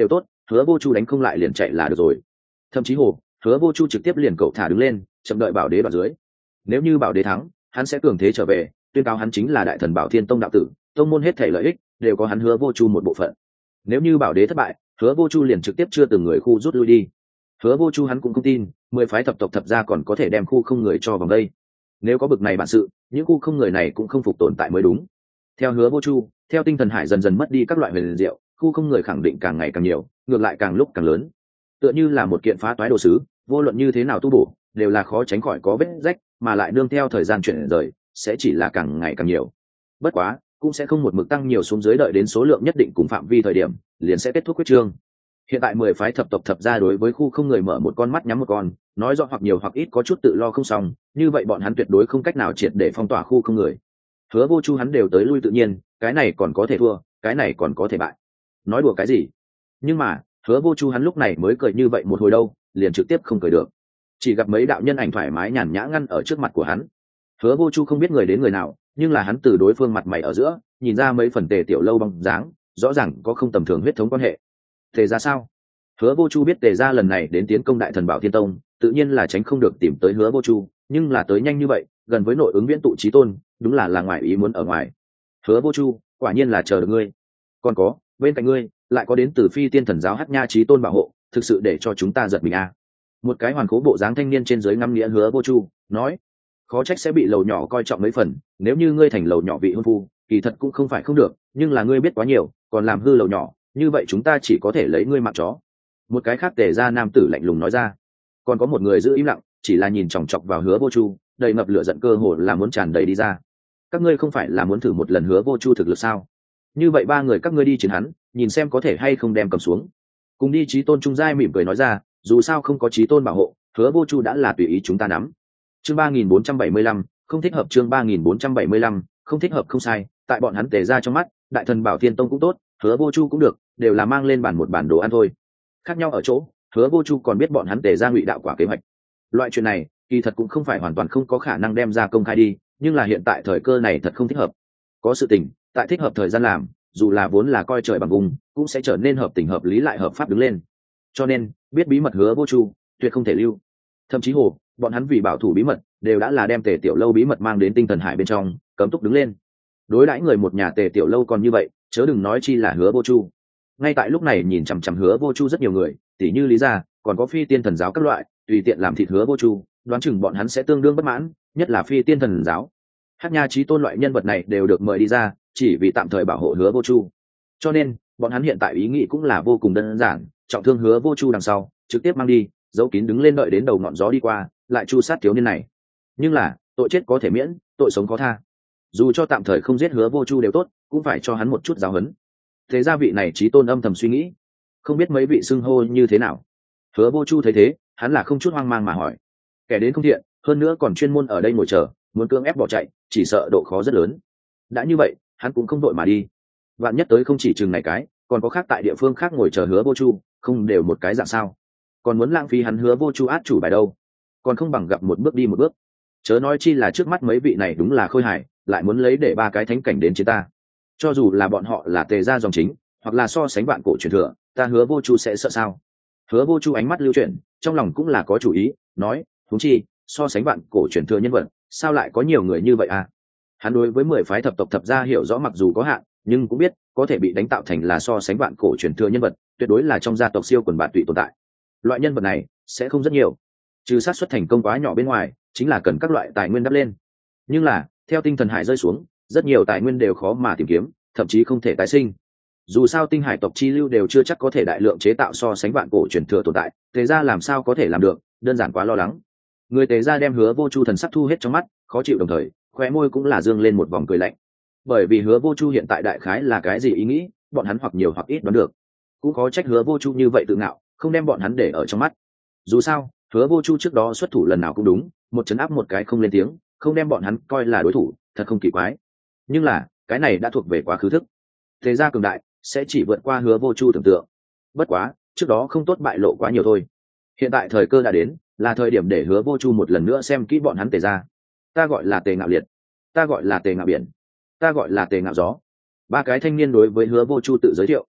hứa vô chu đánh không lại liền chạy là được rồi. Thậm chí hồ hứa vô chu trực tiếp liền cậu thả đứng lên chậm đợi bảo đế đoạt dưới. Nếu như bảo đế thắng, hắn sẽ cường thế trở về, tuyên cáo hắn chính là đại thần Bảo Thiên Tông đạo tử, tông môn hết thể lợi ích đều có hắn hứa vô chu một bộ phận. Nếu như bảo đế thất bại, hứa vô chu liền trực tiếp chưa từng người khu rút lui đi. Hứa vô chu hắn cũng không tin mười phái thập tộc thập gia còn có thể đem khu không người cho vòng đây. Nếu có bực này bản sự, những khu không người này cũng không phục tồn tại mới đúng. Theo hứa vô chu, theo tinh thần hải dần dần mất đi các loại huyền diệu, khu không người khẳng định càng ngày càng nhiều, ngược lại càng lúc càng lớn. Tựa như là một kiện phá toái đồ sứ, vô luận như thế nào tu bổ đều là khó tránh khỏi có vết rách, mà lại nương theo thời gian chuyển rời sẽ chỉ là càng ngày càng nhiều. Bất quá cũng sẽ không một mực tăng nhiều xuống dưới, đợi đến số lượng nhất định cùng phạm vi thời điểm liền sẽ kết thúc quyết trương. Hiện tại mười phái thập tộc thập gia đối với khu không người mở một con mắt nhắm một con, nói rõ hoặc nhiều hoặc ít có chút tự lo không xong, như vậy bọn hắn tuyệt đối không cách nào triệt để phong tỏa khu không người. Hứa vô chu hắn đều tới lui tự nhiên, cái này còn có thể thua, cái này còn có thể bại, nói đùa cái gì. Nhưng mà hứa vô chu hắn lúc này mới cười như vậy một hồi đâu, liền trực tiếp không cười được, chỉ gặp mấy đạo nhân ảnh thoải mái nhàn nhã ngăn ở trước mặt của hắn. Hứa vô chu không biết người đến người nào, nhưng là hắn từ đối phương mặt mày ở giữa nhìn ra mấy phần Tề Tiểu Lâu bóng dáng, rõ ràng có không tầm thường huyết thống quan hệ. Tề gia sao? Hứa vô chu biết Tề gia lần này đến tiến công đại thần Bảo Thiên Tông, tự nhiên là tránh không được tìm tới hứa vô chu, nhưng là tới nhanh như vậy, gần với nội ứng viễn tụ chí tôn, đúng là là ngoài ý muốn ở ngoài. Hứa vô chu, quả nhiên là chờ được ngươi. Còn có, bên cạnh ngươi lại có đến từ Phi Tiên Thần giáo Hắc Nha chí tôn bảo hộ, thực sự để cho chúng ta giật mình a. À. Một cái hoàn cố bộ dáng thanh niên trên dưới ngắm nghĩa hứa vô chu nói, khó trách sẽ bị lầu nhỏ coi trọng mấy phần, nếu như ngươi thành lầu nhỏ vị hôn phu, kỳ thật cũng không phải không được, nhưng là ngươi biết quá nhiều, còn làm hư lầu nhỏ, như vậy chúng ta chỉ có thể lấy ngươi mạng chó. Một cái khác Tề gia nam tử lạnh lùng nói ra. Còn có một người giữ im lặng, chỉ là nhìn chòng chọc vào hứa vô chu, đầy ngập lửa giận, cơ hồ là muốn tràn đầy đi ra. Các ngươi không phải là muốn thử một lần hứa vô chu thực lực sao? Như vậy ba người các ngươi đi chiến hắn, nhìn xem có thể hay không đem cầm xuống. Cùng đi chí tôn trung giai mỉm cười nói ra, dù sao không có chí tôn bảo hộ, hứa vô chu đã là tùy ý chúng ta nắm. Chương ba nghìn bốn trăm bảy mươi lăm, không thích hợp. Chương ba nghìn bốn trăm bảy mươi lăm, không thích hợp. Không sai, tại bọn hắn Tề gia trong mắt, đại thần Bảo Thiên Tông cũng tốt, hứa vô chu cũng được, đều là mang lên bàn một bản đồ ăn thôi. Khác nhau ở chỗ, hứa vô chu còn biết bọn hắn Tề gia ngụy đạo quả kế hoạch. Loại chuyện này kỳ thật cũng không phải hoàn toàn không có khả năng đem ra công khai đi, nhưng là hiện tại thời cơ này thật không thích hợp. Có sự tình tại thích hợp thời gian làm, dù là vốn là coi trời bằng vùng, cũng sẽ trở nên hợp tình hợp lý lại hợp pháp đứng lên. Cho nên biết bí mật hứa vô chu tuyệt không thể lưu. Thậm chí hồ bọn hắn vì bảo thủ bí mật đều đã là đem Tề Tiểu Lâu bí mật mang đến tinh thần hải bên trong cấm túc đứng lên. Đối đãi người một nhà Tề Tiểu Lâu còn như vậy, chớ đừng nói chi là hứa vô chu. Ngay tại lúc này nhìn chằm chằm hứa vô chu rất nhiều người, tỉ như Lý gia, còn có Phi Tiên Thần giáo các loại, tùy tiện làm thịt hứa vô chu, đoán chừng bọn hắn sẽ tương đương bất mãn, nhất là Phi Tiên Thần giáo. Hắc Nha chí tôn loại nhân vật này đều được mời đi ra, chỉ vì tạm thời bảo hộ hứa vô chu. Cho nên bọn hắn hiện tại ý nghĩ cũng là vô cùng đơn giản, trọng thương hứa vô chu đằng sau trực tiếp mang đi, giấu kín đứng lên, đợi đến đầu ngọn gió đi qua lại chu sát thiếu niên này. Nhưng là tội chết có thể miễn, tội sống có tha, dù cho tạm thời không giết hứa vô chu đều tốt, cũng phải cho hắn một chút giáo huấn. Thế gia vị này chí tôn âm thầm suy nghĩ, không biết mấy vị xưng hô như thế nào. Hứa vô chu thấy thế, hắn là không chút hoang mang mà hỏi, kẻ đến không thiện, hơn nữa còn chuyên môn ở đây ngồi chờ, muốn cưỡng ép bỏ chạy, chỉ sợ độ khó rất lớn. Đã như vậy hắn cũng không đội mà đi, vạn nhất tới không chỉ chừng này cái, còn có khác tại địa phương khác ngồi chờ hứa vô chu, không đều một cái dạng sao, còn muốn lãng phí hắn hứa vô chu át chủ bài đâu, còn không bằng gặp một bước đi một bước. Chớ nói chi là trước mắt mấy vị này đúng là khôi hài, lại muốn lấy để ba cái thánh cảnh đến chế ta. Cho dù là bọn họ là Tề gia dòng chính, hoặc là so sánh bạn cổ truyền thừa, ta hứa vô chu sẽ sợ sao? Hứa vô chu ánh mắt lưu chuyển, trong lòng cũng là có chủ ý, nói, huống chi so sánh bạn cổ truyền thừa nhân vật, sao lại có nhiều người như vậy à? Hắn đối với mười phái thập tộc thập gia hiểu rõ mặc dù có hạn, nhưng cũng biết có thể bị đánh tạo thành là so sánh bạn cổ truyền thừa nhân vật, tuyệt đối là trong gia tộc siêu quần bạn tụy tồn tại. Loại nhân vật này sẽ không rất nhiều, trừ sát xuất thành công quá nhỏ bên ngoài, chính là cần các loại tài nguyên đắp lên. Nhưng là theo tinh thần hải rơi xuống, rất nhiều tài nguyên đều khó mà tìm kiếm, thậm chí không thể tái sinh. Dù sao tinh hải tộc chi lưu đều chưa chắc có thể đại lượng chế tạo so sánh bạn cổ truyền thừa tồn tại, Tề gia làm sao có thể làm được, đơn giản quá lo lắng. Người Tề gia đem hứa vô chu thần sắc thu hết trong mắt, khó chịu, đồng thời khóe môi cũng là dương lên một vòng cười lạnh. Bởi vì hứa vô chu hiện tại đại khái là cái gì ý nghĩ, bọn hắn hoặc nhiều hoặc ít đoán được. Cũng khó trách hứa vô chu như vậy tự ngạo, không đem bọn hắn để ở trong mắt. Dù sao hứa vô chu trước đó xuất thủ lần nào cũng đúng, một chấn áp một cái không lên tiếng, không đem bọn hắn coi là đối thủ, thật không kỳ quái. Nhưng là cái này đã thuộc về quá khứ thức. Thế gia cường đại sẽ chỉ vượt qua hứa vô chu tưởng tượng. Bất quá trước đó không tốt bại lộ quá nhiều thôi. Hiện tại thời cơ đã đến, là thời điểm để hứa vô chu một lần nữa xem kỹ bọn hắn Tề gia. Ta gọi là Tề Ngạo Liệt, ta gọi là Tề Ngạo Biển, ta gọi là Tề Ngạo Gió. Ba cái thanh niên đối với hứa vô chu tự giới thiệu.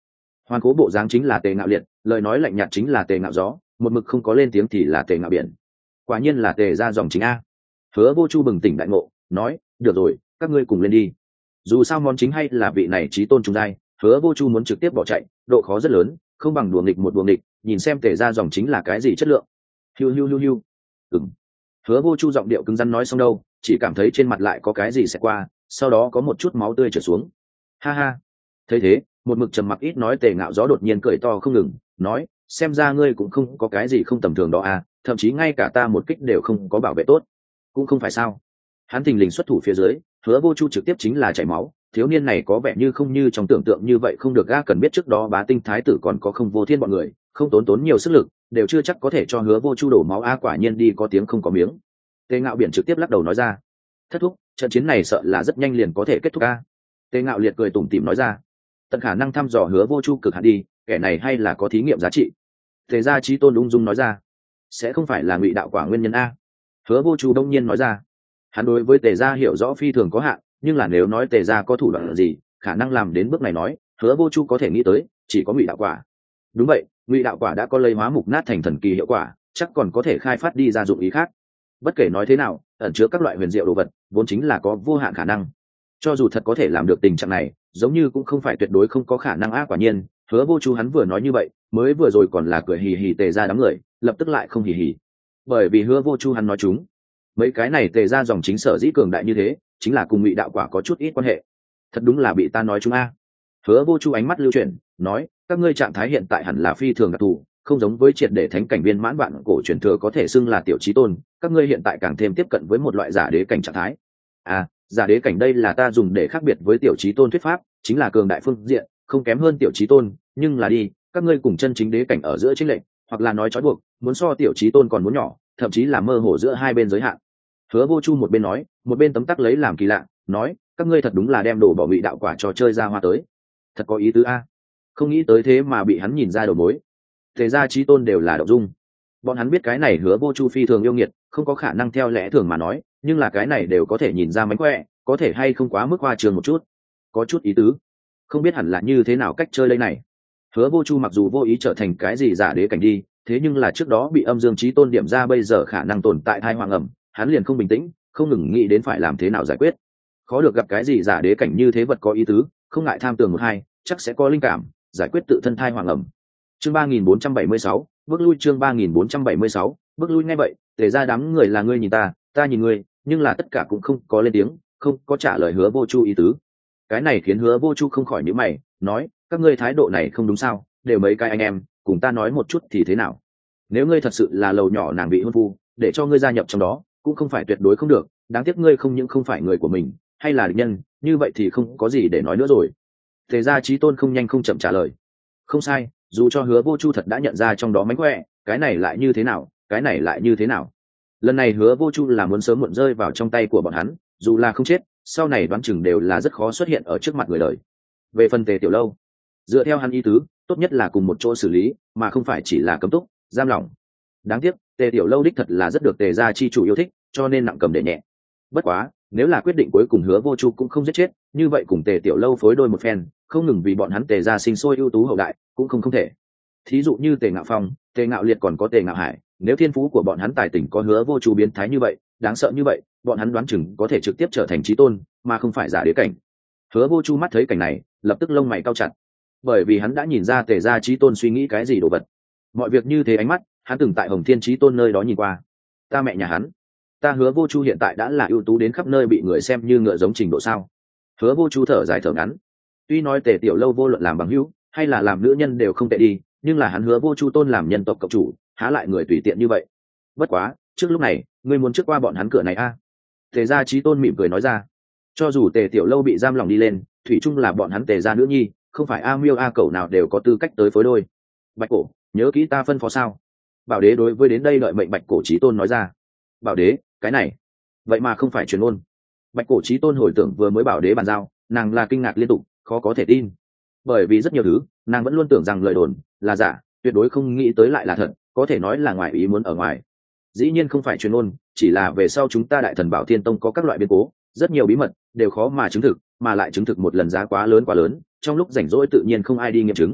Hoàn cố bộ dáng chính là Tề Ngạo Liệt, lời nói lạnh nhạt chính là Tề Ngạo Gió, một mực không có lên tiếng thì là Tề Ngạo Biển. Quả nhiên là Tề gia dòng chính a. Hứa Vô Chu bừng tỉnh đại ngộ, nói, được rồi, các ngươi cùng lên đi. Dù sao món chính hay là vị này chí tôn trung giai, Hứa Vô Chu muốn trực tiếp bỏ chạy, độ khó rất lớn, không bằng đùa nghịch một đùa nghịch, nhìn xem Tề gia dòng chính là cái gì chất lượng. Hiu hiu hiu hiu. Ừm. Hứa Vô Chu giọng điệu cứng rắn nói xong đâu, chỉ cảm thấy trên mặt lại có cái gì sẽ qua, sau đó có một chút máu tươi trượt xuống. Ha ha. Thấy thế, một mực trầm mặc ít nói Tề Ngạo Gió đột nhiên cười to không ngừng, nói, xem ra ngươi cũng không có cái gì không tầm thường đó à, thậm chí ngay cả ta một kích đều không có bảo vệ tốt. Cũng không phải sao. Hắn thình lình xuất thủ phía dưới, Hứa Vô Chu trực tiếp chính là chảy máu, thiếu niên này có vẻ như không như trong tưởng tượng như vậy không được ga cần biết trước đó Bá Tinh thái tử còn có Không Vô Thiên bọn người, không tốn tốn nhiều sức lực, đều chưa chắc có thể cho Hứa Vô Chu đổ máu a, quả nhiên đi có tiếng không có miếng. Tề Ngạo Biển trực tiếp lắc đầu nói ra, thất thúc, trận chiến này sợ là rất nhanh liền có thể kết thúc a. Tề Ngạo Liệt cười tủm tỉm nói ra, tận khả năng thăm dò Hứa Vô Chu cực hạn đi, kẻ này hay là có thí nghiệm giá trị. Tề gia chí tôn ung dung nói ra, sẽ không phải là Ngụy đạo quả nguyên nhân a. Hứa Vô Chu đông nhiên nói ra, hắn đối với Tề gia hiểu rõ phi thường có hạn, nhưng là nếu nói Tề gia có thủ đoạn gì khả năng làm đến bước này nói, Hứa Vô Chu có thể nghĩ tới chỉ có Ngụy đạo quả. Đúng vậy, Ngụy đạo quả đã có lây hóa mục nát thành thần kỳ hiệu quả, chắc còn có thể khai phát đi ra dụng ý khác. Bất kể nói thế nào, ẩn chứa các loại huyền diệu đồ vật vốn chính là có vô hạn khả năng, cho dù thật có thể làm được tình trạng này, giống như cũng không phải tuyệt đối không có khả năng a. Quả nhiên, Hứa Vô Chu hắn vừa nói như vậy, mới vừa rồi còn là cười hì hì Tề gia đám người, lập tức lại không hì hì, bởi vì Hứa Vô Chu hắn nói chúng, mấy cái này Tề gia dòng chính sở dĩ cường đại như thế, chính là cùng Ngụy đạo quả có chút ít quan hệ. Thật đúng là bị ta nói chúng a. Hứa Vô Chu ánh mắt lưu chuyển, nói, các ngươi trạng thái hiện tại hẳn là phi thường đặc thù, không giống với triệt để thánh cảnh viên mãn bạn cổ truyền thừa có thể xưng là tiểu chí tôn, các ngươi hiện tại càng thêm tiếp cận với một loại giả đế cảnh trạng thái. À, giả đế cảnh đây là ta dùng để khác biệt với tiểu chí tôn thuyết pháp, chính là cường đại phương diện, không kém hơn tiểu chí tôn, nhưng là đi, các ngươi cùng chân chính đế cảnh ở giữa chênh lệch, hoặc là nói trói buộc, muốn so tiểu chí tôn còn muốn nhỏ, thậm chí là mơ hồ giữa hai bên giới hạn. Hứa Vô Chu một bên nói, một bên tấm tắc lấy làm kỳ lạ, nói, các ngươi thật đúng là đem đồ bỏ Ngụy đạo quả cho chơi ra hoa tới, thật có ý tứ a. Không nghĩ tới thế mà bị hắn nhìn ra đầu mối. Tề gia chí tôn đều là động dung, bọn hắn biết cái này Hứa Vô Chu phi thường yêu nghiệt, không có khả năng theo lẽ thường mà nói, nhưng là cái này đều có thể nhìn ra mánh khỏe, có thể hay không quá mức hoa trường một chút, có chút ý tứ, không biết hẳn là như thế nào cách chơi đây này. Hứa Vô Chu mặc dù vô ý trở thành cái gì giả đế cảnh đi, thế nhưng là trước đó bị âm dương chí tôn điểm ra bây giờ khả năng tồn tại thai hoàng ẩm, hắn liền không bình tĩnh, không ngừng nghĩ đến phải làm thế nào giải quyết. Khó được gặp cái gì giả đế cảnh như thế vật có ý tứ, không ngại tham tường một hai, chắc sẽ có linh cảm, giải quyết tự thân thai hoàng ẩm. Chương ba nghìn bốn trăm bảy mươi sáu, bước lui. Chương ba nghìn bốn trăm bảy mươi sáu, bước lui. Nghe vậy, Tề gia đám người là ngươi nhìn ta, ta nhìn ngươi, nhưng là tất cả cũng không có lên tiếng, không có trả lời Hứa Vô Chu ý tứ. Cái này khiến Hứa Vô Chu không khỏi nhíu mày, nói, các ngươi thái độ này không đúng sao, đều mấy cái anh em, cùng ta nói một chút thì thế nào? Nếu ngươi thật sự là lầu nhỏ nàng bị hôn phu, để cho ngươi gia nhập trong đó, cũng không phải tuyệt đối không được, đáng tiếc ngươi không những không phải người của mình, hay là địch nhân, như vậy thì không có gì để nói nữa rồi. Tề gia chí tôn không nhanh không chậm trả lời, không sai, dù cho Hứa Vô Chu thật đã nhận ra trong đó mánh khỏe, cái này lại như thế nào, cái này lại như thế nào? Lần này Hứa Vô Chu là muốn sớm muộn rơi vào trong tay của bọn hắn, dù là không chết, sau này đoán chừng đều là rất khó xuất hiện ở trước mặt người đời. Về phần Tề Tiểu Lâu, dựa theo hắn ý tứ, tốt nhất là cùng một chỗ xử lý, mà không phải chỉ là cấm túc, giam lỏng. Đáng tiếc, Tề Tiểu Lâu đích thật là rất được Tề gia chi chủ yêu thích, cho nên nặng cầm để nhẹ. Bất quá, nếu là quyết định cuối cùng Hứa Vô Chu cũng không giết chết, như vậy cùng Tề Tiểu Lâu phối đôi một phen, không ngừng vì bọn hắn Tề gia sinh sôi ưu tú hậu đại, cũng không không thể. Thí dụ như Tề Ngạo Phong, Tề Ngạo Liệt còn có Tề Ngạo Hải, nếu thiên phú của bọn hắn tài tình có Hứa Vô Chu biến thái như vậy, đáng sợ như vậy, bọn hắn đoán chừng có thể trực tiếp trở thành chí tôn, mà không phải giả đế cảnh. Hứa Vô Chu mắt thấy cảnh này, lập tức lông mày cau chặt, bởi vì hắn đã nhìn ra Tề gia chí tôn suy nghĩ cái gì đồ vật. Mọi việc như thế ánh mắt, hắn từng tại Hồng Thiên chí tôn nơi đó nhìn qua. Ta mẹ nhà hắn, ta Hứa Vô Chu hiện tại đã là ưu tú đến khắp nơi bị người xem như ngựa giống trình độ sao? Hứa Vô Chu thở dài thở ngắn. Tuy nói Tề Tiểu Lâu vô luận làm bằng hữu hay là làm nữ nhân đều không tệ đi, nhưng là hắn Hứa Vô Chu tôn làm nhân tộc cộng chủ, há lại người tùy tiện như vậy. Bất quá, trước lúc này, ngươi muốn trước qua bọn hắn cửa này a? À? Tề gia chí tôn mỉm cười nói ra. Cho dù Tề Tiểu Lâu bị giam lòng đi lên, thủy chung là bọn hắn Tề gia nữ nhi, không phải a miêu a cẩu nào đều có tư cách tới phối đôi. Bạch Cổ, nhớ kỹ ta phân phó sao? Bảo Đế đối với đến đây đợi mệnh Bạch Cổ chí tôn nói ra. Bảo Đế, cái này, vậy mà không phải truyền ngôn. Bạch Cổ chí tôn hồi tưởng vừa mới Bảo Đế bàn giao, nàng là kinh ngạc liên tục, khó có thể tin. Bởi vì rất nhiều thứ, nàng vẫn luôn tưởng rằng lời đồn là giả, tuyệt đối không nghĩ tới lại là thật, có thể nói là ngoài ý muốn ở ngoài. Dĩ nhiên không phải truyền ngôn, chỉ là về sau chúng ta Đại Thần Bảo Thiên Tông có các loại biến cố, rất nhiều bí mật đều khó mà chứng thực, mà lại chứng thực một lần giá quá lớn quá lớn, trong lúc rảnh rỗi tự nhiên không ai đi nghiệm chứng.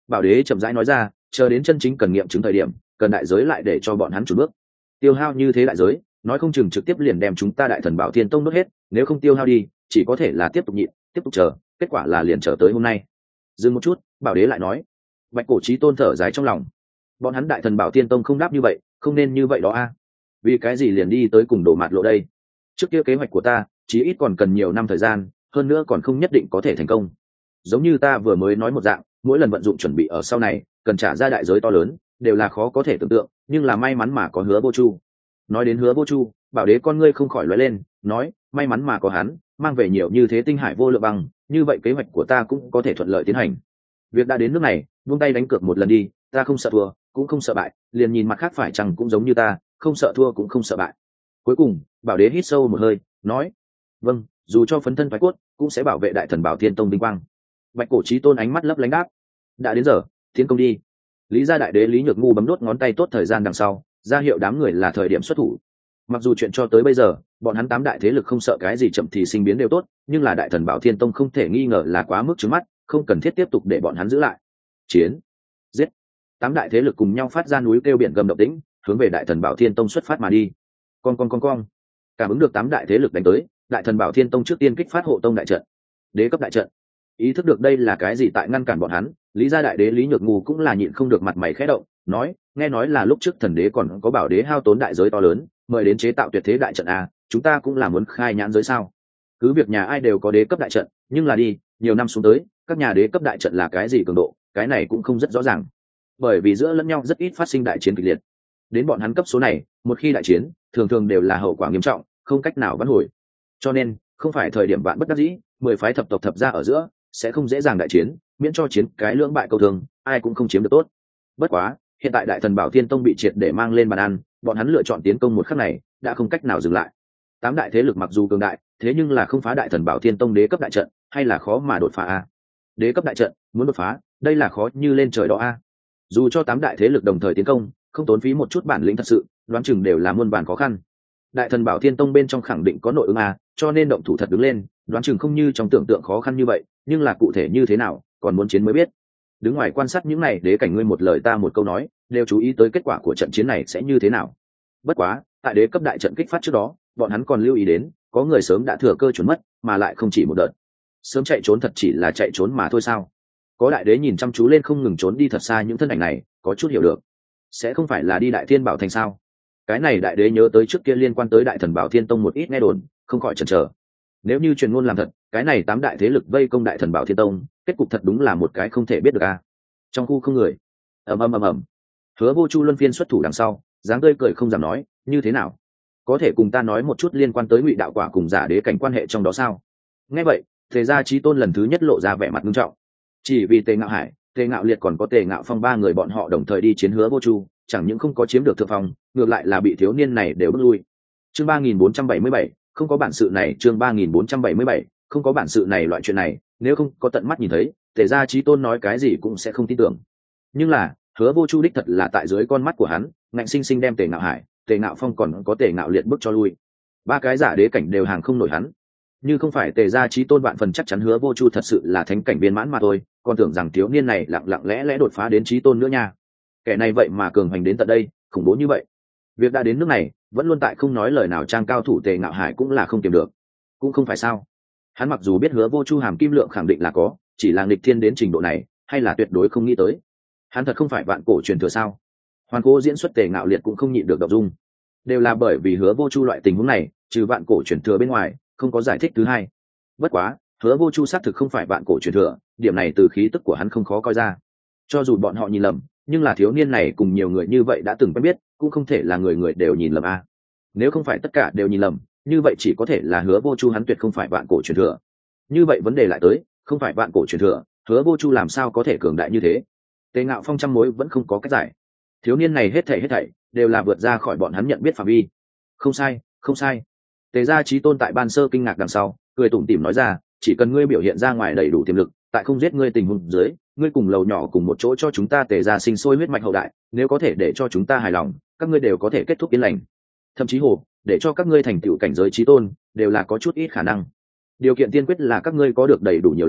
Bảo đế chậm rãi nói ra, chờ đến chân chính cần nghiệm chứng thời điểm, cần đại giới lại để cho bọn hắn chủ bước. Tiêu hao như thế đại giới, nói không chừng trực tiếp liền đem chúng ta Đại Thần Bảo Thiên Tông nuốt hết, nếu không tiêu hao đi, chỉ có thể là tiếp tục nhịn, tiếp tục chờ, kết quả là liền chờ tới hôm nay. Dừng một chút, Bảo đế lại nói. Bạch Cổ Chí Tôn thở dài trong lòng. Bọn hắn Đại Thần Bảo Thiên Tông không đáp như vậy, không nên như vậy đó a. Vì cái gì liền đi tới cùng đổ mạt lộ đây? Trước kia kế hoạch của ta, chí ít còn cần nhiều năm thời gian, hơn nữa còn không nhất định có thể thành công. Giống như ta vừa mới nói một dạng, mỗi lần vận dụng chuẩn bị ở sau này, cần trả ra đại giới to lớn, đều là khó có thể tưởng tượng, nhưng là may mắn mà có Hứa Vô Chu. Nói đến Hứa Vô Chu, Bảo đế con ngươi không khỏi lóe lên, nói, may mắn mà có hắn, mang về nhiều như thế tinh hải vô lượng băng, như vậy kế hoạch của ta cũng có thể thuận lợi tiến hành. Việc đã đến nước này, buông tay đánh cược một lần đi, ta không sợ thua, cũng không sợ bại, liền nhìn mặt khác phải chăng cũng giống như ta, không sợ thua cũng không sợ bại. Cuối cùng, Bảo đế hít sâu một hơi, nói, vâng, dù cho phấn thân phái cốt, cũng sẽ bảo vệ Đại Thần Bảo Thiên Tông vinh quang. Bạch Cổ Chí Tôn ánh mắt lấp lánh đáp, đã đến giờ, tiến công đi. Lý gia đại đế Lý Nhược Ngu bấm đốt ngón tay tốt thời gian đằng sau, ra hiệu đám người là thời điểm xuất thủ. Mặc dù chuyện cho tới bây giờ, bọn hắn tám đại thế lực không sợ cái gì chậm thì sinh biến đều tốt, nhưng là Đại Thần Bảo Thiên Tông không thể nghi ngờ là quá mức trướng mắt, không cần thiết tiếp tục để bọn hắn giữ lại. Chiến, giết. Tám đại thế lực cùng nhau phát ra núi kêu biển gầm động tĩnh, hướng về Đại Thần Bảo Thiên Tông xuất phát mà đi. Con con con con. Cảm ứng được tám đại thế lực đánh tới, Đại Thần Bảo Thiên Tông trước tiên kích phát hộ tông đại trận, đế cấp đại trận. Ý thức được đây là cái gì tại ngăn cản bọn hắn, Lý gia đại đế Lý Nhược Ngu cũng là nhịn không được mặt mày khẽ động, nói, nghe nói là lúc trước thần đế còn có bảo đế hao tốn đại giới to lớn, mời đến chế tạo tuyệt thế đại trận à, chúng ta cũng là muốn khai nhãn giới sao? Cứ việc nhà ai đều có đế cấp đại trận, nhưng là đi, nhiều năm xuống tới, các nhà đế cấp đại trận là cái gì cường độ, cái này cũng không rất rõ ràng. Bởi vì giữa lẫn nhau rất ít phát sinh đại chiến kịch liệt. Đến bọn hắn cấp số này, một khi đại chiến, thường thường đều là hậu quả nghiêm trọng, không cách nào vãn hồi. Cho nên, không phải thời điểm vạn bất đắc dĩ, mười phái thập tộc thập gia ở giữa, sẽ không dễ dàng đại chiến, miễn cho chiến cái lưỡng bại câu thương, ai cũng không chiếm được tốt. Bất quá, hiện tại Đại Thần Bảo Thiên Tông bị triệt để mang lên bàn ăn, bọn hắn lựa chọn tiến công một khắc này, đã không cách nào dừng lại. Tám đại thế lực mặc dù cường đại, thế nhưng là không phá Đại Thần Bảo Thiên Tông đế cấp đại trận, hay là khó mà đột phá a. Đế cấp đại trận, muốn đột phá, đây là khó như lên trời đó a. Dù cho tám đại thế lực đồng thời tiến công, không tốn phí một chút bản lĩnh thật sự, đoán chừng đều là muôn vàn khó khăn. Đại Thần Bảo Thiên Tông bên trong khẳng định có nội ứng a, cho nên động thủ thật đứng lên, đoán chừng không như trong tưởng tượng khó khăn như vậy, nhưng là cụ thể như thế nào, còn muốn chiến mới biết. Đứng ngoài quan sát những này, đế cảnh ngươi một lời ta một câu nói, đều chú ý tới kết quả của trận chiến này sẽ như thế nào. Bất quá, tại đế cấp đại trận kích phát trước đó, bọn hắn còn lưu ý đến, có người sớm đã thừa cơ trốn mất, mà lại không chỉ một đợt. Sớm chạy trốn thật chỉ là chạy trốn mà thôi sao? Có đại đế nhìn chăm chú lên không ngừng trốn đi thật xa những thân ảnh này, có chút hiểu được. Sẽ không phải là đi Đại Thiên Bảo Thành sao? Cái này đại đế nhớ tới trước kia liên quan tới Đại Thần Bảo Thiên Tông một ít nghe đồn, không khỏi chần chờ. Nếu như truyền ngôn làm thật, cái này tám đại thế lực vây công Đại Thần Bảo Thiên Tông, kết cục thật đúng là một cái không thể biết được a. Trong khu không người, ầm ầm ầm ầm. Hứa Vô Chu luân phiên xuất thủ đằng sau, dáng tươi cười không dám nói, như thế nào? Có thể cùng ta nói một chút liên quan tới Ngụy đạo quả cùng giả đế cảnh quan hệ trong đó sao? Nghe vậy, Tề gia Chí Tôn lần thứ nhất lộ ra vẻ mặt nghiêm trọng. Chỉ vì Tề Ngạo Hải, Tề Ngạo Liệt còn có Tề Ngạo Phong ba người bọn họ đồng thời đi chiến Hứa Vô Chu, chẳng những không có chiếm được thượng phong, ngược lại là bị thiếu niên này đều bước lui. Chương ba nghìn bốn trăm bảy mươi bảy, không có bản sự này, chương ba nghìn bốn trăm bảy mươi bảy, không có bản sự này, loại chuyện này, nếu không có tận mắt nhìn thấy, Tề gia Chí Tôn nói cái gì cũng sẽ không tin tưởng. Nhưng là, Hứa Vô Chu đích thật là tại dưới con mắt của hắn, ngạnh sinh sinh đem Tề Ngạo Hải, Tề Ngạo Phong còn có Tề Ngạo Liệt bước cho lui. Ba cái giả đế cảnh đều hàng không nổi hắn. Như không phải Tề gia Chí Tôn vạn phần chắc chắn Hứa Vô Chu thật sự là thánh cảnh viên mãn mà thôi, còn tưởng rằng thiếu niên này lặng lặng lẽ lẽ đột phá đến Chí Tôn nữa nha. Kẻ này vậy mà cường hành đến tận đây, khủng bố như vậy. Việc đã đến nước này, vẫn luôn tại không nói lời nào trang cao thủ Tề Ngạo Hải cũng là không kiềm được. Cũng không phải sao? Hắn mặc dù biết Hứa Vô Chu hàm kim lượng khẳng định là có, chỉ là nghịch thiên đến trình độ này, hay là tuyệt đối không nghĩ tới. Hắn thật không phải vạn cổ truyền thừa sao? Hoàn Cố diễn xuất Tề Ngạo Liệt cũng không nhịn được động dung. Đều là bởi vì Hứa Vô Chu loại tình huống này, trừ vạn cổ truyền thừa bên ngoài, không có giải thích thứ hai. Bất quá, Hứa Vô Chu xác thực không phải vạn cổ truyền thừa, điểm này từ khí tức của hắn không khó coi ra. Cho dù bọn họ nhìn lầm, nhưng là thiếu niên này cùng nhiều người như vậy đã từng quen biết, cũng không thể là người người đều nhìn lầm a. Nếu không phải tất cả đều nhìn lầm, như vậy chỉ có thể là Hứa Vô Chu hắn tuyệt không phải vạn cổ truyền thừa. Như vậy vấn đề lại tới, không phải vạn cổ truyền thừa, Hứa Vô Chu làm sao có thể cường đại như thế? Tề Ngạo Phong trăm mối vẫn không có cách giải. Thiếu niên này hết thảy hết thảy đều là vượt ra khỏi bọn hắn nhận biết phạm vi. Không sai, không sai. Tề gia Chí Tôn tại ban sơ kinh ngạc đằng sau, cười tủm tỉm nói ra, chỉ cần ngươi biểu hiện ra ngoài đầy đủ tiềm lực, tại không giết ngươi tình huống dưới, ngươi cùng lầu nhỏ cùng một chỗ cho chúng ta Tề gia sinh sôi huyết mạch hậu đại, nếu có thể để cho chúng ta hài lòng, các ngươi đều có thể kết thúc yên lành. Thậm chí hồ, để cho các ngươi thành tựu cảnh giới Chí Tôn, đều là có chút ít khả năng. Điều kiện tiên quyết là các ngươi có được đầy đủ nhiều lắm,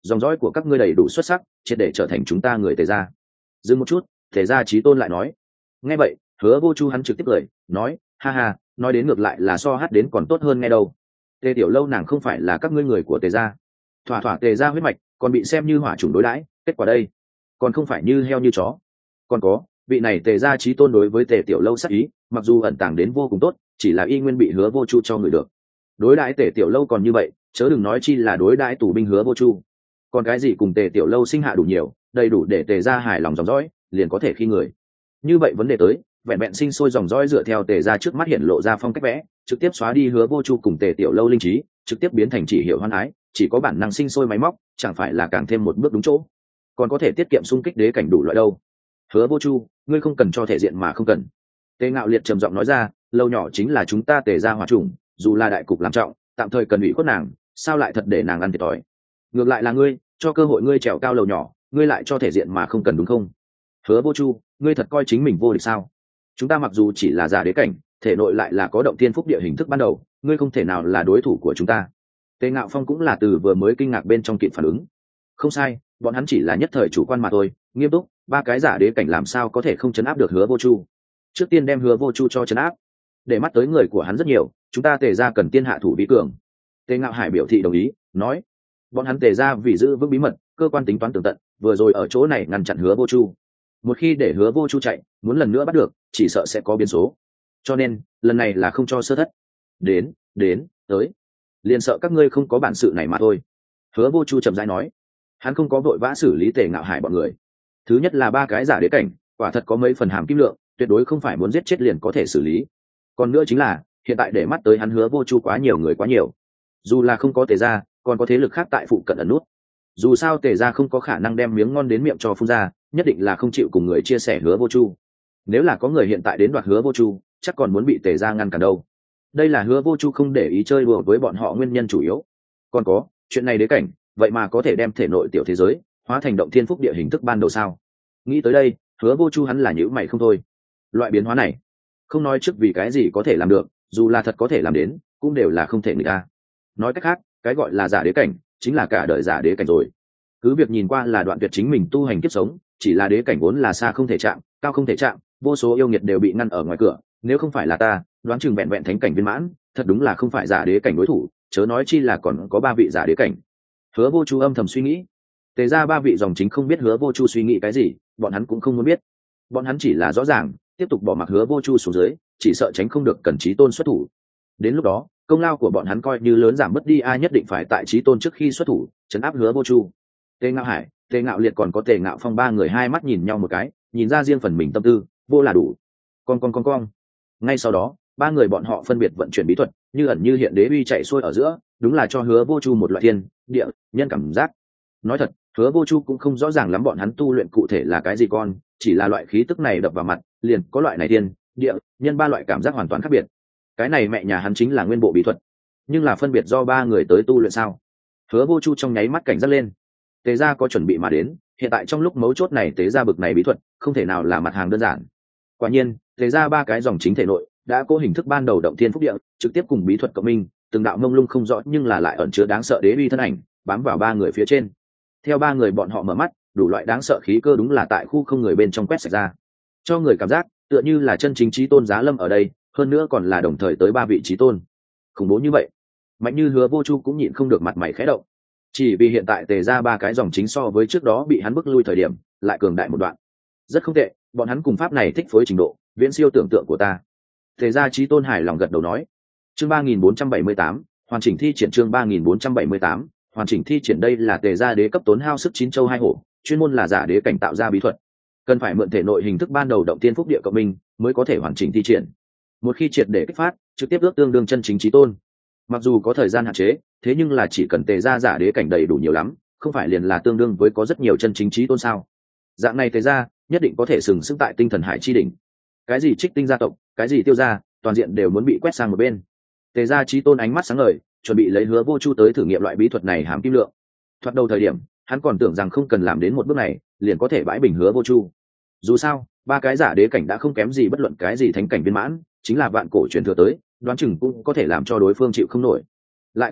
dòng dõi của các ngươi đầy đủ xuất sắc triệt để trở thành chúng ta người tề gia. Dừng một chút, tề gia chí tôn lại nói. Nghe vậy, Hứa Vô Chu hắn trực tiếp cười nói, ha ha, nói đến ngược lại là so hát đến còn tốt hơn nghe đâu. Tề tiểu lâu nàng không phải là các ngươi người của tề gia, thỏa thỏa tề gia huyết mạch còn bị xem như hỏa chủng đối đãi, kết quả đây còn không phải như heo như chó. Còn có vị này tề gia chí tôn đối với tề tiểu lâu sắc ý mặc dù ẩn tàng đến vô cùng tốt, chỉ là y nguyên bị Hứa Vô Chu cho người được. Đối đãi tề tiểu lâu còn như vậy, chớ đừng nói chi là đối đãi tù binh Hứa Vô Chu. Còn cái gì cùng tề tiểu lâu sinh hạ đủ nhiều, đầy đủ để tề gia hài lòng dòng dõi, liền có thể khi người. Như vậy vấn đề tới, vẹn vẹn sinh sôi dòng dõi dựa theo tề gia trước mắt hiện lộ ra phong cách vẽ, trực tiếp xóa đi Hứa Vô Chu cùng tề tiểu lâu linh trí, trực tiếp biến thành chỉ hiểu hoan ái, chỉ có bản năng sinh sôi máy móc, chẳng phải là càng thêm một bước đúng chỗ, còn có thể tiết kiệm xung kích đế cảnh đủ loại đâu. Hứa Vô Chu, ngươi không cần cho thể diện mà không cần. Tề Ngạo Liệt trầm giọng nói ra, lâu nhỏ chính là chúng ta tề gia hòa chủng, dù là đại cục làm trọng, tạm thời cần ủy khuất nàng, sao lại thật để nàng ăn thiệt thòi. Ngược lại là ngươi, cho cơ hội ngươi trèo cao lầu nhỏ, ngươi lại cho thể diện mà không cần đúng không? Hứa Vô Chu, ngươi thật coi chính mình vô địch sao? Chúng ta mặc dù chỉ là giả đế cảnh, thể nội lại là có động thiên phúc địa hình thức ban đầu, ngươi không thể nào là đối thủ của chúng ta. Tề Ngạo Phong cũng là từ vừa mới kinh ngạc bên trong kịp phản ứng. Không sai, bọn hắn chỉ là nhất thời chủ quan mà thôi, nghiêm túc, ba cái giả đế cảnh làm sao có thể không chấn áp được Hứa Vô Chu. Trước tiên đem Hứa Vô Chu cho chấn áp, để mắt tới người của hắn rất nhiều, chúng ta tề gia cần tiên hạ thủ vi cường. Tề Ngạo Hải biểu thị đồng ý, nói, bọn hắn tề gia vì giữ vững bí mật, cơ quan tính toán tường tận, vừa rồi ở chỗ này ngăn chặn Hứa Vô Chu. Một khi để Hứa Vô Chu chạy, muốn lần nữa bắt được, chỉ sợ sẽ có biến số. Cho nên, lần này là không cho sơ thất. Đến, đến, tới. Liền sợ các ngươi không có bản sự này mà thôi. Hứa Vô Chu chậm rãi nói, hắn không có vội vã xử lý Tề Ngạo Hải bọn người. Thứ nhất là ba cái giả đế cảnh, quả thật có mấy phần hàm kim lượng, tuyệt đối không phải muốn giết chết liền có thể xử lý. Còn nữa chính là, hiện tại để mắt tới hắn Hứa Vô Chu quá nhiều người quá nhiều. Dù là không có Tề gia, còn có thế lực khác tại phụ cận ẩn nút. Dù sao Tề gia không có khả năng đem miếng ngon đến miệng cho phun ra, nhất định là không chịu cùng người chia sẻ Hứa Vô Chu. Nếu là có người hiện tại đến đoạt Hứa Vô Chu, chắc còn muốn bị Tề gia ngăn cản đâu. Đây là Hứa Vô Chu không để ý chơi đùa với bọn họ nguyên nhân chủ yếu. Còn có, chuyện này đế cảnh, vậy mà có thể đem thể nội tiểu thế giới hóa thành động thiên phúc địa hình thức ban đầu sao? Nghĩ tới đây, Hứa Vô Chu hắn là nhíu mày không thôi. Loại biến hóa này, không nói trước vì cái gì có thể làm được, dù là thật có thể làm đến, cũng đều là không thể người ta. Nói cách khác, cái gọi là giả đế cảnh, chính là cả đời giả đế cảnh rồi. Cứ việc nhìn qua là đoạn tuyệt chính mình tu hành kiếp sống, chỉ là đế cảnh vốn là xa không thể chạm, cao không thể chạm, vô số yêu nghiệt đều bị ngăn ở ngoài cửa, nếu không phải là ta, đoán chừng vẹn vẹn thánh cảnh viên mãn, thật đúng là không phải giả đế cảnh đối thủ, chớ nói chi là còn có ba vị giả đế cảnh. Hứa Vô Chu âm thầm suy nghĩ, tề ra ba vị dòng chính không biết Hứa Vô Chu suy nghĩ cái gì, bọn hắn cũng không muốn biết. Bọn hắn chỉ là rõ ràng, tiếp tục bỏ mặc Hứa Vô Chu xuống dưới, chỉ sợ tránh không được cần Chí Tôn xuất thủ. Đến lúc đó, công lao của bọn hắn coi như lớn giảm mất đi, ai nhất định phải tại Chí Tôn trước khi xuất thủ, trấn áp Hứa Vô Chu. Tề Ngạo Hải, Tề Ngạo Liệt còn có Tề Ngạo Phong ba người hai mắt nhìn nhau một cái, nhìn ra riêng phần mình tâm tư, vô là đủ. Con con con con. Ngay sau đó, ba người bọn họ phân biệt vận chuyển bí thuật, như ẩn như hiện đế uy chạy xuôi ở giữa, đúng là cho Hứa Vô Chu một loại thiên, địa, nhân cảm giác. Nói thật, Hứa Vô Chu cũng không rõ ràng lắm bọn hắn tu luyện cụ thể là cái gì con, chỉ là loại khí tức này đập vào mặt, liền có loại này thiên, địa, nhân ba loại cảm giác hoàn toàn khác biệt. Cái này mẹ nhà hắn chính là nguyên bộ bí thuật, nhưng là phân biệt do ba người tới tu luyện sao? Hứa Vô Chu trong nháy mắt cảnh giác lên. Tề gia có chuẩn bị mà đến, hiện tại trong lúc mấu chốt này Tề gia bực này bí thuật, không thể nào là mặt hàng đơn giản. Quả nhiên, Tề gia ba cái dòng chính thể nội đã có hình thức ban đầu động thiên phúc địa, trực tiếp cùng bí thuật cộng minh, từng đạo mông lung không rõ nhưng là lại ẩn chứa đáng sợ đế uy thân ảnh, bám vào ba người phía trên. Theo ba người bọn họ mở mắt, đủ loại đáng sợ khí cơ đúng là tại khu không người bên trong quét sạch ra, cho người cảm giác tựa như là chân chính Chí Tôn giá lâm ở đây, hơn nữa còn là đồng thời tới ba vị Chí Tôn. Khủng bố như vậy, mạnh như Hứa Vô Chu cũng nhịn không được mặt mày khẽ động. Chỉ vì hiện tại Tề ra ba cái dòng chính so với trước đó bị hắn bức lui thời điểm, lại cường đại một đoạn. Rất không tệ, bọn hắn cùng pháp này thích phối trình độ, viễn siêu tưởng tượng của ta. Tề ra Chí Tôn hài lòng gật đầu nói. Chương ba nghìn bốn trăm bảy mươi tám, hoàn chỉnh thi triển chương ba nghìn bốn trăm bảy mươi tám, hoàn chỉnh thi triển đây là Tề gia đế cấp tốn hao sức chín châu hai hổ, chuyên môn là giả đế cảnh tạo ra bí thuật. Cần phải mượn thể nội hình thức ban đầu động tiên phúc địa cộng minh mới có thể hoàn chỉnh thi triển. Một khi triệt để kích phát, trực tiếp ước tương đương chân chính Chí Tôn. Mặc dù có thời gian hạn chế, thế nhưng là chỉ cần Tề gia giả đế cảnh đầy đủ nhiều lắm, không phải liền là tương đương với có rất nhiều chân chính Chí Tôn sao? Dạng này Tề gia nhất định có thể sừng sững tại tinh thần hải chi đỉnh. Cái gì Trích Tinh gia tộc, cái gì Tiêu gia, toàn diện đều muốn bị quét sang một bên. Tề gia Chí Tôn ánh mắt sáng ngời, chuẩn bị lấy Hứa Vô Chu tới thử nghiệm loại bí thuật này hàm kim lượng. Thoạt đầu thời điểm, hắn còn tưởng rằng không cần làm đến một bước này, liền có thể bãi bình Hứa Vô Chu. Dù sao, ba cái giả đế cảnh đã không kém gì bất luận cái gì thánh cảnh viên mãn, chính là vạn cổ truyền thừa tới, đoán chừng cũng có thể làm cho đối phương chịu không nổi. Lại không biết,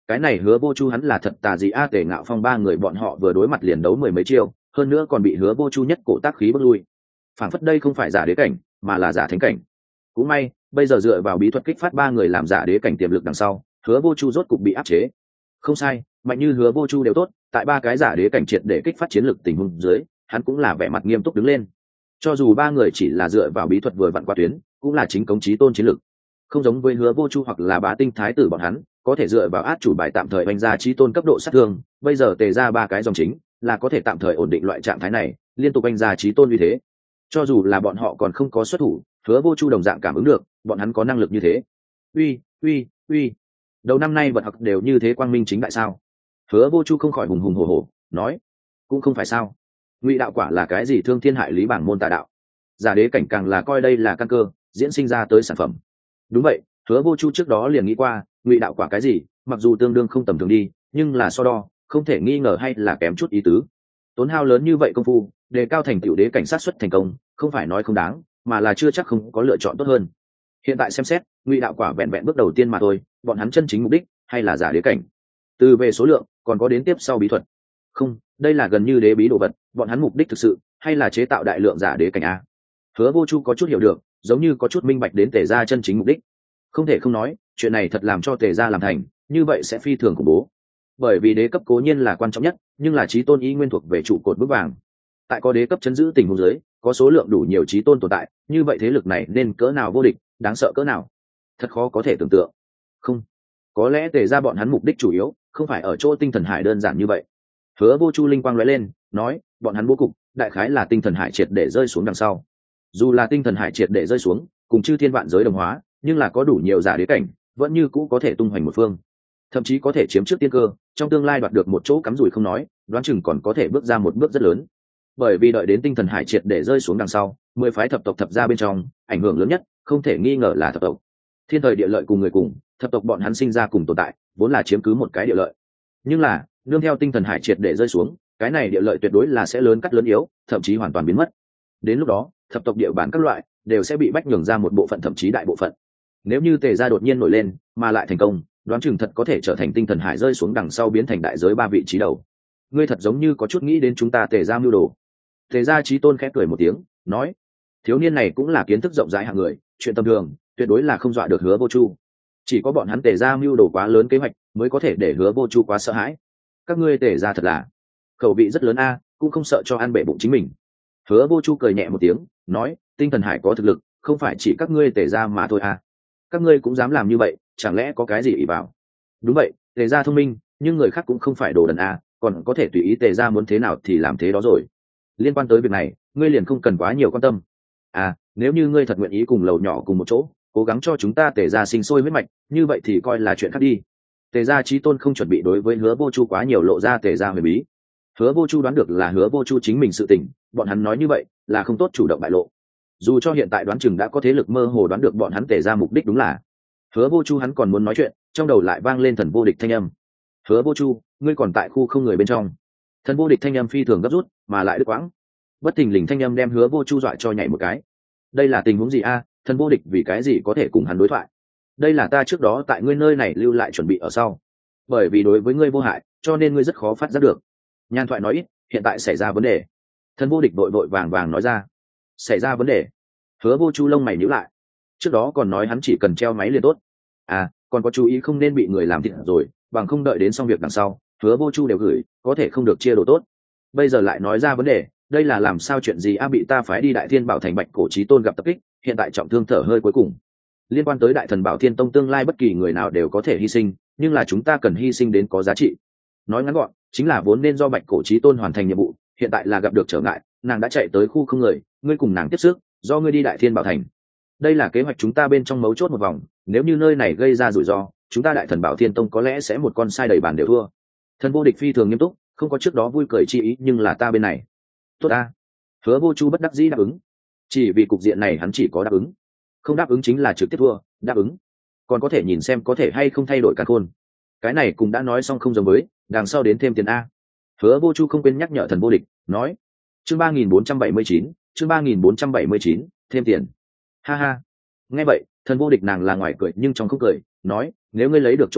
cái này Hứa Vô Chu hắn là thật tà gì a? Tề Ngạo Phong ba người bọn họ vừa đối mặt liền đấu mười mấy chiêu, hơn nữa còn bị Hứa Vô Chu nhất cổ tác khí bước lui, phản phất đây không phải giả đế cảnh mà là giả thánh cảnh. Cũng may bây giờ dựa vào bí thuật kích phát ba người làm giả đế cảnh tiềm lực đằng sau, Hứa Vô Chu rốt cục bị áp chế. Không sai, mạnh như Hứa Vô Chu đều tốt, tại ba cái giả đế cảnh triệt để kích phát chiến lực tình huống dưới, hắn cũng là vẻ mặt nghiêm túc đứng lên. Cho dù ba người chỉ là dựa vào bí thuật vừa vặn qua tuyến, cũng là chính cống chí tôn chiến lực. Không giống với Hứa Vô Chu hoặc là Bá Tinh Thái tử bọn hắn, có thể dựa vào át chủ bài tạm thời đánh ra chí tôn cấp độ sát thương, bây giờ Tề ra ba cái dòng chính, là có thể tạm thời ổn định loại trạng thái này, liên tục đánh ra chí tôn như thế. Cho dù là bọn họ còn không có xuất thủ, Hứa Vô Chu đồng dạng cảm ứng được, bọn hắn có năng lực như thế. Uy, uy, uy. Đầu năm nay vật học đều như thế quang minh chính đại sao? Hứa Vô Chu không khỏi hùng hùng hổ hổ, nói, cũng không phải sao. Ngụy đạo quả là cái gì thương thiên hại lý bảng môn tà đạo? Giả đế cảnh càng là coi đây là căn cơ, diễn sinh ra tới sản phẩm. Đúng vậy, Hứa Vô Chu trước đó liền nghĩ qua, ngụy đạo quả cái gì, mặc dù tương đương không tầm thường đi, nhưng là so đo, không thể nghi ngờ hay là kém chút ý tứ. Tốn hao lớn như vậy công phu, đề cao thành tựu đế cảnh sát xuất thành công, không phải nói không đáng, mà là chưa chắc không có lựa chọn tốt hơn. Hiện tại xem xét, ngụy đạo quả vẹn vẹn bước đầu tiên mà thôi, bọn hắn chân chính mục đích hay là giả đế cảnh. Từ về số lượng, còn có đến tiếp sau bí thuật. Không, đây là gần như đế bí đồ vật, bọn hắn mục đích thực sự hay là chế tạo đại lượng giả đế cảnh a. Hứa Vô Chu có chút hiểu được, giống như có chút minh bạch đến Tề gia chân chính mục đích. Không thể không nói, chuyện này thật làm cho Tề gia làm thành, như vậy sẽ phi thường khủng bố. Bởi vì đế cấp cố nhiên là quan trọng nhất, nhưng là chí tôn ý nguyên thuộc về trụ cột bước vàng. Tại có đế cấp chấn giữ tình huống dưới, có số lượng đủ nhiều chí tôn tồn tại, như vậy thế lực này nên cỡ nào vô địch, đáng sợ cỡ nào, thật khó có thể tưởng tượng. Không, có lẽ Tề gia bọn hắn mục đích chủ yếu không phải ở chỗ tinh thần hải đơn giản như vậy. Hứa Vô Chu linh quang lóe lên, nói, bọn hắn bố cục đại khái là tinh thần hải triệt để rơi xuống đằng sau. Dù là tinh thần hải triệt để rơi xuống, cùng chư thiên vạn giới đồng hóa, nhưng là có đủ nhiều giả đế cảnh, vẫn như cũ có thể tung hoành một phương, thậm chí có thể chiếm trước tiên cơ, trong tương lai đoạt được một chỗ cắm rủi không nói, đoán chừng còn có thể bước ra một bước rất lớn. Bởi vì đợi đến tinh thần hải triệt để rơi xuống đằng sau, mười phái thập tộc thập gia bên trong, ảnh hưởng lớn nhất không thể nghi ngờ là thập tộc. Thiên thời địa lợi cùng người cùng, thập tộc bọn hắn sinh ra cùng tồn tại, vốn là chiếm cứ một cái địa lợi. Nhưng là nương theo tinh thần hải triệt để rơi xuống, cái này địa lợi tuyệt đối là sẽ lớn cắt lớn yếu, thậm chí hoàn toàn biến mất. Đến lúc đó, thập tộc địa bàn các loại đều sẽ bị bách nhường ra một bộ phận, thậm chí đại bộ phận. Nếu như Tề gia đột nhiên nổi lên mà lại thành công, đoán chừng thật có thể trở thành tinh thần hải rơi xuống đằng sau biến thành đại giới ba vị trí đầu. Ngươi thật giống như có chút nghĩ đến chúng ta Tề gia mưu đồ. Tề gia chí tôn khẽ cười một tiếng, nói, thiếu niên này cũng là kiến thức rộng rãi hạng người, chuyện tầm thường tuyệt đối là không dọa được Hứa Vô Chu. Chỉ có bọn hắn Tề gia mưu đồ quá lớn kế hoạch mới có thể để Hứa Vô Chu quá sợ hãi. Các ngươi Tề gia thật là khẩu vị rất lớn a, cũng không sợ cho ăn bể bụng chính mình. Hứa Vô Chu cười nhẹ một tiếng, nói, tinh thần hải có thực lực, không phải chỉ các ngươi Tề gia mà thôi à. Các ngươi cũng dám làm như vậy, chẳng lẽ có cái gì ỷ vào? Đúng vậy, Tề gia thông minh, nhưng người khác cũng không phải đồ đần à, còn có thể tùy ý Tề gia muốn thế nào thì làm thế đó rồi. Liên quan tới việc này, ngươi liền không cần quá nhiều quan tâm. À, nếu như ngươi thật nguyện ý cùng lầu nhỏ cùng một chỗ, cố gắng cho chúng ta Tề gia sinh sôi huyết mạch, như vậy thì coi là chuyện khác đi. Tề gia chí tôn không chuẩn bị đối với Hứa Vô Chu quá nhiều lộ ra Tề gia huyền bí. Hứa Vô Chu đoán được là Hứa Vô Chu chính mình sự tình, bọn hắn nói như vậy là không tốt chủ động bại lộ. Dù cho hiện tại đoán chừng đã có thế lực mơ hồ đoán được bọn hắn Tề ra mục đích đúng là. Hứa Vô Chu hắn còn muốn nói chuyện, trong đầu lại vang lên thần vô địch thanh âm. Hứa Vô Chu, ngươi còn tại khu không người bên trong. Thần vô địch thanh âm phi thường gấp rút, mà lại đứt quãng. Bất thình lình thanh âm đem Hứa Vô Chu dọa cho nhảy một cái. Đây là tình huống gì a? Thần vô địch vì cái gì có thể cùng hắn đối thoại? Đây là ta trước đó tại ngươi nơi này lưu lại chuẩn bị ở sau. Bởi vì đối với ngươi vô hại, cho nên ngươi rất khó phát giác được. Nhan thoại nói ít, hiện tại xảy ra vấn đề. Thần vô địch vội vội vàng vàng nói ra. Xảy ra vấn đề? Hứa Vô Chu lông mày nhíu lại. Trước đó còn nói hắn chỉ cần treo máy liền tốt. À, còn có chú ý không nên bị người làm thịt rồi, bằng không đợi đến xong việc đằng sau, Hứa Vô Chu đều gửi, có thể không được chia đồ tốt. Bây giờ lại nói ra vấn đề, đây là làm sao chuyện gì a? Bị ta phái đi Đại Thiên Bảo Thành Bạch Cổ Chí Tôn gặp tập kích, hiện tại trọng thương thở hơi cuối cùng. Liên quan tới Đại Thần Bảo Thiên Tông tương lai bất kỳ người nào đều có thể hy sinh, nhưng là chúng ta cần hy sinh đến có giá trị. Nói ngắn gọn, chính là vốn nên do Bạch Cổ Chí Tôn hoàn thành nhiệm vụ, hiện tại là gặp được trở ngại, nàng đã chạy tới khu không người, ngươi cùng nàng tiếp sức, do ngươi đi Đại Thiên Bảo Thành. Đây là kế hoạch chúng ta bên trong mấu chốt một vòng, nếu như nơi này gây ra rủi ro, chúng ta Đại Thần Bảo Thiên Tông có lẽ sẽ một con sai đầy bàn đều thua. Thần vô địch phi thường nghiêm túc, không có trước đó vui cười chi ý, nhưng là ta bên này. Tốt a. Hứa Vô Chu bất đắc dĩ đáp ứng. Chỉ vì cục diện này hắn chỉ có đáp ứng, không đáp ứng chính là trực tiếp thua, đáp ứng còn có thể nhìn xem có thể hay không thay đổi cả khôn. Cái này cũng đã nói xong không giống với, đằng sau đến thêm tiền a. Hứa Vô Chu không quên nhắc nhở thần vô địch, nói chương ba nghìn bốn trăm bảy mươi chín, chương ba nghìn bốn trăm bảy mươi chín, thêm tiền. Ha ha. Nghe vậy, thần vô địch nàng là ngoài cười nhưng trong không cười, nói nếu ngươi lấy được chỗ tốt,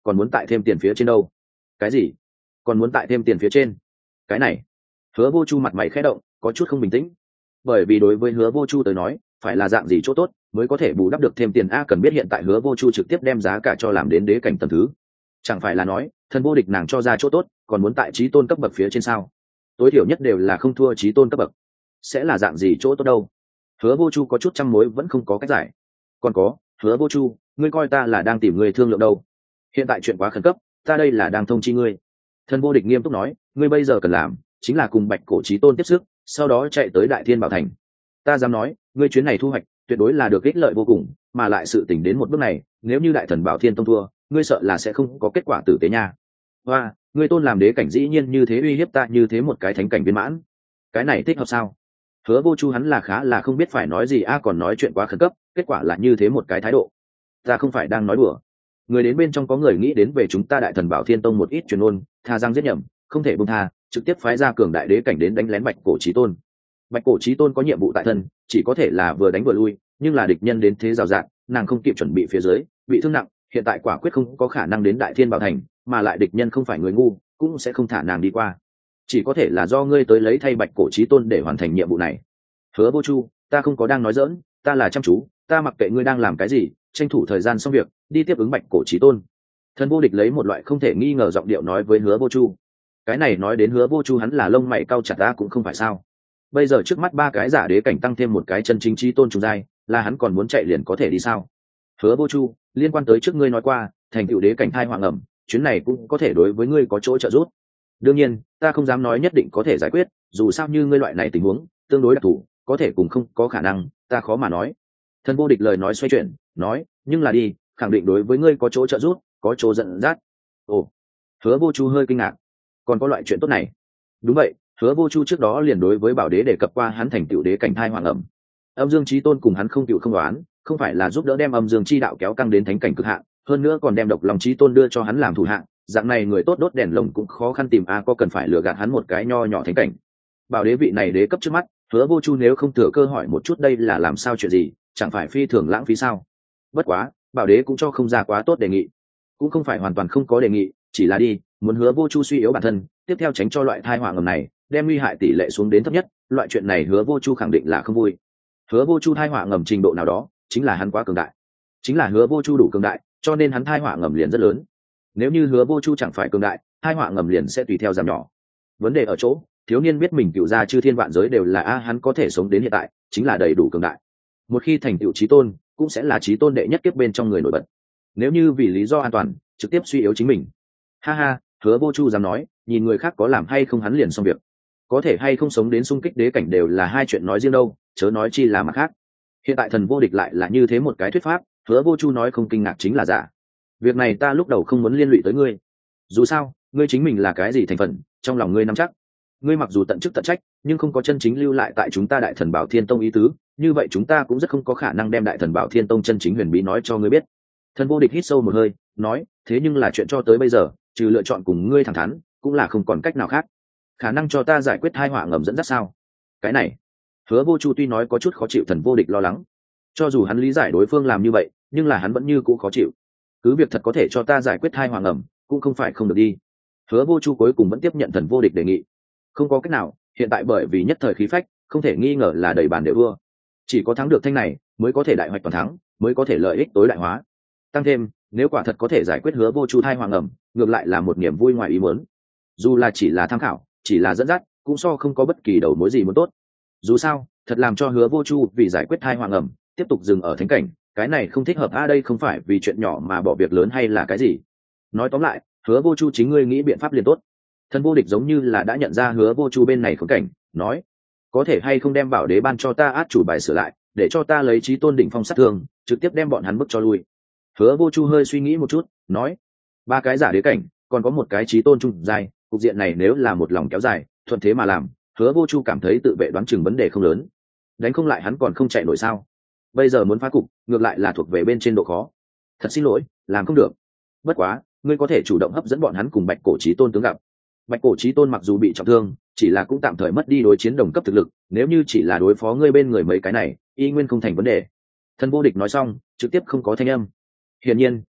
còn muốn tại thêm tiền phía trên đâu. Cái gì? Còn muốn tại thêm tiền phía trên? Cái này. Hứa Vô Chu mặt mày khẽ động, có chút không bình tĩnh. Bởi vì đối với Hứa Vô Chu tới nói, phải là dạng gì chỗ tốt mới có thể bù đắp được thêm tiền a, cần biết hiện tại Hứa Vô Chu trực tiếp đem giá cả cho làm đến đế cảnh tầng thứ. Chẳng phải là nói, thần vô địch nàng cho ra chỗ tốt, còn muốn tại chí tôn cấp bậc phía trên sao? Tối thiểu nhất đều là không thua chí tôn cấp bậc. Sẽ là dạng gì chỗ tốt đâu? Hứa Vô Chu có chút trăm mối vẫn không có cách giải. Còn có, Hứa Vô Chu, ngươi coi ta là đang tìm người thương lượng đâu? Hiện tại chuyện quá khẩn cấp, ta đây là đang thông chi ngươi. Thần vô địch nghiêm túc nói, ngươi bây giờ cần làm chính là cùng Bạch Cổ Chí Tôn tiếp sức, sau đó chạy tới Đại Thiên Bảo Thành. Ta dám nói, ngươi chuyến này thu hoạch tuyệt đối là được ích lợi vô cùng, mà lại sự tình đến một bước này, nếu như Đại Thần Bảo Thiên Tông thua, ngươi sợ là sẽ không có kết quả tử tế nha. Hoa, ngươi tôn làm đế cảnh dĩ nhiên như thế uy hiếp ta như thế một cái thánh cảnh viên mãn, cái này thích hợp sao? Hứa Vô Chu hắn là khá là không biết phải nói gì a, còn nói chuyện quá khẩn cấp, kết quả là như thế một cái thái độ. Ta không phải đang nói đùa. Người đến bên trong có người nghĩ đến về chúng ta Đại Thần Bảo Thiên Tông một ít truyền ôn, tha giang giết nhầm, không thể buông tha, trực tiếp phái ra cường đại đế cảnh đến đánh lén Bạch Cổ Chí Tôn. Bạch Cổ Chí Tôn có nhiệm vụ tại thân, chỉ có thể là vừa đánh vừa lui, nhưng là địch nhân đến thế rào rạt, nàng không kịp chuẩn bị phía dưới, bị thương nặng, hiện tại quả quyết không có khả năng đến Đại Thiên Bảo Thành, mà lại địch nhân không phải người ngu, cũng sẽ không thả nàng đi qua. Chỉ có thể là do ngươi tới lấy thay Bạch Cổ Chí Tôn để hoàn thành nhiệm vụ này. Hứa Vô Chu, ta không có đang nói giỡn, ta là chăm chú, ta mặc kệ ngươi đang làm cái gì, tranh thủ thời gian xong việc, đi tiếp ứng Bạch Cổ Chí Tôn. Thần vô địch lấy một loại không thể nghi ngờ giọng điệu nói với Hứa Vô Chu. Cái này nói đến Hứa Vô Chu hắn là lông mày cau chặt ta cũng không phải sao? Bây giờ trước mắt ba cái giả đế cảnh tăng thêm một cái chân chính chí tôn trùng giai, là hắn còn muốn chạy liền có thể đi sao? Hứa Vô Chu, liên quan tới trước ngươi nói qua, thành tựu đế cảnh thai hoàng ẩm, chuyến này cũng có thể đối với ngươi có chỗ trợ giúp. Đương nhiên, ta không dám nói nhất định có thể giải quyết, dù sao như ngươi loại này tình huống tương đối đặc thù, có thể cùng không có khả năng, ta khó mà nói. Thần vô địch lời nói xoay chuyển, nói, nhưng là đi, khẳng định đối với ngươi có chỗ trợ giúp, có chỗ dẫn dắt. Ồ. Hứa Vô Chu hơi kinh ngạc. Còn có loại chuyện tốt này? Đúng vậy, Hứa Vô Chu trước đó liền đối với Bảo Đế đề cập qua hắn thành tựu đế cảnh thai hoàng ẩm. Âm Dương Chí Tôn cùng hắn không tựu không đoán, không phải là giúp đỡ đem Âm Dương chi đạo kéo căng đến thánh cảnh cực hạn, hơn nữa còn đem Độc Long Chí Tôn đưa cho hắn làm thủ hạ, dạng này người tốt đốt đèn lồng cũng khó khăn tìm a, có cần phải lừa gạt hắn một cái nho nhỏ thánh cảnh. Bảo Đế vị này đế cấp trước mắt, Hứa Vô Chu nếu không thừa cơ hỏi một chút đây là làm sao chuyện gì, chẳng phải phi thường lãng phí sao? Bất quá, Bảo Đế cũng cho không ra quá tốt đề nghị, cũng không phải hoàn toàn không có đề nghị, chỉ là đi muốn Hứa Vô Chu suy yếu bản thân, tiếp theo tránh cho loại thai họa ngầm này, đem nguy hại tỷ lệ xuống đến thấp nhất, loại chuyện này Hứa Vô Chu khẳng định là không vui. Hứa Vô Chu thai họa ngầm trình độ nào đó, chính là hắn quá cường đại, chính là Hứa Vô Chu đủ cường đại, cho nên hắn thai họa ngầm liền rất lớn. Nếu như Hứa Vô Chu chẳng phải cường đại, thai họa ngầm liền sẽ tùy theo giảm nhỏ. Vấn đề ở chỗ, thiếu niên biết mình cựu gia chư thiên vạn giới đều là a, hắn có thể sống đến hiện tại, chính là đầy đủ cường đại. Một khi thành tựu chí tôn, cũng sẽ là chí tôn đệ nhất kiếp bên trong người nổi bật. Nếu như vì lý do an toàn, trực tiếp suy yếu chính mình, ha ha, Hứa Vô Chu dám nói, nhìn người khác có làm hay không hắn liền xong việc. Có thể hay không sống đến xung kích đế cảnh đều là hai chuyện nói riêng đâu, chớ nói chi là mặt khác. Hiện tại thần vô địch lại là như thế một cái thuyết pháp, Hứa Vô Chu nói không kinh ngạc chính là giả. Việc này ta lúc đầu không muốn liên lụy tới ngươi. Dù sao, ngươi chính mình là cái gì thành phần, trong lòng ngươi nắm chắc. Ngươi mặc dù tận chức tận trách, nhưng không có chân chính lưu lại tại chúng ta Đại Thần Bảo Thiên Tông ý tứ, như vậy chúng ta cũng rất không có khả năng đem Đại Thần Bảo Thiên Tông chân chính huyền bí nói cho ngươi biết. Thần vô địch hít sâu một hơi, nói, thế nhưng là chuyện cho tới bây giờ, trừ lựa chọn cùng ngươi thẳng thắn, cũng là không còn cách nào khác. Khả năng cho ta giải quyết hai họa ngầm dẫn dắt sao? Cái này, Hứa Vô Chu tuy nói có chút khó chịu, thần vô địch lo lắng. Cho dù hắn lý giải đối phương làm như vậy, nhưng là hắn vẫn như cũ khó chịu. Cứ việc thật có thể cho ta giải quyết hai họa ngầm, cũng không phải không được đi. Hứa Vô Chu cuối cùng vẫn tiếp nhận thần vô địch đề nghị. Không có cách nào, hiện tại bởi vì nhất thời khí phách, không thể nghi ngờ là đầy bàn đều thua. Chỉ có thắng được thanh này, mới có thể đại hoạch toàn thắng, mới có thể lợi ích tối đại hóa. Tăng thêm, nếu quả thật có thể giải quyết Hứa Vô Chu thai hoàng ẩm, ngược lại là một niềm vui ngoài ý muốn. Dù là chỉ là tham khảo, chỉ là dẫn dắt, cũng so không có bất kỳ đầu mối gì muốn tốt. Dù sao, thật làm cho Hứa Vô Chu vì giải quyết thai hoàng ẩm, tiếp tục dừng ở thánh cảnh, cái này không thích hợp a, đây không phải vì chuyện nhỏ mà bỏ việc lớn hay là cái gì. Nói tóm lại, Hứa Vô Chu chính ngươi nghĩ biện pháp liền tốt. Thần vô địch giống như là đã nhận ra Hứa Vô Chu bên này khốn cảnh, nói, có thể hay không đem Bảo Đế ban cho ta át chủ bài sửa lại, để cho ta lấy chí tôn đỉnh phong sát thương, trực tiếp đem bọn hắn bức cho lui. Hứa Vô Chu hơi suy nghĩ một chút, nói, ba cái giả đế cảnh, còn có một cái chí tôn trung dài, cục diện này nếu là một lòng kéo dài, thuận thế mà làm, Hứa Vô Chu cảm thấy tự vệ đoán chừng vấn đề không lớn. Đánh không lại hắn còn không chạy nổi sao? Bây giờ muốn phá cục, ngược lại là thuộc về bên trên độ khó. Thật xin lỗi, làm không được. Bất quá, ngươi có thể chủ động hấp dẫn bọn hắn cùng Bạch Cổ Chí Tôn tướng gặp. Bạch Cổ Chí Tôn mặc dù bị trọng thương, chỉ là cũng tạm thời mất đi đối chiến đồng cấp thực lực, nếu như chỉ là đối phó ngươi bên người mấy cái này, y nguyên không thành vấn đề. Thần vô địch nói xong, trực tiếp không có thanh âm. Hiển nhiên,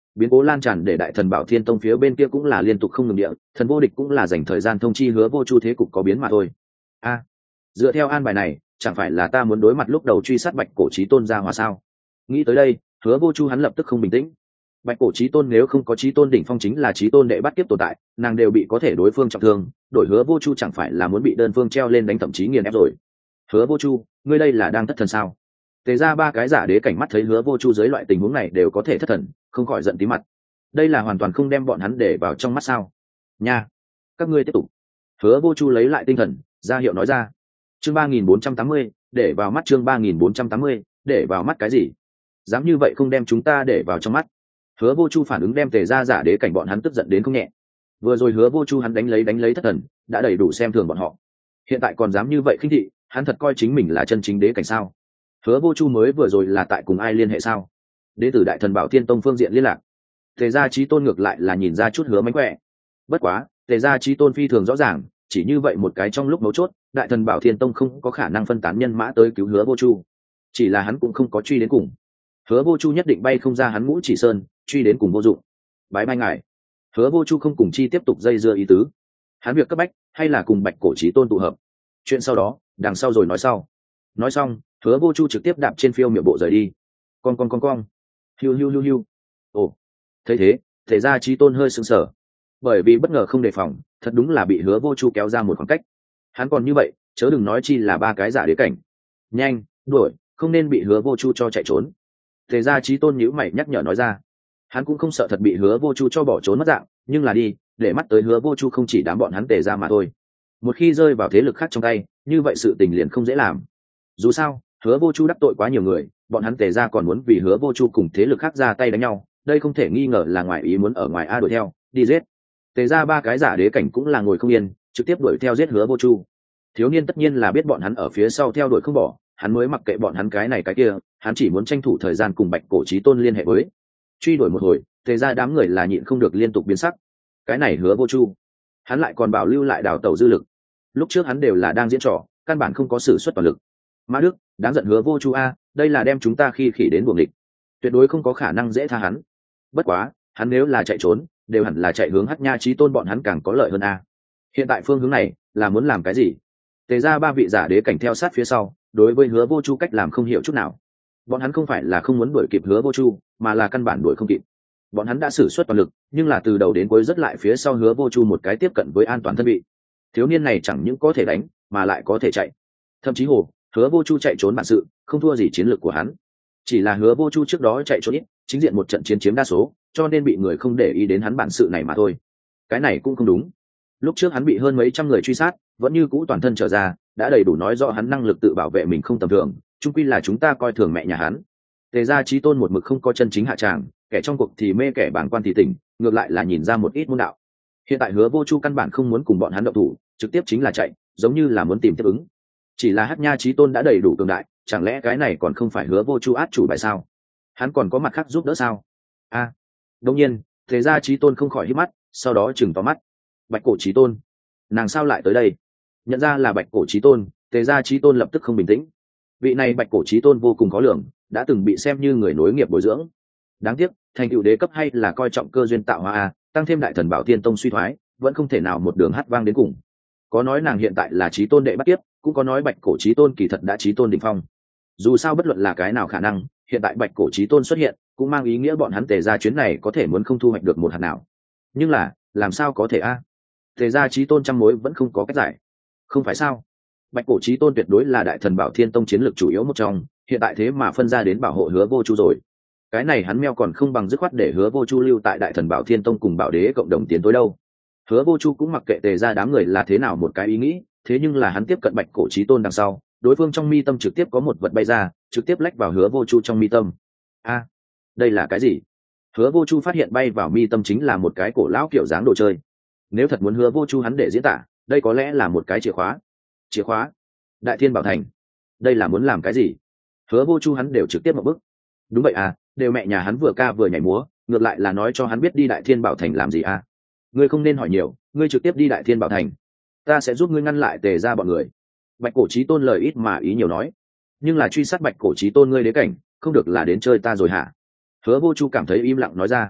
Biến cố lan tràn để đại thần Bảo Thiên Tông phía bên kia cũng là liên tục không ngừng địa, thần vô địch cũng là dành thời gian thông chi hứa vô chu thế cục có biến mà thôi. A, dựa theo an bài này, chẳng phải là ta muốn đối mặt lúc đầu truy sát Bạch Cổ Chí Tôn ra hòa sao? Nghĩ tới đây, hứa vô chu hắn lập tức không bình tĩnh. Bạch Cổ Chí Tôn nếu không có Chí Tôn đỉnh phong chính là Chí Tôn đệ bắt kiếp tồn tại, nàng đều bị có thể đối phương trọng thương, đổi hứa vô chu chẳng phải là muốn bị đơn phương treo lên đánh thậm chí nghiền ép rồi. Hứa vô chu, ngươi đây là đang thất thần sao? Tề ra ba cái giả đế cảnh mắt thấy hứa vô chu dưới loại tình huống này đều có thể thất thần, không khỏi giận tí mặt. Đây là hoàn toàn không đem bọn hắn để vào trong mắt sao? Nha, các ngươi tiếp tục. Hứa vô chu lấy lại tinh thần, ra hiệu nói ra. Chương ba nghìn bốn trăm tám mươi, để vào mắt. Chương ba nghìn bốn trăm tám mươi, để vào mắt cái gì? Dám như vậy không đem chúng ta để vào trong mắt? Hứa vô chu phản ứng đem Tề ra giả đế cảnh bọn hắn tức giận đến không nhẹ. Vừa rồi hứa vô chu hắn đánh lấy đánh lấy thất thần, đã đầy đủ xem thường bọn họ. Hiện tại còn dám như vậy khinh thị, hắn thật coi chính mình là chân chính đế cảnh sao? Hứa vô chu mới vừa rồi là tại cùng ai liên hệ sao? Đế tử đại thần Bảo Thiên Tông phương diện liên lạc. Tề gia Chí Tôn ngược lại là nhìn ra chút hứa mánh khỏe. Bất quá, Tề gia Chí Tôn phi thường rõ ràng, chỉ như vậy một cái trong lúc mấu chốt, đại thần Bảo Thiên Tông không có khả năng phân tán nhân mã tới cứu hứa vô chu. Chỉ là hắn cũng không có truy đến cùng. Hứa vô chu nhất định bay không ra hắn Ngũ Chỉ Sơn, truy đến cùng vô dụng. Bái bai ngài. Hứa vô chu không cùng chi tiếp tục dây dưa ý tứ. Hắn việc cấp bách hay là cùng Bạch Cổ Chí Tôn tụ hợp. Chuyện sau đó, đằng sau rồi nói sau. Nói xong, hứa vô chu trực tiếp đạp trên phiêu miệu bộ rời đi. Con con con con. Hiu hiu hiu hiu. Ồ, thấy thế, Tề gia Chí Tôn hơi sững sờ, bởi vì bất ngờ không đề phòng, thật đúng là bị hứa vô chu kéo ra một khoảng cách. Hắn còn như vậy, chớ đừng nói chi là ba cái giả đế cảnh. Nhanh, đuổi, không nên bị hứa vô chu cho chạy trốn. Tề gia Chí Tôn nhíu mày nhắc nhở nói ra. Hắn cũng không sợ thật bị hứa vô chu cho bỏ trốn mất dạng, nhưng là đi, để mắt tới hứa vô chu không chỉ đám bọn hắn Tề gia mà thôi. Một khi rơi vào thế lực khác trong tay, như vậy sự tình liền không dễ làm. Dù sao, hứa vô chu đắc tội quá nhiều người, bọn hắn Tề gia còn muốn vì hứa vô chu cùng thế lực khác ra tay đánh nhau, đây không thể nghi ngờ là ngoài ý muốn ở ngoài a đuổi theo, đi giết. Tề ra ba cái giả đế cảnh cũng là ngồi không yên, trực tiếp đuổi theo giết hứa vô chu. Thiếu niên tất nhiên là biết bọn hắn ở phía sau theo đuổi không bỏ, hắn mới mặc kệ bọn hắn cái này cái kia, hắn chỉ muốn tranh thủ thời gian cùng Bạch Cổ Chí Tôn liên hệ với. Truy đuổi một hồi, Tề ra đám người là nhịn không được liên tục biến sắc. Cái này hứa vô chu, hắn lại còn bảo lưu lại đào tẩu dư lực. Lúc trước hắn đều là đang diễn trò, căn bản không có sử xuất toàn lực. Mã Đức, đáng giận hứa vô chu a, đây là đem chúng ta khi khỉ đến buồng địch, tuyệt đối không có khả năng dễ tha hắn. Bất quá, hắn nếu là chạy trốn, đều hẳn là chạy hướng Hắc Nha Chí Tôn bọn hắn càng có lợi hơn a. Hiện tại phương hướng này là muốn làm cái gì? Tề ra ba vị giả đế cảnh theo sát phía sau, đối với hứa vô chu cách làm không hiểu chút nào. Bọn hắn không phải là không muốn đuổi kịp hứa vô chu, mà là căn bản đuổi không kịp. Bọn hắn đã sử xuất toàn lực, nhưng là từ đầu đến cuối rất lại phía sau hứa vô chu một cái tiếp cận với an toàn thân vị. Thiếu niên này chẳng những có thể đánh, mà lại có thể chạy. Thậm chí hồ, hứa vô chu chạy trốn bản sự, không thua gì chiến lược của hắn. Chỉ là hứa vô chu trước đó chạy trốn ít, chính diện một trận chiến chiếm đa số, cho nên bị người không để ý đến hắn bản sự này mà thôi. Cái này cũng không đúng. Lúc trước hắn bị hơn mấy trăm người truy sát, vẫn như cũ toàn thân trở ra, đã đầy đủ nói rõ hắn năng lực tự bảo vệ mình không tầm thường, chung quy là chúng ta coi thường mẹ nhà hắn. Tề gia Chí Tôn một mực không có chân chính hạ tràng, kẻ trong cuộc thì mê kẻ bàng quan thì tỉnh, ngược lại là nhìn ra một ít môn đạo. Hiện tại hứa vô chu căn bản không muốn cùng bọn hắn động thủ, trực tiếp chính là chạy, giống như là muốn tìm tiếp ứng. Chỉ là Hắc Nha Chí Tôn đã đầy đủ cường đại, chẳng lẽ cái này còn không phải hứa vô chu át chủ bài sao? Hắn còn có mặt khác giúp đỡ sao? A, à, đương nhiên, Tề gia Chí Tôn không khỏi hít mắt, sau đó chừng to mắt. Bạch Cổ Chí Tôn, nàng sao lại tới đây? Nhận ra là Bạch Cổ Chí Tôn, Tề gia Chí Tôn lập tức không bình tĩnh. Vị này Bạch Cổ Chí Tôn vô cùng khó lường, đã từng bị xem như người nối nghiệp bồi dưỡng. Đáng tiếc, thành tựu đế cấp hay là coi trọng cơ duyên tạo hóa a, tăng thêm đại thần Bảo Thiên Tông suy thoái, vẫn không thể nào một đường hát vang đến cùng. Có nói nàng hiện tại là Chí Tôn đệ bắt tiếp, cũng có nói Bạch Cổ Chí Tôn kỳ thật đã Chí Tôn đỉnh phong. Dù sao bất luận là cái nào khả năng, hiện tại Bạch Cổ Chí Tôn xuất hiện, cũng mang ý nghĩa bọn hắn Tề gia chuyến này có thể muốn không thu hoạch được một hạt nào. Nhưng là, làm sao có thể a? À? Tề gia Chí Tôn trăm mối vẫn không có cách giải. Không phải sao? Bạch Cổ Chí Tôn tuyệt đối là đại thần Bảo Thiên Tông chiến lược chủ yếu một trong, hiện tại thế mà phân ra đến bảo hộ hứa vô chu rồi. Cái này hắn meo còn không bằng dứt khoát để hứa vô chu lưu tại đại thần Bảo Thiên Tông cùng Bảo Đế cộng đồng tiến tối đâu. Hứa vô chu cũng mặc kệ Tề gia đám người là thế nào một cái ý nghĩ, thế nhưng là hắn tiếp cận Bạch Cổ Chí Tôn đằng sau, đối phương trong mi tâm trực tiếp có một vật bay ra, trực tiếp lách vào hứa vô chu trong mi tâm. A, à, đây là cái gì? Hứa vô chu phát hiện bay vào mi tâm chính là một cái cổ lão kiểu dáng đồ chơi. Nếu thật muốn hứa vô chu hắn để diễn tả, đây có lẽ là một cái chìa khóa. Chìa khóa? Đại Thiên Bảo Thành? Đây là muốn làm cái gì? Hứa vô chu hắn đều trực tiếp một bước. Đúng vậy à, đều mẹ nhà hắn vừa ca vừa nhảy múa, ngược lại là nói cho hắn biết đi Đại Thiên Bảo Thành làm gì à? Ngươi không nên hỏi nhiều, ngươi trực tiếp đi Đại Thiên Bảo Thành, ta sẽ giúp ngươi ngăn lại Tề gia bọn người. Bạch Cổ Chí Tôn lời ít mà ý nhiều nói, nhưng là truy sát Bạch Cổ Chí Tôn ngươi đế cảnh, không được là đến chơi ta rồi hả? Hứa vô chu cảm thấy im lặng nói ra.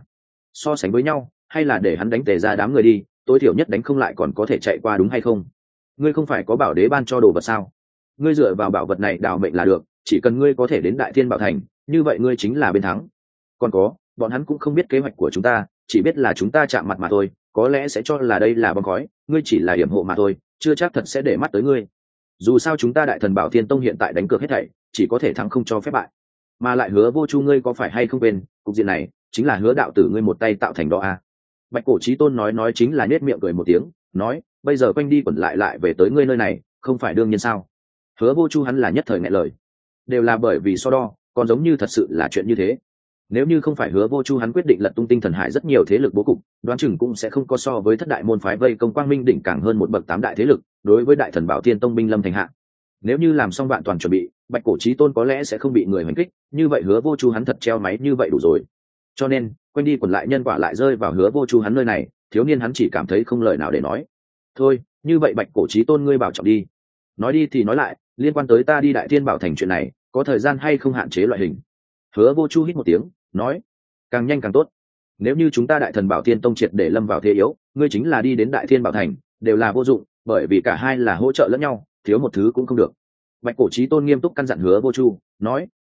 so sánh với nhau hay là để hắn đánh tề ra đám người đi, tối thiểu nhất đánh không lại còn có thể chạy qua, đúng hay không? Ngươi không phải có bảo đế ban cho đồ vật sao? Ngươi dựa vào bảo vật này đào mệnh là được, chỉ cần ngươi có thể đến đại thiên bảo thành, như vậy ngươi chính là bên thắng. Còn có, bọn hắn cũng không biết kế hoạch của chúng ta, chỉ biết là chúng ta chạm mặt mà thôi, có lẽ sẽ cho là đây là bom khói, ngươi chỉ là hiểm hộ mà thôi, chưa chắc thật sẽ để mắt tới ngươi. Dù sao chúng ta đại thần bảo thiên tông hiện tại đánh cược hết thảy, chỉ có thể thắng không cho phép bại. Mà lại Hứa Vô Chu ngươi có phải hay không quên, cục diện này chính là Hứa đạo tử ngươi một tay tạo thành đó à? Bạch Cổ Chí Tôn nói nói chính là nhếch miệng cười một tiếng, nói, bây giờ quanh đi quẩn lại lại về tới ngươi nơi này, không phải đương nhiên sao? Hứa Vô Chu hắn là nhất thời nghẹn lời, đều là bởi vì so đo, còn giống như thật sự là chuyện như thế. Nếu như không phải Hứa Vô Chu hắn quyết định lật tung tinh thần hải rất nhiều thế lực bố cục, đoán chừng cũng sẽ không có so với thất đại môn phái vây công Quang Minh đỉnh càng hơn một bậc tám đại thế lực, đối với đại thần bảo thiên tông binh lâm thành hạ. Nếu như làm xong vạn toàn chuẩn bị, Bạch Cổ Chí Tôn có lẽ sẽ không bị người hoành kích, như vậy Hứa Vô Chu hắn thật treo máy như vậy đủ rồi. Cho nên, quanh đi quẩn lại nhân quả lại rơi vào Hứa Vô Chu hắn nơi này, thiếu niên hắn chỉ cảm thấy không lời nào để nói. Thôi, như vậy Bạch Cổ Chí Tôn ngươi bảo trọng đi. Nói đi thì nói lại, liên quan tới ta đi Đại Thiên Bảo Thành chuyện này, có thời gian hay không hạn chế loại hình? Hứa Vô Chu hít một tiếng, nói, càng nhanh càng tốt. Nếu như chúng ta Đại Thần Bảo Thiên Tông triệt để lâm vào thế yếu, ngươi chính là đi đến Đại Thiên Bảo Thành, đều là vô dụng, bởi vì cả hai là hỗ trợ lẫn nhau, thiếu một thứ cũng không được. Bạch Cổ Chí Tôn nghiêm túc căn dặn Hứa Vô Chu, nói,